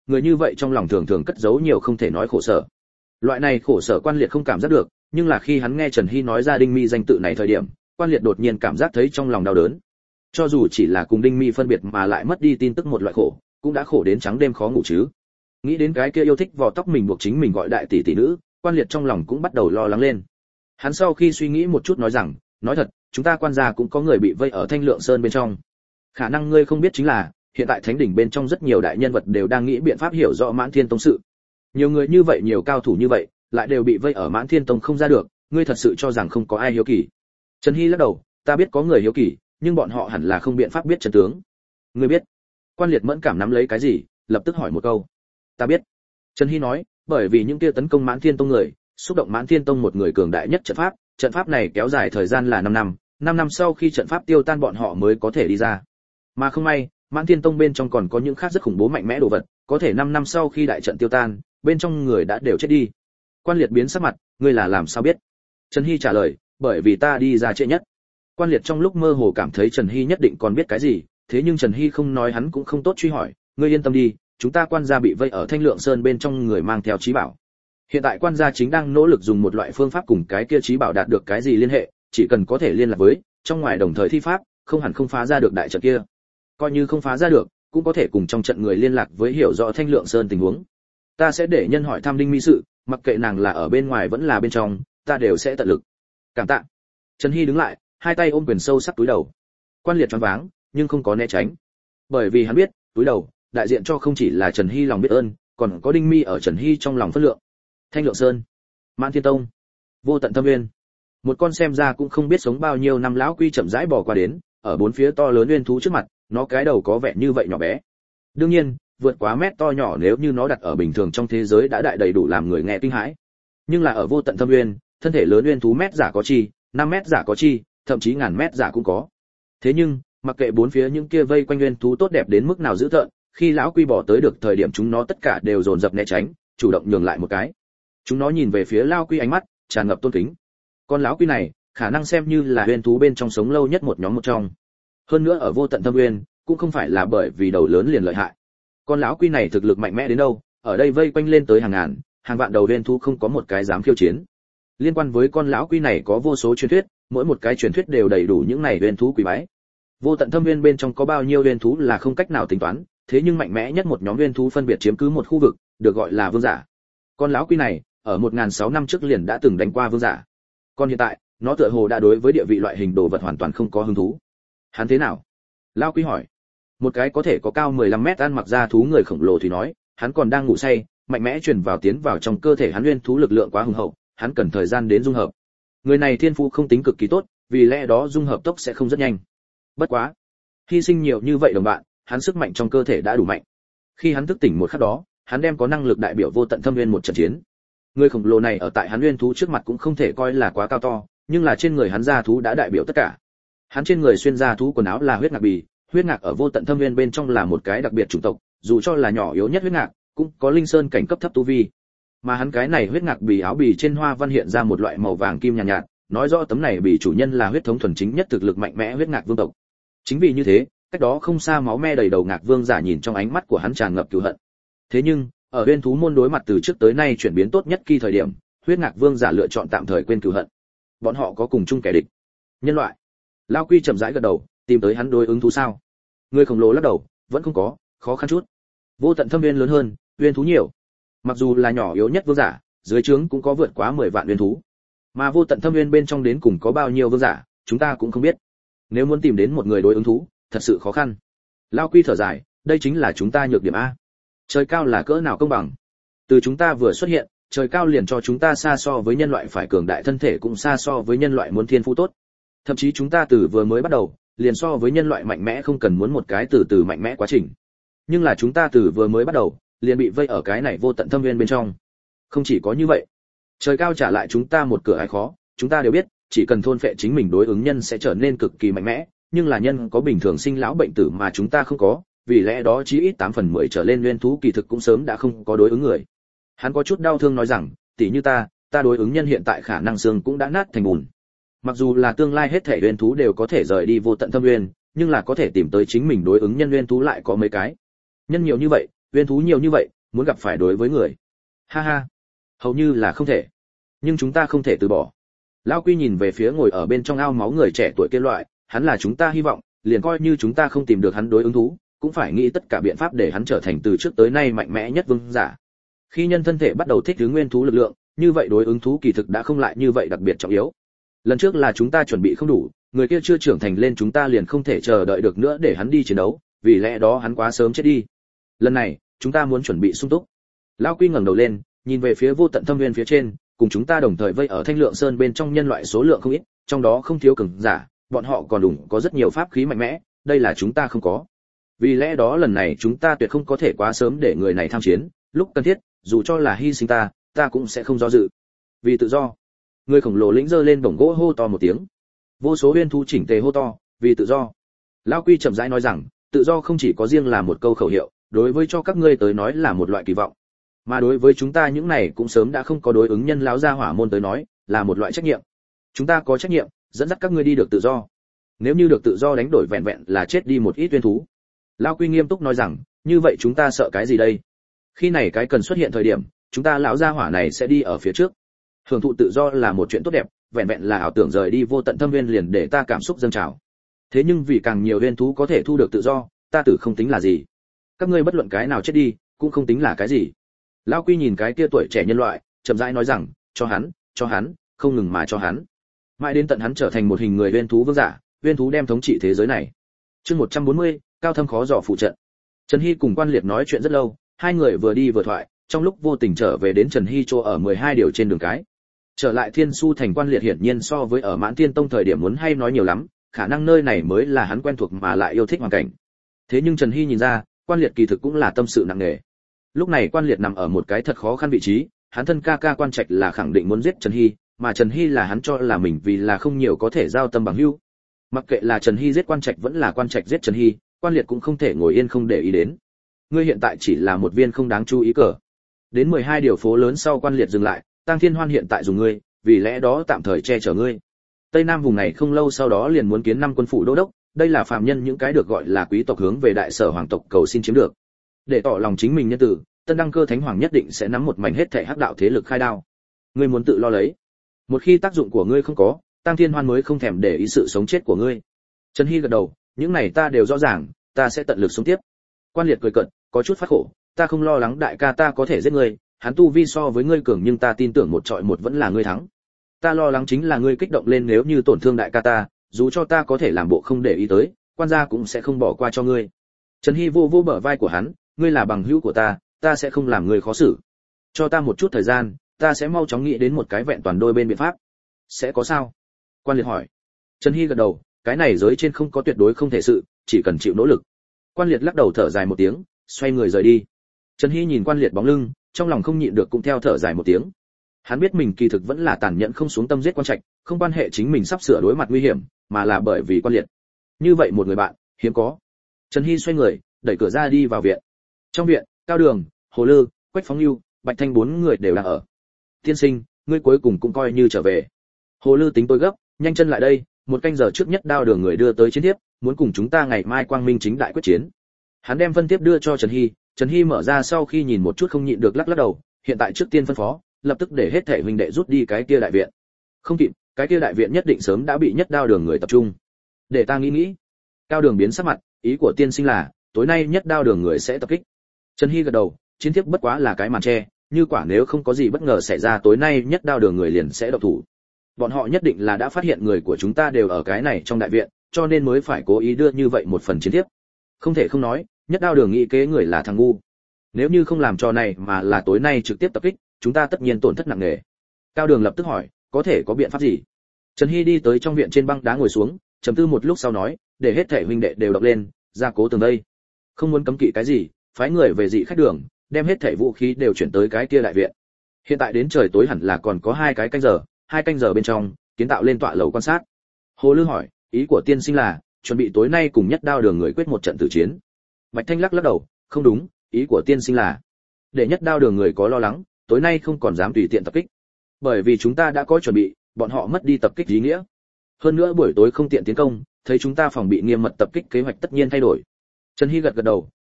người như vậy trong lòng thường thường cất giấu nhiều không thể nói khổ sở. Loại này khổ sở Quan Liệt không cảm giác được, nhưng là khi hắn nghe Trần Hy nói ra Đinh Mi danh tự này thời điểm, Quan Liệt đột nhiên cảm giác thấy trong lòng đau đớn. Cho dù chỉ là cùng Đinh Mi phân biệt mà lại mất đi tin tức một loại khổ, cũng đã khổ đến trắng đêm khó ngủ chứ. Nghĩ đến cái kia yêu thích vò tóc mình buộc chính mình gọi đại tỷ tỷ nữ, Quan Liệt trong lòng cũng bắt đầu lo lắng lên. Hắn sau khi suy nghĩ một chút nói rằng, nói thật, chúng ta Quan gia cũng có người bị vây ở Thanh Lượng Sơn bên trong. Khả năng ngươi không biết chính là, hiện tại thánh đỉnh bên trong rất nhiều đại nhân vật đều đang nghĩ biện pháp hiểu rõ Mãn Thiên Tông sự. Nhiều người như vậy, nhiều cao thủ như vậy, lại đều bị vây ở Mãn Thiên Tông không ra được, ngươi thật sự cho rằng không có ai hiếu kỳ? Trần Hy lắc đầu, ta biết có người hiếu kỳ, nhưng bọn họ hẳn là không biện pháp biết chân tướng. Ngươi biết? Quan Liệt mẫn cảm nắm lấy cái gì, lập tức hỏi một câu. Ta biết. Trần Hy nói, bởi vì những kia tấn công Mãn Thiên Tông người, xúc động Mãn Thiên Tông một người cường đại nhất trận pháp này kéo dài thời gian là 5 năm, 5 năm sau khi trận pháp tiêu tan bọn họ mới có thể đi ra. Mà không may, Mãn Thiên Tông bên trong còn có những khác rất khủng bố mạnh mẽ đồ vật, có thể 5 năm sau khi đại trận tiêu tan, bên trong người đã đều chết đi. Quan Liệt biến sắc mặt, ngươi là làm sao biết? Trần Hy trả lời, bởi vì ta đi ra trễ nhất. Quan Liệt trong lúc mơ hồ cảm thấy Trần Hy nhất định còn biết cái gì, thế nhưng Trần Hy không nói hắn cũng không tốt truy hỏi, ngươi yên tâm đi, chúng ta Quan gia bị vây ở Thanh Lượng Sơn bên trong người mang theo trí bảo. Hiện tại Quan gia chính đang nỗ lực dùng một loại phương pháp cùng cái kia trí bảo đạt được cái gì liên hệ, chỉ cần có thể liên lạc với, trong ngoài đồng thời thi pháp, không hẳn không phá ra được đại trận kia. Coi như không phá ra được, cũng có thể cùng trong trận người liên lạc với hiểu rõ Thanh Lượng Sơn tình huống. Ta sẽ để nhân hỏi thăm Đinh Mi sự, mặc kệ nàng là ở bên ngoài vẫn là bên trong, ta đều sẽ tận lực. Cảm tạ. Trần Hy đứng lại, hai tay ôm quyền sâu sắc túi đầu. Quan Liệt choáng váng, nhưng không có né tránh. Bởi vì hắn biết, túi đầu, đại diện cho không chỉ là Trần Hy lòng biết ơn, còn có Đinh Mi ở Trần Hy trong lòng phất lượng. Thanh Lượng Sơn, Mãn Thiên Tông, Vô Tận Thâm Nguyên. Một con xem ra cũng không biết sống bao nhiêu năm lão quy chậm rãi bò qua đến, ở bốn phía to lớn uyên thú trước mặt, nó cái đầu có vẻ như vậy nhỏ bé. Đương nhiên, vượt quá mét to nhỏ nếu như nó đặt ở bình thường trong thế giới đã đại đầy đủ làm người nghe kinh hãi. Nhưng là ở Vô Tận Thâm Nguyên, thân thể lớn uyên thú mét giả có chi, 5 mét giả có chi, thậm chí ngàn mét giả cũng có. Thế nhưng, mặc kệ bốn phía những kia vây quanh uyên thú tốt đẹp đến mức nào dữ tợn, khi lão quy bỏ tới được thời điểm chúng nó tất cả đều dồn dập né tránh, chủ động nhường lại một cái. Chúng nó nhìn về phía lão quy ánh mắt tràn ngập tôn kính. Con lão quy này, khả năng xem như là uyên thú bên trong sống lâu nhất một nhóm một trong. Hơn nữa ở Vô Tận Thâm Nguyên, cũng không phải là bởi vì đầu lớn liền lợi hại. Con lão quy này thực lực mạnh mẽ đến đâu, ở đây vây quanh lên tới hàng ngàn, hàng vạn đầu uyên thú không có một cái dám khiêu chiến. Liên quan với con lão quy này có vô số truyền thuyết, mỗi một cái truyền thuyết đều đầy đủ những này uyên thú quý bái. Vô Tận Thâm Nguyên bên trong có bao nhiêu uyên thú là không cách nào tính toán, thế nhưng mạnh mẽ nhất một nhóm uyên thú phân biệt chiếm cứ một khu vực, được gọi là vương giả. Con lão quy này, ở 1006 năm trước liền đã từng đánh qua vương giả. Còn hiện tại, nó tựa hồ đã đối với địa vị loại hình đồ vật hoàn toàn không có hứng thú. Hắn thế nào? Lão quy hỏi. Một cái có thể có cao 15 mét ăn mặc da thú người khổng lồ thì nói, hắn còn đang ngủ say, mạnh mẽ truyền vào tiến vào trong cơ thể hắn uyên thú lực lượng quá hùng hậu, hắn cần thời gian đến dung hợp. Người này thiên phú không tính cực kỳ tốt, vì lẽ đó dung hợp tốc sẽ không rất nhanh. Bất quá, hy sinh nhiều như vậy đồng bạn, hắn sức mạnh trong cơ thể đã đủ mạnh. Khi hắn thức tỉnh một khắc đó, hắn đem có năng lực đại biểu Vô Tận Thâm Nguyên một trận chiến. Người khổng lồ này ở tại hắn uyên thú trước mặt cũng không thể coi là quá cao to, nhưng là trên người hắn da thú đã đại biểu tất cả. Hắn trên người xuyên da thú quần áo là huyết ngạc bì, huyết ngạc ở Vô Tận Thâm Nguyên bên trong là một cái đặc biệt chủng tộc, dù cho là nhỏ yếu nhất huyết ngạc, cũng có linh sơn cảnh cấp thấp tu vi. Mà hắn cái này huyết ngạc bì áo bì trên hoa văn hiện ra một loại màu vàng kim nhàn nhạt, nói rõ tấm này bì chủ nhân là huyết thống thuần chính nhất thực lực mạnh mẽ huyết ngạc vương tộc. Chính vì như thế, cách đó không xa máu me đầy đầu ngạc vương giả nhìn trong ánh mắt của hắn tràn ngập cừu hận. Thế nhưng, ở uyên thú môn đối mặt từ trước tới nay chuyển biến tốt nhất khi thời điểm, huyết ngạc vương giả lựa chọn tạm thời quên cừu hận. Bọn họ có cùng chung kẻ địch. Nhân loại. Lão quy chậm rãi gật đầu, tìm tới hắn đối ứng thú sao? Người khổng lồ lắc đầu, vẫn không có, khó khăn chút. Vô Tận Thâm Nguyên lớn hơn, uyên thú nhiều. Mặc dù là nhỏ yếu nhất vương giả, dưới trướng cũng có vượt quá 10 vạn uyên thú. Mà Vô Tận Thâm Nguyên bên trong đến cùng có bao nhiêu vương giả, chúng ta cũng không biết. Nếu muốn tìm đến một người đối ứng thú, thật sự khó khăn. Lão quy thở dài, đây chính là chúng ta nhược điểm a. Trời cao là cỡ nào công bằng? Từ chúng ta vừa xuất hiện, trời cao liền cho chúng ta xa so với nhân loại phải cường đại thân thể cũng xa so với nhân loại muốn thiên phú tốt. Thậm chí chúng ta từ vừa mới bắt đầu, liền so với nhân loại mạnh mẽ không cần muốn một cái từ từ mạnh mẽ quá trình. Nhưng là chúng ta từ vừa mới bắt đầu, liền bị vây ở cái này Vô Tận Thâm Nguyên bên trong. Không chỉ có như vậy, trời cao trả lại chúng ta một cửa ải khó, chúng ta đều biết, chỉ cần thôn phệ chính mình đối ứng nhân sẽ trở nên cực kỳ mạnh mẽ, nhưng là nhân có bình thường sinh lão bệnh tử mà chúng ta không có, vì lẽ đó chí ít 8 phần 10 trở lên nguyên thú kỳ thực cũng sớm đã không có đối ứng người. Hắn có chút đau thương nói rằng, tỷ như ta đối ứng nhân hiện tại khả năng xương cũng đã nát thành bùn. Mặc dù là tương lai hết thể nguyên thú đều có thể rời đi Vô Tận Thâm Nguyên, nhưng là có thể tìm tới chính mình đối ứng nhân nguyên thú lại có mấy cái. Nhân nhiều như vậy, nguyên thú nhiều như vậy, muốn gặp phải đối với người. Ha ha, hầu như là không thể. Nhưng chúng ta không thể từ bỏ. Lão Quy nhìn về phía ngồi ở bên trong ao máu người trẻ tuổi kia loại, hắn là chúng ta hy vọng, liền coi như chúng ta không tìm được hắn đối ứng thú, cũng phải nghĩ tất cả biện pháp để hắn trở thành từ trước tới nay mạnh mẽ nhất vương giả. Khi nhân thân thể bắt đầu thích ứng nguyên thú lực lượng, như vậy đối ứng thú kỳ thực đã không lại như vậy đặc biệt trọng yếu. Lần trước là chúng ta chuẩn bị không đủ, người kia chưa trưởng thành lên chúng ta liền không thể chờ đợi được nữa để hắn đi chiến đấu, vì lẽ đó hắn quá sớm chết đi. Lần này, chúng ta muốn chuẩn bị sung túc. Lão Quy ngẩng đầu lên, nhìn về phía vô tận thâm nguyên phía trên, cùng chúng ta đồng thời vây ở Thanh Lượng Sơn bên trong nhân loại số lượng không ít, trong đó không thiếu cường giả, bọn họ còn đủ có rất nhiều pháp khí mạnh mẽ, đây là chúng ta không có. Vì lẽ đó lần này chúng ta tuyệt không có thể quá sớm để người này tham chiến, lúc cần thiết, dù cho là hy sinh ta cũng sẽ không do dự. Vì tự do. Người khổng lồ lĩnh giơ lên bổng gỗ hô to một tiếng. Vô số uyên thú chỉnh tề hô to, vì tự do. Lão Quy chậm rãi nói rằng, tự do không chỉ có riêng là một câu khẩu hiệu, đối với cho các ngươi tới nói là một loại kỳ vọng, mà đối với chúng ta những này cũng sớm đã không có đối ứng nhân lão gia hỏa môn tới nói, là một loại trách nhiệm. Chúng ta có trách nhiệm dẫn dắt các ngươi đi được tự do. Nếu như được tự do đánh đổi vẹn vẹn là chết đi một ít uyên thú. Lão Quy nghiêm túc nói rằng, như vậy chúng ta sợ cái gì đây? Khi này cái cần xuất hiện thời điểm, chúng ta lão gia hỏa này sẽ đi ở phía trước. Hưởng thụ tự do là một chuyện tốt đẹp, vẹn vẹn là ảo tưởng rời đi vô tận thâm viên liền để ta cảm xúc dâng trào. Thế nhưng vì càng nhiều uyên thú có thể thu được tự do, ta tử không tính là gì. Các ngươi bất luận cái nào chết đi, cũng không tính là cái gì. Lão Quy nhìn cái kia tuổi trẻ nhân loại, chậm rãi nói rằng, cho hắn, không ngừng mà cho hắn. Mãi đến tận hắn trở thành một hình người uyên thú vương giả, uyên thú đem thống trị thế giới này. Chương 140, cao thâm khó dò phụ trận. Trần Hy cùng Quan Liệt nói chuyện rất lâu, hai người vừa đi vừa thoại, trong lúc vô tình trở về đến Trần Hy chỗ ở 12 điều trên đường cái. Trở lại Thiên Su thành Quan Liệt hiển nhiên so với ở Mãn Tiên Tông thời điểm muốn hay nói nhiều lắm, khả năng nơi này mới là hắn quen thuộc mà lại yêu thích hoàn cảnh. Thế nhưng Trần Hy nhìn ra, Quan Liệt kỳ thực cũng là tâm sự nặng nề. Lúc này Quan Liệt nằm ở một cái thật khó khăn vị trí, hắn thân ca ca Quan Trạch là khẳng định muốn giết Trần Hy, mà Trần Hy là hắn cho là mình vì là không nhiều có thể giao tâm bằng hữu. Mặc kệ là Trần Hy giết Quan Trạch vẫn là Quan Trạch giết Trần Hy, Quan Liệt cũng không thể ngồi yên không để ý đến. Ngươi hiện tại chỉ là một viên không đáng chú ý cờ. Đến 12 điều phố lớn sau Quan Liệt dừng lại, Tăng Thiên Hoan hiện tại dùng ngươi, vì lẽ đó tạm thời che chở ngươi. Tây Nam vùng này không lâu sau đó liền muốn kiến 5 quân phủ đô đốc, đây là phạm nhân những cái được gọi là quý tộc hướng về đại sở hoàng tộc cầu xin chiếm được. Để tỏ lòng chính mình nhân tử, Tân Đăng Cơ Thánh Hoàng nhất định sẽ nắm một mảnh hết thảy hắc đạo thế lực khai đao. Ngươi muốn tự lo lấy. Một khi tác dụng của ngươi không có, Tăng Thiên Hoan mới không thèm để ý sự sống chết của ngươi. Trần Hy gật đầu, những này ta đều rõ ràng, ta sẽ tận lực sống tiếp. Quan Liệt cười cợt, có chút phát khổ, ta không lo lắng đại ca ta có thể giết ngươi, hắn tu vi so với ngươi cường nhưng ta tin tưởng một trọi một vẫn là ngươi thắng. Ta lo lắng chính là ngươi kích động lên nếu như tổn thương đại ca ta, dù cho ta có thể làm bộ không để ý tới, quan gia cũng sẽ không bỏ qua cho ngươi. Trần Hy vô vô bờ vai của hắn, ngươi là bằng hữu của ta sẽ không làm ngươi khó xử. Cho ta một chút thời gian, ta sẽ mau chóng nghĩ đến một cái vẹn toàn đôi bên biện pháp. Sẽ có sao? Quan Liệt hỏi. Trần Hy gật đầu, cái này giới trên không có tuyệt đối không thể sự, chỉ cần chịu nỗ lực. Quan Liệt lắc đầu thở dài một tiếng, xoay người rời đi. Trần Hy nhìn Quan Liệt bóng lưng, trong lòng không nhịn được cũng theo thở dài một tiếng. Hắn biết mình kỳ thực vẫn là tàn nhẫn không xuống tâm giết Quan Trạch, không quan hệ chính mình sắp sửa đối mặt nguy hiểm, mà là bởi vì Quan Liệt. Như vậy một người bạn, hiếm có. Trần Hy xoay người, đẩy cửa ra đi vào viện. Trong viện, Cao Đường, Hồ Lư, Quách Phóng Nưu, Bạch Thanh 4 người đều đang ở. Tiên sinh, ngươi cuối cùng cũng coi như trở về. Hồ Lư tính tôi gấp, nhanh chân lại đây, một canh giờ trước nhất Đao Đường người đưa tới chiến thiếp, muốn cùng chúng ta ngày mai quang minh chính đại quyết chiến. Hắn đem phân tiếp đưa cho Trần Hy mở ra sau khi nhìn một chút không nhịn được lắc lắc đầu, hiện tại trước tiên phân phó, lập tức để hết thể huynh đệ rút đi cái kia đại viện. Không kịp, cái kia đại viện nhất định sớm đã bị nhất Đao Đường người tập trung. Để ta nghĩ. Cao Đường biến sắc mặt, ý của tiên sinh là, tối nay nhất Đao Đường người sẽ tập kích. Trần Hy gật đầu, chiến thiếp bất quá là cái màn che, như quả nếu không có gì bất ngờ xảy ra tối nay nhất Đao Đường người liền sẽ động thủ. Bọn họ nhất định là đã phát hiện người của chúng ta đều ở cái này trong đại viện, cho nên mới phải cố ý đưa như vậy một phần chiến thiếp. Không thể không nói, nhất Đao Đường nghĩ kế người là thằng ngu. Nếu như không làm trò này mà là tối nay trực tiếp tập kích, chúng ta tất nhiên tổn thất nặng nề. Cao Đường lập tức hỏi, có thể có biện pháp gì? Trần Hy đi tới trong viện trên băng đá ngồi xuống, trầm tư một lúc sau nói, để hết thể huynh đệ đều đọc lên, ra cố tường đây. Không muốn cấm kỵ cái gì, phái người về dị khách đường, đem hết thể vũ khí đều chuyển tới cái kia đại viện. Hiện tại đến trời tối hẳn là còn có 2 canh giờ, 2 canh giờ bên trong, kiến tạo lên tọa lầu quan sát. Hồ Lư hỏi, ý của tiên sinh là, chuẩn bị tối nay cùng nhất Đao Đường người quyết một trận tử chiến. Bạch Thanh lắc đầu, không đúng, ý của tiên sinh là, để nhất Đao Đường người có lo lắng, tối nay không còn dám tùy tiện tập kích. Bởi vì chúng ta đã có chuẩn bị, bọn họ mất đi tập kích ý nghĩa. Hơn nữa buổi tối không tiện tiến công, thấy chúng ta phòng bị nghiêm mật tập kích kế hoạch tất nhiên thay đổi. Trần Hy gật đầu,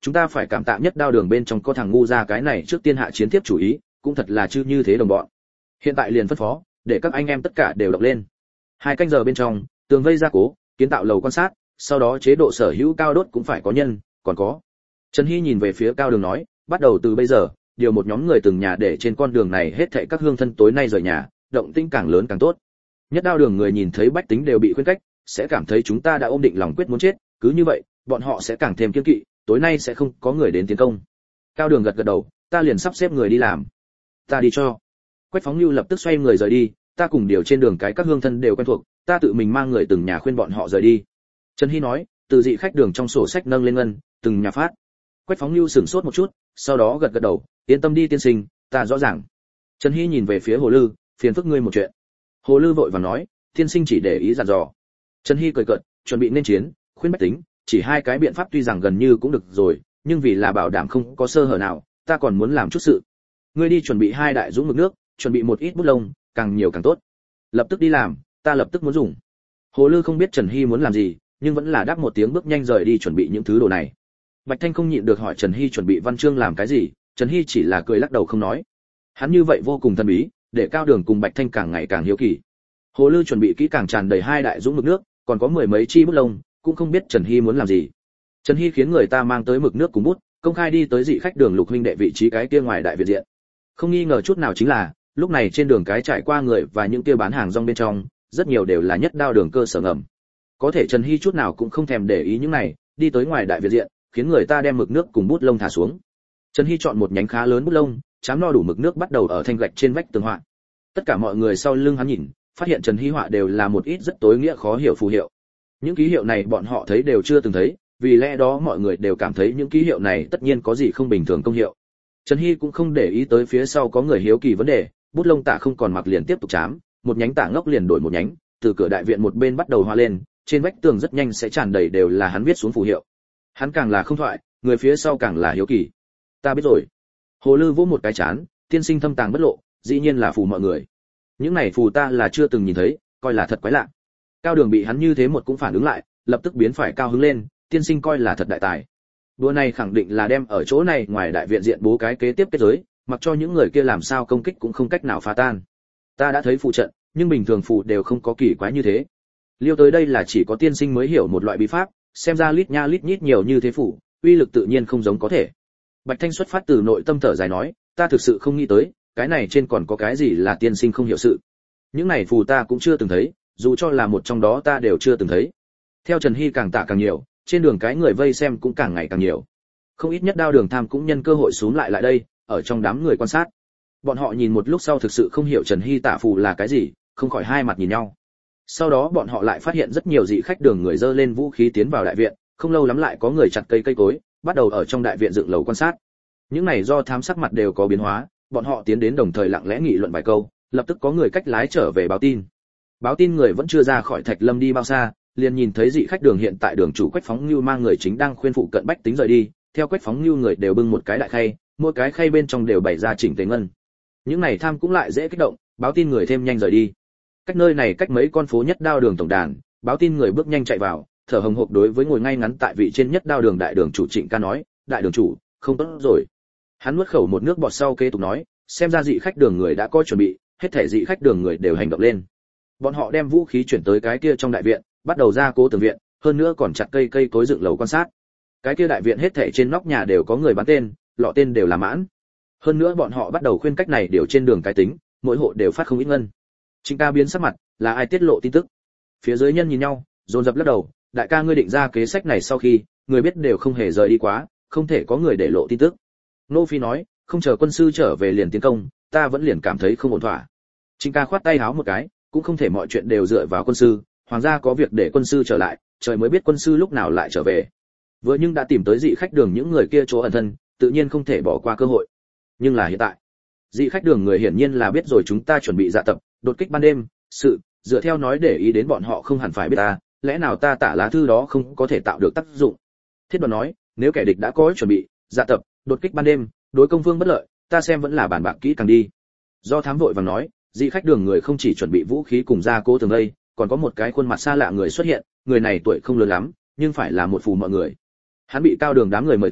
chúng ta phải cảm tạ Nhất Đao Đường bên trong có thằng ngu ra cái này trước tiên hạ chiến tiếp chủ ý, cũng thật là chứ như thế đồng bọn. Hiện tại liền phân phó, để các anh em tất cả đều động lên. 2 canh giờ bên trong, tường vây gia cố, kiến tạo lầu quan sát, sau đó chế độ sở hữu cao đốt cũng phải có nhân, còn có. Trần Hy nhìn về phía Cao Đường nói, bắt đầu từ bây giờ, điều một nhóm người từng nhà để trên con đường này hết thảy các hương thân tối nay rời nhà, động tĩnh càng lớn càng tốt. Nhất Đao Đường người nhìn thấy bách tính đều bị khuyên cách, sẽ cảm thấy chúng ta đã ôm định lòng quyết muốn chết, cứ như vậy, bọn họ sẽ càng thêm kiêng kỵ, tối nay sẽ không có người đến tiến công. Cao Đường gật gật đầu, ta liền sắp xếp người đi làm. Ta đi cho. Quách Phóng Nưu lập tức xoay người rời đi, ta cùng điều trên đường cái các hương thân đều quen thuộc, ta tự mình mang người từng nhà khuyên bọn họ rời đi. Trần Hy nói, từ dị khách đường trong sổ sách nâng lên ngân, từng nhà phát. Quách Phóng Nưu sửng sốt một chút, sau đó gật gật đầu, yên tâm đi tiên sinh, ta rõ ràng. Trần Hy nhìn về phía Hồ Lư, phiền phức ngươi một chuyện. Hồ Lư vội vàng nói, tiên sinh chỉ để ý dặn dò. Trần Hy cười cợt, chuẩn bị nên chiến, khuyên bách tính, chỉ 2 cái biện pháp tuy rằng gần như cũng được rồi, nhưng vì là bảo đảm không có sơ hở nào, ta còn muốn làm chút sự. Ngươi đi chuẩn bị 2 đại dũng mực nước, chuẩn bị một ít bút lông, càng nhiều càng tốt. Lập tức đi làm, ta lập tức muốn dùng. Hồ Lư không biết Trần Hy muốn làm gì, nhưng vẫn là đáp một tiếng bước nhanh rời đi chuẩn bị những thứ đồ này. Bạch Thanh không nhịn được hỏi Trần Hy chuẩn bị văn chương làm cái gì, Trần Hy chỉ là cười lắc đầu không nói. Hắn như vậy vô cùng thần bí, để Cao Đường cùng Bạch Thanh càng ngày càng hiếu kỳ. Hồ Lư chuẩn bị kỹ càng tràn đầy 2 đại dũng mực nước, còn có 10 mấy chi bút lông, cũng không biết Trần Hy muốn làm gì. Trần Hy khiến người ta mang tới mực nước cùng bút, công khai đi tới dị khách đường Lục huynh đệ vị trí cái kia ngoài đại viện diện. Không nghi ngờ chút nào chính là, lúc này trên đường cái trải qua người và những kia bán hàng rong bên trong, rất nhiều đều là Nhất Đao Đường cơ sở ngầm. Có thể Trần Hy chút nào cũng không thèm để ý những này, đi tới ngoài đại viện diện, khiến người ta đem mực nước cùng bút lông thả xuống. Trần Hy chọn một nhánh khá lớn bút lông, chám no đủ mực nước bắt đầu ở thanh gạch trên vách tường họa. Tất cả mọi người sau lưng hắn nhìn, phát hiện Trần Hy họa đều là một ít rất tối nghĩa khó hiểu phù hiệu. Những ký hiệu này bọn họ thấy đều chưa từng thấy, vì lẽ đó mọi người đều cảm thấy những ký hiệu này tất nhiên có gì không bình thường công hiệu. Trần Hy cũng không để ý tới phía sau có người hiếu kỳ vấn đề, bút lông tạ không còn mặc liền tiếp tục chám, một nhánh tạ ngốc liền đổi một nhánh, từ cửa đại viện một bên bắt đầu hoa lên, trên vách tường rất nhanh sẽ tràn đầy đều là hắn viết xuống phù hiệu. Hắn càng là không thoại, người phía sau càng là hiếu kỳ. Ta biết rồi. Hồ Lư vỗ một cái chán, tiên sinh thâm tàng bất lộ, dĩ nhiên là phù mọi người. Những này phù ta là chưa từng nhìn thấy, coi là thật quái lạ. Cao Đường bị hắn như thế một cũng phản ứng lại, lập tức biến phải cao hứng lên, tiên sinh coi là thật đại tài. Đùa này khẳng định là đem ở chỗ này ngoài đại viện diện bố cái kế tiếp kết giới, mặc cho những người kia làm sao công kích cũng không cách nào phá tan. Ta đã thấy phù trận, nhưng bình thường phù đều không có kỳ quái như thế. Liêu tới đây là chỉ có tiên sinh mới hiểu một loại bí pháp, xem ra lít nha lít nhít nhiều như thế phù, uy lực tự nhiên không giống có thể. Bạch Thanh xuất phát từ nội tâm thở dài nói, ta thực sự không nghĩ tới, cái này trên còn có cái gì là tiên sinh không hiểu sự. Những này phù ta cũng chưa từng thấy, dù cho là một trong đó ta đều chưa từng thấy. Theo Trần Hy càng tạ càng nhiều, trên đường cái người vây xem cũng càng ngày càng nhiều. Không ít Nhất Đao Đường tham cũng nhân cơ hội xúm lại đây, ở trong đám người quan sát. Bọn họ nhìn một lúc sau thực sự không hiểu Trần Hy tả phù là cái gì, không khỏi hai mặt nhìn nhau. Sau đó bọn họ lại phát hiện rất nhiều dị khách đường người dơ lên vũ khí tiến vào đại viện, không lâu lắm lại có người chặt cây cối, bắt đầu ở trong đại viện dựng lầu quan sát. Những này do thám sắc mặt đều có biến hóa, bọn họ tiến đến đồng thời lặng lẽ nghị luận vài câu, lập tức có người cách lái trở về báo tin. Báo tin người vẫn chưa ra khỏi Thạch Lâm đi bao xa, liền nhìn thấy dị khách đường hiện tại đường chủ Quách Phóng Nưu mang người chính đang khuyên phụ cận bách tính rời đi, theo Quách Phóng Nưu người đều bưng một cái đại khay, mỗi cái khay bên trong đều bày ra chỉnh tề ngân. Những này tham cũng lại dễ kích động, báo tin người thêm nhanh rời đi. Cách nơi này cách mấy con phố Nhất Đao Đường tổng đàn, báo tin người bước nhanh chạy vào, thở hồng hộc đối với ngồi ngay ngắn tại vị trên Nhất Đao Đường đại đường chủ Trịnh Ca nói, đại đường chủ, không tốt rồi. Hắn nuốt khẩu một nước bọt sau kế tục nói, xem ra dị khách đường người đã có chuẩn bị, hết thảy dị khách đường người đều hành động lên. Bọn họ đem vũ khí chuyển tới cái kia trong đại viện, bắt đầu ra cố tường viện, hơn nữa còn chặt cây cối dựng lầu quan sát. Cái kia đại viện hết thảy trên nóc nhà đều có người bán tên, lọ tên đều là mãn. Hơn nữa bọn họ bắt đầu khuyên cách này điều trên đường cái tính, mỗi hộ đều phát không ít ngân. Trịnh Ca biến sắc mặt, là ai tiết lộ tin tức? Phía dưới nhân nhìn nhau, dồn dập lắc đầu, đại ca ngươi định ra kế sách này sau khi, người biết đều không hề rời đi quá, không thể có người để lộ tin tức. Nô Phi nói, không chờ quân sư trở về liền tiến công, ta vẫn liền cảm thấy không ổn thỏa. Trịnh Ca khoát tay háo một cái, cũng không thể mọi chuyện đều dựa vào quân sư, hoàng gia có việc để quân sư trở lại, trời mới biết quân sư lúc nào lại trở về. Vừa nhưng đã tìm tới dị khách đường những người kia chỗ ẩn thân, tự nhiên không thể bỏ qua cơ hội. Nhưng là hiện tại, dị khách đường người hiển nhiên là biết rồi chúng ta chuẩn bị dạ tập, đột kích ban đêm, sự, dựa theo nói để ý đến bọn họ không hẳn phải biết ta, lẽ nào ta tả lá thư đó không có thể tạo được tác dụng. Thiết Đoàn nói, nếu kẻ địch đã có chuẩn bị, dạ tập, đột kích ban đêm, đối công vương bất lợi, ta xem vẫn là bàn bạc kỹ càng đi. Do thám vội vàng nói, dị khách đường người không chỉ chuẩn bị vũ khí cùng gia cố tường đây, còn có một cái khuôn mặt xa lạ người xuất hiện, người này tuổi không lớn lắm, nhưng phải là một phù mọi người. Hắn bị Cao Đường đám người mời tới,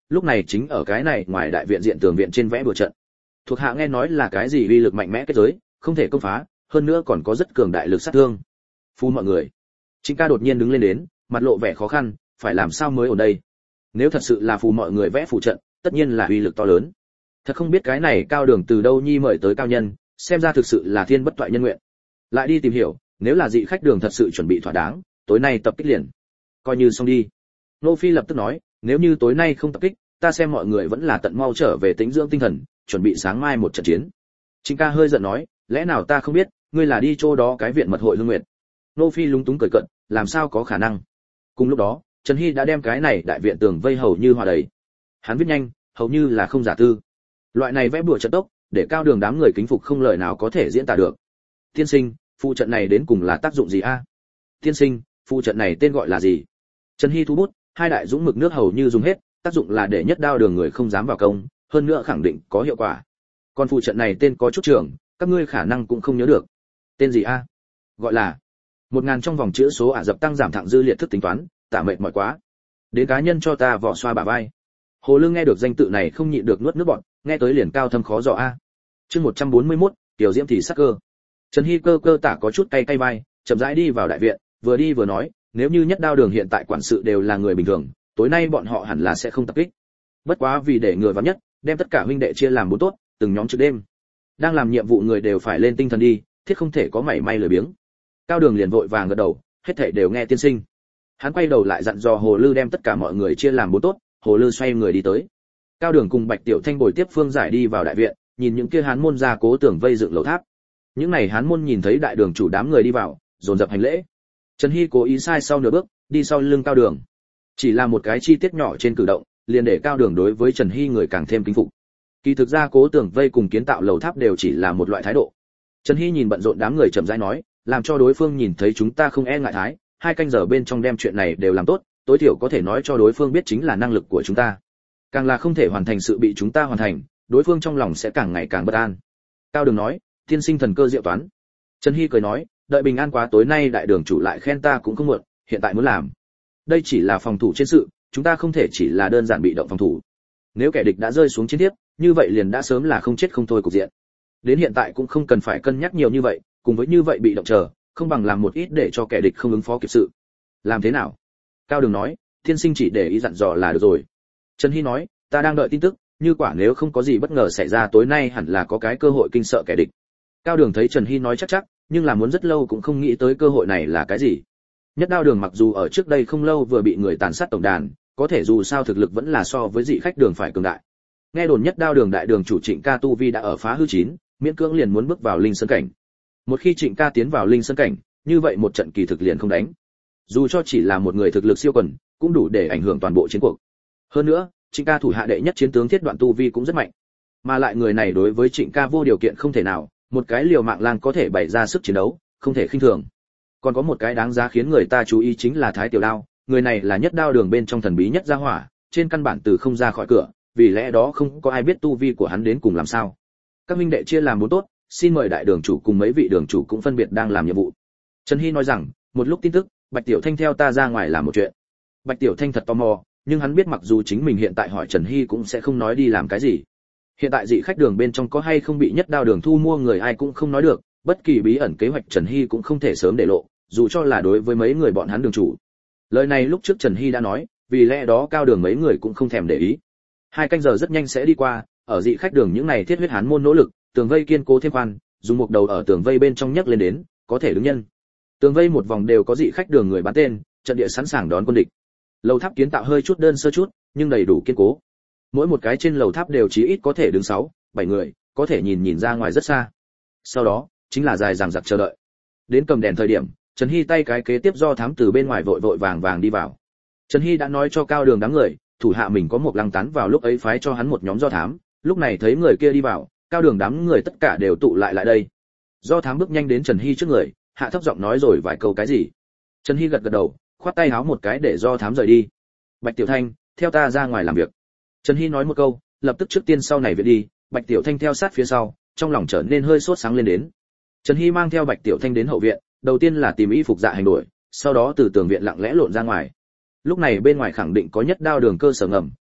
lúc này chính ở cái này ngoài đại viện diện tường viện trên vẽ bùa trận. Thuộc hạ nghe nói là cái gì uy lực mạnh mẽ kết giới, không thể công phá, hơn nữa còn có rất cường đại lực sát thương. Phu mọi người. Trịnh ca đột nhiên đứng lên đến, mặt lộ vẻ khó khăn, phải làm sao mới ổn đây? Nếu thật sự là phù mọi người vẽ phù trận, tất nhiên là uy lực to lớn. Thật không biết cái này Cao Đường từ đâu nhi mời tới cao nhân, xem ra thực sự là thiên bất toại nhân nguyện. Lại đi tìm hiểu, nếu là dị khách Đường thật sự chuẩn bị thỏa đáng, tối nay tập kích liền. Coi như xong đi. Nô Phi lập tức nói, nếu như tối nay không tập kích, ta xem mọi người vẫn là tận mau trở về tĩnh dưỡng tinh thần, chuẩn bị sáng mai một trận chiến. Trịnh ca hơi giận nói, lẽ nào ta không biết, ngươi là đi chỗ đó cái viện mật hội Hương Nguyệt. Nô Phi lúng túng cười cận, làm sao có khả năng? Cùng lúc đó, Trần Hy đã đem cái này đại viện tường vây hầu như hòa đầy. Hắn viết nhanh, hầu như là không giả tư. Loại này vẽ bùa trận tốc, để Cao Đường đám người kính phục không lời nào có thể diễn tả được. Tiên sinh, phù trận này đến cùng là tác dụng gì a? Tiên sinh, phù trận này tên gọi là gì? Trần Hy thu bút, hai đại dũng mực nước hầu như dùng hết, tác dụng là để nhất đao đường người không dám vào công, hơn nữa khẳng định có hiệu quả. Còn phù trận này tên có chút trường, các ngươi khả năng cũng không nhớ được. Tên gì a? Gọi là 1000 trong vòng chữ số Ả Rập tăng giảm thẳng dư liệt thức tính toán, tả mệt mỏi quá. Đến cá nhân cho ta vỏ xoa bả vai. Hồ Lương nghe được danh tự này không nhịn được nuốt nước bọt, nghe tới liền cao thâm khó dò a. Chương 141, Tiểu Diễm thì sắc cơ. Trần Hy cơ tả có chút cay vai, chậm rãi đi vào đại viện, vừa đi vừa nói, nếu như nhất đao đường hiện tại quản sự đều là người bình thường, tối nay bọn họ hẳn là sẽ không tập kích. Bất quá vì để người vắng nhất, đem tất cả huynh đệ chia làm bốn tốt, từng nhóm trực đêm. Đang làm nhiệm vụ người đều phải lên tinh thần đi, thiết không thể có mảy may lười biếng. Cao Đường liền vội vàng gật đầu, hết thảy đều nghe tiên sinh. Hắn quay đầu lại dặn dò Hồ Lư đem tất cả mọi người chia làm bốn tốt, Hồ Lư xoay người đi tới. Cao Đường cùng Bạch Tiểu Thanh bồi tiếp Phương Giải đi vào đại viện, nhìn những kia hán môn ra cố tưởng vây dựng lầu tháp. Những này hán môn nhìn thấy đại đường chủ đám người đi vào, dồn dập hành lễ. Trần Hy cố ý sai sau nửa bước, đi sau lưng Cao Đường. Chỉ là một cái chi tiết nhỏ trên cử động, liền để Cao Đường đối với Trần Hy người càng thêm kính phục. Kỳ thực ra cố tưởng vây cùng kiến tạo lầu tháp đều chỉ là một loại thái độ. Trần Hy nhìn bận rộn đám người chậm rãi nói, làm cho đối phương nhìn thấy chúng ta không e ngại thái, 2 canh giờ bên trong đem chuyện này đều làm tốt, tối thiểu có thể nói cho đối phương biết chính là năng lực của chúng ta. Càng là không thể hoàn thành sự bị chúng ta hoàn thành, đối phương trong lòng sẽ càng ngày càng bất an. Cao Đường nói, tiên sinh thần cơ diệu toán. Trần Hy cười nói, đợi bình an quá tối nay đại đường chủ lại khen ta cũng không muộn, hiện tại muốn làm. Đây chỉ là phòng thủ chiến sự, chúng ta không thể chỉ là đơn giản bị động phòng thủ. Nếu kẻ địch đã rơi xuống chiến tiếp, như vậy liền đã sớm là không chết không thôi cục diện. Đến hiện tại cũng không cần phải cân nhắc nhiều như vậy, cùng với như vậy bị động chờ, không bằng làm một ít để cho kẻ địch không ứng phó kịp sự. Làm thế nào? Cao Đường nói, tiên sinh chỉ để ý dặn dò là được rồi. Trần Hy nói, ta đang đợi tin tức, như quả nếu không có gì bất ngờ xảy ra tối nay hẳn là có cái cơ hội kinh sợ kẻ địch. Cao Đường thấy Trần Hy nói chắc, nhưng là muốn rất lâu cũng không nghĩ tới cơ hội này là cái gì. Nhất Đao Đường mặc dù ở trước đây không lâu vừa bị người tàn sát tổng đàn, có thể dù sao thực lực vẫn là so với dị khách đường phải cường đại. Nghe đồn Nhất Đao Đường đại đường chủ Trịnh Ca tu vi đã ở phá hư 9, miễn cưỡng liền muốn bước vào linh sơn cảnh. Một khi Trịnh Ca tiến vào linh sơn cảnh, như vậy một trận kỳ thực liền không đánh. Dù cho chỉ là một người thực lực siêu quần, cũng đủ để ảnh hưởng toàn bộ chiến cuộc. Hơn nữa, Trịnh Ca thủ hạ đệ nhất chiến tướng Thiết Đoạn tu vi cũng rất mạnh. Mà lại người này đối với Trịnh Ca vô điều kiện không thể nào, một cái liều mạng lang có thể bày ra sức chiến đấu, không thể khinh thường. Còn có một cái đáng giá khiến người ta chú ý chính là Thái Tiểu Đao, người này là Nhất Đao Đường bên trong thần bí nhất gia hỏa, trên căn bản từ không ra khỏi cửa, vì lẽ đó không có ai biết tu vi của hắn đến cùng làm sao. Các minh đệ chia làm bốn tốt, xin mời đại đường chủ cùng mấy vị đường chủ cũng phân biệt đang làm nhiệm vụ. Trần Hy nói rằng, một lúc tin tức, Bạch Tiểu Thanh theo ta ra ngoài làm một chuyện. Bạch Tiểu Thanh thật tò mò, nhưng hắn biết mặc dù chính mình hiện tại hỏi Trần Hy cũng sẽ không nói đi làm cái gì. Hiện tại dị khách đường bên trong có hay không bị Nhất Đao Đường thu mua người ai cũng không nói được, bất kỳ bí ẩn kế hoạch Trần Hy cũng không thể sớm để lộ, dù cho là đối với mấy người bọn hắn đường chủ. Lời này lúc trước Trần Hy đã nói, vì lẽ đó Cao Đường mấy người cũng không thèm để ý. 2 canh giờ rất nhanh sẽ đi qua, ở dị khách đường những này thiết huyết hán môn nỗ lực, tường vây kiên cố thêm khoan, dùng một đầu ở tường vây bên trong nhấc lên đến, có thể đứng nhân. Tường vây một vòng đều có dị khách đường người bán tên, trận địa sẵn sàng đón quân địch. Lầu tháp kiến tạo hơi chút đơn sơ chút, nhưng đầy đủ kiên cố. Mỗi một cái trên lầu tháp đều chí ít có thể đứng 6, 7 người, có thể nhìn ra ngoài rất xa. Sau đó, chính là dài dằng dặc chờ đợi. Đến cầm đèn thời điểm, Trần Hy tay cái kế tiếp do thám từ bên ngoài vội vàng đi vào. Trần Hy đã nói cho Cao Đường đám người, thủ hạ mình có một lăng tán vào lúc ấy phái cho hắn một nhóm do thám, lúc này thấy người kia đi vào, Cao Đường đám người tất cả đều tụ lại đây. Do thám bước nhanh đến Trần Hy trước người, hạ thấp giọng nói rồi vài câu cái gì. Trần Hy gật đầu, khoát tay háo một cái để do thám rời đi. Bạch Tiểu Thanh, theo ta ra ngoài làm việc. Trần Hy nói một câu, lập tức trước tiên sau này viện đi, Bạch Tiểu Thanh theo sát phía sau, trong lòng trở nên hơi sốt sáng lên đến. Trần Hy mang theo Bạch Tiểu Thanh đến hậu viện, đầu tiên là tìm y phục dạ hành đổi, sau đó từ tường viện lặng lẽ lộn ra ngoài. Lúc này bên ngoài khẳng định có Nhất Đao Đường cơ sở ngầm,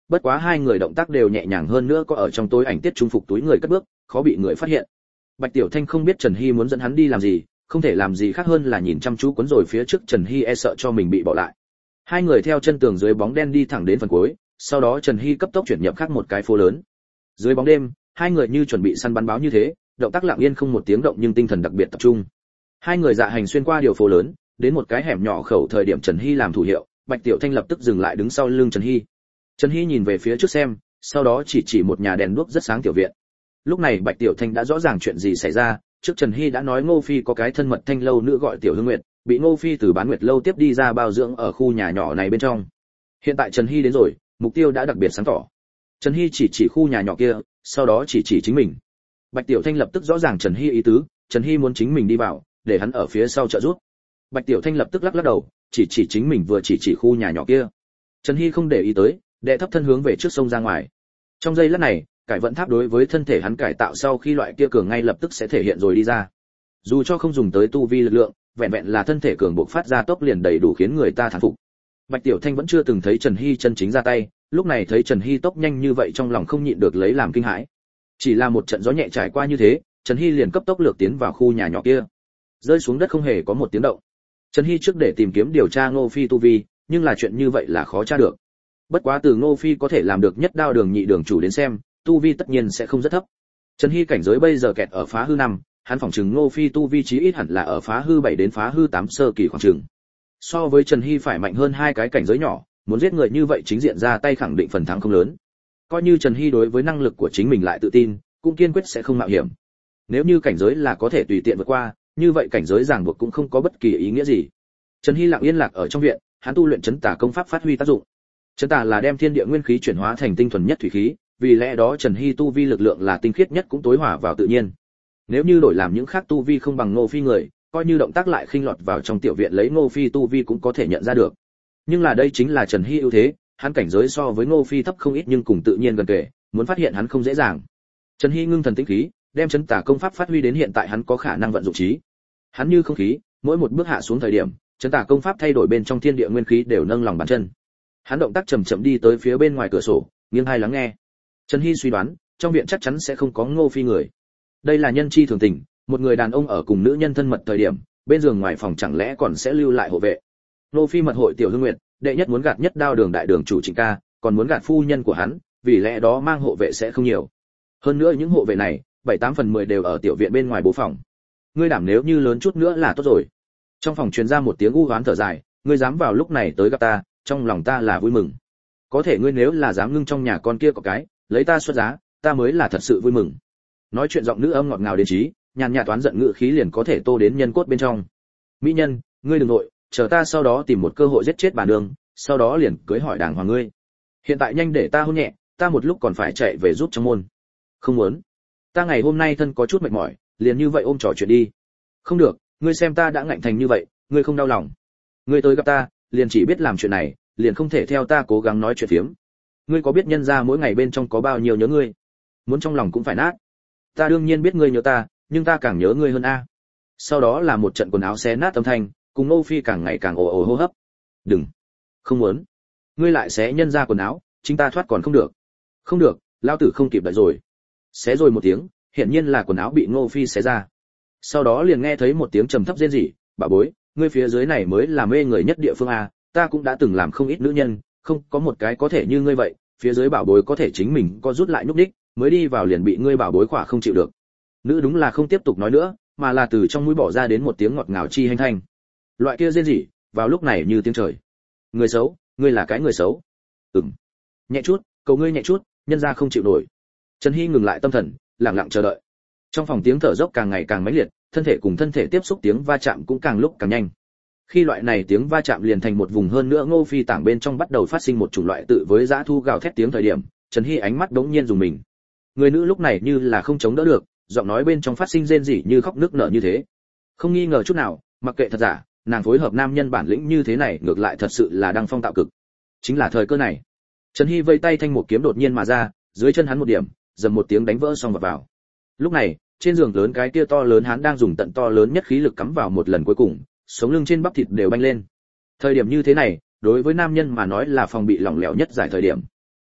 bất quá hai người động tác đều nhẹ nhàng hơn nữa có ở trong tối ảnh tiết trung phục túi người cất bước, khó bị người phát hiện. Bạch Tiểu Thanh không biết Trần Hy muốn dẫn hắn đi làm gì, không thể làm gì khác hơn là nhìn chăm chú cuốn rồi phía trước Trần Hy e sợ cho mình bị bỏ lại. Hai người theo chân tường dưới bóng đen đi thẳng đến phần cuối, sau đó Trần Hy cấp tốc chuyển nhập khác một cái phố lớn. Dưới bóng đêm, hai người như chuẩn bị săn bắn báo như thế, động tác lặng yên không một tiếng động nhưng tinh thần đặc biệt tập trung. Hai người dạ hành xuyên qua điều phố lớn, đến một cái hẻm nhỏ khẩu thời điểm Trần Hy làm thủ hiệu, Bạch Tiểu Thanh lập tức dừng lại đứng sau lưng Trần Hy. Trần Hy nhìn về phía trước xem, sau đó chỉ một nhà đèn đuốc rất sáng tiểu viện. Lúc này Bạch Tiểu Thanh đã rõ ràng chuyện gì xảy ra, trước Trần Hy đã nói Ngô Phi có cái thân mật thanh lâu nữ gọi Tiểu Hương Nguyệt, bị Ngô Phi từ Bán Nguyệt lâu tiếp đi ra bao dưỡng ở khu nhà nhỏ này bên trong. Hiện tại Trần Hy đến rồi, mục tiêu đã đặc biệt sáng tỏ. Trần Hy chỉ khu nhà nhỏ kia, sau đó chỉ chính mình. Bạch Tiểu Thanh lập tức rõ ràng Trần Hy ý tứ, Trần Hy muốn chính mình đi vào, để hắn ở phía sau trợ giúp. Bạch Tiểu Thanh lập tức lắc đầu, chỉ chính mình vừa chỉ khu nhà nhỏ kia. Trần Hy không để ý tới, đệ thấp thân hướng về trước sông ra ngoài. Trong giây lát này, cải vận tháp đối với thân thể hắn cải tạo sau khi loại kia cường ngay lập tức sẽ thể hiện rồi đi ra. Dù cho không dùng tới tu vi lực lượng, vẹn vẹn là thân thể cường bộc phát ra tốc liền đầy đủ khiến người ta thán phục. Bạch Tiểu Thanh vẫn chưa từng thấy Trần Hy chân chính ra tay, lúc này thấy Trần Hy tốc nhanh như vậy trong lòng không nhịn được lấy làm kinh hãi. Chỉ là một trận gió nhẹ trải qua như thế, Trần Hy liền cấp tốc lược tiến vào khu nhà nhỏ kia. Rơi xuống đất không hề có một tiếng động. Trần Hy trước để tìm kiếm điều tra Ngô Phi tu vi, nhưng là chuyện như vậy là khó tra được. Bất quá từ Ngô Phi có thể làm được nhất đao đường nhị đường chủ đến xem, tu vi tất nhiên sẽ không rất thấp. Trần Hy cảnh giới bây giờ kẹt ở phá hư 5, hắn phỏng chừng Ngô Phi tu vi chí ít hẳn là ở phá hư 7 đến phá hư 8 sơ kỳ khoảng chừng. So với Trần Hy phải mạnh hơn hai cái cảnh giới nhỏ, muốn giết người như vậy chính diện ra tay khẳng định phần thắng không lớn. Coi như Trần Hy đối với năng lực của chính mình lại tự tin, cũng kiên quyết sẽ không mạo hiểm. Nếu như cảnh giới là có thể tùy tiện vượt qua, như vậy cảnh giới ràng buộc cũng không có bất kỳ ý nghĩa gì. Trần Hy lặng yên lạc ở trong viện, hắn tu luyện chấn tà công pháp phát huy tác dụng. Chấn tà là đem thiên địa nguyên khí chuyển hóa thành tinh thuần nhất thủy khí, vì lẽ đó Trần Hy tu vi lực lượng là tinh khiết nhất cũng tối hòa vào tự nhiên. Nếu như đổi làm những khác tu vi không bằng Ngô Phi người, coi như động tác lại khinh lọt vào trong tiểu viện lấy Ngô Phi tu vi cũng có thể nhận ra được. Nhưng là đây chính là Trần Hy ưu thế, hắn cảnh giới so với Ngô Phi thấp không ít nhưng cùng tự nhiên gần kề, muốn phát hiện hắn không dễ dàng. Trần Hy ngưng thần tĩnh khí, đem chấn tà công pháp phát huy đến hiện tại hắn có khả năng vận dụng trí. Hắn như không khí, mỗi một bước hạ xuống thời điểm, chấn tà công pháp thay đổi bên trong thiên địa nguyên khí đều nâng lòng bàn chân. Hắn động tác chậm chậm đi tới phía bên ngoài cửa sổ, nghiêng tai lắng nghe. Trần Hy suy đoán, trong viện chắc chắn sẽ không có Ngô Phi người. Đây là nhân chi thường tình, một người đàn ông ở cùng nữ nhân thân mật thời điểm, bên giường ngoài phòng chẳng lẽ còn sẽ lưu lại hộ vệ. Ngô Phi mật hội Tiểu Hương Nguyệt, đệ nhất muốn gạt nhất đao đường đại đường chủ Trịnh ca, còn muốn gạt phu nhân của hắn, vì lẽ đó mang hộ vệ sẽ không nhiều. Hơn nữa những hộ vệ này, 7/8/10 đều ở tiểu viện bên ngoài bố phòng. Ngươi đảm nếu như lớn chút nữa là tốt rồi. Trong phòng truyền ra một tiếng u hoán thở dài, ngươi dám vào lúc này tới gặp ta, trong lòng ta là vui mừng. Có thể ngươi nếu là dám ngưng trong nhà con kia có cái, lấy ta xuất giá, ta mới là thật sự vui mừng. Nói chuyện giọng nữ âm ngọt ngào đến trí, nhàn nhạt toán giận ngữ khí liền có thể tô đến nhân cốt bên trong. Mỹ nhân, ngươi đừng nội, chờ ta sau đó tìm một cơ hội giết chết bà nương, sau đó liền cưới hỏi đàng hoàng ngươi. Hiện tại nhanh để ta hôn nhẹ, ta một lúc còn phải chạy về giúp trong môn. Không muốn. Ta ngày hôm nay thân có chút mệt mỏi, liền như vậy ôm trò chuyện đi. Không được, ngươi xem ta đã ngạnh thành như vậy, ngươi không đau lòng. Ngươi tới gặp ta, liền chỉ biết làm chuyện này, liền không thể theo ta cố gắng nói chuyện phiếm. Ngươi có biết nhân gia mỗi ngày bên trong có bao nhiêu nhớ ngươi? Muốn trong lòng cũng phải nát. Ta đương nhiên biết ngươi nhớ ta, nhưng ta càng nhớ ngươi hơn a. Sau đó là một trận quần áo xé nát âm thanh, cùng Ngô Phi càng ngày càng ồ ồ hô hấp. Đừng, không muốn. Ngươi lại xé nhân gia quần áo, chính ta thoát còn không được. Không được, lão tử không kịp đợi rồi. Xé rồi một tiếng, hiển nhiên là quần áo bị Ngô Phi xé ra. Sau đó liền nghe thấy một tiếng trầm thấp rên rỉ, bà bối, ngươi phía dưới này mới là mê người nhất địa phương a, ta cũng đã từng làm không ít nữ nhân, không có một cái có thể như ngươi vậy, phía dưới bảo bối có thể chính mình có rút lại nhúc đích, mới đi vào liền bị ngươi bảo bối khỏa không chịu được. Nữ đúng là không tiếp tục nói nữa, mà là từ trong mũi bỏ ra đến một tiếng ngọt ngào chi hành thanh. Loại kia rên rỉ, vào lúc này như tiếng trời. Người xấu, ngươi là cái người xấu. Nhẹ chút, cầu ngươi nhẹ chút, nhân ra không chịu nổi. Trần Hy ngừng lại tâm thần, lặng lặng chờ đợi. Trong phòng tiếng thở dốc càng ngày càng mãnh liệt, thân thể cùng thân thể tiếp xúc tiếng va chạm cũng càng lúc càng nhanh. Khi loại này tiếng va chạm liền thành một vùng hơn nữa Ngô Phi tảng bên trong bắt đầu phát sinh một chủng loại tự với dã thu gào thét tiếng thời điểm, Trần Hy ánh mắt đống nhiên dùng mình. Người nữ lúc này như là không chống đỡ được, giọng nói bên trong phát sinh rên rỉ như khóc nức nở như thế. Không nghi ngờ chút nào, mặc kệ thật giả, nàng phối hợp nam nhân bản lĩnh như thế này ngược lại thật sự là đăng phong tạo cực. Chính là thời cơ này. Trần Hy vây tay thanh một kiếm đột nhiên mà ra, dưới chân hắn một điểm, dầm một tiếng đánh vỡ xong vào. Lúc này, trên giường lớn cái kia to lớn hắn đang dùng tận to lớn nhất khí lực cắm vào một lần cuối cùng, sống lưng trên bắp thịt đều banh lên. Thời điểm như thế này, đối với nam nhân mà nói là phòng bị lỏng lẻo nhất giải thời điểm.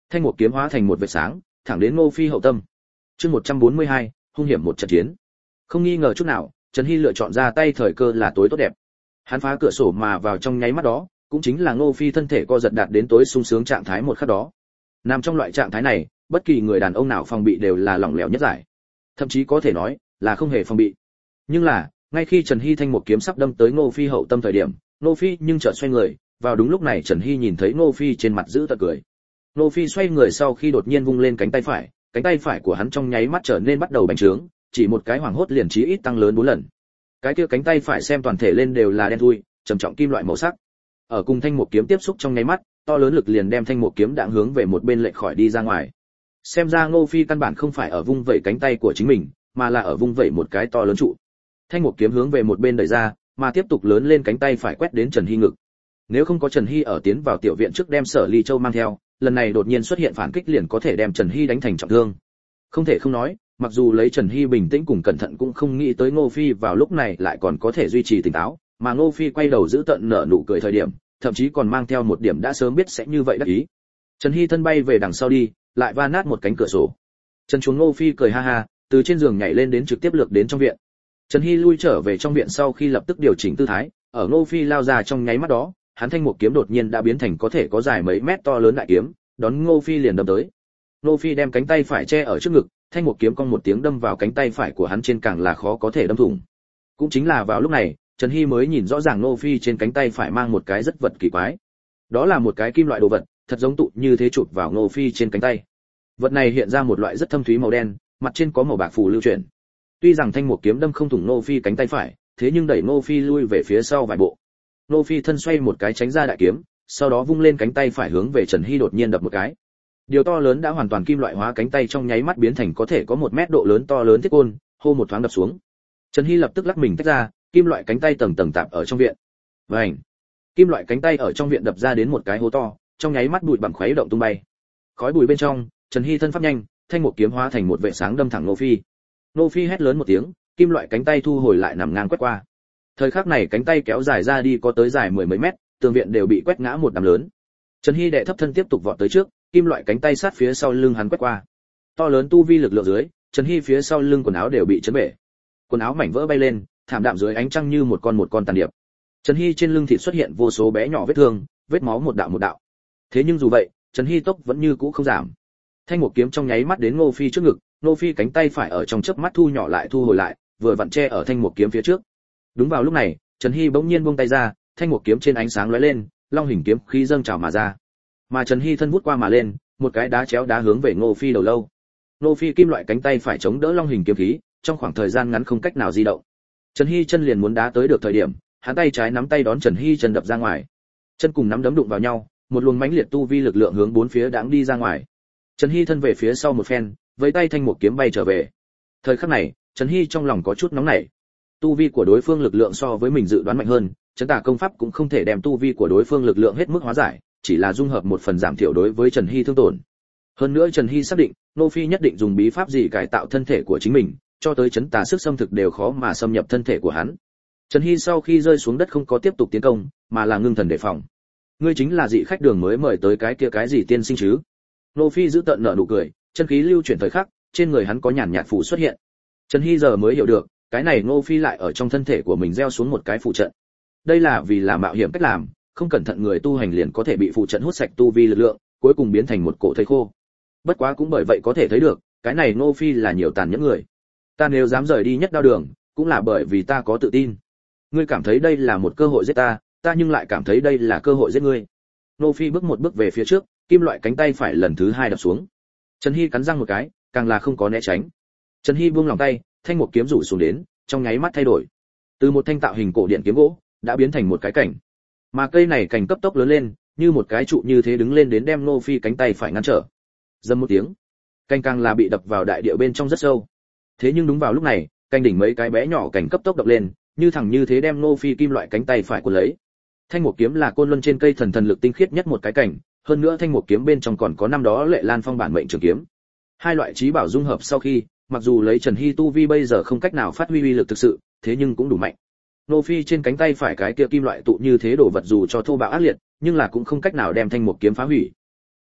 Thanh một kiếm hóa thành một vệt sáng, thẳng đến Ngô Phi hậu tâm. Chương 142, hung hiểm một trận chiến. Không nghi ngờ chút nào, Trần Hy lựa chọn ra tay thời cơ là tối tốt đẹp. Hắn phá cửa sổ mà vào trong nháy mắt đó, cũng chính là Ngô Phi thân thể co giật đạt đến tối sung sướng trạng thái một khắc đó. Nằm trong loại trạng thái này, bất kỳ người đàn ông nào phòng bị đều là lỏng lẻo nhất giải. Thậm chí có thể nói là không hề phòng bị. Nhưng là, ngay khi Trần Hy thanh một kiếm sắp đâm tới Ngô Phi hậu tâm thời điểm, Ngô Phi nhưng chợt xoay người, vào đúng lúc này Trần Hy nhìn thấy Ngô Phi trên mặt giữ tợn cười. Ngô Phi xoay người sau khi đột nhiên vung lên cánh tay phải của hắn trong nháy mắt trở nên bắt đầu bành trướng, chỉ một cái hoảng hốt liền chí ít tăng lớn 4 lần. Cái kia cánh tay phải xem toàn thể lên đều là đen thui, trầm trọng kim loại màu sắc. Ở cùng thanh một kiếm tiếp xúc trong nháy mắt, to lớn lực liền đem thanh một kiếm đạn hướng về một bên lệch khỏi đi ra ngoài. Xem ra Ngô Phi căn bản không phải ở vung vẩy cánh tay của chính mình, mà là ở vung vẩy một cái to lớn trụ. Thanh một kiếm hướng về một bên đẩy ra, mà tiếp tục lớn lên cánh tay phải quét đến Trần Hy ngực. Nếu không có Trần Hy ở tiến vào tiểu viện trước đem Sở Ly Châu mang theo, lần này đột nhiên xuất hiện phản kích liền có thể đem Trần Hy đánh thành trọng thương. Không thể không nói, mặc dù lấy Trần Hy bình tĩnh cùng cẩn thận cũng không nghĩ tới Ngô Phi vào lúc này lại còn có thể duy trì tỉnh táo, mà Ngô Phi quay đầu giữ tận nở nụ cười thời điểm, thậm chí còn mang theo một điểm đã sớm biết sẽ như vậy đắc ý. Trần Hy thân bay về đằng sau đi, lại va nát một cánh cửa sổ. Trần Chuồng Ngô Phi cười ha ha, từ trên giường nhảy lên đến trực tiếp lược đến trong viện. Trần Hy lui trở về trong viện sau khi lập tức điều chỉnh tư thái, ở Ngô Phi lao ra trong nháy mắt đó, hắn thanh một kiếm đột nhiên đã biến thành có thể có dài mấy mét to lớn đại kiếm, đón Ngô Phi liền đâm tới. Ngô Phi đem cánh tay phải che ở trước ngực, thanh một kiếm cong một tiếng đâm vào cánh tay phải của hắn trên càng là khó có thể đâm thủng. Cũng chính là vào lúc này, Trần Hy mới nhìn rõ ràng Ngô Phi trên cánh tay phải mang một cái rất vật kỳ quái. Đó là một cái kim loại đồ vật, thật giống tụ như thế chụp vào Ngô Phi trên cánh tay. Vật này hiện ra một loại rất thâm thúy màu đen, mặt trên có màu bạc phù lưu chuyển. Tuy rằng thanh một kiếm đâm không thủng Ngô Phi cánh tay phải, thế nhưng đẩy Ngô Phi lui về phía sau vài bộ. Ngô Phi thân xoay một cái tránh ra đại kiếm, sau đó vung lên cánh tay phải hướng về Trần Hy đột nhiên đập một cái. Điều to lớn đã hoàn toàn kim loại hóa cánh tay trong nháy mắt biến thành có thể có 1 mét độ lớn to lớn thiết côn, hô một thoáng đập xuống. Trần Hy lập tức lắc mình tách ra, kim loại cánh tay tầng tầng tạp ở trong viện. Vành. Kim loại cánh tay ở trong viện đập ra đến một cái hố to, trong nháy mắt bụi bặm khuấy động tung bay. Khói bụi bên trong, Trần Hy thân pháp nhanh, thanh một kiếm hóa thành một vệ sáng đâm thẳng Ngô Phi. Ngô Phi hét lớn một tiếng, kim loại cánh tay thu hồi lại nằm ngang quét qua. Thời khắc này cánh tay kéo dài ra đi có tới dài 10 mấy mét, tường viện đều bị quét ngã một đám lớn. Trần Hy đệ thấp thân tiếp tục vọt tới trước, kim loại cánh tay sát phía sau lưng hắn quét qua. To lớn tu vi lực lượng dưới, Trần Hy phía sau lưng quần áo đều bị chấn bể. Quần áo mảnh vỡ bay lên, thảm đạm dưới ánh trăng như một con tàn điệp. Trần Hy trên lưng thịt xuất hiện vô số bé nhỏ vết thương, vết máu một đạo. Thế nhưng dù vậy, Trần Hy tốc vẫn như cũ không giảm. Thanh một kiếm trong nháy mắt đến Ngô Phi trước ngực, Ngô Phi cánh tay phải ở trong chớp mắt thu nhỏ lại thu hồi lại, vừa vặn che ở thanh một kiếm phía trước. Đúng vào lúc này, Trần Hy bỗng nhiên buông tay ra, thanh một kiếm trên ánh sáng lóe lên, long hình kiếm khí dâng trào mà ra. Mà Trần Hy thân vút qua mà lên, một cái đá chéo đá hướng về Ngô Phi đầu lâu. Ngô Phi kim loại cánh tay phải chống đỡ long hình kiếm khí, trong khoảng thời gian ngắn không cách nào di động. Trần Hy chân liền muốn đá tới được thời điểm, hắn tay trái nắm tay đón Trần Hy chân đập ra ngoài. Chân cùng nắm đấm đụng vào nhau, một luồng mãnh liệt tu vi lực lượng hướng bốn phía đãng đi ra ngoài. Trần Hy thân về phía sau một phen, với tay thanh một kiếm bay trở về. Thời khắc này, Trần Hy trong lòng có chút nóng nảy. Tu vi của đối phương lực lượng so với mình dự đoán mạnh hơn, Trấn Tà công pháp cũng không thể đem tu vi của đối phương lực lượng hết mức hóa giải, chỉ là dung hợp một phần giảm thiểu đối với Trần Hy thương tổn. Hơn nữa Trần Hy xác định, Nô Phi nhất định dùng bí pháp gì cải tạo thân thể của chính mình, cho tới Trấn Tà sức xâm thực đều khó mà xâm nhập thân thể của hắn. Trần Hy sau khi rơi xuống đất không có tiếp tục tiến công, mà là ngưng thần đề phòng. Ngươi chính là dị khách đường mới mời tới cái kia cái gì tiên sinh chứ? Nô Phi giữ tợn nở nụ cười, chân khí lưu chuyển thời khắc, trên người hắn có nhàn nhạt phù xuất hiện. Trần Hy giờ mới hiểu được, cái này Nô Phi lại ở trong thân thể của mình gieo xuống một cái phù trận. Đây là vì là mạo hiểm cách làm, không cẩn thận người tu hành liền có thể bị phù trận hút sạch tu vi lực lượng, cuối cùng biến thành một cổ thây khô. Bất quá cũng bởi vậy có thể thấy được, cái này Nô Phi là nhiều tàn nhẫn người. Ta nếu dám rời đi nhất đao đường, cũng là bởi vì ta có tự tin. Ngươi cảm thấy đây là một cơ hội giết ta, ta nhưng lại cảm thấy đây là cơ hội giết ngươi. Nô Phi bước một bước về phía trước, kim loại cánh tay phải lần thứ hai đập xuống. Trần Hy cắn răng một cái, càng là không có né tránh. Trần Hy buông lòng tay, thanh một kiếm rủ xuống đến, trong nháy mắt thay đổi. Từ một thanh tạo hình cổ điện kiếm gỗ, đã biến thành một cái cảnh. Mà cây này cảnh cấp tốc lớn lên, như một cái trụ như thế đứng lên đến đem Nô Phi cánh tay phải ngăn trở. Dầm một tiếng, cành càng là bị đập vào đại địa bên trong rất sâu. Thế nhưng đúng vào lúc này, cành đỉnh mấy cái bé nhỏ cảnh cấp tốc đập lên, như thẳng như thế đem Nô Phi kim loại cánh tay phải cuốn lấy. Thanh một kiếm là côn luân trên cây thần lực tinh khiết nhất một cái cảnh, hơn nữa thanh một kiếm bên trong còn có năm đó Lệ Lan Phong bản mệnh trường kiếm. Hai loại chí bảo dung hợp sau khi, mặc dù lấy Trần Hy tu vi bây giờ không cách nào phát huy uy lực thực sự, thế nhưng cũng đủ mạnh. Nô Phi trên cánh tay phải cái kia kim loại tụ như thế đổ vật dù cho thô bạo ác liệt, nhưng là cũng không cách nào đem thanh một kiếm phá hủy.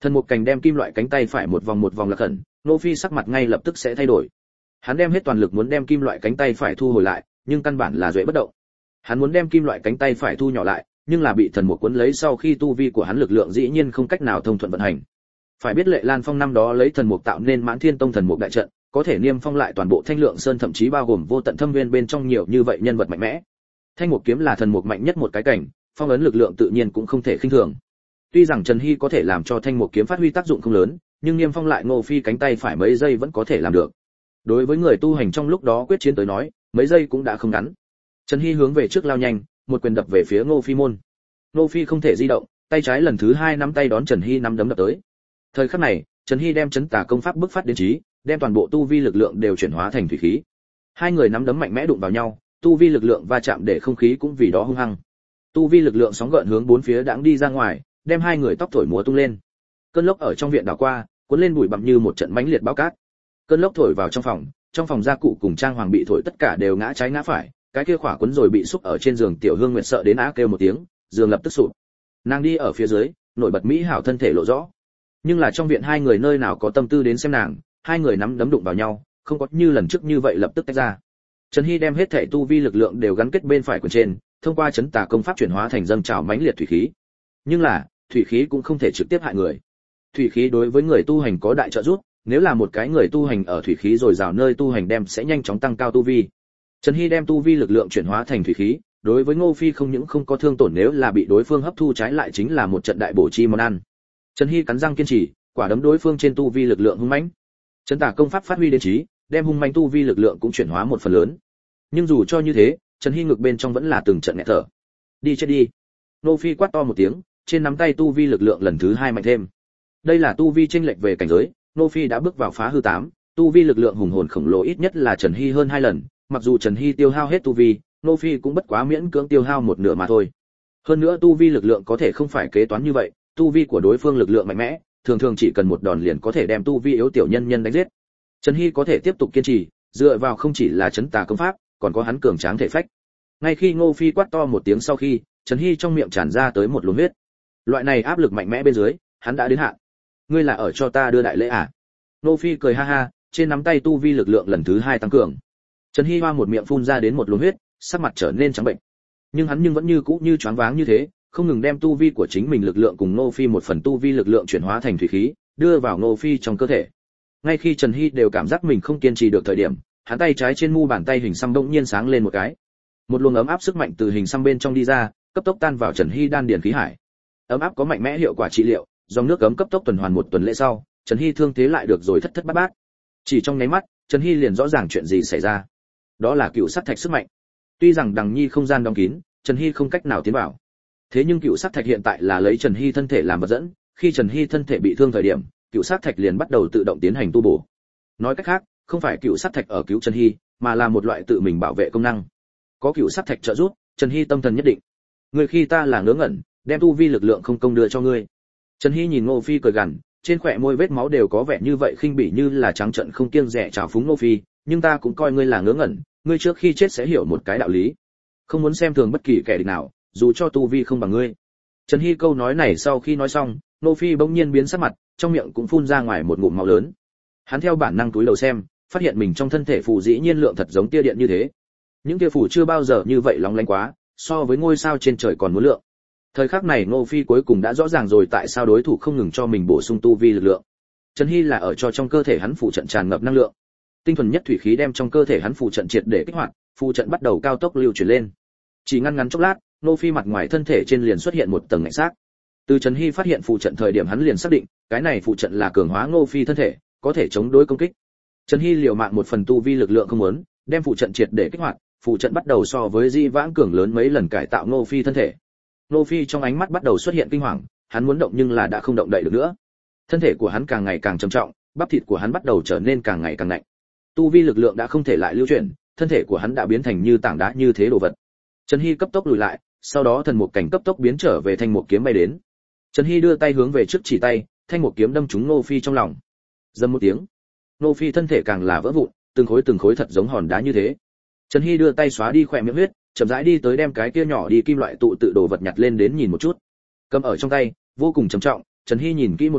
Thần Mục Cảnh đem kim loại cánh tay phải một vòng là khẩn, Ngô Phi sắc mặt ngay lập tức sẽ thay đổi. Hắn đem hết toàn lực muốn đem kim loại cánh tay phải thu hồi lại, nhưng căn bản là duệ bất động. Hắn muốn đem kim loại cánh tay phải thu nhỏ lại, nhưng là bị thần mục cuốn lấy, sau khi tu vi của hắn lực lượng dĩ nhiên không cách nào thông thuận vận hành. Phải biết Lệ Lan Phong năm đó lấy thần mục tạo nên Mãn Thiên Tông thần mục đại trận, có thể niêm phong lại toàn bộ Thanh Lượng Sơn, thậm chí bao gồm Vô Tận Thâm Nguyên bên trong nhiều như vậy nhân vật mạnh mẽ. Thanh mục kiếm là thần mục mạnh nhất một cái cảnh, phong ấn lực lượng tự nhiên cũng không thể khinh thường. Tuy rằng Trần Hy có thể làm cho thanh mục kiếm phát huy tác dụng không lớn, nhưng niêm phong lại Ngô Phi cánh tay phải mấy giây vẫn có thể làm được. Đối với người tu hành trong lúc đó quyết chiến tới nói, mấy giây cũng đã không ngắn. Trần Hy hướng về trước lao nhanh, một quyền đập về phía Ngô Phi môn. Ngô Phi không thể di động, tay trái lần thứ hai nắm tay đón Trần Hy nắm đấm đập tới. Thời khắc này, Trần Hy đem chấn tà công pháp bức phát đến trí, đem toàn bộ tu vi lực lượng đều chuyển hóa thành thủy khí. Hai người nắm đấm mạnh mẽ đụng vào nhau, tu vi lực lượng va chạm để không khí cũng vì đó hung hăng. Tu vi lực lượng sóng gợn hướng bốn phía đãng đi ra ngoài, đem hai người tóc thổi múa tung lên. Cơn lốc ở trong viện đảo qua, cuốn lên bụi bặm như một trận mãnh liệt bão cát. Cơn lốc thổi vào trong phòng gia cụ cùng trang hoàng bị thổi tất cả đều ngã trái ngã phải, cái kia khỏa cuốn rồi bị xúc ở trên giường Tiểu Hương Nguyệt sợ đến á kêu một tiếng, giường lập tức sụp. Nàng đi ở phía dưới, nổi bật mỹ hảo thân thể lộ rõ. Nhưng là trong viện hai người nơi nào có tâm tư đến xem nàng, hai người nắm đấm đụng vào nhau, không có như lần trước như vậy lập tức tách ra. Trần Hy đem hết thể tu vi lực lượng đều gắn kết bên phải quyền trên, thông qua chấn tà công pháp chuyển hóa thành dâng trào mãnh liệt thủy khí. Nhưng là, thủy khí cũng không thể trực tiếp hại người. Thủy khí đối với người tu hành có đại trợ giúp, nếu là một cái người tu hành ở thủy khí rồi rào nơi tu hành đem sẽ nhanh chóng tăng cao tu vi. Trần Hy đem tu vi lực lượng chuyển hóa thành thủy khí, đối với Ngô Phi không những không có thương tổn, nếu là bị đối phương hấp thu trái lại chính là một trận đại bổ chi món ăn. Trần Hy cắn răng kiên trì, quả đấm đối phương trên tu vi lực lượng hung mãnh. Chấn tà công pháp phát huy đến trí, đem hung mãnh tu vi lực lượng cũng chuyển hóa một phần lớn. Nhưng dù cho như thế, Trần Hy ngực bên trong vẫn là từng trận nghẹt thở. Đi chết đi. Ngô Phi quát to một tiếng, trên nắm tay tu vi lực lượng lần thứ hai mạnh thêm. Đây là tu vi chênh lệch về cảnh giới, Ngô Phi đã bước vào phá hư 8, tu vi lực lượng hùng hồn khổng lồ ít nhất là Trần Hy hơn 2 lần, mặc dù Trần Hy tiêu hao hết tu vi, Ngô Phi cũng bất quá miễn cưỡng tiêu hao một nửa mà thôi. Hơn nữa tu vi lực lượng có thể không phải kế toán như vậy, tu vi của đối phương lực lượng mạnh mẽ, thường thường chỉ cần một đòn liền có thể đem tu vi yếu tiểu nhân đánh giết. Trần Hy có thể tiếp tục kiên trì, dựa vào không chỉ là chấn tà công pháp, còn có hắn cường tráng thể phách. Ngay khi Ngô Phi quát to một tiếng sau khi, Trần Hy trong miệng tràn ra tới một luồng huyết. Loại này áp lực mạnh mẽ bên dưới, hắn đã đến hạn. Ngươi là ở cho ta đưa đại lễ à? Ngô Phi cười ha ha, trên nắm tay tu vi lực lượng lần thứ hai tăng cường. Trần Hy hoa một miệng phun ra đến một luồng huyết, sắc mặt trở nên trắng bệnh. Nhưng hắn vẫn như cũ như choáng váng như thế, không ngừng đem tu vi của chính mình lực lượng cùng Ngô Phi một phần tu vi lực lượng chuyển hóa thành thủy khí, đưa vào Ngô Phi trong cơ thể. Ngay khi Trần Hy đều cảm giác mình không kiên trì được thời điểm, hắn tay trái trên mu bàn tay hình xăm bỗng nhiên sáng lên một cái. Một luồng ấm áp sức mạnh từ hình xăm bên trong đi ra, cấp tốc tan vào Trần Hy đan điền khí hải. Ấm áp có mạnh mẽ hiệu quả trị liệu, dòng nước ấm cấp tốc tuần hoàn một tuần lễ sau, Trần Hy thương thế lại được rồi thất thất bát bát. Chỉ trong nháy mắt, Trần Hy liền rõ ràng chuyện gì xảy ra. Đó là cựu sắc thạch sức mạnh. Tuy rằng Đằng Nhi không gian đóng kín, Trần Hy không cách nào tiến vào. Thế nhưng cựu sắc thạch hiện tại là lấy Trần Hy thân thể làm vật dẫn, khi Trần Hy thân thể bị thương thời điểm, cựu sắc thạch liền bắt đầu tự động tiến hành tu bổ. Nói cách khác, không phải cựu sắc thạch ở cứu Trần Hy, mà là một loại tự mình bảo vệ công năng. Có cựu sắc thạch trợ giúp, Trần Hy tâm thần nhất định. Người khi ta là ngớ ngẩn, đem tu vi lực lượng không công đưa cho ngươi. Trần Hy nhìn Ngô Phi cười gằn, trên khóe môi vết máu đều có vẻ như vậy khinh bỉ như là trắng trợn không kiêng dè trào phúng Ngô Phi, nhưng ta cũng coi ngươi là ngớ ngẩn, ngươi trước khi chết sẽ hiểu một cái đạo lý. Không muốn xem thường bất kỳ kẻ địch nào, dù cho tu vi không bằng ngươi. Trần Hy câu nói này sau khi nói xong, Ngô Phi bỗng nhiên biến sắc mặt, trong miệng cũng phun ra ngoài một ngụm máu lớn. Hắn theo bản năng túi đầu xem, phát hiện mình trong thân thể phù dĩ nhiên lượng thật giống tia điện như thế. Những tia phù chưa bao giờ như vậy lóng lánh quá, so với ngôi sao trên trời còn muốn lượng. Thời khắc này Ngô Phi cuối cùng đã rõ ràng rồi tại sao đối thủ không ngừng cho mình bổ sung tu vi lực lượng. Trần Hy là ở cho trong cơ thể hắn phù trận tràn ngập năng lượng. Tinh thuần nhất thủy khí đem trong cơ thể hắn phù trận triệt để kích hoạt, phù trận bắt đầu cao tốc lưu chuyển lên. Chỉ ngắn chốc lát, Ngô Phi mặt ngoài thân thể trên liền xuất hiện một tầng ngạnh xác. Từ Trần Hy phát hiện phù trận thời điểm hắn liền xác định, cái này phù trận là cường hóa Ngô Phi thân thể, có thể chống đối công kích. Trần Hy liều mạng một phần tu vi lực lượng không muốn, đem phù trận triệt để kích hoạt, phù trận bắt đầu so với di vãng cường lớn mấy lần cải tạo Ngô Phi thân thể. Ngô Phi trong ánh mắt bắt đầu xuất hiện kinh hoàng, hắn muốn động nhưng là đã không động đậy được nữa. Thân thể của hắn càng ngày càng trầm trọng, bắp thịt của hắn bắt đầu trở nên càng ngày càng nặng. Tu vi lực lượng đã không thể lại lưu chuyển, thân thể của hắn đã biến thành như tảng đá như thế đồ vật. Trần Hy cấp tốc lùi lại, sau đó thần mục cảnh cấp tốc biến trở về thanh mục kiếm bay đến. Trần Hy đưa tay hướng về trước chỉ tay, thanh mục kiếm đâm trúng Ngô Phi trong lòng. Rầm một tiếng, Ngô Phi thân thể càng là vỡ vụn, từng khối thật giống hòn đá như thế. Trần Hy đưa tay xóa đi khỏe miệng huyết, chậm rãi đi tới đem cái kia nhỏ đi kim loại tụ tự đồ vật nhặt lên đến nhìn một chút. Cầm ở trong tay, vô cùng trầm trọng, Trần Hy nhìn kỹ một chút,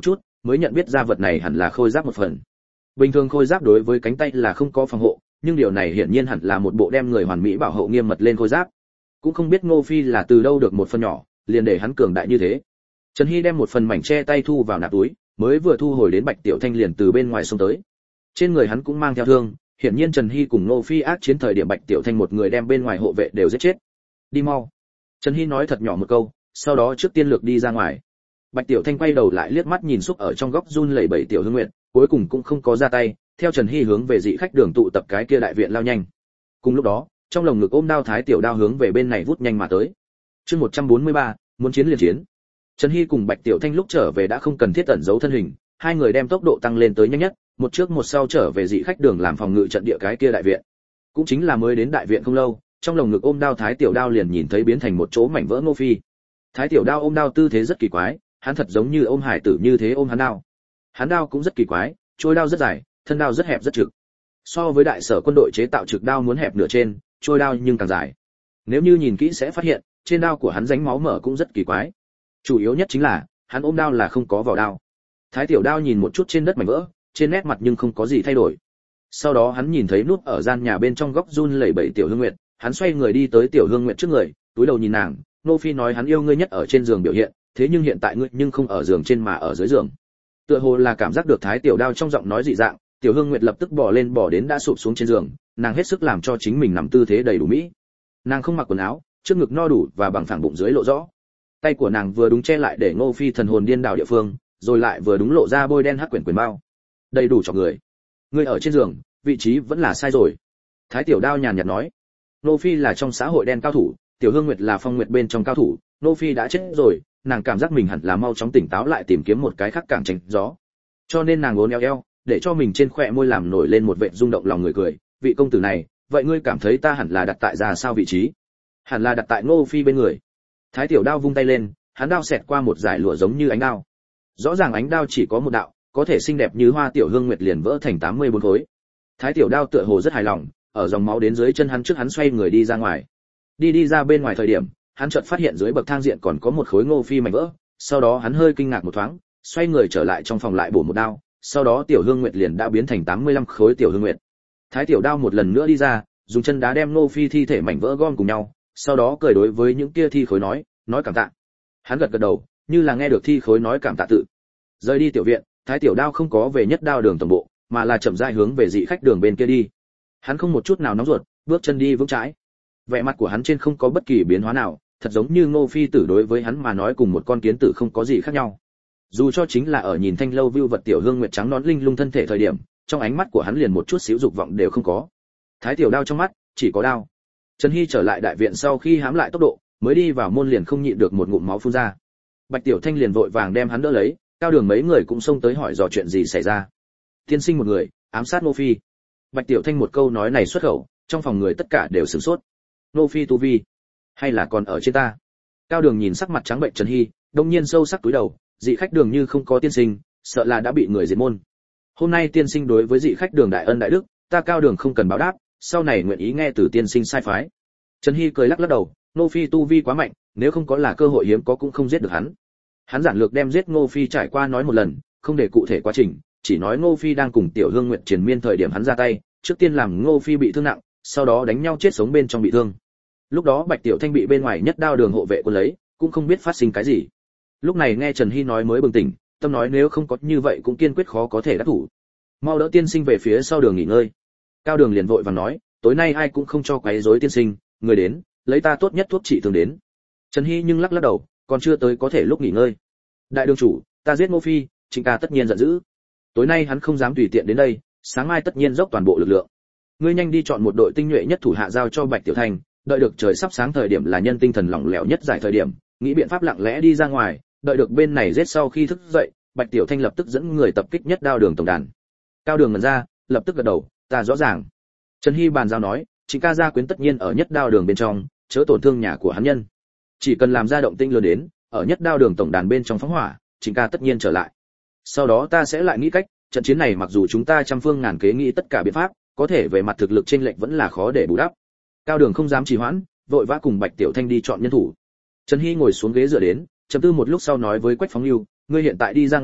mới nhận biết ra vật này hẳn là khôi giáp một phần. Bình thường khôi giáp đối với cánh tay là không có phòng hộ, nhưng điều này hiển nhiên hẳn là một bộ đem người hoàn mỹ bảo hộ nghiêm mật lên khôi giáp. Cũng không biết Ngô Phi là từ đâu được một phần nhỏ, liền để hắn cường đại như thế. Trần Hy đem một phần mảnh che tay thu vào nạp túi, mới vừa thu hồi đến Bạch Tiểu Thanh liền từ bên ngoài xông tới. Trên người hắn cũng mang theo thương, hiển nhiên Trần Hy cùng Ngô Phi ác chiến thời điểm Bạch Tiểu Thanh một người đem bên ngoài hộ vệ đều giết chết. Đi mau. Trần Hy nói thật nhỏ một câu, sau đó trước tiên lược đi ra ngoài. Bạch Tiểu Thanh quay đầu lại liếc mắt nhìn xúc ở trong góc run lẩy bẩy Tiểu Hương Nguyệt, cuối cùng cũng không có ra tay, theo Trần Hy hướng về dị khách đường tụ tập cái kia đại viện lao nhanh. Cùng lúc đó, trong lồng ngực ôm đao Thái Tiểu Đao hướng về bên này vút nhanh mà tới. Chương 143, muốn chiến liền chiến. Trần Hy cùng Bạch Tiểu Thanh lúc trở về đã không cần thiết ẩn giấu thân hình, hai người đem tốc độ tăng lên tới nhanh nhất, một trước một sau trở về dị khách đường làm phòng ngự trận địa cái kia đại viện. Cũng chính là mới đến đại viện không lâu, trong lồng ngực ôm đao Thái Tiểu Đao liền nhìn thấy biến thành một chỗ mảnh vỡ Ngô Phi. Thái Tiểu Đao ôm đao tư thế rất kỳ quái, hắn thật giống như ôm hải tử như thế ôm hắn đao. Hắn đao cũng rất kỳ quái, trôi đao rất dài, thân đao rất hẹp rất trực. So với đại sở quân đội chế tạo trực đao muốn hẹp nửa trên, trôi đao nhưng càng dài. Nếu như nhìn kỹ sẽ phát hiện, trên đao của hắn rãnh máu mở cũng rất kỳ quái. Chủ yếu nhất chính là, hắn ôm đao là không có vỏ đao. Thái Tiểu Đao nhìn một chút trên đất mảnh vỡ, trên nét mặt nhưng không có gì thay đổi. Sau đó hắn nhìn thấy núp ở gian nhà bên trong góc run lẩy bẩy Tiểu Hương Nguyệt, hắn xoay người đi tới Tiểu Hương Nguyệt trước người, túi đầu nhìn nàng, Nô Phi nói hắn yêu ngươi nhất ở trên giường biểu hiện, thế nhưng hiện tại ngươi nhưng không ở giường trên mà ở dưới giường. Tựa hồ là cảm giác được Thái Tiểu Đao trong giọng nói dị dạng, Tiểu Hương Nguyệt lập tức bò lên bò đến đã sụp xuống trên giường, nàng hết sức làm cho chính mình nằm tư thế đầy đủ mỹ. Nàng không mặc quần áo, trước ngực no đủ và bằng phẳng bụng dưới lộ rõ. Tay của nàng vừa đúng che lại để Ngô Phi thần hồn điên đảo địa phương, rồi lại vừa đúng lộ ra bôi đen hắc quyển quyền bao. Đầy đủ cho người. Ngươi ở trên giường, vị trí vẫn là sai rồi. Thái Tiểu Đao nhàn nhạt nói. Ngô Phi là trong xã hội đen cao thủ, Tiểu Hương Nguyệt là phong nguyệt bên trong cao thủ, Ngô Phi đã chết rồi, nàng cảm giác mình hẳn là mau chóng tỉnh táo lại tìm kiếm một cái khác càng tránh gió. Cho nên nàng uốn éo eo, để cho mình trên khóe môi làm nổi lên một vệt rung động lòng người cười, vị công tử này, vậy ngươi cảm thấy ta hẳn là đặt tại ra sao vị trí? Hẳn là đặt tại Ngô Phi bên người. Thái Tiểu Đao vung tay lên, hắn đao xẹt qua một dải lụa giống như ánh đao. Rõ ràng ánh đao chỉ có một đạo, có thể xinh đẹp như hoa Tiểu Hương Nguyệt liền vỡ thành 84 khối. Thái Tiểu Đao tựa hồ rất hài lòng, ở dòng máu đến dưới chân hắn trước hắn xoay người đi ra ngoài. Đi ra bên ngoài thời điểm, hắn chợt phát hiện dưới bậc thang diện còn có một khối Ngô Phi mảnh vỡ, sau đó hắn hơi kinh ngạc một thoáng, xoay người trở lại trong phòng lại bổ một đao, sau đó Tiểu Hương Nguyệt liền đã biến thành 85 khối Tiểu Hương Nguyệt. Thái Tiểu Đao một lần nữa đi ra, dùng chân đá đem Ngô Phi thi thể mảnh vỡ gom cùng nhau, sau đó cười đối với những kia thi khối nói cảm tạ. Hắn gật gật đầu, như là nghe được thi khối nói cảm tạ tự. Rời đi tiểu viện, Thái Tiểu Đao không có về nhất đao đường tổng bộ, mà là chậm rãi hướng về dị khách đường bên kia đi. Hắn không một chút nào nóng ruột, bước chân đi vững chãi. Vẻ mặt của hắn trên không có bất kỳ biến hóa nào, thật giống như Ngô Phi tử đối với hắn mà nói cùng một con kiến tử không có gì khác nhau. Dù cho chính là ở nhìn thanh lâu view vật Tiểu Hương Nguyệt trắng nón linh lung thân thể thời điểm, trong ánh mắt của hắn liền một chút xíu dục vọng đều không có. Thái Tiểu Đao trong mắt chỉ có đao. Trần Hy trở lại đại viện sau khi hám lại tốc độ, mới đi vào môn liền không nhịn được một ngụm máu phun ra. Bạch Tiểu Thanh liền vội vàng đem hắn đỡ lấy, Cao Đường mấy người cũng xông tới hỏi dò chuyện gì xảy ra. Tiên sinh một người ám sát Ngô Phi. Bạch Tiểu Thanh một câu nói này xuất khẩu, trong phòng người tất cả đều sửng sốt. Ngô Phi tu vi, hay là còn ở trên ta? Cao Đường nhìn sắc mặt trắng bệnh Trần Hy, đông nhiên sâu sắc túi đầu, dị khách đường như không có tiên sinh, sợ là đã bị người diệt môn. Hôm nay tiên sinh đối với dị khách đường đại ân đại đức, ta Cao Đường không cần báo đáp, sau này nguyện ý nghe từ tiên sinh sai phái. Trần Hy cười lắc lắc đầu, Ngô Phi tu vi quá mạnh, nếu không có là cơ hội hiếm có cũng không giết được hắn. Hắn giản lược đem giết Ngô Phi trải qua nói một lần, không để cụ thể quá trình, chỉ nói Ngô Phi đang cùng Tiểu Hương Nguyệt triền miên thời điểm hắn ra tay, trước tiên làm Ngô Phi bị thương nặng, sau đó đánh nhau chết sống bên trong bị thương. Lúc đó Bạch Tiểu Thanh bị bên ngoài nhất đao đường hộ vệ quân lấy, cũng không biết phát sinh cái gì. Lúc này nghe Trần Hy nói mới bừng tỉnh, tâm nói nếu không có như vậy cũng kiên quyết khó có thể đắc thủ. Mau đỡ tiên sinh về phía sau đường nghỉ ngơi. Cao Đường liền vội vàng nói, tối nay ai cũng không cho quấy rối tiên sinh, người đến, lấy ta tốt nhất thuốc trị thương đến. Trần Hy nhưng lắc lắc đầu, còn chưa tới có thể lúc nghỉ ngơi. Đại đường chủ, ta giết Ngô Phi, Trịnh ca tất nhiên giận dữ. Tối nay hắn không dám tùy tiện đến đây, sáng mai tất nhiên dốc toàn bộ lực lượng. Ngươi nhanh đi chọn một đội tinh nhuệ nhất thủ hạ giao cho Bạch Tiểu Thanh, đợi được trời sắp sáng thời điểm là nhân tinh thần lỏng lẻo nhất giải thời điểm, nghĩ biện pháp lặng lẽ đi ra ngoài, đợi được bên này giết sau khi thức dậy, Bạch Tiểu Thanh lập tức dẫn người tập kích nhất đao đường tổng đàn. Cao Đường ngẩn ra, lập tức gật đầu, ta rõ ràng. Trần Hy bàn giao nói, Trịnh ca gia quyến tất nhiên ở nhất đao đường bên trong, chớ tổn thương nhà của hắn nhân. Chỉ cần làm ra động tĩnh lớn đến, ở nhất đao đường tổng đàn bên trong phóng hỏa, Trịnh ca tất nhiên trở lại. Sau đó ta sẽ lại nghĩ cách, trận chiến này mặc dù chúng ta trăm phương ngàn kế nghĩ tất cả biện pháp, có thể về mặt thực lực chênh lệch vẫn là khó để bù đắp. Cao Đường không dám trì hoãn, vội vã cùng Bạch Tiểu Thanh đi chọn nhân thủ. Trần Hy ngồi xuống ghế dựa đến, trầm tư một lúc sau nói với Quách Phóng Nưu, ngươi hiện tại đi ra ngoài,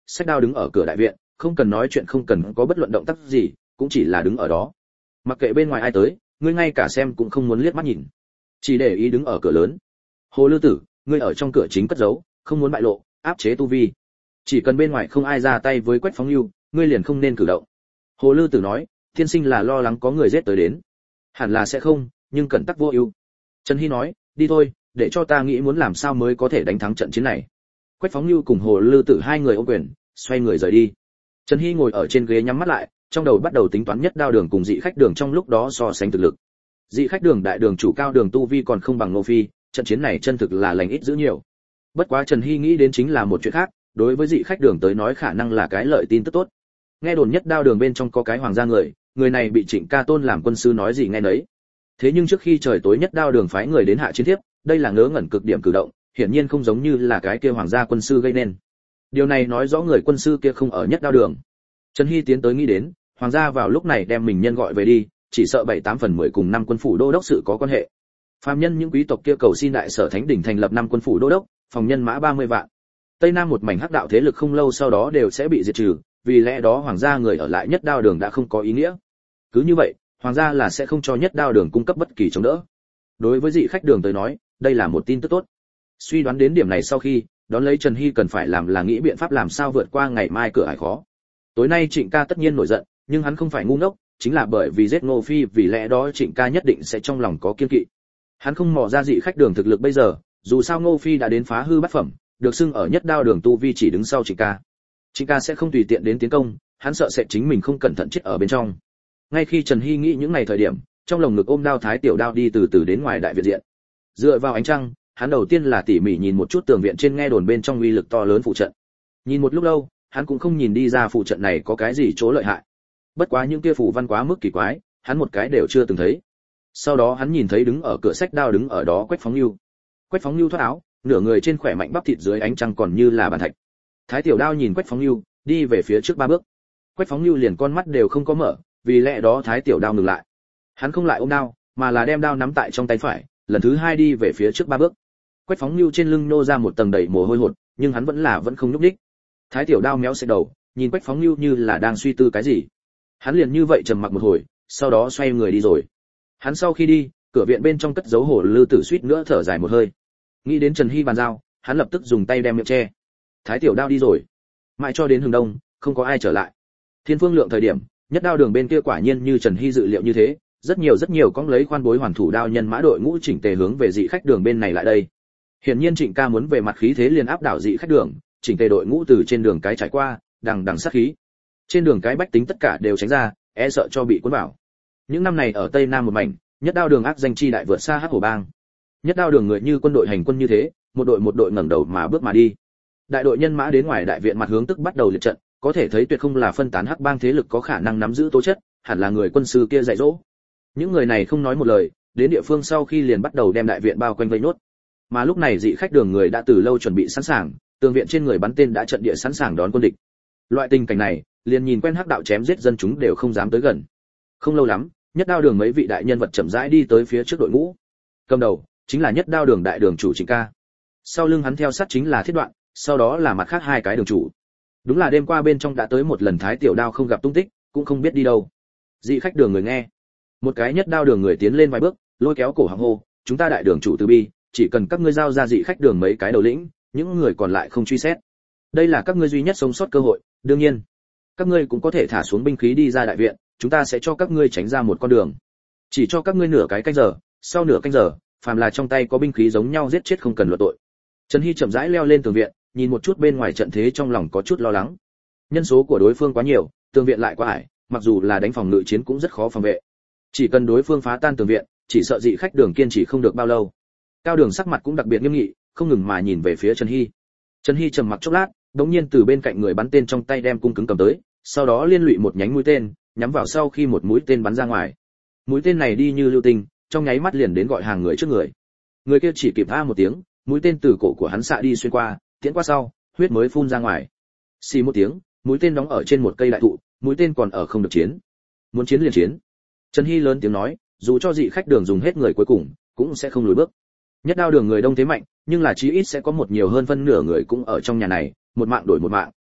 xách đao đứng ở cửa đại viện, không cần nói chuyện, không cần có bất luận động tác gì, cũng chỉ là đứng ở đó. Mặc kệ bên ngoài ai tới, ngươi ngay cả xem cũng không muốn liếc mắt nhìn, chỉ để ý đứng ở cửa lớn. Hồ Lư Tử, ngươi ở trong cửa chính cất giấu, không muốn bại lộ, áp chế tu vi. Chỉ cần bên ngoài không ai ra tay với Quách Phóng Nưu, ngươi liền không nên cử động. Hồ Lư Tử nói, thiên sinh là lo lắng có người giết tới đến. Hẳn là sẽ không, nhưng cẩn tắc vô ưu. Trần Hy nói, đi thôi, để cho ta nghĩ muốn làm sao mới có thể đánh thắng trận chiến này. Quách Phóng Nưu cùng Hồ Lư Tử hai người ôm quyền, xoay người rời đi. Trần Hy ngồi ở trên ghế nhắm mắt lại, trong đầu bắt đầu tính toán Nhất Đao Đường cùng Dị Khách Đường trong lúc đó so sánh thực lực. Dị Khách Đường đại đường chủ Cao Đường tu vi còn không bằng Ngô Phi, trận chiến này chân thực là lành ít dữ nhiều. Bất quá Trần Hy nghĩ đến chính là một chuyện khác, đối với Dị Khách Đường tới nói khả năng là cái lợi tin tức tốt. Nghe đồn Nhất Đao Đường bên trong có cái hoàng gia người này bị Trịnh Ca Tôn làm quân sư nói gì nghe nấy. Thế nhưng trước khi trời tối Nhất Đao Đường phái người đến hạ chiến thiếp, đây là ngớ ngẩn cực điểm cử động, hiển nhiên không giống như là cái kia hoàng gia quân sư gây nên. Điều này nói rõ người quân sư kia không ở Nhất Đao Đường. Trần Hy tiến tới nghĩ đến, hoàng gia vào lúc này đem mình nhân gọi về đi, chỉ sợ 7/8/10 cùng năm quân phủ đô đốc sự có quan hệ. Phàm nhân những quý tộc kia cầu xin đại sở thánh đỉnh thành lập năm quân phủ đô đốc, phòng nhân mã 30 vạn. Tây Nam một mảnh hắc đạo thế lực không lâu sau đó đều sẽ bị diệt trừ, vì lẽ đó hoàng gia người ở lại Nhất Đao Đường đã không có ý nghĩa. Cứ như vậy, hoàng gia là sẽ không cho Nhất Đao Đường cung cấp bất kỳ chống đỡ. Đối với Dị Khách Đường tới nói, đây là một tin tức tốt. Suy đoán đến điểm này sau khi, đón lấy Trần Hy cần phải làm là nghĩ biện pháp làm sao vượt qua ngày mai cửa ải khó. Tối nay Trịnh Ca tất nhiên nổi giận, nhưng hắn không phải ngu ngốc, chính là bởi vì giết Ngô Phi, vì lẽ đó Trịnh Ca nhất định sẽ trong lòng có kiên kỵ. Hắn không mò ra Dị Khách Đường thực lực bây giờ, dù sao Ngô Phi đã đến phá hư bát phẩm, được xưng ở Nhất Đao Đường tu vi chỉ đứng sau Trịnh Ca. Trịnh Ca sẽ không tùy tiện đến tiến công, hắn sợ sẽ chính mình không cẩn thận chết ở bên trong. Ngay khi Trần Hy nghĩ những ngày thời điểm, trong lồng ngực ôm đao Thái Tiểu Đao đi từ từ đến ngoài đại viện diện. Dựa vào ánh trăng, hắn đầu tiên là tỉ mỉ nhìn một chút tường viện trên nghe đồn bên trong uy lực to lớn phụ trận. Nhìn một lúc lâu, hắn cũng không nhìn đi ra phụ trận này có cái gì chỗ lợi hại. Bất quá những kia phù văn quá mức kỳ quái, hắn một cái đều chưa từng thấy. Sau đó hắn nhìn thấy đứng ở cửa sách đao đứng ở đó Quách Phóng Nưu. Quách Phóng Nưu thoát áo, nửa người trên khỏe mạnh bắp thịt dưới ánh trăng còn như là bàn thạch. Thái Tiểu Đao nhìn Quách Phóng Nưu, đi về phía trước 3 bước. Quách Phóng Nưu liền con mắt đều không có mở, vì lẽ đó Thái Tiểu Đao ngừng lại. Hắn không lại ôm đao, mà là đem đao nắm tại trong tay phải, lần thứ 2 đi về phía trước 3 bước. Quách Phóng Nưu trên lưng nô ra một tầng đầy mồ hôi hột, nhưng hắn vẫn không nhúc nhích. Thái Tiểu Đao méo xẹt đầu, nhìn Quách Phóng Nưu như là đang suy tư cái gì. Hắn liền như vậy trầm mặc một hồi, sau đó xoay người đi rồi. Hắn sau khi đi, cửa viện bên trong cất giấu Hồ Lư Tử suýt nữa thở dài một hơi. Nghĩ đến Trần Hy bàn giao, hắn lập tức dùng tay đem miệng che. Thái Tiểu Đao đi rồi. Mãi cho đến hừng đông, không có ai trở lại. Thiên Phương Lượng thời điểm, Nhất Đao Đường bên kia quả nhiên như Trần Hy dự liệu như thế, rất nhiều cong lấy khoan bối hoàn thủ đao nhân mã đội ngũ chỉnh tề hướng về Dị Khách Đường bên này lại đây. Hiển nhiên Trịnh Ca muốn về mặt khí thế liền áp đảo Dị Khách Đường, chỉnh tề đội ngũ từ trên đường cái trải qua, đằng sát khí. Trên đường cái bách tính tất cả đều tránh ra, e sợ cho bị cuốn vào. Những năm này ở Tây Nam một mảnh, Nhất Đao Đường ác danh chi đại vượt xa Hắc Hổ Bang. Nhất Đao Đường người như quân đội hành quân như thế, một đội ngẩng đầu mà bước mà đi. Đại đội nhân mã đến ngoài đại viện mặt hướng tức bắt đầu liệt trận, có thể thấy tuyệt không là phân tán Hắc Bang thế lực có khả năng nắm giữ tố chất, hẳn là người quân sư kia dạy dỗ. Những người này không nói một lời, đến địa phương sau khi liền bắt đầu đem đại viện bao quanh vây nốt. Mà lúc này Dị Khách Đường người đã từ lâu chuẩn bị sẵn sàng, tường viện trên người bắn tên đã trận địa sẵn sàng đón quân địch. Loại tình cảnh này, liền nhìn quen hắc đạo chém giết dân chúng đều không dám tới gần. Không lâu lắm, Nhất Đao Đường mấy vị đại nhân vật chậm rãi đi tới phía trước đội ngũ. Cầm đầu chính là Nhất Đao Đường đại đường chủ Trịnh Ca. Sau lưng hắn theo sát chính là Thiết Đoạn, sau đó là mặt khác 2 cái đường chủ. Đúng là đêm qua bên trong đã tới một lần Thái Tiểu Đao không gặp tung tích, cũng không biết đi đâu. Dị Khách Đường người nghe, một cái Nhất Đao Đường người tiến lên vài bước, lôi kéo cổ họng hô, chúng ta đại đường chủ từ bi, chỉ cần các ngươi giao ra Dị Khách Đường mấy cái đầu lĩnh, những người còn lại không truy xét. Đây là các ngươi duy nhất sống sót cơ hội, đương nhiên, các ngươi cũng có thể thả xuống binh khí đi ra đại viện, chúng ta sẽ cho các ngươi tránh ra một con đường. Chỉ cho các ngươi nửa cái canh giờ, sau nửa canh giờ, phàm là trong tay có binh khí giống nhau giết chết không cần luận tội. Trần Hy chậm rãi leo lên tường viện, nhìn một chút bên ngoài trận thế trong lòng có chút lo lắng. Nhân số của đối phương quá nhiều, tường viện lại quá ải, mặc dù là đánh phòng ngự chiến cũng rất khó phòng vệ. Chỉ cần đối phương phá tan tường viện, chỉ sợ Dị Khách Đường kiên trì không được bao lâu. Cao Đường sắc mặt cũng đặc biệt nghiêm nghị, không ngừng mà nhìn về phía Trần Hy. Trần Hy trầm mặc chốc lát, đột nhiên từ bên cạnh người bắn tên trong tay đem cung cứng cầm tới, sau đó liên lụy một nhánh mũi tên, nhắm vào sau khi một mũi tên bắn ra ngoài. Mũi tên này đi như lưu tinh, trong nháy mắt liền đến gọi hàng người trước người. Người kia chỉ kịp a một tiếng, mũi tên từ cổ của hắn xạ đi xuyên qua, tiễn qua sau, huyết mới phun ra ngoài. Xì một tiếng, mũi tên đóng ở trên một cây đại thụ, mũi tên còn ở không được chiến. Muốn chiến liền chiến. Trần Hy lớn tiếng nói, dù cho Dị Khách Đường dùng hết người cuối cùng, cũng sẽ không lùi bước. Nhất Đao Đường người đông thế mạnh, nhưng là chí ít sẽ có một nhiều hơn phân nửa người cũng ở trong nhà này, một mạng đổi một mạng,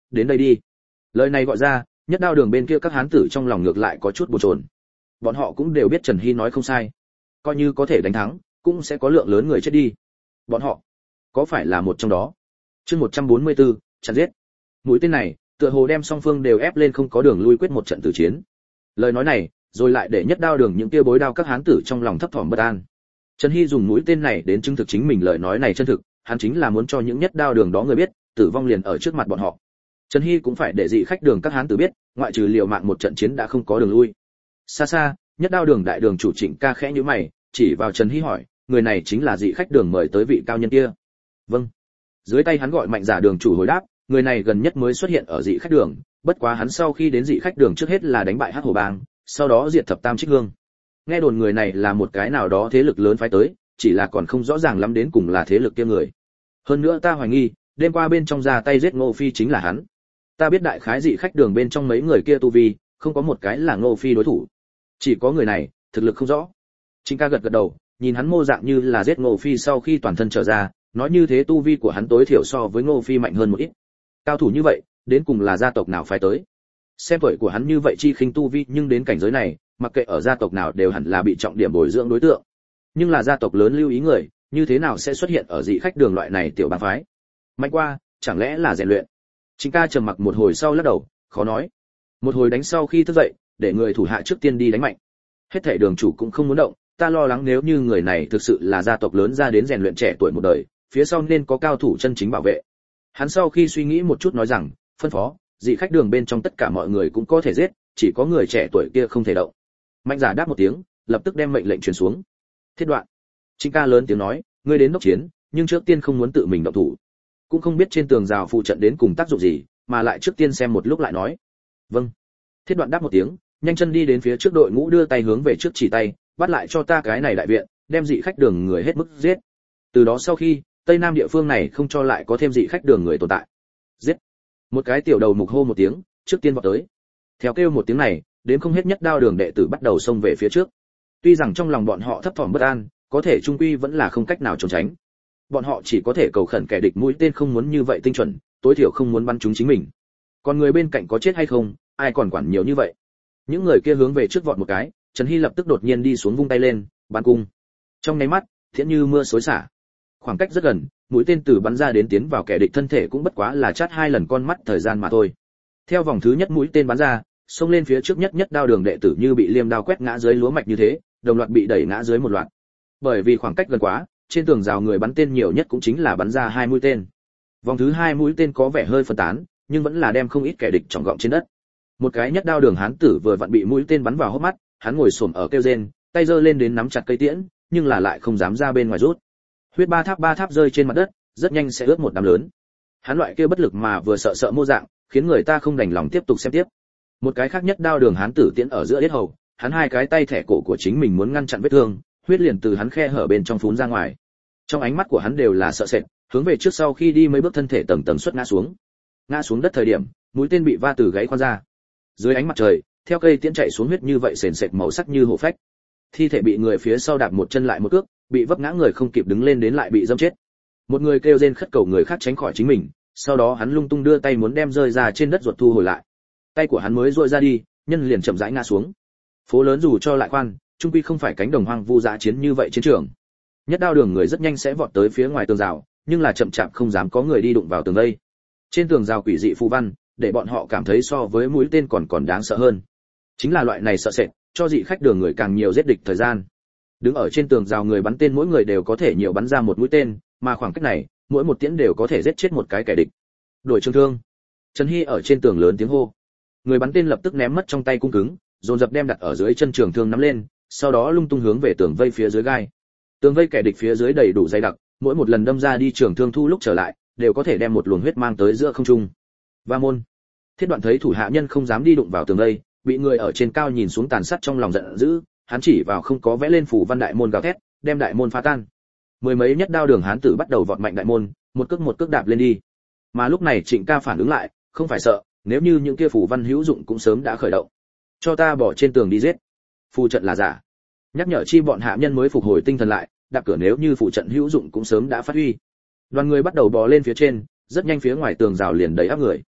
đến đây đi. Lời này gọi ra, Nhất Đao Đường bên kia các hán tử trong lòng ngược lại có chút bồn chồn. Bọn họ cũng đều biết Trần Hy nói không sai, coi như có thể đánh thắng, cũng sẽ có lượng lớn người chết đi. Bọn họ có phải là một trong đó? Chương 144, chặn giết. Mũi tên này, tựa hồ đem song phương đều ép lên không có đường lui quyết một trận tử chiến. Lời nói này, rồi lại để Nhất Đao Đường những kia bối đao các hán tử trong lòng thấp thỏm bất an. Trần Hy dùng mũi tên này đến chứng thực chính mình lời nói này chân thực, hắn chính là muốn cho những Nhất Đao Đường đó người biết, tử vong liền ở trước mặt bọn họ. Trần Hy cũng phải để dị khách đường các hán tử biết, ngoại trừ liều mạng một trận chiến đã không có đường lui. Xa xa, Nhất Đao Đường đại đường chủ Trịnh Ca khẽ nhíu mày, chỉ vào Trần Hy hỏi, người này chính là dị khách đường mời tới vị cao nhân kia? Vâng. Dưới tay hắn gọi Mạnh Giả đường chủ hồi đáp, người này gần nhất mới xuất hiện ở dị khách đường, bất quá hắn sau khi đến dị khách đường trước hết là đánh bại Hắc Hổ Bang, sau đó diệt Thập Tam Trích Hương. Nghe đồn người này là một cái nào đó thế lực lớn phái tới, chỉ là còn không rõ ràng lắm đến cùng là thế lực kia người. Hơn nữa ta hoài nghi, đêm qua bên trong ra tay giết Ngô Phi chính là hắn. Ta biết đại khái dị khách đường bên trong mấy người kia tu vi, không có một cái là Ngô Phi đối thủ. Chỉ có người này, thực lực không rõ. Chính Ca gật gật đầu, nhìn hắn mô dạng như là giết Ngô Phi sau khi toàn thân trở ra, nói như thế tu vi của hắn tối thiểu so với Ngô Phi mạnh hơn một ít. Cao thủ như vậy, đến cùng là gia tộc nào phái tới? Xem tuổi của hắn như vậy chi khinh tu vi, nhưng đến cảnh giới này, mặc kệ ở gia tộc nào đều hẳn là bị trọng điểm bồi dưỡng đối tượng. Nhưng là gia tộc lớn lưu ý người, như thế nào sẽ xuất hiện ở dị khách đường loại này tiểu bang phái? Mạnh qua, chẳng lẽ là rèn luyện? Chính Ca trầm mặc một hồi sau lắc đầu, khó nói. Một hồi đánh sau khi thức dậy, để người thủ hạ trước tiên đi đánh Mạnh. Hết thảy đường chủ cũng không muốn động, ta lo lắng nếu như người này thực sự là gia tộc lớn ra đến rèn luyện trẻ tuổi một đời, phía sau nên có cao thủ chân chính bảo vệ. Hắn sau khi suy nghĩ một chút nói rằng, phân phó, dị khách đường bên trong tất cả mọi người cũng có thể giết, chỉ có người trẻ tuổi kia không thể động. Mạnh Giả đáp một tiếng, lập tức đem mệnh lệnh truyền xuống. Thiết Đoạn. Chính Ca lớn tiếng nói, ngươi đến đốc chiến, nhưng trước tiên không muốn tự mình động thủ. Cũng không biết trên tường rào phụ trận đến cùng tác dụng gì, mà lại trước tiên xem một lúc lại nói. Vâng. Thiết Đoạn đáp một tiếng, nhanh chân đi đến phía trước đội ngũ, đưa tay hướng về trước chỉ tay, bắt lại cho ta cái này đại viện, đem dị khách đường người hết mức giết. Từ đó sau khi, Tây Nam địa phương này không cho lại có thêm dị khách đường người tồn tại. Giết. Một cái tiểu đầu mục hô một tiếng, trước tiên vọt tới. Theo kêu một tiếng này, đến không hết Nhất Đao Đường đệ tử bắt đầu xông về phía trước. Tuy rằng trong lòng bọn họ thấp thỏm bất an, có thể trung quy vẫn là không cách nào trốn tránh. Bọn họ chỉ có thể cầu khẩn kẻ địch mũi tên không muốn như vậy tinh chuẩn, tối thiểu không muốn bắn trúng chính mình. Còn người bên cạnh có chết hay không, ai còn quản nhiều như vậy. Những người kia hướng về trước vọt một cái, Trần Hy lập tức đột nhiên đi xuống vung tay lên, bắn cung. Trong nháy mắt, thiện như mưa xối xả. Khoảng cách rất gần, mũi tên từ bắn ra đến tiến vào kẻ địch thân thể cũng bất quá là chát 2 lần con mắt thời gian mà thôi. Theo vòng thứ nhất mũi tên bắn ra, xông lên phía trước Nhất Đao Đường đệ tử như bị liêm đao quét ngã dưới lúa mạch như thế, đồng loạt bị đẩy ngã dưới một loạt. Bởi vì khoảng cách gần quá, trên tường rào người bắn tên nhiều nhất cũng chính là bắn ra 2 mũi tên. Vòng thứ 2 mũi tên có vẻ hơi phân tán, nhưng vẫn là đem không ít kẻ địch trọng gọng trên đất. Một cái Nhất Đao Đường hán tử vừa vặn bị mũi tên bắn vào hốc mắt, hắn ngồi xổm ở kêu rên, tay giơ lên đến nắm chặt cây tiễn, nhưng là lại không dám ra bên ngoài rút. Huyết ba tháp rơi trên mặt đất, rất nhanh sẽ ướt một đám lớn. Hắn loại kia bất lực mà vừa sợ sợ mô dạng, khiến người ta không đành lòng tiếp tục xem tiếp. Một cái khác Nhất Đao Đường hán tử tiễn ở giữa yết hầu, hắn hai cái tay thẻ cổ của chính mình muốn ngăn chặn vết thương, huyết liền từ hắn khe hở bên trong phún ra ngoài. Trong ánh mắt của hắn đều là sợ sệt, hướng về trước sau khi đi mấy bước thân thể tầng tầng xuất ngã xuống. Ngã xuống đất thời điểm, mũi tên bị va từ gáy khoan ra. Dưới ánh mặt trời, theo cây tiễn chạy xuống huyết như vậy sền sệt màu sắc như hổ phách. Thi thể bị người phía sau đạp một chân lại một cước, bị vấp ngã người không kịp đứng lên đến lại bị dâm chết. Một người kêu rên khất cầu người khác tránh khỏi chính mình, sau đó hắn lung tung đưa tay muốn đem rơi ra trên đất ruột thu hồi lại. Tay của hắn mới duỗi ra đi, nhân liền chậm rãi ngã xuống. Phố lớn dù cho lại khoan, trung quy không phải cánh đồng hoang vu dã chiến như vậy chiến trường. Nhất Đao Đường người rất nhanh sẽ vọt tới phía ngoài tường rào, nhưng là chậm chạp không dám có người đi đụng vào tường vây. Trên tường rào quỷ dị phù văn, để bọn họ cảm thấy so với mũi tên còn đáng sợ hơn. Chính là loại này sợ sệt, cho dị khách đường người càng nhiều giết địch thời gian. Đứng ở trên tường rào người bắn tên mỗi người đều có thể nhiều bắn ra một mũi tên, mà khoảng cách này, mỗi một tiễn đều có thể giết chết một cái kẻ địch. Đổi trường thương. Trần Hy ở trên tường lớn tiếng hô. Người bắn tên lập tức ném mất trong tay cung cứng, dồn dập đem đặt ở dưới chân trường thương nắm lên, sau đó lung tung hướng về tường vây phía dưới gai. Tường vây kẻ địch phía dưới đầy đủ dày đặc, mỗi một lần đâm ra đi trường thương thu lúc trở lại, đều có thể đem một luồng huyết mang tới giữa không trung. Va môn. Thiết Đoạn thấy thủ hạ nhân không dám đi đụng vào tường vây, bị người ở trên cao nhìn xuống tàn sát trong lòng giận dữ, hắn chỉ vào không có vẽ lên phủ văn đại môn gào thét, đem đại môn phá tan. Mười mấy Nhất Đao Đường hán tử bắt đầu vọt mạnh đại môn, một cước đạp lên đi. Mà lúc này Trịnh Ca phản ứng lại, không phải sợ, nếu như những kia phủ văn hữu dụng cũng sớm đã khởi động. Cho ta bỏ trên tường đi giết. Phù trận là giả. Nhắc nhở chi bọn hạ nhân mới phục hồi tinh thần lại, đạp cửa nếu như phù trận hữu dụng cũng sớm đã phát huy. Đoàn người bắt đầu bò lên phía trên, rất nhanh phía ngoài tường rào liền đầy áp người.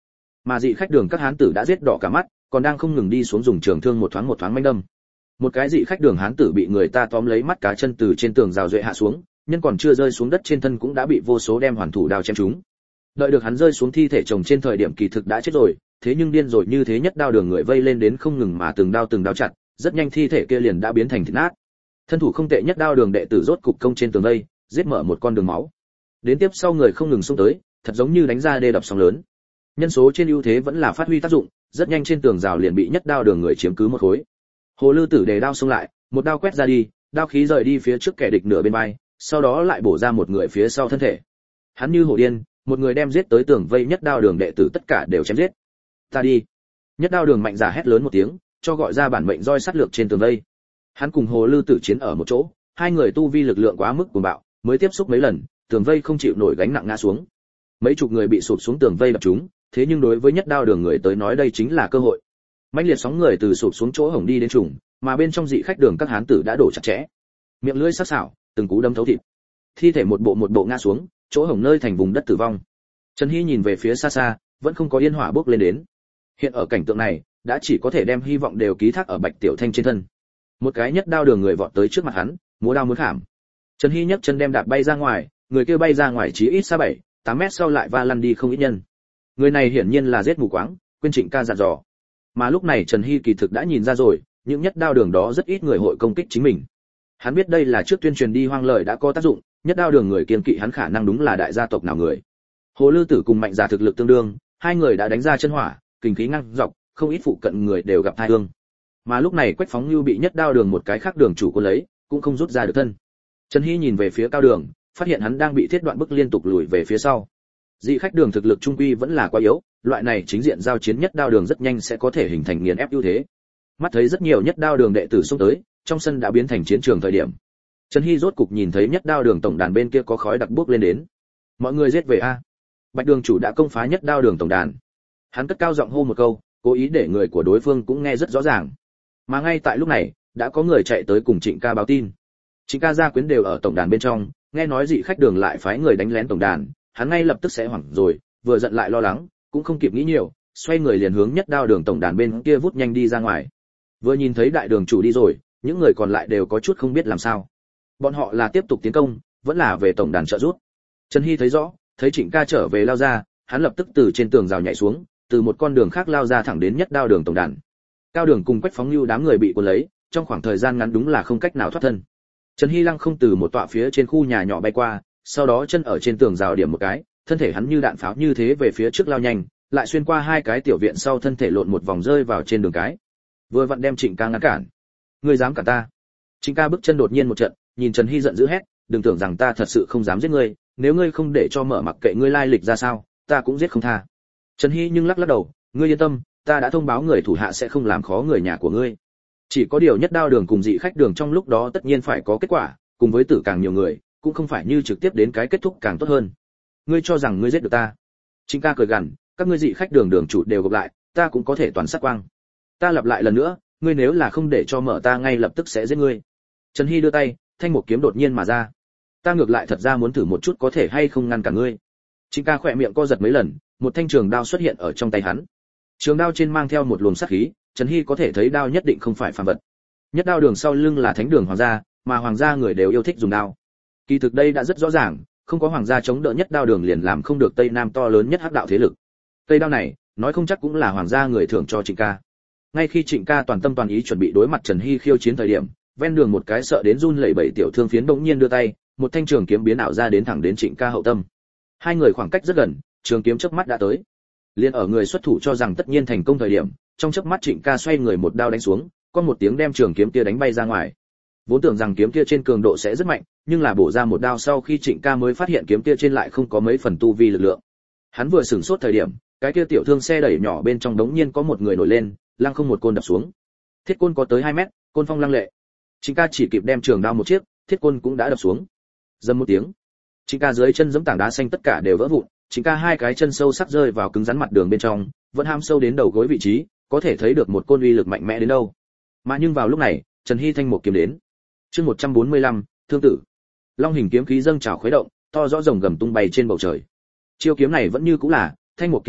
Mà dị khách đường các hán tử đã giết đỏ cả mắt, còn đang không ngừng đi xuống dùng trường thương một thoáng manh đâm. Một cái dị khách đường hán tử bị người ta tóm lấy mắt cá chân từ trên tường rào duệ hạ xuống, nhân còn chưa rơi xuống đất trên thân cũng đã bị vô số đem hoàn thủ đao chém trúng. Đợi được hắn rơi xuống thi thể chồng trên thời điểm kỳ thực đã chết rồi, thế nhưng điên rồi như thế nhất đao đường người vây lên đến không ngừng mà từng đao chặt, rất nhanh thi thể kia liền đã biến thành thịt nát. Thân thủ không tệ nhất đao đường đệ tử rốt cục công trên tường vây, giết mở một con đường máu. Đến tiếp sau người không ngừng xông tới, thật giống như đánh ra đê đập sóng lớn. Nhân số trên ưu thế vẫn là phát huy tác dụng, rất nhanh trên tường rào liền bị nhất đao đường người chiếm cứ một khối. Hồ Lư Tử đề đao xông lại, một đao quét ra đi, đao khí rời đi phía trước kẻ địch nửa bên vai, sau đó lại bổ ra một người phía sau thân thể. Hắn như hổ điên, một người đem giết tới tường vây nhất đao đường đệ tử tất cả đều chém giết. Ta đi. Nhất đao đường mạnh giả hét lớn một tiếng, cho gọi ra bản mệnh roi sát lược trên tường vây. Hắn cùng Hồ Lư Tử chiến ở một chỗ, hai người tu vi lực lượng quá mức cuồng bạo, mới tiếp xúc mấy lần, tường vây không chịu nổi gánh nặng ngã xuống. Mấy chục người bị sụp xuống tường vây đập chúng, thế nhưng đối với nhất đao đường người tới nói đây chính là cơ hội. Mãnh liệt sóng người từ sụp xuống chỗ hổng đi đến trùng, mà bên trong dị khách đường các hán tử đã đổ chặt chẽ. Miệng lưỡi sắc sảo, từng cú đâm thấu thịt. Thi thể một bộ ngã xuống, chỗ hổng nơi thành vùng đất tử vong. Trần Hy nhìn về phía xa xa, vẫn không có yên hỏa bốc lên đến. Hiện ở cảnh tượng này, đã chỉ có thể đem hy vọng đều ký thác ở Bạch Tiểu Thanh trên thân. Một cái nhất đao đường người vọt tới trước mặt hắn, múa đao muốn khảm. Trần Hy nhấc chân đem đạp bay ra ngoài, người kia bay ra ngoài chí ít xa 7-8 mét sau lại va lăn đi không ít nhân. Người này hiển nhiên là giết mù quáng, quên Trịnh Ca dặn dò. Mà lúc này Trần Hy kỳ thực đã nhìn ra rồi, những nhất đao đường đó rất ít người hội công kích chính mình. Hắn biết đây là trước tuyên truyền đi hoang lời đã có tác dụng, nhất đao đường người kiên kỵ hắn khả năng đúng là đại gia tộc nào người. Hồ Lư Tử cùng Mạnh Giả thực lực tương đương, hai người đã đánh ra chân hỏa, kình khí ngang dọc, không ít phụ cận người đều gặp tai ương. Mà lúc này Quách Phóng Nưu bị nhất đao đường một cái khác đường chủ cuốn lấy, cũng không rút ra được thân. Trần Hy nhìn về phía Cao Đường, phát hiện hắn đang bị thiết đoạn bức liên tục lùi về phía sau. Dị khách đường thực lực trung quy vẫn là quá yếu, loại này chính diện giao chiến nhất đao đường rất nhanh sẽ có thể hình thành nghiền ép ưu thế. Mắt thấy rất nhiều nhất đao đường đệ tử xông tới, trong sân đã biến thành chiến trường thời điểm. Trần Hy rốt cục nhìn thấy nhất đao đường tổng đàn bên kia có khói đặc bốc lên đến. Mọi người giết về a. Bạch đường chủ đã công phá nhất đao đường tổng đàn. Hắn cất cao giọng hô một câu, cố ý để người của đối phương cũng nghe rất rõ ràng. Mà ngay tại lúc này, đã có người chạy tới cùng Trịnh Ca báo tin. Trịnh Ca gia quyến đều ở tổng đàn bên trong, nghe nói dị khách đường lại phái người đánh lén tổng đàn, hắn ngay lập tức sẽ hoảng rồi, vừa giận lại lo lắng, cũng không kịp nghĩ nhiều, xoay người liền hướng nhất đao đường tổng đàn bên kia vút nhanh đi ra ngoài. Vừa nhìn thấy đại đường chủ đi rồi, những người còn lại đều có chút không biết làm sao. Bọn họ là tiếp tục tiến công, vẫn là về tổng đàn trợ giúp. Trần Hy thấy rõ, thấy Trịnh Ca trở về lao ra, hắn lập tức từ trên tường rào nhảy xuống, từ một con đường khác lao ra thẳng đến nhất đao đường tổng đàn. Cao Đường cùng Quách Phóng Nưu đám người bị cuốn lấy, trong khoảng thời gian ngắn đúng là không cách nào thoát thân. Trần Hy lăng không từ một tọa phía trên khu nhà nhỏ bay qua, sau đó chân ở trên tường rào điểm một cái, thân thể hắn như đạn pháo như thế về phía trước lao nhanh, lại xuyên qua hai cái tiểu viện sau thân thể lộn một vòng rơi vào trên đường cái. Vừa vặn đem Trịnh Ca ngăn cản. Ngươi dám cản ta? Trịnh Ca bước chân đột nhiên một trận, nhìn Trần Hy giận dữ hét, đừng tưởng rằng ta thật sự không dám giết ngươi, nếu ngươi không để cho mở mặc kệ ngươi lai lịch ra sao, ta cũng giết không tha. Trần Hy nhưng lắc lắc đầu, ngươi yên tâm, ta đã thông báo người thủ hạ sẽ không làm khó người nhà của ngươi. Chỉ có điều nhất đao đường cùng dị khách đường trong lúc đó tất nhiên phải có kết quả, cùng với tử càng nhiều người, cũng không phải như trực tiếp đến cái kết thúc càng tốt hơn. Ngươi cho rằng ngươi giết được ta? Trịnh Ca cười gằn, các ngươi dị khách đường đường chủ đều gộp lại, ta cũng có thể toàn sát quang. Ta lặp lại lần nữa, ngươi nếu là không để cho mở ta ngay lập tức sẽ giết ngươi. Trần Hy đưa tay, thanh một kiếm đột nhiên mà ra. Ta ngược lại thật ra muốn thử một chút có thể hay không ngăn cả ngươi. Trịnh Ca khỏe miệng co giật mấy lần, một thanh trường đao xuất hiện ở trong tay hắn. Trường đao trên mang theo một luồng sát khí, Trần Hy có thể thấy đao nhất định không phải phàm vật. Nhất đao đường sau lưng là thánh đường hoàng gia, mà hoàng gia người đều yêu thích dùng đao. Kỳ thực đây đã rất rõ ràng, không có hoàng gia chống đỡ nhất đao đường liền làm không được Tây Nam to lớn nhất hắc đạo thế lực. Cây đao này, nói không chắc cũng là hoàng gia người thưởng cho Trịnh Ca. Ngay khi Trịnh Ca toàn tâm toàn ý chuẩn bị đối mặt Trần Hy khiêu chiến thời điểm, ven đường một cái sợ đến run lẩy bẩy tiểu thương phiến bỗng nhiên đưa tay, một thanh trường kiếm biến ảo ra đến thẳng đến Trịnh Ca hậu tâm. Hai người khoảng cách rất gần, trường kiếm chớp mắt đã tới. Liên ở người xuất thủ cho rằng tất nhiên thành công thời điểm, trong chớp mắt Trịnh Ca xoay người một đao đánh xuống, có một tiếng đem trường kiếm kia đánh bay ra ngoài. Vốn tưởng rằng kiếm kia trên cường độ sẽ rất mạnh, nhưng là bổ ra một đao sau khi Trịnh Ca mới phát hiện kiếm kia trên lại không có mấy phần tu vi lực lượng. Hắn vừa sửng sốt thời điểm, cái kia tiểu thương xe đẩy nhỏ bên trong đống nhiên có một người nổi lên, lăng không một côn đập xuống. Thiết côn có tới 2 mét, côn phong lăng lệ. Trịnh Ca chỉ kịp đem trường đao một chiếc, thiết côn cũng đã đập xuống. Dầm một tiếng, Trịnh Ca dưới chân giẫm tảng đá xanh tất cả đều vỡ vụn, Trịnh Ca hai cái chân sâu sắc rơi vào cứng rắn mặt đường bên trong, vẫn ham sâu đến đầu gối vị trí, có thể thấy được một côn uy lực mạnh mẽ đến đâu. Mà nhưng vào lúc này, Trần Hy thanh một kiếm đến. Chương 145, thương tử. Long hình kiếm khí dâng trào khuấy động, to rõ rồng gầm tung bay trên bầu trời. Chiêu kiếm này vẫn như cũ là thanh một kiếm quyết,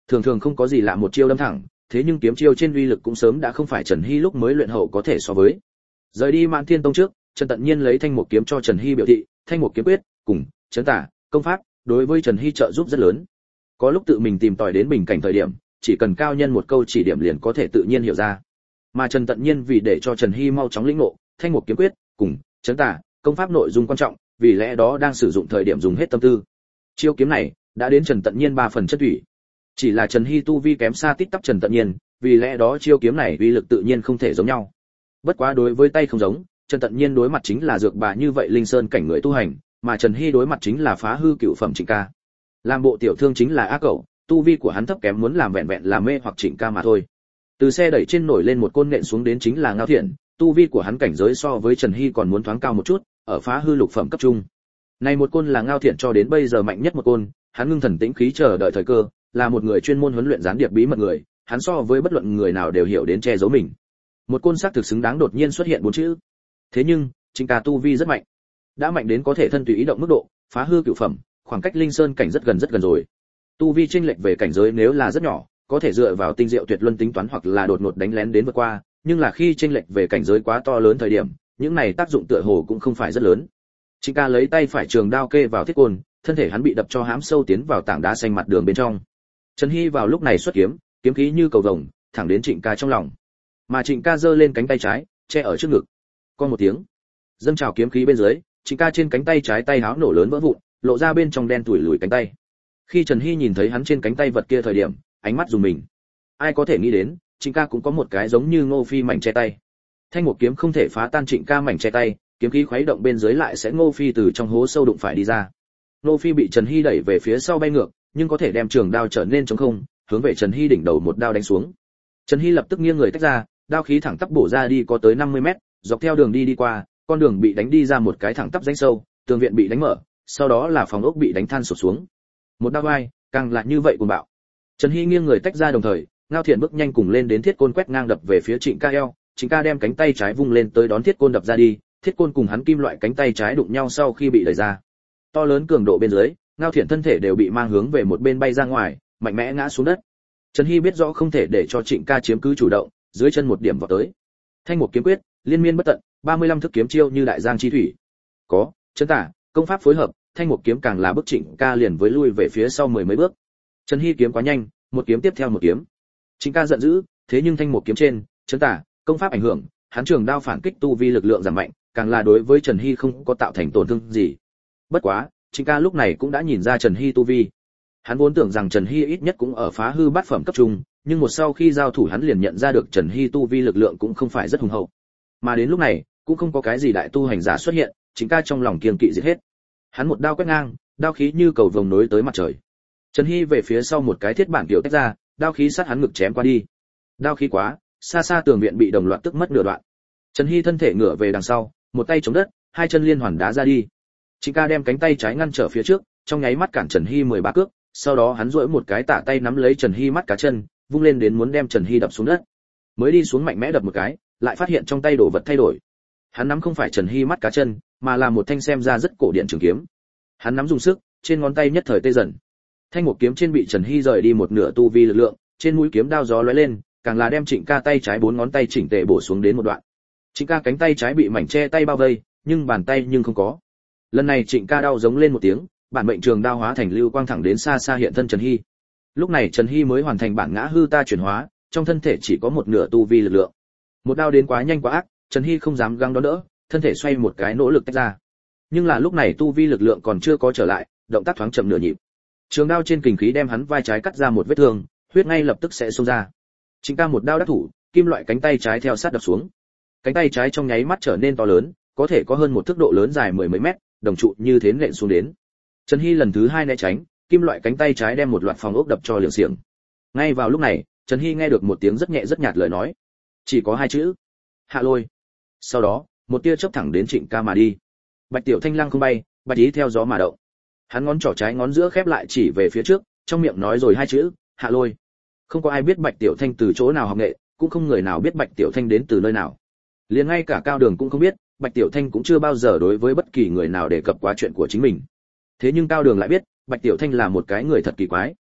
thường thường không có gì lạ một chiêu đâm thẳng, thế nhưng kiếm chiêu trên uy lực cũng sớm đã không phải Trần Hy lúc mới luyện hậu có thể so với. Rời đi Mãn Thiên Tông trước, Trần Tận Nhiên lấy Thanh Mục kiếm cho Trần Hy biểu thị, Thanh Mục kiếm quyết cùng chấn tả công pháp đối với Trần Hy trợ giúp rất lớn. Có lúc tự mình tìm tòi đến bình cảnh thời điểm, chỉ cần cao nhân một câu chỉ điểm liền có thể tự nhiên hiểu ra. Mà Trần Tận Nhiên vì để cho Trần Hy mau chóng lĩnh ngộ Thanh Mục kiếm quyết cùng chấn tả công pháp nội dung quan trọng, vì lẽ đó đang sử dụng thời điểm dùng hết tâm tư. Chiêu kiếm này đã đến Trần Tận Nhiên 3 phần chất thủy. Chỉ là Trần Hy tu vi kém xa tít tắp Trần Tận Nhiên, vì lẽ đó chiêu kiếm này uy lực tự nhiên không thể giống nhau. Bất quá đối với tay không giống, Trần Tận Nhiên đối mặt chính là dược bà như vậy linh sơn cảnh người tu hành, mà Trần Hy đối mặt chính là phá hư cựu phẩm Trịnh Ca. Làm bộ tiểu thương chính là ác cẩu, tu vi của hắn thấp kém muốn làm vẹn vẹn làm mê hoặc Trịnh Ca mà thôi. Từ xe đẩy trên nổi lên một côn nện xuống đến chính là Ngao Thiện, tu vi của hắn cảnh giới so với Trần Hy còn muốn thoáng cao một chút, ở phá hư lục phẩm cấp trung. Này một côn là Ngao Thiện cho đến bây giờ mạnh nhất một côn, hắn ngưng thần tĩnh khí chờ đợi thời cơ, là một người chuyên môn huấn luyện gián điệp bí mật người, hắn so với bất luận người nào đều hiểu đến che giấu mình. Một côn sắc thực xứng đáng đột nhiên xuất hiện 4 chữ. Thế nhưng, Trịnh Ca tu vi rất mạnh, đã mạnh đến có thể thân tùy ý động mức độ, phá hư cửu phẩm, khoảng cách linh sơn cảnh rất gần rồi. Tu vi chênh lệch về cảnh giới nếu là rất nhỏ, có thể dựa vào tinh diệu tuyệt luân tính toán hoặc là đột ngột đánh lén đến vượt qua, nhưng là khi chênh lệch về cảnh giới quá to lớn thời điểm, những này tác dụng tựa hồ cũng không phải rất lớn. Trịnh Ca lấy tay phải trường đao kê vào thiết côn, thân thể hắn bị đập cho hãm sâu tiến vào tảng đá xanh mặt đường bên trong. Trần Hy vào lúc này xuất kiếm, kiếm khí như cầu vồng, thẳng đến Trịnh Ca trong lòng. Mà Trịnh Ca giơ lên cánh tay trái, che ở trước ngực. Con một tiếng, dâng trào kiếm khí bên dưới, Trịnh Ca trên cánh tay trái tay háo nổ lớn vỡ vụn, lộ ra bên trong đen tủi lùi cánh tay. Khi Trần Hy nhìn thấy hắn trên cánh tay vật kia thời điểm, ánh mắt dùng mình. Ai có thể nghĩ đến, Trịnh Ca cũng có một cái giống như Ngô Phi mảnh che tay. Thanh một kiếm không thể phá tan Trịnh Ca mảnh che tay, kiếm khí khuấy động bên dưới lại sẽ Ngô Phi từ trong hố sâu đụng phải đi ra. Ngô Phi bị Trần Hy đẩy về phía sau bay ngược, nhưng có thể đem trường đao trở nên trống không, hướng về Trần Hy đỉnh đầu một đao đánh xuống. Trần Hy lập tức nghiêng người tách ra, đao khí thẳng tắp bổ ra đi có tới 50 mét, dọc theo đường đi qua, con đường bị đánh đi ra một cái thẳng tắp rãnh sâu, tường viện bị đánh mở, sau đó là phòng ốc bị đánh than sụp xuống. Một đao vai, càng là như vậy cuồng bạo. Trần Hy nghiêng người tách ra đồng thời, Ngao Thiện bước nhanh cùng lên đến thiết côn quét ngang đập về phía Trịnh Ca eo, Trịnh Ca đem cánh tay trái vung lên tới đón thiết côn đập ra đi, thiết côn cùng hắn kim loại cánh tay trái đụng nhau sau khi bị đẩy ra. To lớn cường độ bên dưới, Ngao Thiện thân thể đều bị mang hướng về một bên bay ra ngoài, mạnh mẽ ngã xuống đất. Trần Hy biết rõ không thể để cho Trịnh Ca chiếm cứ chủ động, dưới chân một điểm vào tới. Thanh một kiếm quyết, liên miên bất tận, 35 thức kiếm chiêu như đại giang chi thủy. Có, chân tả, công pháp phối hợp, thanh một kiếm càng là bức Trịnh Ca liền với lui về phía sau mười mấy bước. Trần Hy kiếm quá nhanh, một kiếm tiếp theo một kiếm. Trịnh Ca giận dữ, thế nhưng thanh một kiếm trên, chân tả, công pháp ảnh hưởng, hắn trường đao phản kích tu vi lực lượng giảm mạnh, càng là đối với Trần Hy không có tạo thành tổn thương gì. Bất quá, Trịnh Ca lúc này cũng đã nhìn ra Trần Hy tu vi. Hắn vốn tưởng rằng Trần Hy ít nhất cũng ở phá hư bát phẩm cấp trung, nhưng một sau khi giao thủ hắn liền nhận ra được Trần Hy tu vi lực lượng cũng không phải rất hùng hậu. Mà đến lúc này, cũng không có cái gì đại tu hành giả xuất hiện, Trịnh Ca trong lòng kiêng kỵ giết hết. Hắn một đao quét ngang, đao khí như cầu vồng nối tới mặt trời. Trần Hy về phía sau một cái thiết bản tiểu tách ra, đao khí sát hắn ngực chém qua đi. Đao khí quá, xa xa tường viện bị đồng loạt tức mất nửa đoạn. Trần Hy thân thể ngửa về đằng sau, một tay chống đất, hai chân liên hoàn đá ra đi. Trịnh Ca đem cánh tay trái ngăn trở phía trước, trong nháy mắt cản Trần Hy 13 cước, sau đó hắn duỗi một cái tạ tay nắm lấy Trần Hy mắt cá chân, vung lên đến muốn đem Trần Hy đập xuống đất. Mới đi xuống mạnh mẽ đập một cái, lại phát hiện trong tay đồ vật thay đổi. Hắn nắm không phải Trần Hy mắt cá chân, mà là một thanh xem ra rất cổ điển trường kiếm. Hắn nắm dùng sức, trên ngón tay nhất thời tê dần. Thanh một kiếm trên bị Trần Hy rời đi một nửa tu vi lực lượng, trên mũi kiếm đao gió lóe lên, càng là đem Trịnh Ca tay trái 4 ngón tay chỉnh tề bổ xuống đến một đoạn. Trịnh Ca cánh tay trái bị mảnh che tay bao vây, nhưng bàn tay nhưng không có. Lần này Trịnh Ca đau giống lên một tiếng, bản mệnh trường đao hóa thành lưu quang thẳng đến xa xa hiện thân Trần Hy. Lúc này Trần Hy mới hoàn thành bản ngã hư ta chuyển hóa, trong thân thể chỉ có một nửa tu vi lực lượng. Một đao đến quá nhanh quá ác, Trần Hy không dám găng đón đỡ, thân thể xoay một cái nỗ lực tách ra. Nhưng là lúc này tu vi lực lượng còn chưa có trở lại, động tác thoáng chậm nửa nhịp. Trường đao trên kình khí đem hắn vai trái cắt ra một vết thương, huyết ngay lập tức sẽ xông ra. Trịnh Ca một đao đắc thủ, kim loại cánh tay trái theo sát đập xuống. Cánh tay trái trong nháy mắt trở nên to lớn, có thể có hơn một thước độ lớn dài 10 mấy mét, đồng trụ như thế nện xuống đến. Trần Hy lần thứ 2 né tránh, kim loại cánh tay trái đem một loạt phòng ốc đập cho liều xiềng. Ngay vào lúc này, Trần Hy nghe được một tiếng rất nhẹ rất nhạt lời nói, chỉ có 2 chữ: Hạ Lôi. Sau đó, một tia chớp thẳng đến Trịnh Ca mà đi. Bạch Tiểu Thanh lăng không bay, bạch ý theo gió mà động. Hắn ngón trỏ trái ngón giữa khép lại chỉ về phía trước, trong miệng nói rồi 2 chữ: Hạ Lôi. Không có ai biết Bạch Tiểu Thanh từ chỗ nào học nghệ, cũng không người nào biết Bạch Tiểu Thanh đến từ nơi nào. Liền ngay cả Cao Đường cũng không biết, Bạch Tiểu Thanh cũng chưa bao giờ đối với bất kỳ người nào đề cập qua chuyện của chính mình. Thế nhưng Cao Đường lại biết, Bạch Tiểu Thanh là một cái người thật kỳ quái.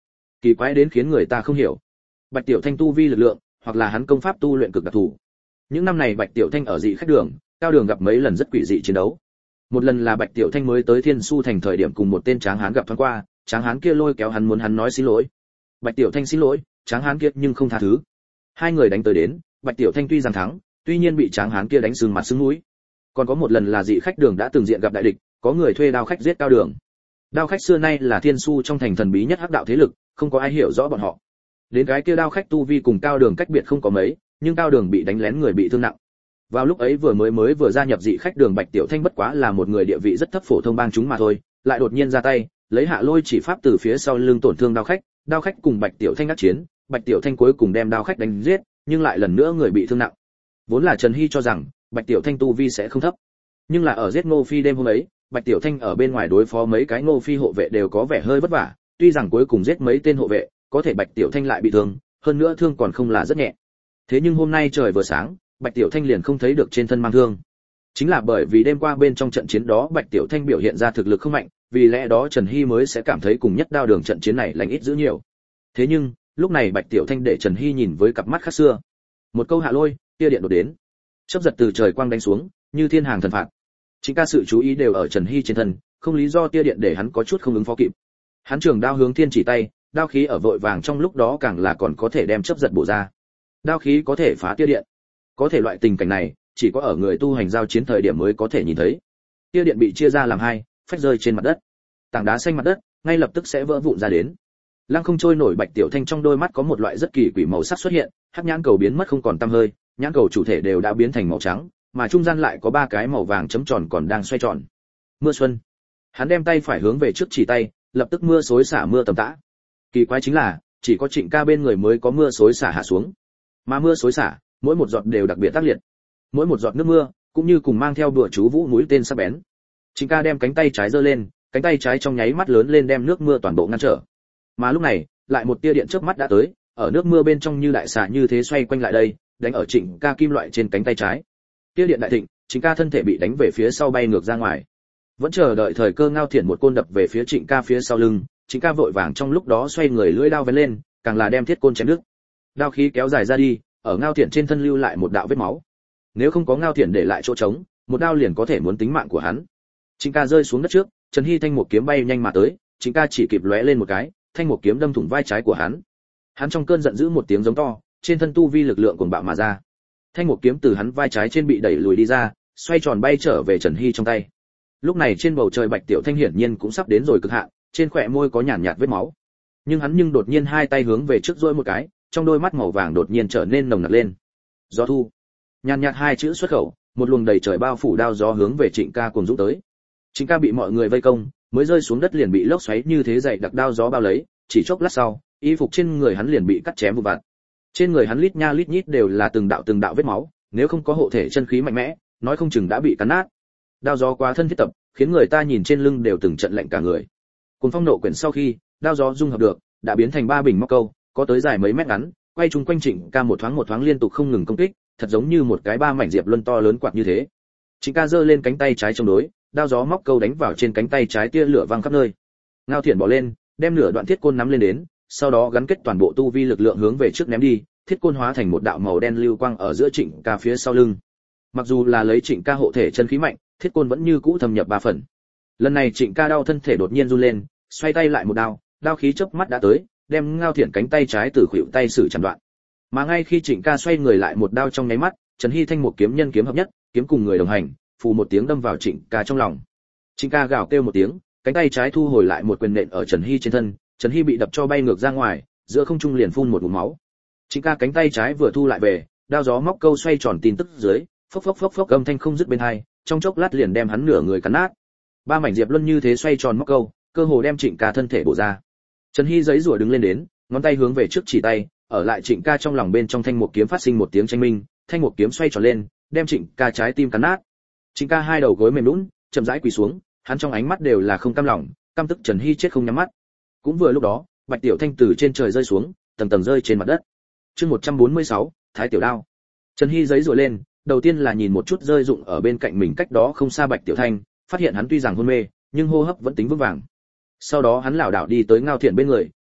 kỳ quái đến khiến người ta không hiểu. Bạch Tiểu Thanh tu vi lực lượng, hoặc là hắn công pháp tu luyện cực đặc thù. Những năm này Bạch Tiểu Thanh ở dị khách đường, cao đường gặp mấy lần rất quỷ dị chiến đấu. Một lần là Bạch Tiểu Thanh mới tới Thiên Su thành thời điểm cùng một tên tráng hán gặp thoáng qua, tráng hán kia lôi kéo hắn muốn hắn nói xin lỗi. Bạch Tiểu Thanh xin lỗi, tráng hán kia nhưng không tha thứ. Hai người đánh tới đến, Bạch Tiểu Thanh tuy rằng thắng, tuy nhiên bị tráng hán kia đánh sưng mặt sưng mũi. Còn có một lần là dị khách đường đã từng diện gặp đại địch, có người thuê đao khách giết cao đường. Đao khách xưa nay là Thiên Su trong thành thần bí nhất hắc đạo thế lực, không có ai hiểu rõ bọn họ. Đến cái kia đao khách tu vi cùng cao đường cách biệt không có mấy, nhưng cao đường bị đánh lén người bị thương nặng. Vào lúc ấy vừa gia nhập dị khách đường Bạch Tiểu Thanh bất quá là một người địa vị rất thấp phổ thông bang chúng mà thôi, lại đột nhiên ra tay, lấy hạ lôi chỉ pháp từ phía sau lưng tổn thương đao khách cùng Bạch Tiểu Thanh đắc chiến, Bạch Tiểu Thanh cuối cùng đem đao khách đánh giết, nhưng lại lần nữa người bị thương nặng. Vốn là Trần Hy cho rằng Bạch Tiểu Thanh tu vi sẽ không thấp, nhưng là ở giết Ngô Phi đêm hôm ấy, Bạch Tiểu Thanh ở bên ngoài đối phó mấy cái Ngô Phi hộ vệ đều có vẻ hơi vất vả, tuy rằng cuối cùng giết mấy tên hộ vệ, có thể Bạch Tiểu Thanh lại bị thương, hơn nữa thương còn không là rất nhẹ. Thế nhưng hôm nay trời vừa sáng, Bạch Tiểu Thanh liền không thấy được trên thân mang thương. Chính là bởi vì đêm qua bên trong trận chiến đó Bạch Tiểu Thanh biểu hiện ra thực lực không mạnh, vì lẽ đó Trần Hy mới sẽ cảm thấy cùng nhất đao đường trận chiến này lành ít dữ nhiều. Thế nhưng, lúc này Bạch Tiểu Thanh để Trần Hy nhìn với cặp mắt khác xưa. Một câu hạ lôi, tia điện đột đến. Chớp giật từ trời quang đánh xuống, như thiên hàng thần phạt. Chính ca sự chú ý đều ở Trần Hy trên thân, không lý do tia điện để hắn có chút không ứng phó kịp. Hắn trường đao hướng thiên chỉ tay, đao khí ở vội vàng trong lúc đó càng là còn có thể đem chớp giật bổ ra. Đao khí có thể phá tia điện. Có thể loại tình cảnh này, chỉ có ở người tu hành giao chiến thời điểm mới có thể nhìn thấy. Tia điện bị chia ra làm hai, phách rơi trên mặt đất. Tảng đá xanh mặt đất, ngay lập tức sẽ vỡ vụn ra đến. Lăng không trôi nổi Bạch Tiểu Thanh trong đôi mắt có một loại rất kỳ quỷ màu sắc xuất hiện, hắc nhãn cầu biến mất không còn tăm hơi, nhãn cầu chủ thể đều đã biến thành màu trắng, mà trung gian lại có ba cái màu vàng chấm tròn còn đang xoay tròn. Mưa xuân. Hắn đem tay phải hướng về trước chỉ tay, lập tức mưa xối xả mưa tầm tã. Kỳ quái chính là, chỉ có Trịnh Ca bên người mới có mưa xối xả hạ xuống. Mà mưa xối xả, mỗi một giọt đều đặc biệt tác liệt. Mỗi một giọt nước mưa, cũng như cùng mang theo đùa chú vũ mũi tên sắc bén. Trịnh Ca đem cánh tay trái giơ lên, cánh tay trái trong nháy mắt lớn lên đem nước mưa toàn bộ ngăn trở. Mà lúc này, lại một tia điện trước mắt đã tới, ở nước mưa bên trong như đại xà như thế xoay quanh lại đây, đánh ở Trịnh Ca kim loại trên cánh tay trái. Tia điện đại thịnh, Trịnh Ca thân thể bị đánh về phía sau bay ngược ra ngoài. Vẫn chờ đợi thời cơ Ngao Thiển một côn đập về phía Trịnh Ca phía sau lưng, Trịnh Ca vội vàng trong lúc đó xoay người lưỡi đao vén lên, càng là đem thiết côn chém đứt. Đao khí kéo dài ra đi, ở Ngao Thiển trên thân lưu lại một đạo vết máu. Nếu không có Ngao Thiển để lại chỗ trống, một đao liền có thể muốn tính mạng của hắn. Trịnh Ca rơi xuống đất trước, Trần Hy thanh một kiếm bay nhanh mà tới, Trịnh Ca chỉ kịp lóe lên một cái, thanh một kiếm đâm thủng vai trái của hắn. Hắn trong cơn giận dữ một tiếng giống to, trên thân tu vi lực lượng cuồng bạo mà ra. Thanh một kiếm từ hắn vai trái trên bị đẩy lùi đi ra, xoay tròn bay trở về Trần Hy trong tay. Lúc này trên bầu trời Bạch Tiểu Thanh hiển nhiên cũng sắp đến rồi cực hạn, trên khóe môi có nhàn nhạt vết máu. Nhưng hắn đột nhiên hai tay hướng về trước duỗi một cái, trong đôi mắt màu vàng đột nhiên trở nên nồng nặc lên. Gió thu. Nhàn nhạt hai chữ xuất khẩu, một luồng đầy trời bao phủ đao gió hướng về Trịnh Ca cuồng dũng tới. Trịnh Ca bị mọi người vây công, mới rơi xuống đất liền bị lốc xoáy như thế dày đặc đao gió bao lấy, chỉ chốc lát sau, y phục trên người hắn liền bị cắt chém vụn vặt. Trên người hắn lít nha lít nhít đều là từng đạo vết máu, nếu không có hộ thể chân khí mạnh mẽ, nói không chừng đã bị cắn nát. Đao gió quá thân thiết tập, khiến người ta nhìn trên lưng đều từng trận lạnh cả người. Cuồng phong nộ quyển sau khi, đao gió dung hợp được, đã biến thành ba bình móc câu, có tới dài mấy mét ngắn, quay chung quanh Trịnh Ca một thoáng liên tục không ngừng công kích, thật giống như một cái ba mảnh diệp luân to lớn quạt như thế. Trịnh Ca giơ lên cánh tay trái chống đối, đao gió móc câu đánh vào trên cánh tay trái, tia lửa văng khắp nơi. Ngao Thiển bỏ lên, đem nửa đoạn thiết côn nắm lên đến, sau đó gắn kết toàn bộ tu vi lực lượng hướng về trước ném đi, thiết côn hóa thành một đạo màu đen lưu quang ở giữa Trịnh Ca phía sau lưng. Mặc dù là lấy Trịnh Ca hộ thể chân khí mạnh, thiết côn vẫn như cũ thâm nhập 3 phần. Lần này Trịnh Ca đau thân thể đột nhiên run lên, xoay tay lại một đao, đao khí chớp mắt đã tới, đem Ngao Thiển cánh tay trái từ khuỷu tay sử chặn đoạn. Mà ngay khi Trịnh Ca xoay người lại một đao trong nháy mắt, Trần Hy thanh một kiếm nhân kiếm hợp nhất, kiếm cùng người đồng hành, phù một tiếng đâm vào Trịnh Ca trong lòng. Trịnh Ca gào kêu một tiếng, cánh tay trái thu hồi lại một quyền nện ở Trần Hy trên thân, Trần Hy bị đập cho bay ngược ra ngoài, giữa không trung liền phun một ngụm máu. Trịnh Ca cánh tay trái vừa thu lại về, đao gió móc câu xoay tròn tin tức dưới, phốc phốc âm thanh không dứt bên hai, trong chốc lát liền đem hắn nửa người cắn nát. Ba mảnh diệp luân như thế xoay tròn móc câu, cơ hồ đem Trịnh Ca thân thể bổ ra. Trần Hy giãy giụa đứng lên đến, ngón tay hướng về trước chỉ tay, ở lại Trịnh Ca trong lòng bên trong thanh một kiếm phát sinh một tiếng tranh minh, thanh một kiếm xoay tròn lên, đem Trịnh Ca trái tim cắn nát. Trịnh Ca hai đầu gối mềm nhũn, chậm rãi quỳ xuống, hắn trong ánh mắt đều là không cam lòng, căm tức Trần Hy chết không nhắm mắt. Cũng vừa lúc đó, Bạch Tiểu Thanh từ trên trời rơi xuống, tầng tầng rơi trên mặt đất. Chương 146, Thái Tiểu Đao. Trần Hy giãy giụa lên, đầu tiên là nhìn một chút rơi dụng ở bên cạnh mình cách đó không xa Bạch Tiểu Thanh, phát hiện hắn tuy rằng hôn mê, nhưng hô hấp vẫn tính vững vàng. Sau đó hắn lảo đảo đi tới Ngao Thiển bên người,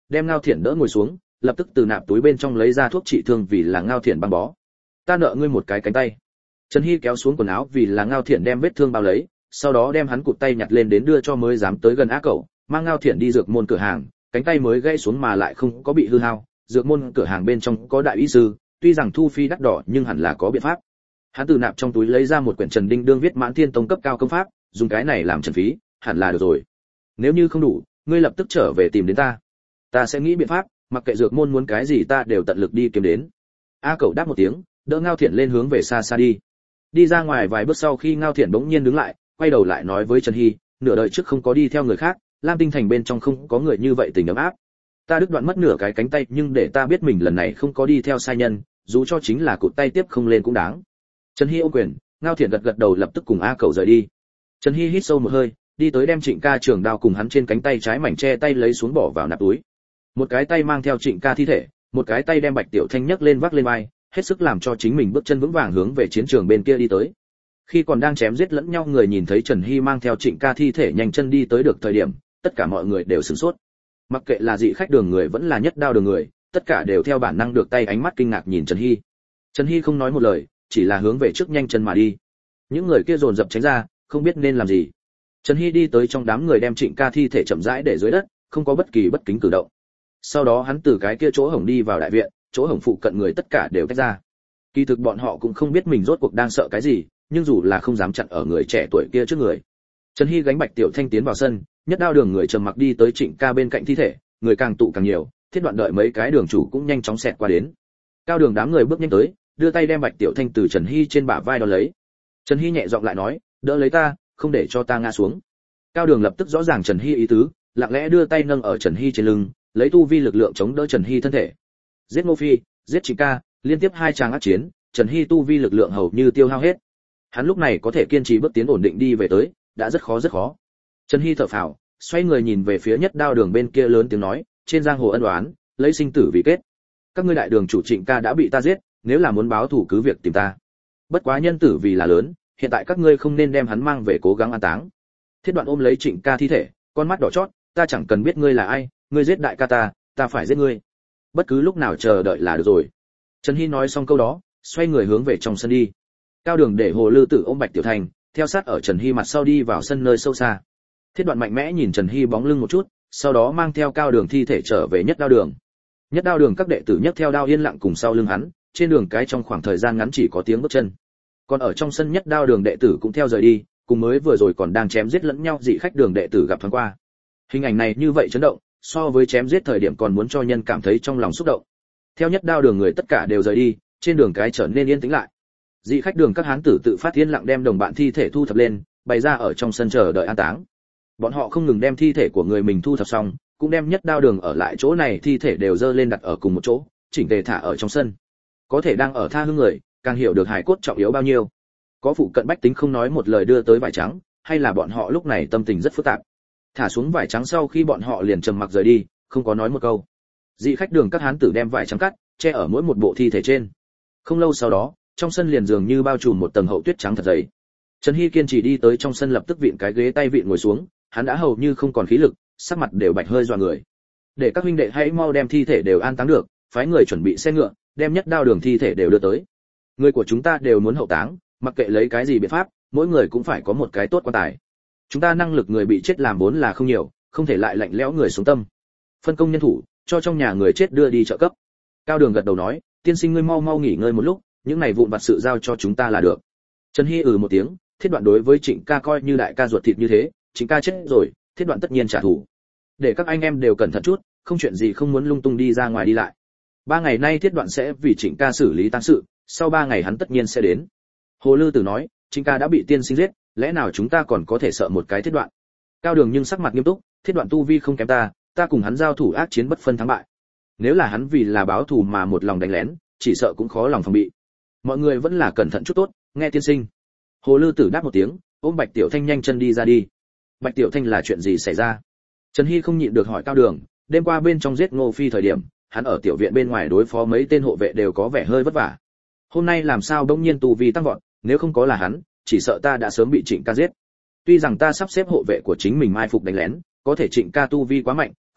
đem Ngao Thiển đỡ ngồi xuống, lập tức từ nạp túi bên trong lấy ra thuốc trị thương vì là Ngao Thiển băng bó. Ta nợ ngươi một cái cánh tay. Trần Hy kéo xuống quần áo vì là Ngao Thiển đem vết thương bao lấy, sau đó đem hắn cụt tay nhặt lên đến đưa cho mới dám tới gần Á Cẩu, mang Ngao Thiển đi dược môn cửa hàng, cánh tay mới gãy xuống mà lại không có bị hư hao, dược môn cửa hàng bên trong có đại y sư, tuy rằng thu phí đắt đỏ nhưng hẳn là có biện pháp. Hắn từ nạp trong túi lấy ra một quyển Trần Đinh đương viết Mãn Thiên Tông cấp cao công pháp, dùng cái này làm trần phí, hẳn là được rồi. Nếu như không đủ, ngươi lập tức trở về tìm đến ta. Ta sẽ nghĩ biện pháp, mặc kệ dược môn muốn cái gì ta đều tận lực đi kiếm đến. A Cẩu đáp một tiếng, đỡ Ngao Thiển lên hướng về xa xa đi. Đi ra ngoài vài bước sau khi Ngao Thiển bỗng nhiên đứng lại, quay đầu lại nói với Trần Hy, nửa đời trước không có đi theo người khác, Lam Tinh thành bên trong không có người như vậy tình ấm áp. Ta đứt đoạn mất nửa cái cánh tay nhưng để ta biết mình lần này không có đi theo sai nhân, dù cho chính là cụt tay tiếp không lên cũng đáng. Trần Hy ôm quyền, Ngao Thiển gật gật đầu lập tức cùng A Cẩu rời đi. Trần Hy hít sâu một hơi, đi tới đem Trịnh Ca trường đao cùng hắn trên cánh tay trái mảnh che tay lấy xuống bỏ vào nạp túi. Một cái tay mang theo Trịnh Ca thi thể, một cái tay đem Bạch Tiểu Thanh nhấc lên vác lên vai, hết sức làm cho chính mình bước chân vững vàng hướng về chiến trường bên kia đi tới. Khi còn đang chém giết lẫn nhau người nhìn thấy Trần Hy mang theo Trịnh Ca thi thể nhanh chân đi tới được thời điểm, tất cả mọi người đều sửng sốt. Mặc kệ là dị khách đường người vẫn là nhất đao đường người, tất cả đều theo bản năng được tay ánh mắt kinh ngạc nhìn Trần Hy. Trần Hy không nói một lời, chỉ là hướng về trước nhanh chân mà đi. Những người kia dồn dập tránh ra, không biết nên làm gì. Trần Hy đi tới trong đám người đem Trịnh Ca thi thể chậm rãi để dưới đất, không có bất kỳ bất kính cử động. Sau đó hắn từ cái kia chỗ hổng đi vào đại viện, chỗ hổng phụ cận người tất cả đều tách ra. Kỳ thực bọn họ cũng không biết mình rốt cuộc đang sợ cái gì, nhưng dù là không dám chặn ở người trẻ tuổi kia trước người. Trần Hy gánh Bạch Tiểu Thanh tiến vào sân, nhất đao đường người trầm mặc đi tới Trịnh Ca bên cạnh thi thể, người càng tụ càng nhiều, Thiết Đoạn đợi mấy cái đường chủ cũng nhanh chóng xẹt qua đến. Cao đường đám người bước nhanh tới, đưa tay đem Bạch Tiểu Thanh từ Trần Hy trên bả vai đó lấy. Trần Hy nhẹ giọng lại nói, đỡ lấy ta, không để cho ta ngã xuống. Cao đường lập tức rõ ràng Trần Hy ý tứ, lặng lẽ đưa tay nâng ở Trần Hy trên lưng, lấy tu vi lực lượng chống đỡ Trần Hy thân thể. Giết Ngô Phi, giết Trịnh Ca, liên tiếp hai tràng ác chiến, Trần Hy tu vi lực lượng hầu như tiêu hao hết. Hắn lúc này có thể kiên trì bước tiến ổn định đi về tới, đã rất khó rất khó. Trần Hy thở phào, xoay người nhìn về phía nhất đao đường bên kia lớn tiếng nói, trên giang hồ ân oán, lấy sinh tử vì kết. Các ngươi đại đường chủ Trịnh Ca đã bị ta giết, nếu là muốn báo thù cứ việc tìm ta. Bất quá nhân tử vì là lớn, hiện tại các ngươi không nên đem hắn mang về cố gắng an táng. Thiết Đoạn ôm lấy Trịnh Ca thi thể, con mắt đỏ chót, ta chẳng cần biết ngươi là ai, ngươi giết đại ca ta phải giết ngươi. Bất cứ lúc nào chờ đợi là được rồi. Trần Hy nói xong câu đó, xoay người hướng về trong sân đi. Cao đường để Hồ Lư Tử ôm Bạch Tiểu Thành, theo sát ở Trần Hy mặt sau đi vào sân nơi sâu xa. Thiết Đoạn mạnh mẽ nhìn Trần Hy bóng lưng một chút, sau đó mang theo Cao đường thi thể trở về nhất đao đường. Nhất đao đường các đệ tử nhấc theo đao yên lặng cùng sau lưng hắn, trên đường cái trong khoảng thời gian ngắn chỉ có tiếng bước chân. Còn ở trong sân nhất đao đường đệ tử cũng theo rời đi, cùng mới vừa rồi còn đang chém giết lẫn nhau dị khách đường đệ tử gặp thoáng qua. Hình ảnh này như vậy chấn động, so với chém giết thời điểm còn muốn cho nhân cảm thấy trong lòng xúc động. Theo nhất đao đường người tất cả đều rời đi, trên đường cái trở nên yên tĩnh lại. Dị khách đường các hán tử tự phát yên lặng đem đồng bạn thi thể thu thập lên, bày ra ở trong sân chờ đợi an táng. Bọn họ không ngừng đem thi thể của người mình thu thập xong, cũng đem nhất đao đường ở lại chỗ này thi thể đều dơ lên đặt ở cùng một chỗ, chỉnh tề thả ở trong sân. Có thể đang ở tha hương người, càng hiểu được hài cốt trọng yếu bao nhiêu. Có phụ cận bách tính không nói một lời đưa tới vải trắng, hay là bọn họ lúc này tâm tình rất phức tạp. Thả xuống vải trắng sau khi bọn họ liền trầm mặc rời đi, không có nói một câu. Dị khách đường các hán tử đem vải trắng cắt, che ở mỗi một bộ thi thể trên. Không lâu sau đó, trong sân liền dường như bao trùm một tầng hậu tuyết trắng thật dày. Trần Hy kiên trì đi tới trong sân lập tức vịn cái ghế tay vịn ngồi xuống, hắn đã hầu như không còn khí lực, sắc mặt đều bạch hơi dọa người. Để các huynh đệ hãy mau đem thi thể đều an táng được, phái người chuẩn bị xe ngựa, đem nhất đao đường thi thể đều đưa tới. Người của chúng ta đều muốn hậu táng, mặc kệ lấy cái gì biện pháp, mỗi người cũng phải có một cái tốt quan tài. Chúng ta năng lực người bị chết làm vốn là không nhiều, không thể lại lạnh lẽo người xuống tâm. Phân công nhân thủ, cho trong nhà người chết đưa đi trợ cấp. Cao đường gật đầu nói, tiên sinh ngươi mau mau nghỉ ngơi một lúc, những này vụn vặt sự giao cho chúng ta là được. Trần Hy một tiếng, Thiết Đoạn đối với Trịnh Ca coi như đại ca ruột thịt như thế, Trịnh Ca chết rồi, Thiết Đoạn tất nhiên trả thù. Để các anh em đều cẩn thận chút, không chuyện gì không muốn lung tung đi ra ngoài đi lại. 3 ngày nay Thiết Đoạn sẽ vì Trịnh Ca xử lý tang sự, sau 3 ngày hắn tất nhiên sẽ đến. Hồ Lư Tử nói, Trịnh Ca đã bị tiên sinh giết, lẽ nào chúng ta còn có thể sợ một cái Thiết Đoạn? Cao đường nhưng sắc mặt nghiêm túc, Thiết Đoạn tu vi không kém ta cùng hắn giao thủ ác chiến bất phân thắng bại. Nếu là hắn vì là báo thù mà một lòng đánh lén, chỉ sợ cũng khó lòng phòng bị. Mọi người vẫn là cẩn thận chút tốt, nghe tiên sinh. Hồ Lư Tử đáp một tiếng, ôm Bạch Tiểu Thanh nhanh chân đi ra đi. Bạch Tiểu Thanh là chuyện gì xảy ra? Trần Hy không nhịn được hỏi Cao đường, đêm qua bên trong giết Ngô Phi thời điểm, hắn ở tiểu viện bên ngoài đối phó mấy tên hộ vệ đều có vẻ hơi vất vả. Hôm nay làm sao bỗng nhiên tu vi tăng vọt, nếu không có là hắn, chỉ sợ ta đã sớm bị Trịnh Ca giết. Tuy rằng ta sắp xếp hộ vệ của chính mình mai phục đánh lén, có thể Trịnh Ca tu vi quá mạnh,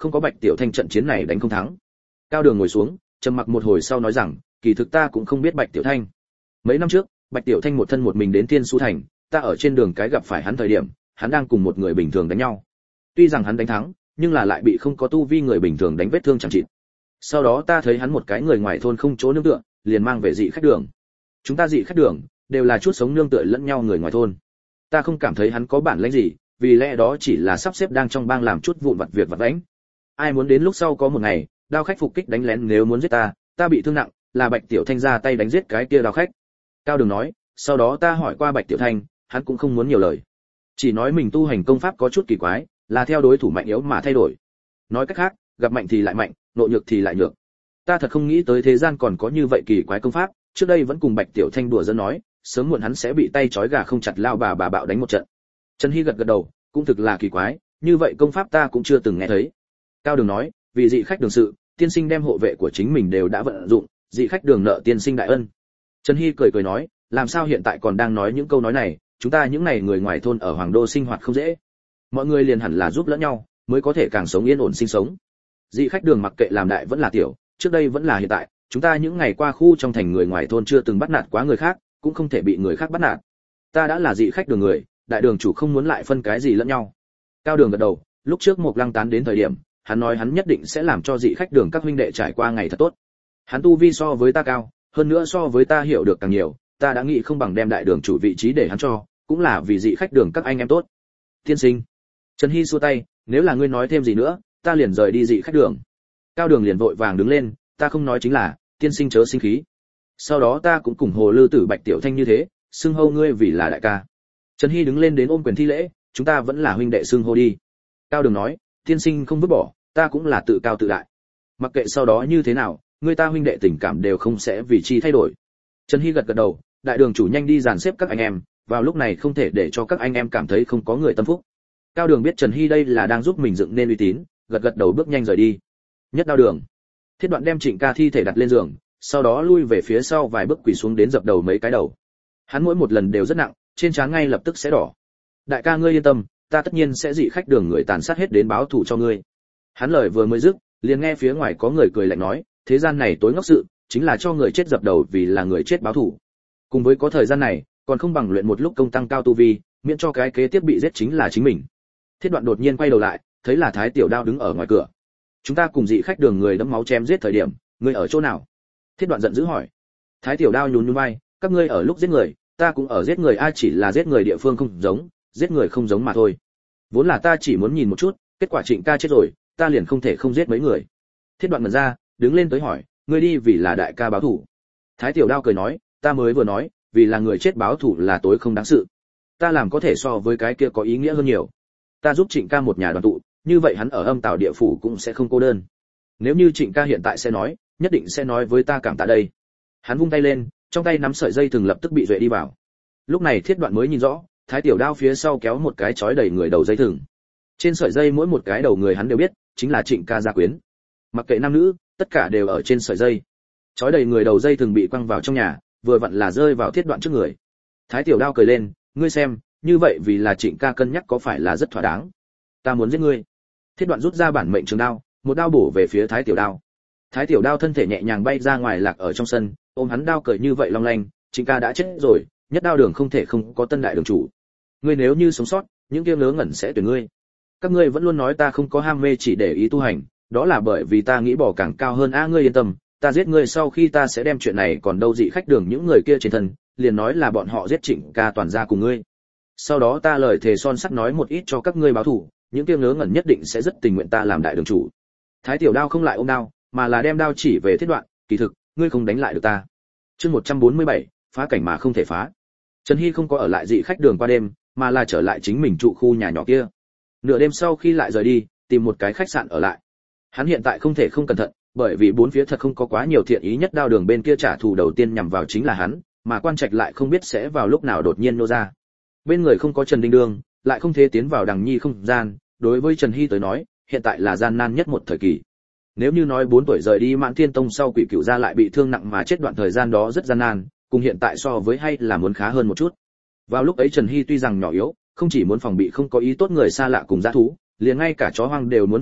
không có Bạch Tiểu Thanh trận chiến này đánh không thắng. Cao Đường ngồi xuống, trầm mặc một hồi sau nói rằng, kỳ thực ta cũng không biết Bạch Tiểu Thanh. Mấy năm trước, Bạch Tiểu Thanh một thân một mình đến Tiên Su thành, ta ở trên đường cái gặp phải hắn thời điểm, hắn đang cùng một người bình thường đánh nhau. Tuy rằng hắn đánh thắng, nhưng là lại bị không có tu vi người bình thường đánh vết thương chẳng chịt. Sau đó ta thấy hắn một cái người ngoài thôn không chỗ nương tựa, liền mang về dị khách đường. Chúng ta dị khách đường đều là chút sống nương tựa lẫn nhau người ngoài thôn. Ta không cảm thấy hắn có bản lĩnh gì, vì lẽ đó chỉ là sắp xếp đang trong bang làm chút vụn vặt việc vặt vãnh. Ai muốn đến lúc sau có một ngày, đao khách phục kích đánh lén nếu muốn giết ta, ta bị thương nặng, là Bạch Tiểu Thanh ra tay đánh giết cái kia đao khách. Cao Đường nói, sau đó ta hỏi qua Bạch Tiểu Thanh, hắn cũng không muốn nhiều lời, chỉ nói mình tu hành công pháp có chút kỳ quái, là theo đối thủ mạnh yếu mà thay đổi. Nói cách khác, gặp mạnh thì lại mạnh, nội nhược thì lại nhược. Ta thật không nghĩ tới thế gian còn có như vậy kỳ quái công pháp, trước đây vẫn cùng Bạch Tiểu Thanh đùa giỡn nói, sớm muộn hắn sẽ bị tay trói gà không chặt lao bà bạo đánh một trận. Trần Hy gật gật đầu, cũng thực là kỳ quái, như vậy công pháp ta cũng chưa từng nghe thấy. Cao Đường nói, vì dị khách đường sự, tiên sinh đem hộ vệ của chính mình đều đã vận dụng, dị khách đường nợ tiên sinh đại ân. Trần Hy cười cười nói, làm sao hiện tại còn đang nói những câu nói này, chúng ta những này người ngoài thôn ở Hoàng Đô sinh hoạt không dễ. Mọi người liền hẳn là giúp lẫn nhau, mới có thể càng sống yên ổn sinh sống. Dị khách đường mặc kệ làm đại vẫn là tiểu, trước đây vẫn là hiện tại, chúng ta những ngày qua khu trong thành người ngoài thôn chưa từng bắt nạt quá người khác, cũng không thể bị người khác bắt nạt. Ta đã là dị khách đường người, đại đường chủ không muốn lại phân cái gì lẫn nhau. Cao Đường gật đầu, lúc trước Mộc Lăng tán đến thời điểm, hắn nói hắn nhất định sẽ làm cho dị khách đường các huynh đệ trải qua ngày thật tốt. Hắn tu vi so với ta cao, hơn nữa so với ta hiểu được càng nhiều, ta đã nghĩ không bằng đem đại đường chủ vị trí để hắn cho, cũng là vì dị khách đường các anh em tốt. Tiên sinh. Trần Hy xua tay, nếu là ngươi nói thêm gì nữa, ta liền rời đi dị khách đường. Cao Đường liền vội vàng đứng lên, ta không nói chính là, tiên sinh chớ sinh khí. Sau đó ta cũng cùng Hồ Lư Tử Bạch Tiểu Thanh như thế, xưng hô ngươi vì là đại ca. Trần Hy đứng lên đến ôm quyền thi lễ, chúng ta vẫn là huynh đệ xưng hô đi. Cao Đường nói, tiên sinh không vứt bỏ, ta cũng là tự cao tự đại. Mặc kệ sau đó như thế nào, người ta huynh đệ tình cảm đều không sẽ vì chi thay đổi. Trần Hy gật gật đầu, đại đường chủ nhanh đi dàn xếp các anh em, vào lúc này không thể để cho các anh em cảm thấy không có người tâm phúc. Cao Đường biết Trần Hy đây là đang giúp mình dựng nên uy tín, gật gật đầu bước nhanh rời đi. Nhất Đao Đường. Thiết Đoạn đem Trịnh Ca thi thể đặt lên giường, sau đó lui về phía sau vài bước quỳ xuống đến dập đầu mấy cái đầu. Hắn mỗi một lần đều rất nặng, trên trán ngay lập tức sẽ đỏ. Đại ca ngươi yên tâm, ta tất nhiên sẽ dị khách đường người tàn sát hết đến báo thù cho ngươi. Hắn lời vừa mới dứt, liền nghe phía ngoài có người cười lạnh nói, thế gian này tối ngốc sự, chính là cho người chết dập đầu vì là người chết báo thù. Cùng với có thời gian này, còn không bằng luyện một lúc công tăng cao tu vi, miễn cho cái kế tiếp bị giết chính là chính mình. Thiết Đoạn đột nhiên quay đầu lại, thấy là Thái Tiểu Đao đứng ở ngoài cửa. Chúng ta cùng dị khách đường người đẫm máu chém giết thời điểm, ngươi ở chỗ nào? Thiết Đoạn giận dữ hỏi. Thái Tiểu Đao nhún nhún vai, các ngươi ở lúc giết người, ta cũng ở giết người, ai chỉ là giết người địa phương không giống, giết người không giống mà thôi. Vốn là ta chỉ muốn nhìn một chút, kết quả Trịnh ca chết rồi, ta liền không thể không giết mấy người. Thiết Đoạn ngẩn ra, đứng lên tới hỏi, ngươi đi vì là đại ca báo thù. Thái Tiểu Đao cười nói, ta mới vừa nói, vì là người chết báo thù là tối không đáng sự. Ta làm có thể so với cái kia có ý nghĩa hơn nhiều. Ta giúp Trịnh ca một nhà đoàn tụ, như vậy hắn ở Âm Tào địa phủ cũng sẽ không cô đơn. Nếu như Trịnh ca hiện tại sẽ nói, nhất định sẽ nói với ta cảm tạ đây. Hắn vung tay lên, trong tay nắm sợi dây thừng lập tức bị duệ đi vào. Lúc này Thiết Đoạn mới nhìn rõ, Thái Tiểu Đao phía sau kéo một cái trói đầy người đầu dây thừng. Trên sợi dây mỗi một cái đầu người hắn đều biết, chính là Trịnh ca gia quyến. Mặc kệ nam nữ, tất cả đều ở trên sợi dây. Trói đầy người đầu dây thừng bị quăng vào trong nhà, vừa vặn là rơi vào Thiết Đoạn trước người. Thái Tiểu Đao cười lên, ngươi xem, như vậy vì là Trịnh ca cân nhắc có phải là rất thỏa đáng. Ta muốn giết ngươi. Thiết Đoạn rút ra bản mệnh trường đao, một đao bổ về phía Thái Tiểu Đao. Thái Tiểu Đao thân thể nhẹ nhàng bay ra ngoài lạc ở trong sân, ôm hắn đao cười như vậy long lanh, Trịnh ca đã chết rồi, Nhất Đao đường không thể không có tân đại đường chủ. Ngươi nếu như sống sót, những kia ngớ ngẩn sẽ tuyển ngươi. Các ngươi vẫn luôn nói ta không có ham mê chỉ để ý tu hành, đó là bởi vì ta nghĩ bỏ càng cao hơn a, ngươi yên tâm, ta giết ngươi sau khi ta sẽ đem chuyện này còn đâu dị khách đường những người kia trên thân, liền nói là bọn họ giết Trịnh ca toàn ra cùng ngươi. Sau đó ta lời thề son sắt nói một ít cho các ngươi báo thù, những kia ngớ ngẩn nhất định sẽ rất tình nguyện ta làm đại đường chủ. Thái Tiểu Đao không lại ôm đao, mà là đem đao chỉ về Thiết Đoạn, kỳ thực, ngươi không đánh lại được ta. Chương 147, phá cảnh mà không thể phá. Trần Hy không có ở lại dị khách đường qua đêm, mà là trở lại chính mình trụ khu nhà nhỏ kia. Nửa đêm sau khi lại rời đi, tìm một cái khách sạn ở lại. Hắn hiện tại không thể không cẩn thận, bởi vì bốn phía thật không có quá nhiều thiện ý, Nhất Đao đường bên kia trả thù đầu tiên nhằm vào chính là hắn, mà Quan Trạch lại không biết sẽ vào lúc nào đột nhiên nô ra. Bên người không có Trần Đinh Đương, lại không thể tiến vào Đằng Nhi không gian, đối với Trần Hy tới nói, hiện tại là gian nan nhất một thời kỳ. Nếu như nói 4 tuổi rời đi Mãn Thiên Tông sau Quỷ Cửu gia lại bị thương nặng mà chết, đoạn thời gian đó rất gian nan, cùng hiện tại so với hay là muốn khá hơn một chút. Vào lúc ấy Trần Hy tuy rằng nhỏ yếu, không chỉ muốn phòng bị không có ý tốt người xa lạ cùng dã thú, liền ngay cả chó hoang đều muốn phòng bị,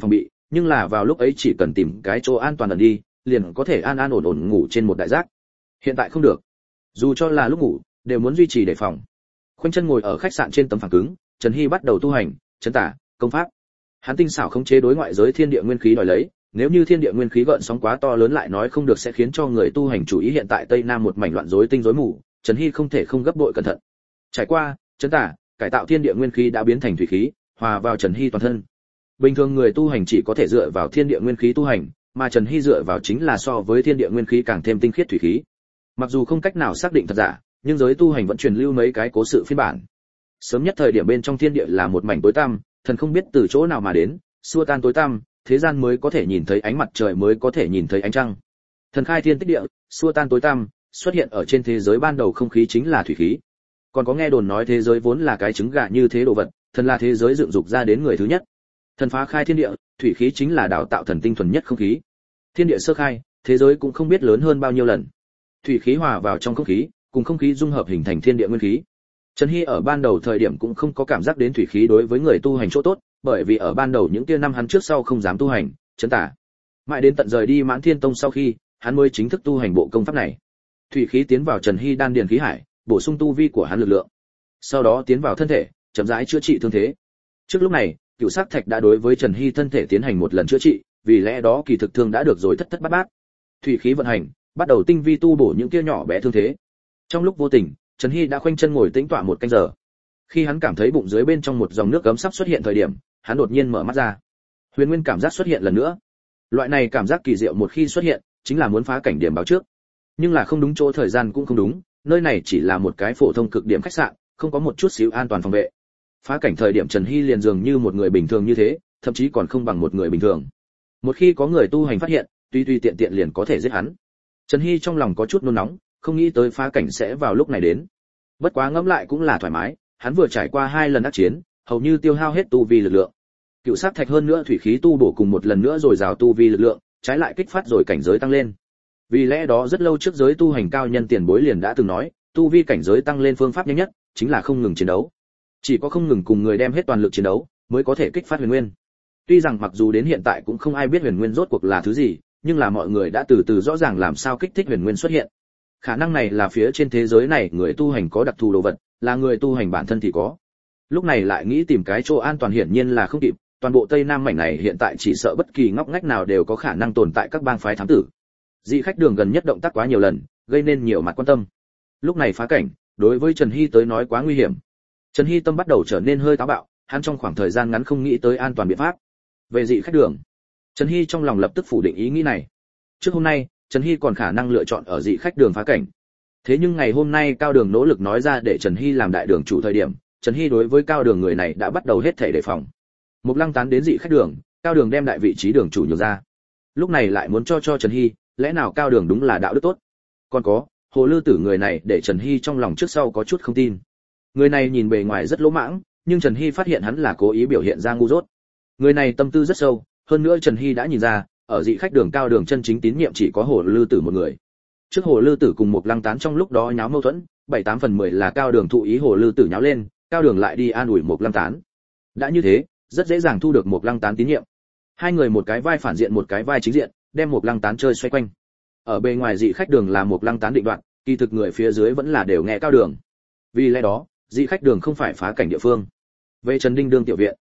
nhưng là vào lúc ấy chỉ cần tìm cái chỗ an toàn ẩn đi, liền có thể an an ổn ổn ngủ trên một đại giác. Hiện tại không được, dù cho là lúc ngủ đều muốn duy trì đề phòng. Khoanh chân ngồi ở khách sạn trên tấm phẳng cứng, Trần Hy bắt đầu tu hành chấn tả công pháp. Hắn tinh xảo khống chế đối ngoại giới thiên địa nguyên khí đòi lấy, nếu như thiên địa nguyên khí gợn sóng quá to lớn lại nói không được sẽ khiến cho người tu hành chú ý. Hiện tại Tây Nam một mảnh loạn rối tinh rối mù, Trần Hy không thể không gấp bội cẩn thận. Trải qua chấn tả cải tạo, thiên địa nguyên khí đã biến thành thủy khí, hòa vào Trần Hy toàn thân. Bình thường người tu hành chỉ có thể dựa vào thiên địa nguyên khí tu hành, mà Trần Hy dựa vào chính là so với thiên địa nguyên khí càng thêm tinh khiết thủy khí. Mặc dù không cách nào xác định thật giả, nhưng giới tu hành vẫn truyền lưu mấy cái cố sự phiên bản. Sớm nhất thời điểm bên trong thiên địa là một mảnh tối tăm, thần không biết từ chỗ nào mà đến, xua tan tối tăm, thế gian mới có thể nhìn thấy ánh mặt trời, mới có thể nhìn thấy ánh trăng. Thần khai thiên tích địa, xua tan tối tăm, xuất hiện ở trên thế giới ban đầu không khí chính là thủy khí. Còn có nghe đồn nói thế giới vốn là cái trứng gà như thế đồ vật, thần là thế giới dựng dục ra đến người thứ nhất. Thần phá khai thiên địa, thủy khí chính là đào tạo thần tinh thuần nhất không khí. Thiên địa sơ khai, thế giới cũng không biết lớn hơn bao nhiêu lần. Thủy khí hòa vào trong không khí, cùng không khí dung hợp hình thành thiên địa nguyên khí. Trần Hy ở ban đầu thời điểm cũng không có cảm giác đến thủy khí đối với người tu hành chỗ tốt, bởi vì ở ban đầu những kia năm hắn trước sau không dám tu hành chấn tả. Mãi đến tận rời đi Mãn Thiên Tông sau khi, hắn mới chính thức tu hành bộ công pháp này. Thủy khí tiến vào Trần Hy đan điền khí hải, bổ sung tu vi của hắn lực lượng. Sau đó tiến vào thân thể, chậm rãi chữa trị thương thế. Trước lúc này, Cửu Sắc Thạch đã đối với Trần Hy thân thể tiến hành một lần chữa trị, vì lẽ đó kỳ thực thương đã được rồi thất thất bát bát. Thủy khí vận hành, bắt đầu tinh vi tu bổ những kia nhỏ bé thương thế. Trong lúc vô tình, Trần Hy đã khoanh chân ngồi tĩnh tọa một canh giờ. Khi hắn cảm thấy bụng dưới bên trong một dòng nước ấm sắp xuất hiện thời điểm, hắn đột nhiên mở mắt ra. Huyền nguyên cảm giác xuất hiện lần nữa. Loại này cảm giác kỳ diệu một khi xuất hiện, chính là muốn phá cảnh điểm báo trước. Nhưng là không đúng chỗ, thời gian cũng không đúng, nơi này chỉ là một cái phổ thông cực điểm khách sạn, không có một chút xíu an toàn phòng vệ. Phá cảnh thời điểm Trần Hy liền dường như một người bình thường như thế, thậm chí còn không bằng một người bình thường. Một khi có người tu hành phát hiện, tùy tùy tiện tiện liền có thể giết hắn. Trần Hy trong lòng có chút nôn nóng, không nghĩ tới phá cảnh sẽ vào lúc này đến. Bất quá ngẫm lại cũng là thoải mái, hắn vừa trải qua 2 lần ác chiến, hầu như tiêu hao hết tu vi lực lượng. Cựu Sắc Thạch hơn nữa thủy khí tu bổ cùng một lần nữa rồi rào tu vi lực lượng, trái lại kích phát rồi cảnh giới tăng lên. Vì lẽ đó rất lâu trước giới tu hành cao nhân tiền bối liền đã từng nói, tu vi cảnh giới tăng lên phương pháp nhanh nhất chính là không ngừng chiến đấu. Chỉ có không ngừng cùng người đem hết toàn lực chiến đấu, mới có thể kích phát huyền nguyên. Tuy rằng mặc dù đến hiện tại cũng không ai biết huyền nguyên rốt cuộc là thứ gì, nhưng là mọi người đã từ từ rõ ràng làm sao kích thích huyền nguyên xuất hiện. Khả năng này là phía trên thế giới này người tu hành có đặc thù đồ vật, là người tu hành bản thân thì có. Lúc này lại nghĩ tìm cái chỗ an toàn hiển nhiên là không kịp, toàn bộ Tây Nam mảnh này hiện tại chỉ sợ bất kỳ ngóc ngách nào đều có khả năng tồn tại các bang phái thám tử. Dị khách đường gần nhất động tác quá nhiều lần, gây nên nhiều mặt quan tâm. Lúc này phá cảnh, đối với Trần Hy tới nói quá nguy hiểm. Trần Hy tâm bắt đầu trở nên hơi táo bạo, hắn trong khoảng thời gian ngắn không nghĩ tới an toàn biện pháp. Về dị khách đường, Trần Hy trong lòng lập tức phủ định ý nghĩ này. Trước hôm nay, Trần Hy còn khả năng lựa chọn ở dị khách đường phá cảnh. Thế nhưng ngày hôm nay Cao Đường nỗ lực nói ra để Trần Hy làm đại đường chủ thời điểm, Trần Hy đối với Cao Đường người này đã bắt đầu hết thảy đề phòng. Mục Lăng tán đến dị khách đường, Cao Đường đem đại vị trí đường chủ nhường ra. Lúc này lại muốn cho Trần Hy, lẽ nào Cao Đường đúng là đạo đức tốt? Còn có, Hồ Lư Tử người này để Trần Hy trong lòng trước sau có chút không tin. Người này nhìn bề ngoài rất lỗ mãng, nhưng Trần Hy phát hiện hắn là cố ý biểu hiện ra ngu dốt. Người này tâm tư rất sâu, hơn nữa Trần Hy đã nhìn ra, ở dị khách đường Cao Đường chân chính tín nhiệm chỉ có Hồ Lư Tử một người. Trước Hồ Lư Tử cùng Mục Lăng tán trong lúc đó nháo mâu thuẫn, 7/8 phần 10 là Cao Đường thụ ý Hồ Lư Tử nháo lên, Cao Đường lại đi an ủi Mục Lăng tán. Đã như thế, rất dễ dàng thu được Mục Lăng tán tín nhiệm. Hai người một cái vai phản diện một cái vai chính diện, đem Mục Lăng tán chơi xoay quanh. Ở bề ngoài dị khách đường là Mục Lăng tán định đoạt, kỳ thực người phía dưới vẫn là đều nghe Cao Đường. Vì lẽ đó, dị khách đường không phải phá cảnh địa phương. Về Trần Đinh Đương tiểu viện,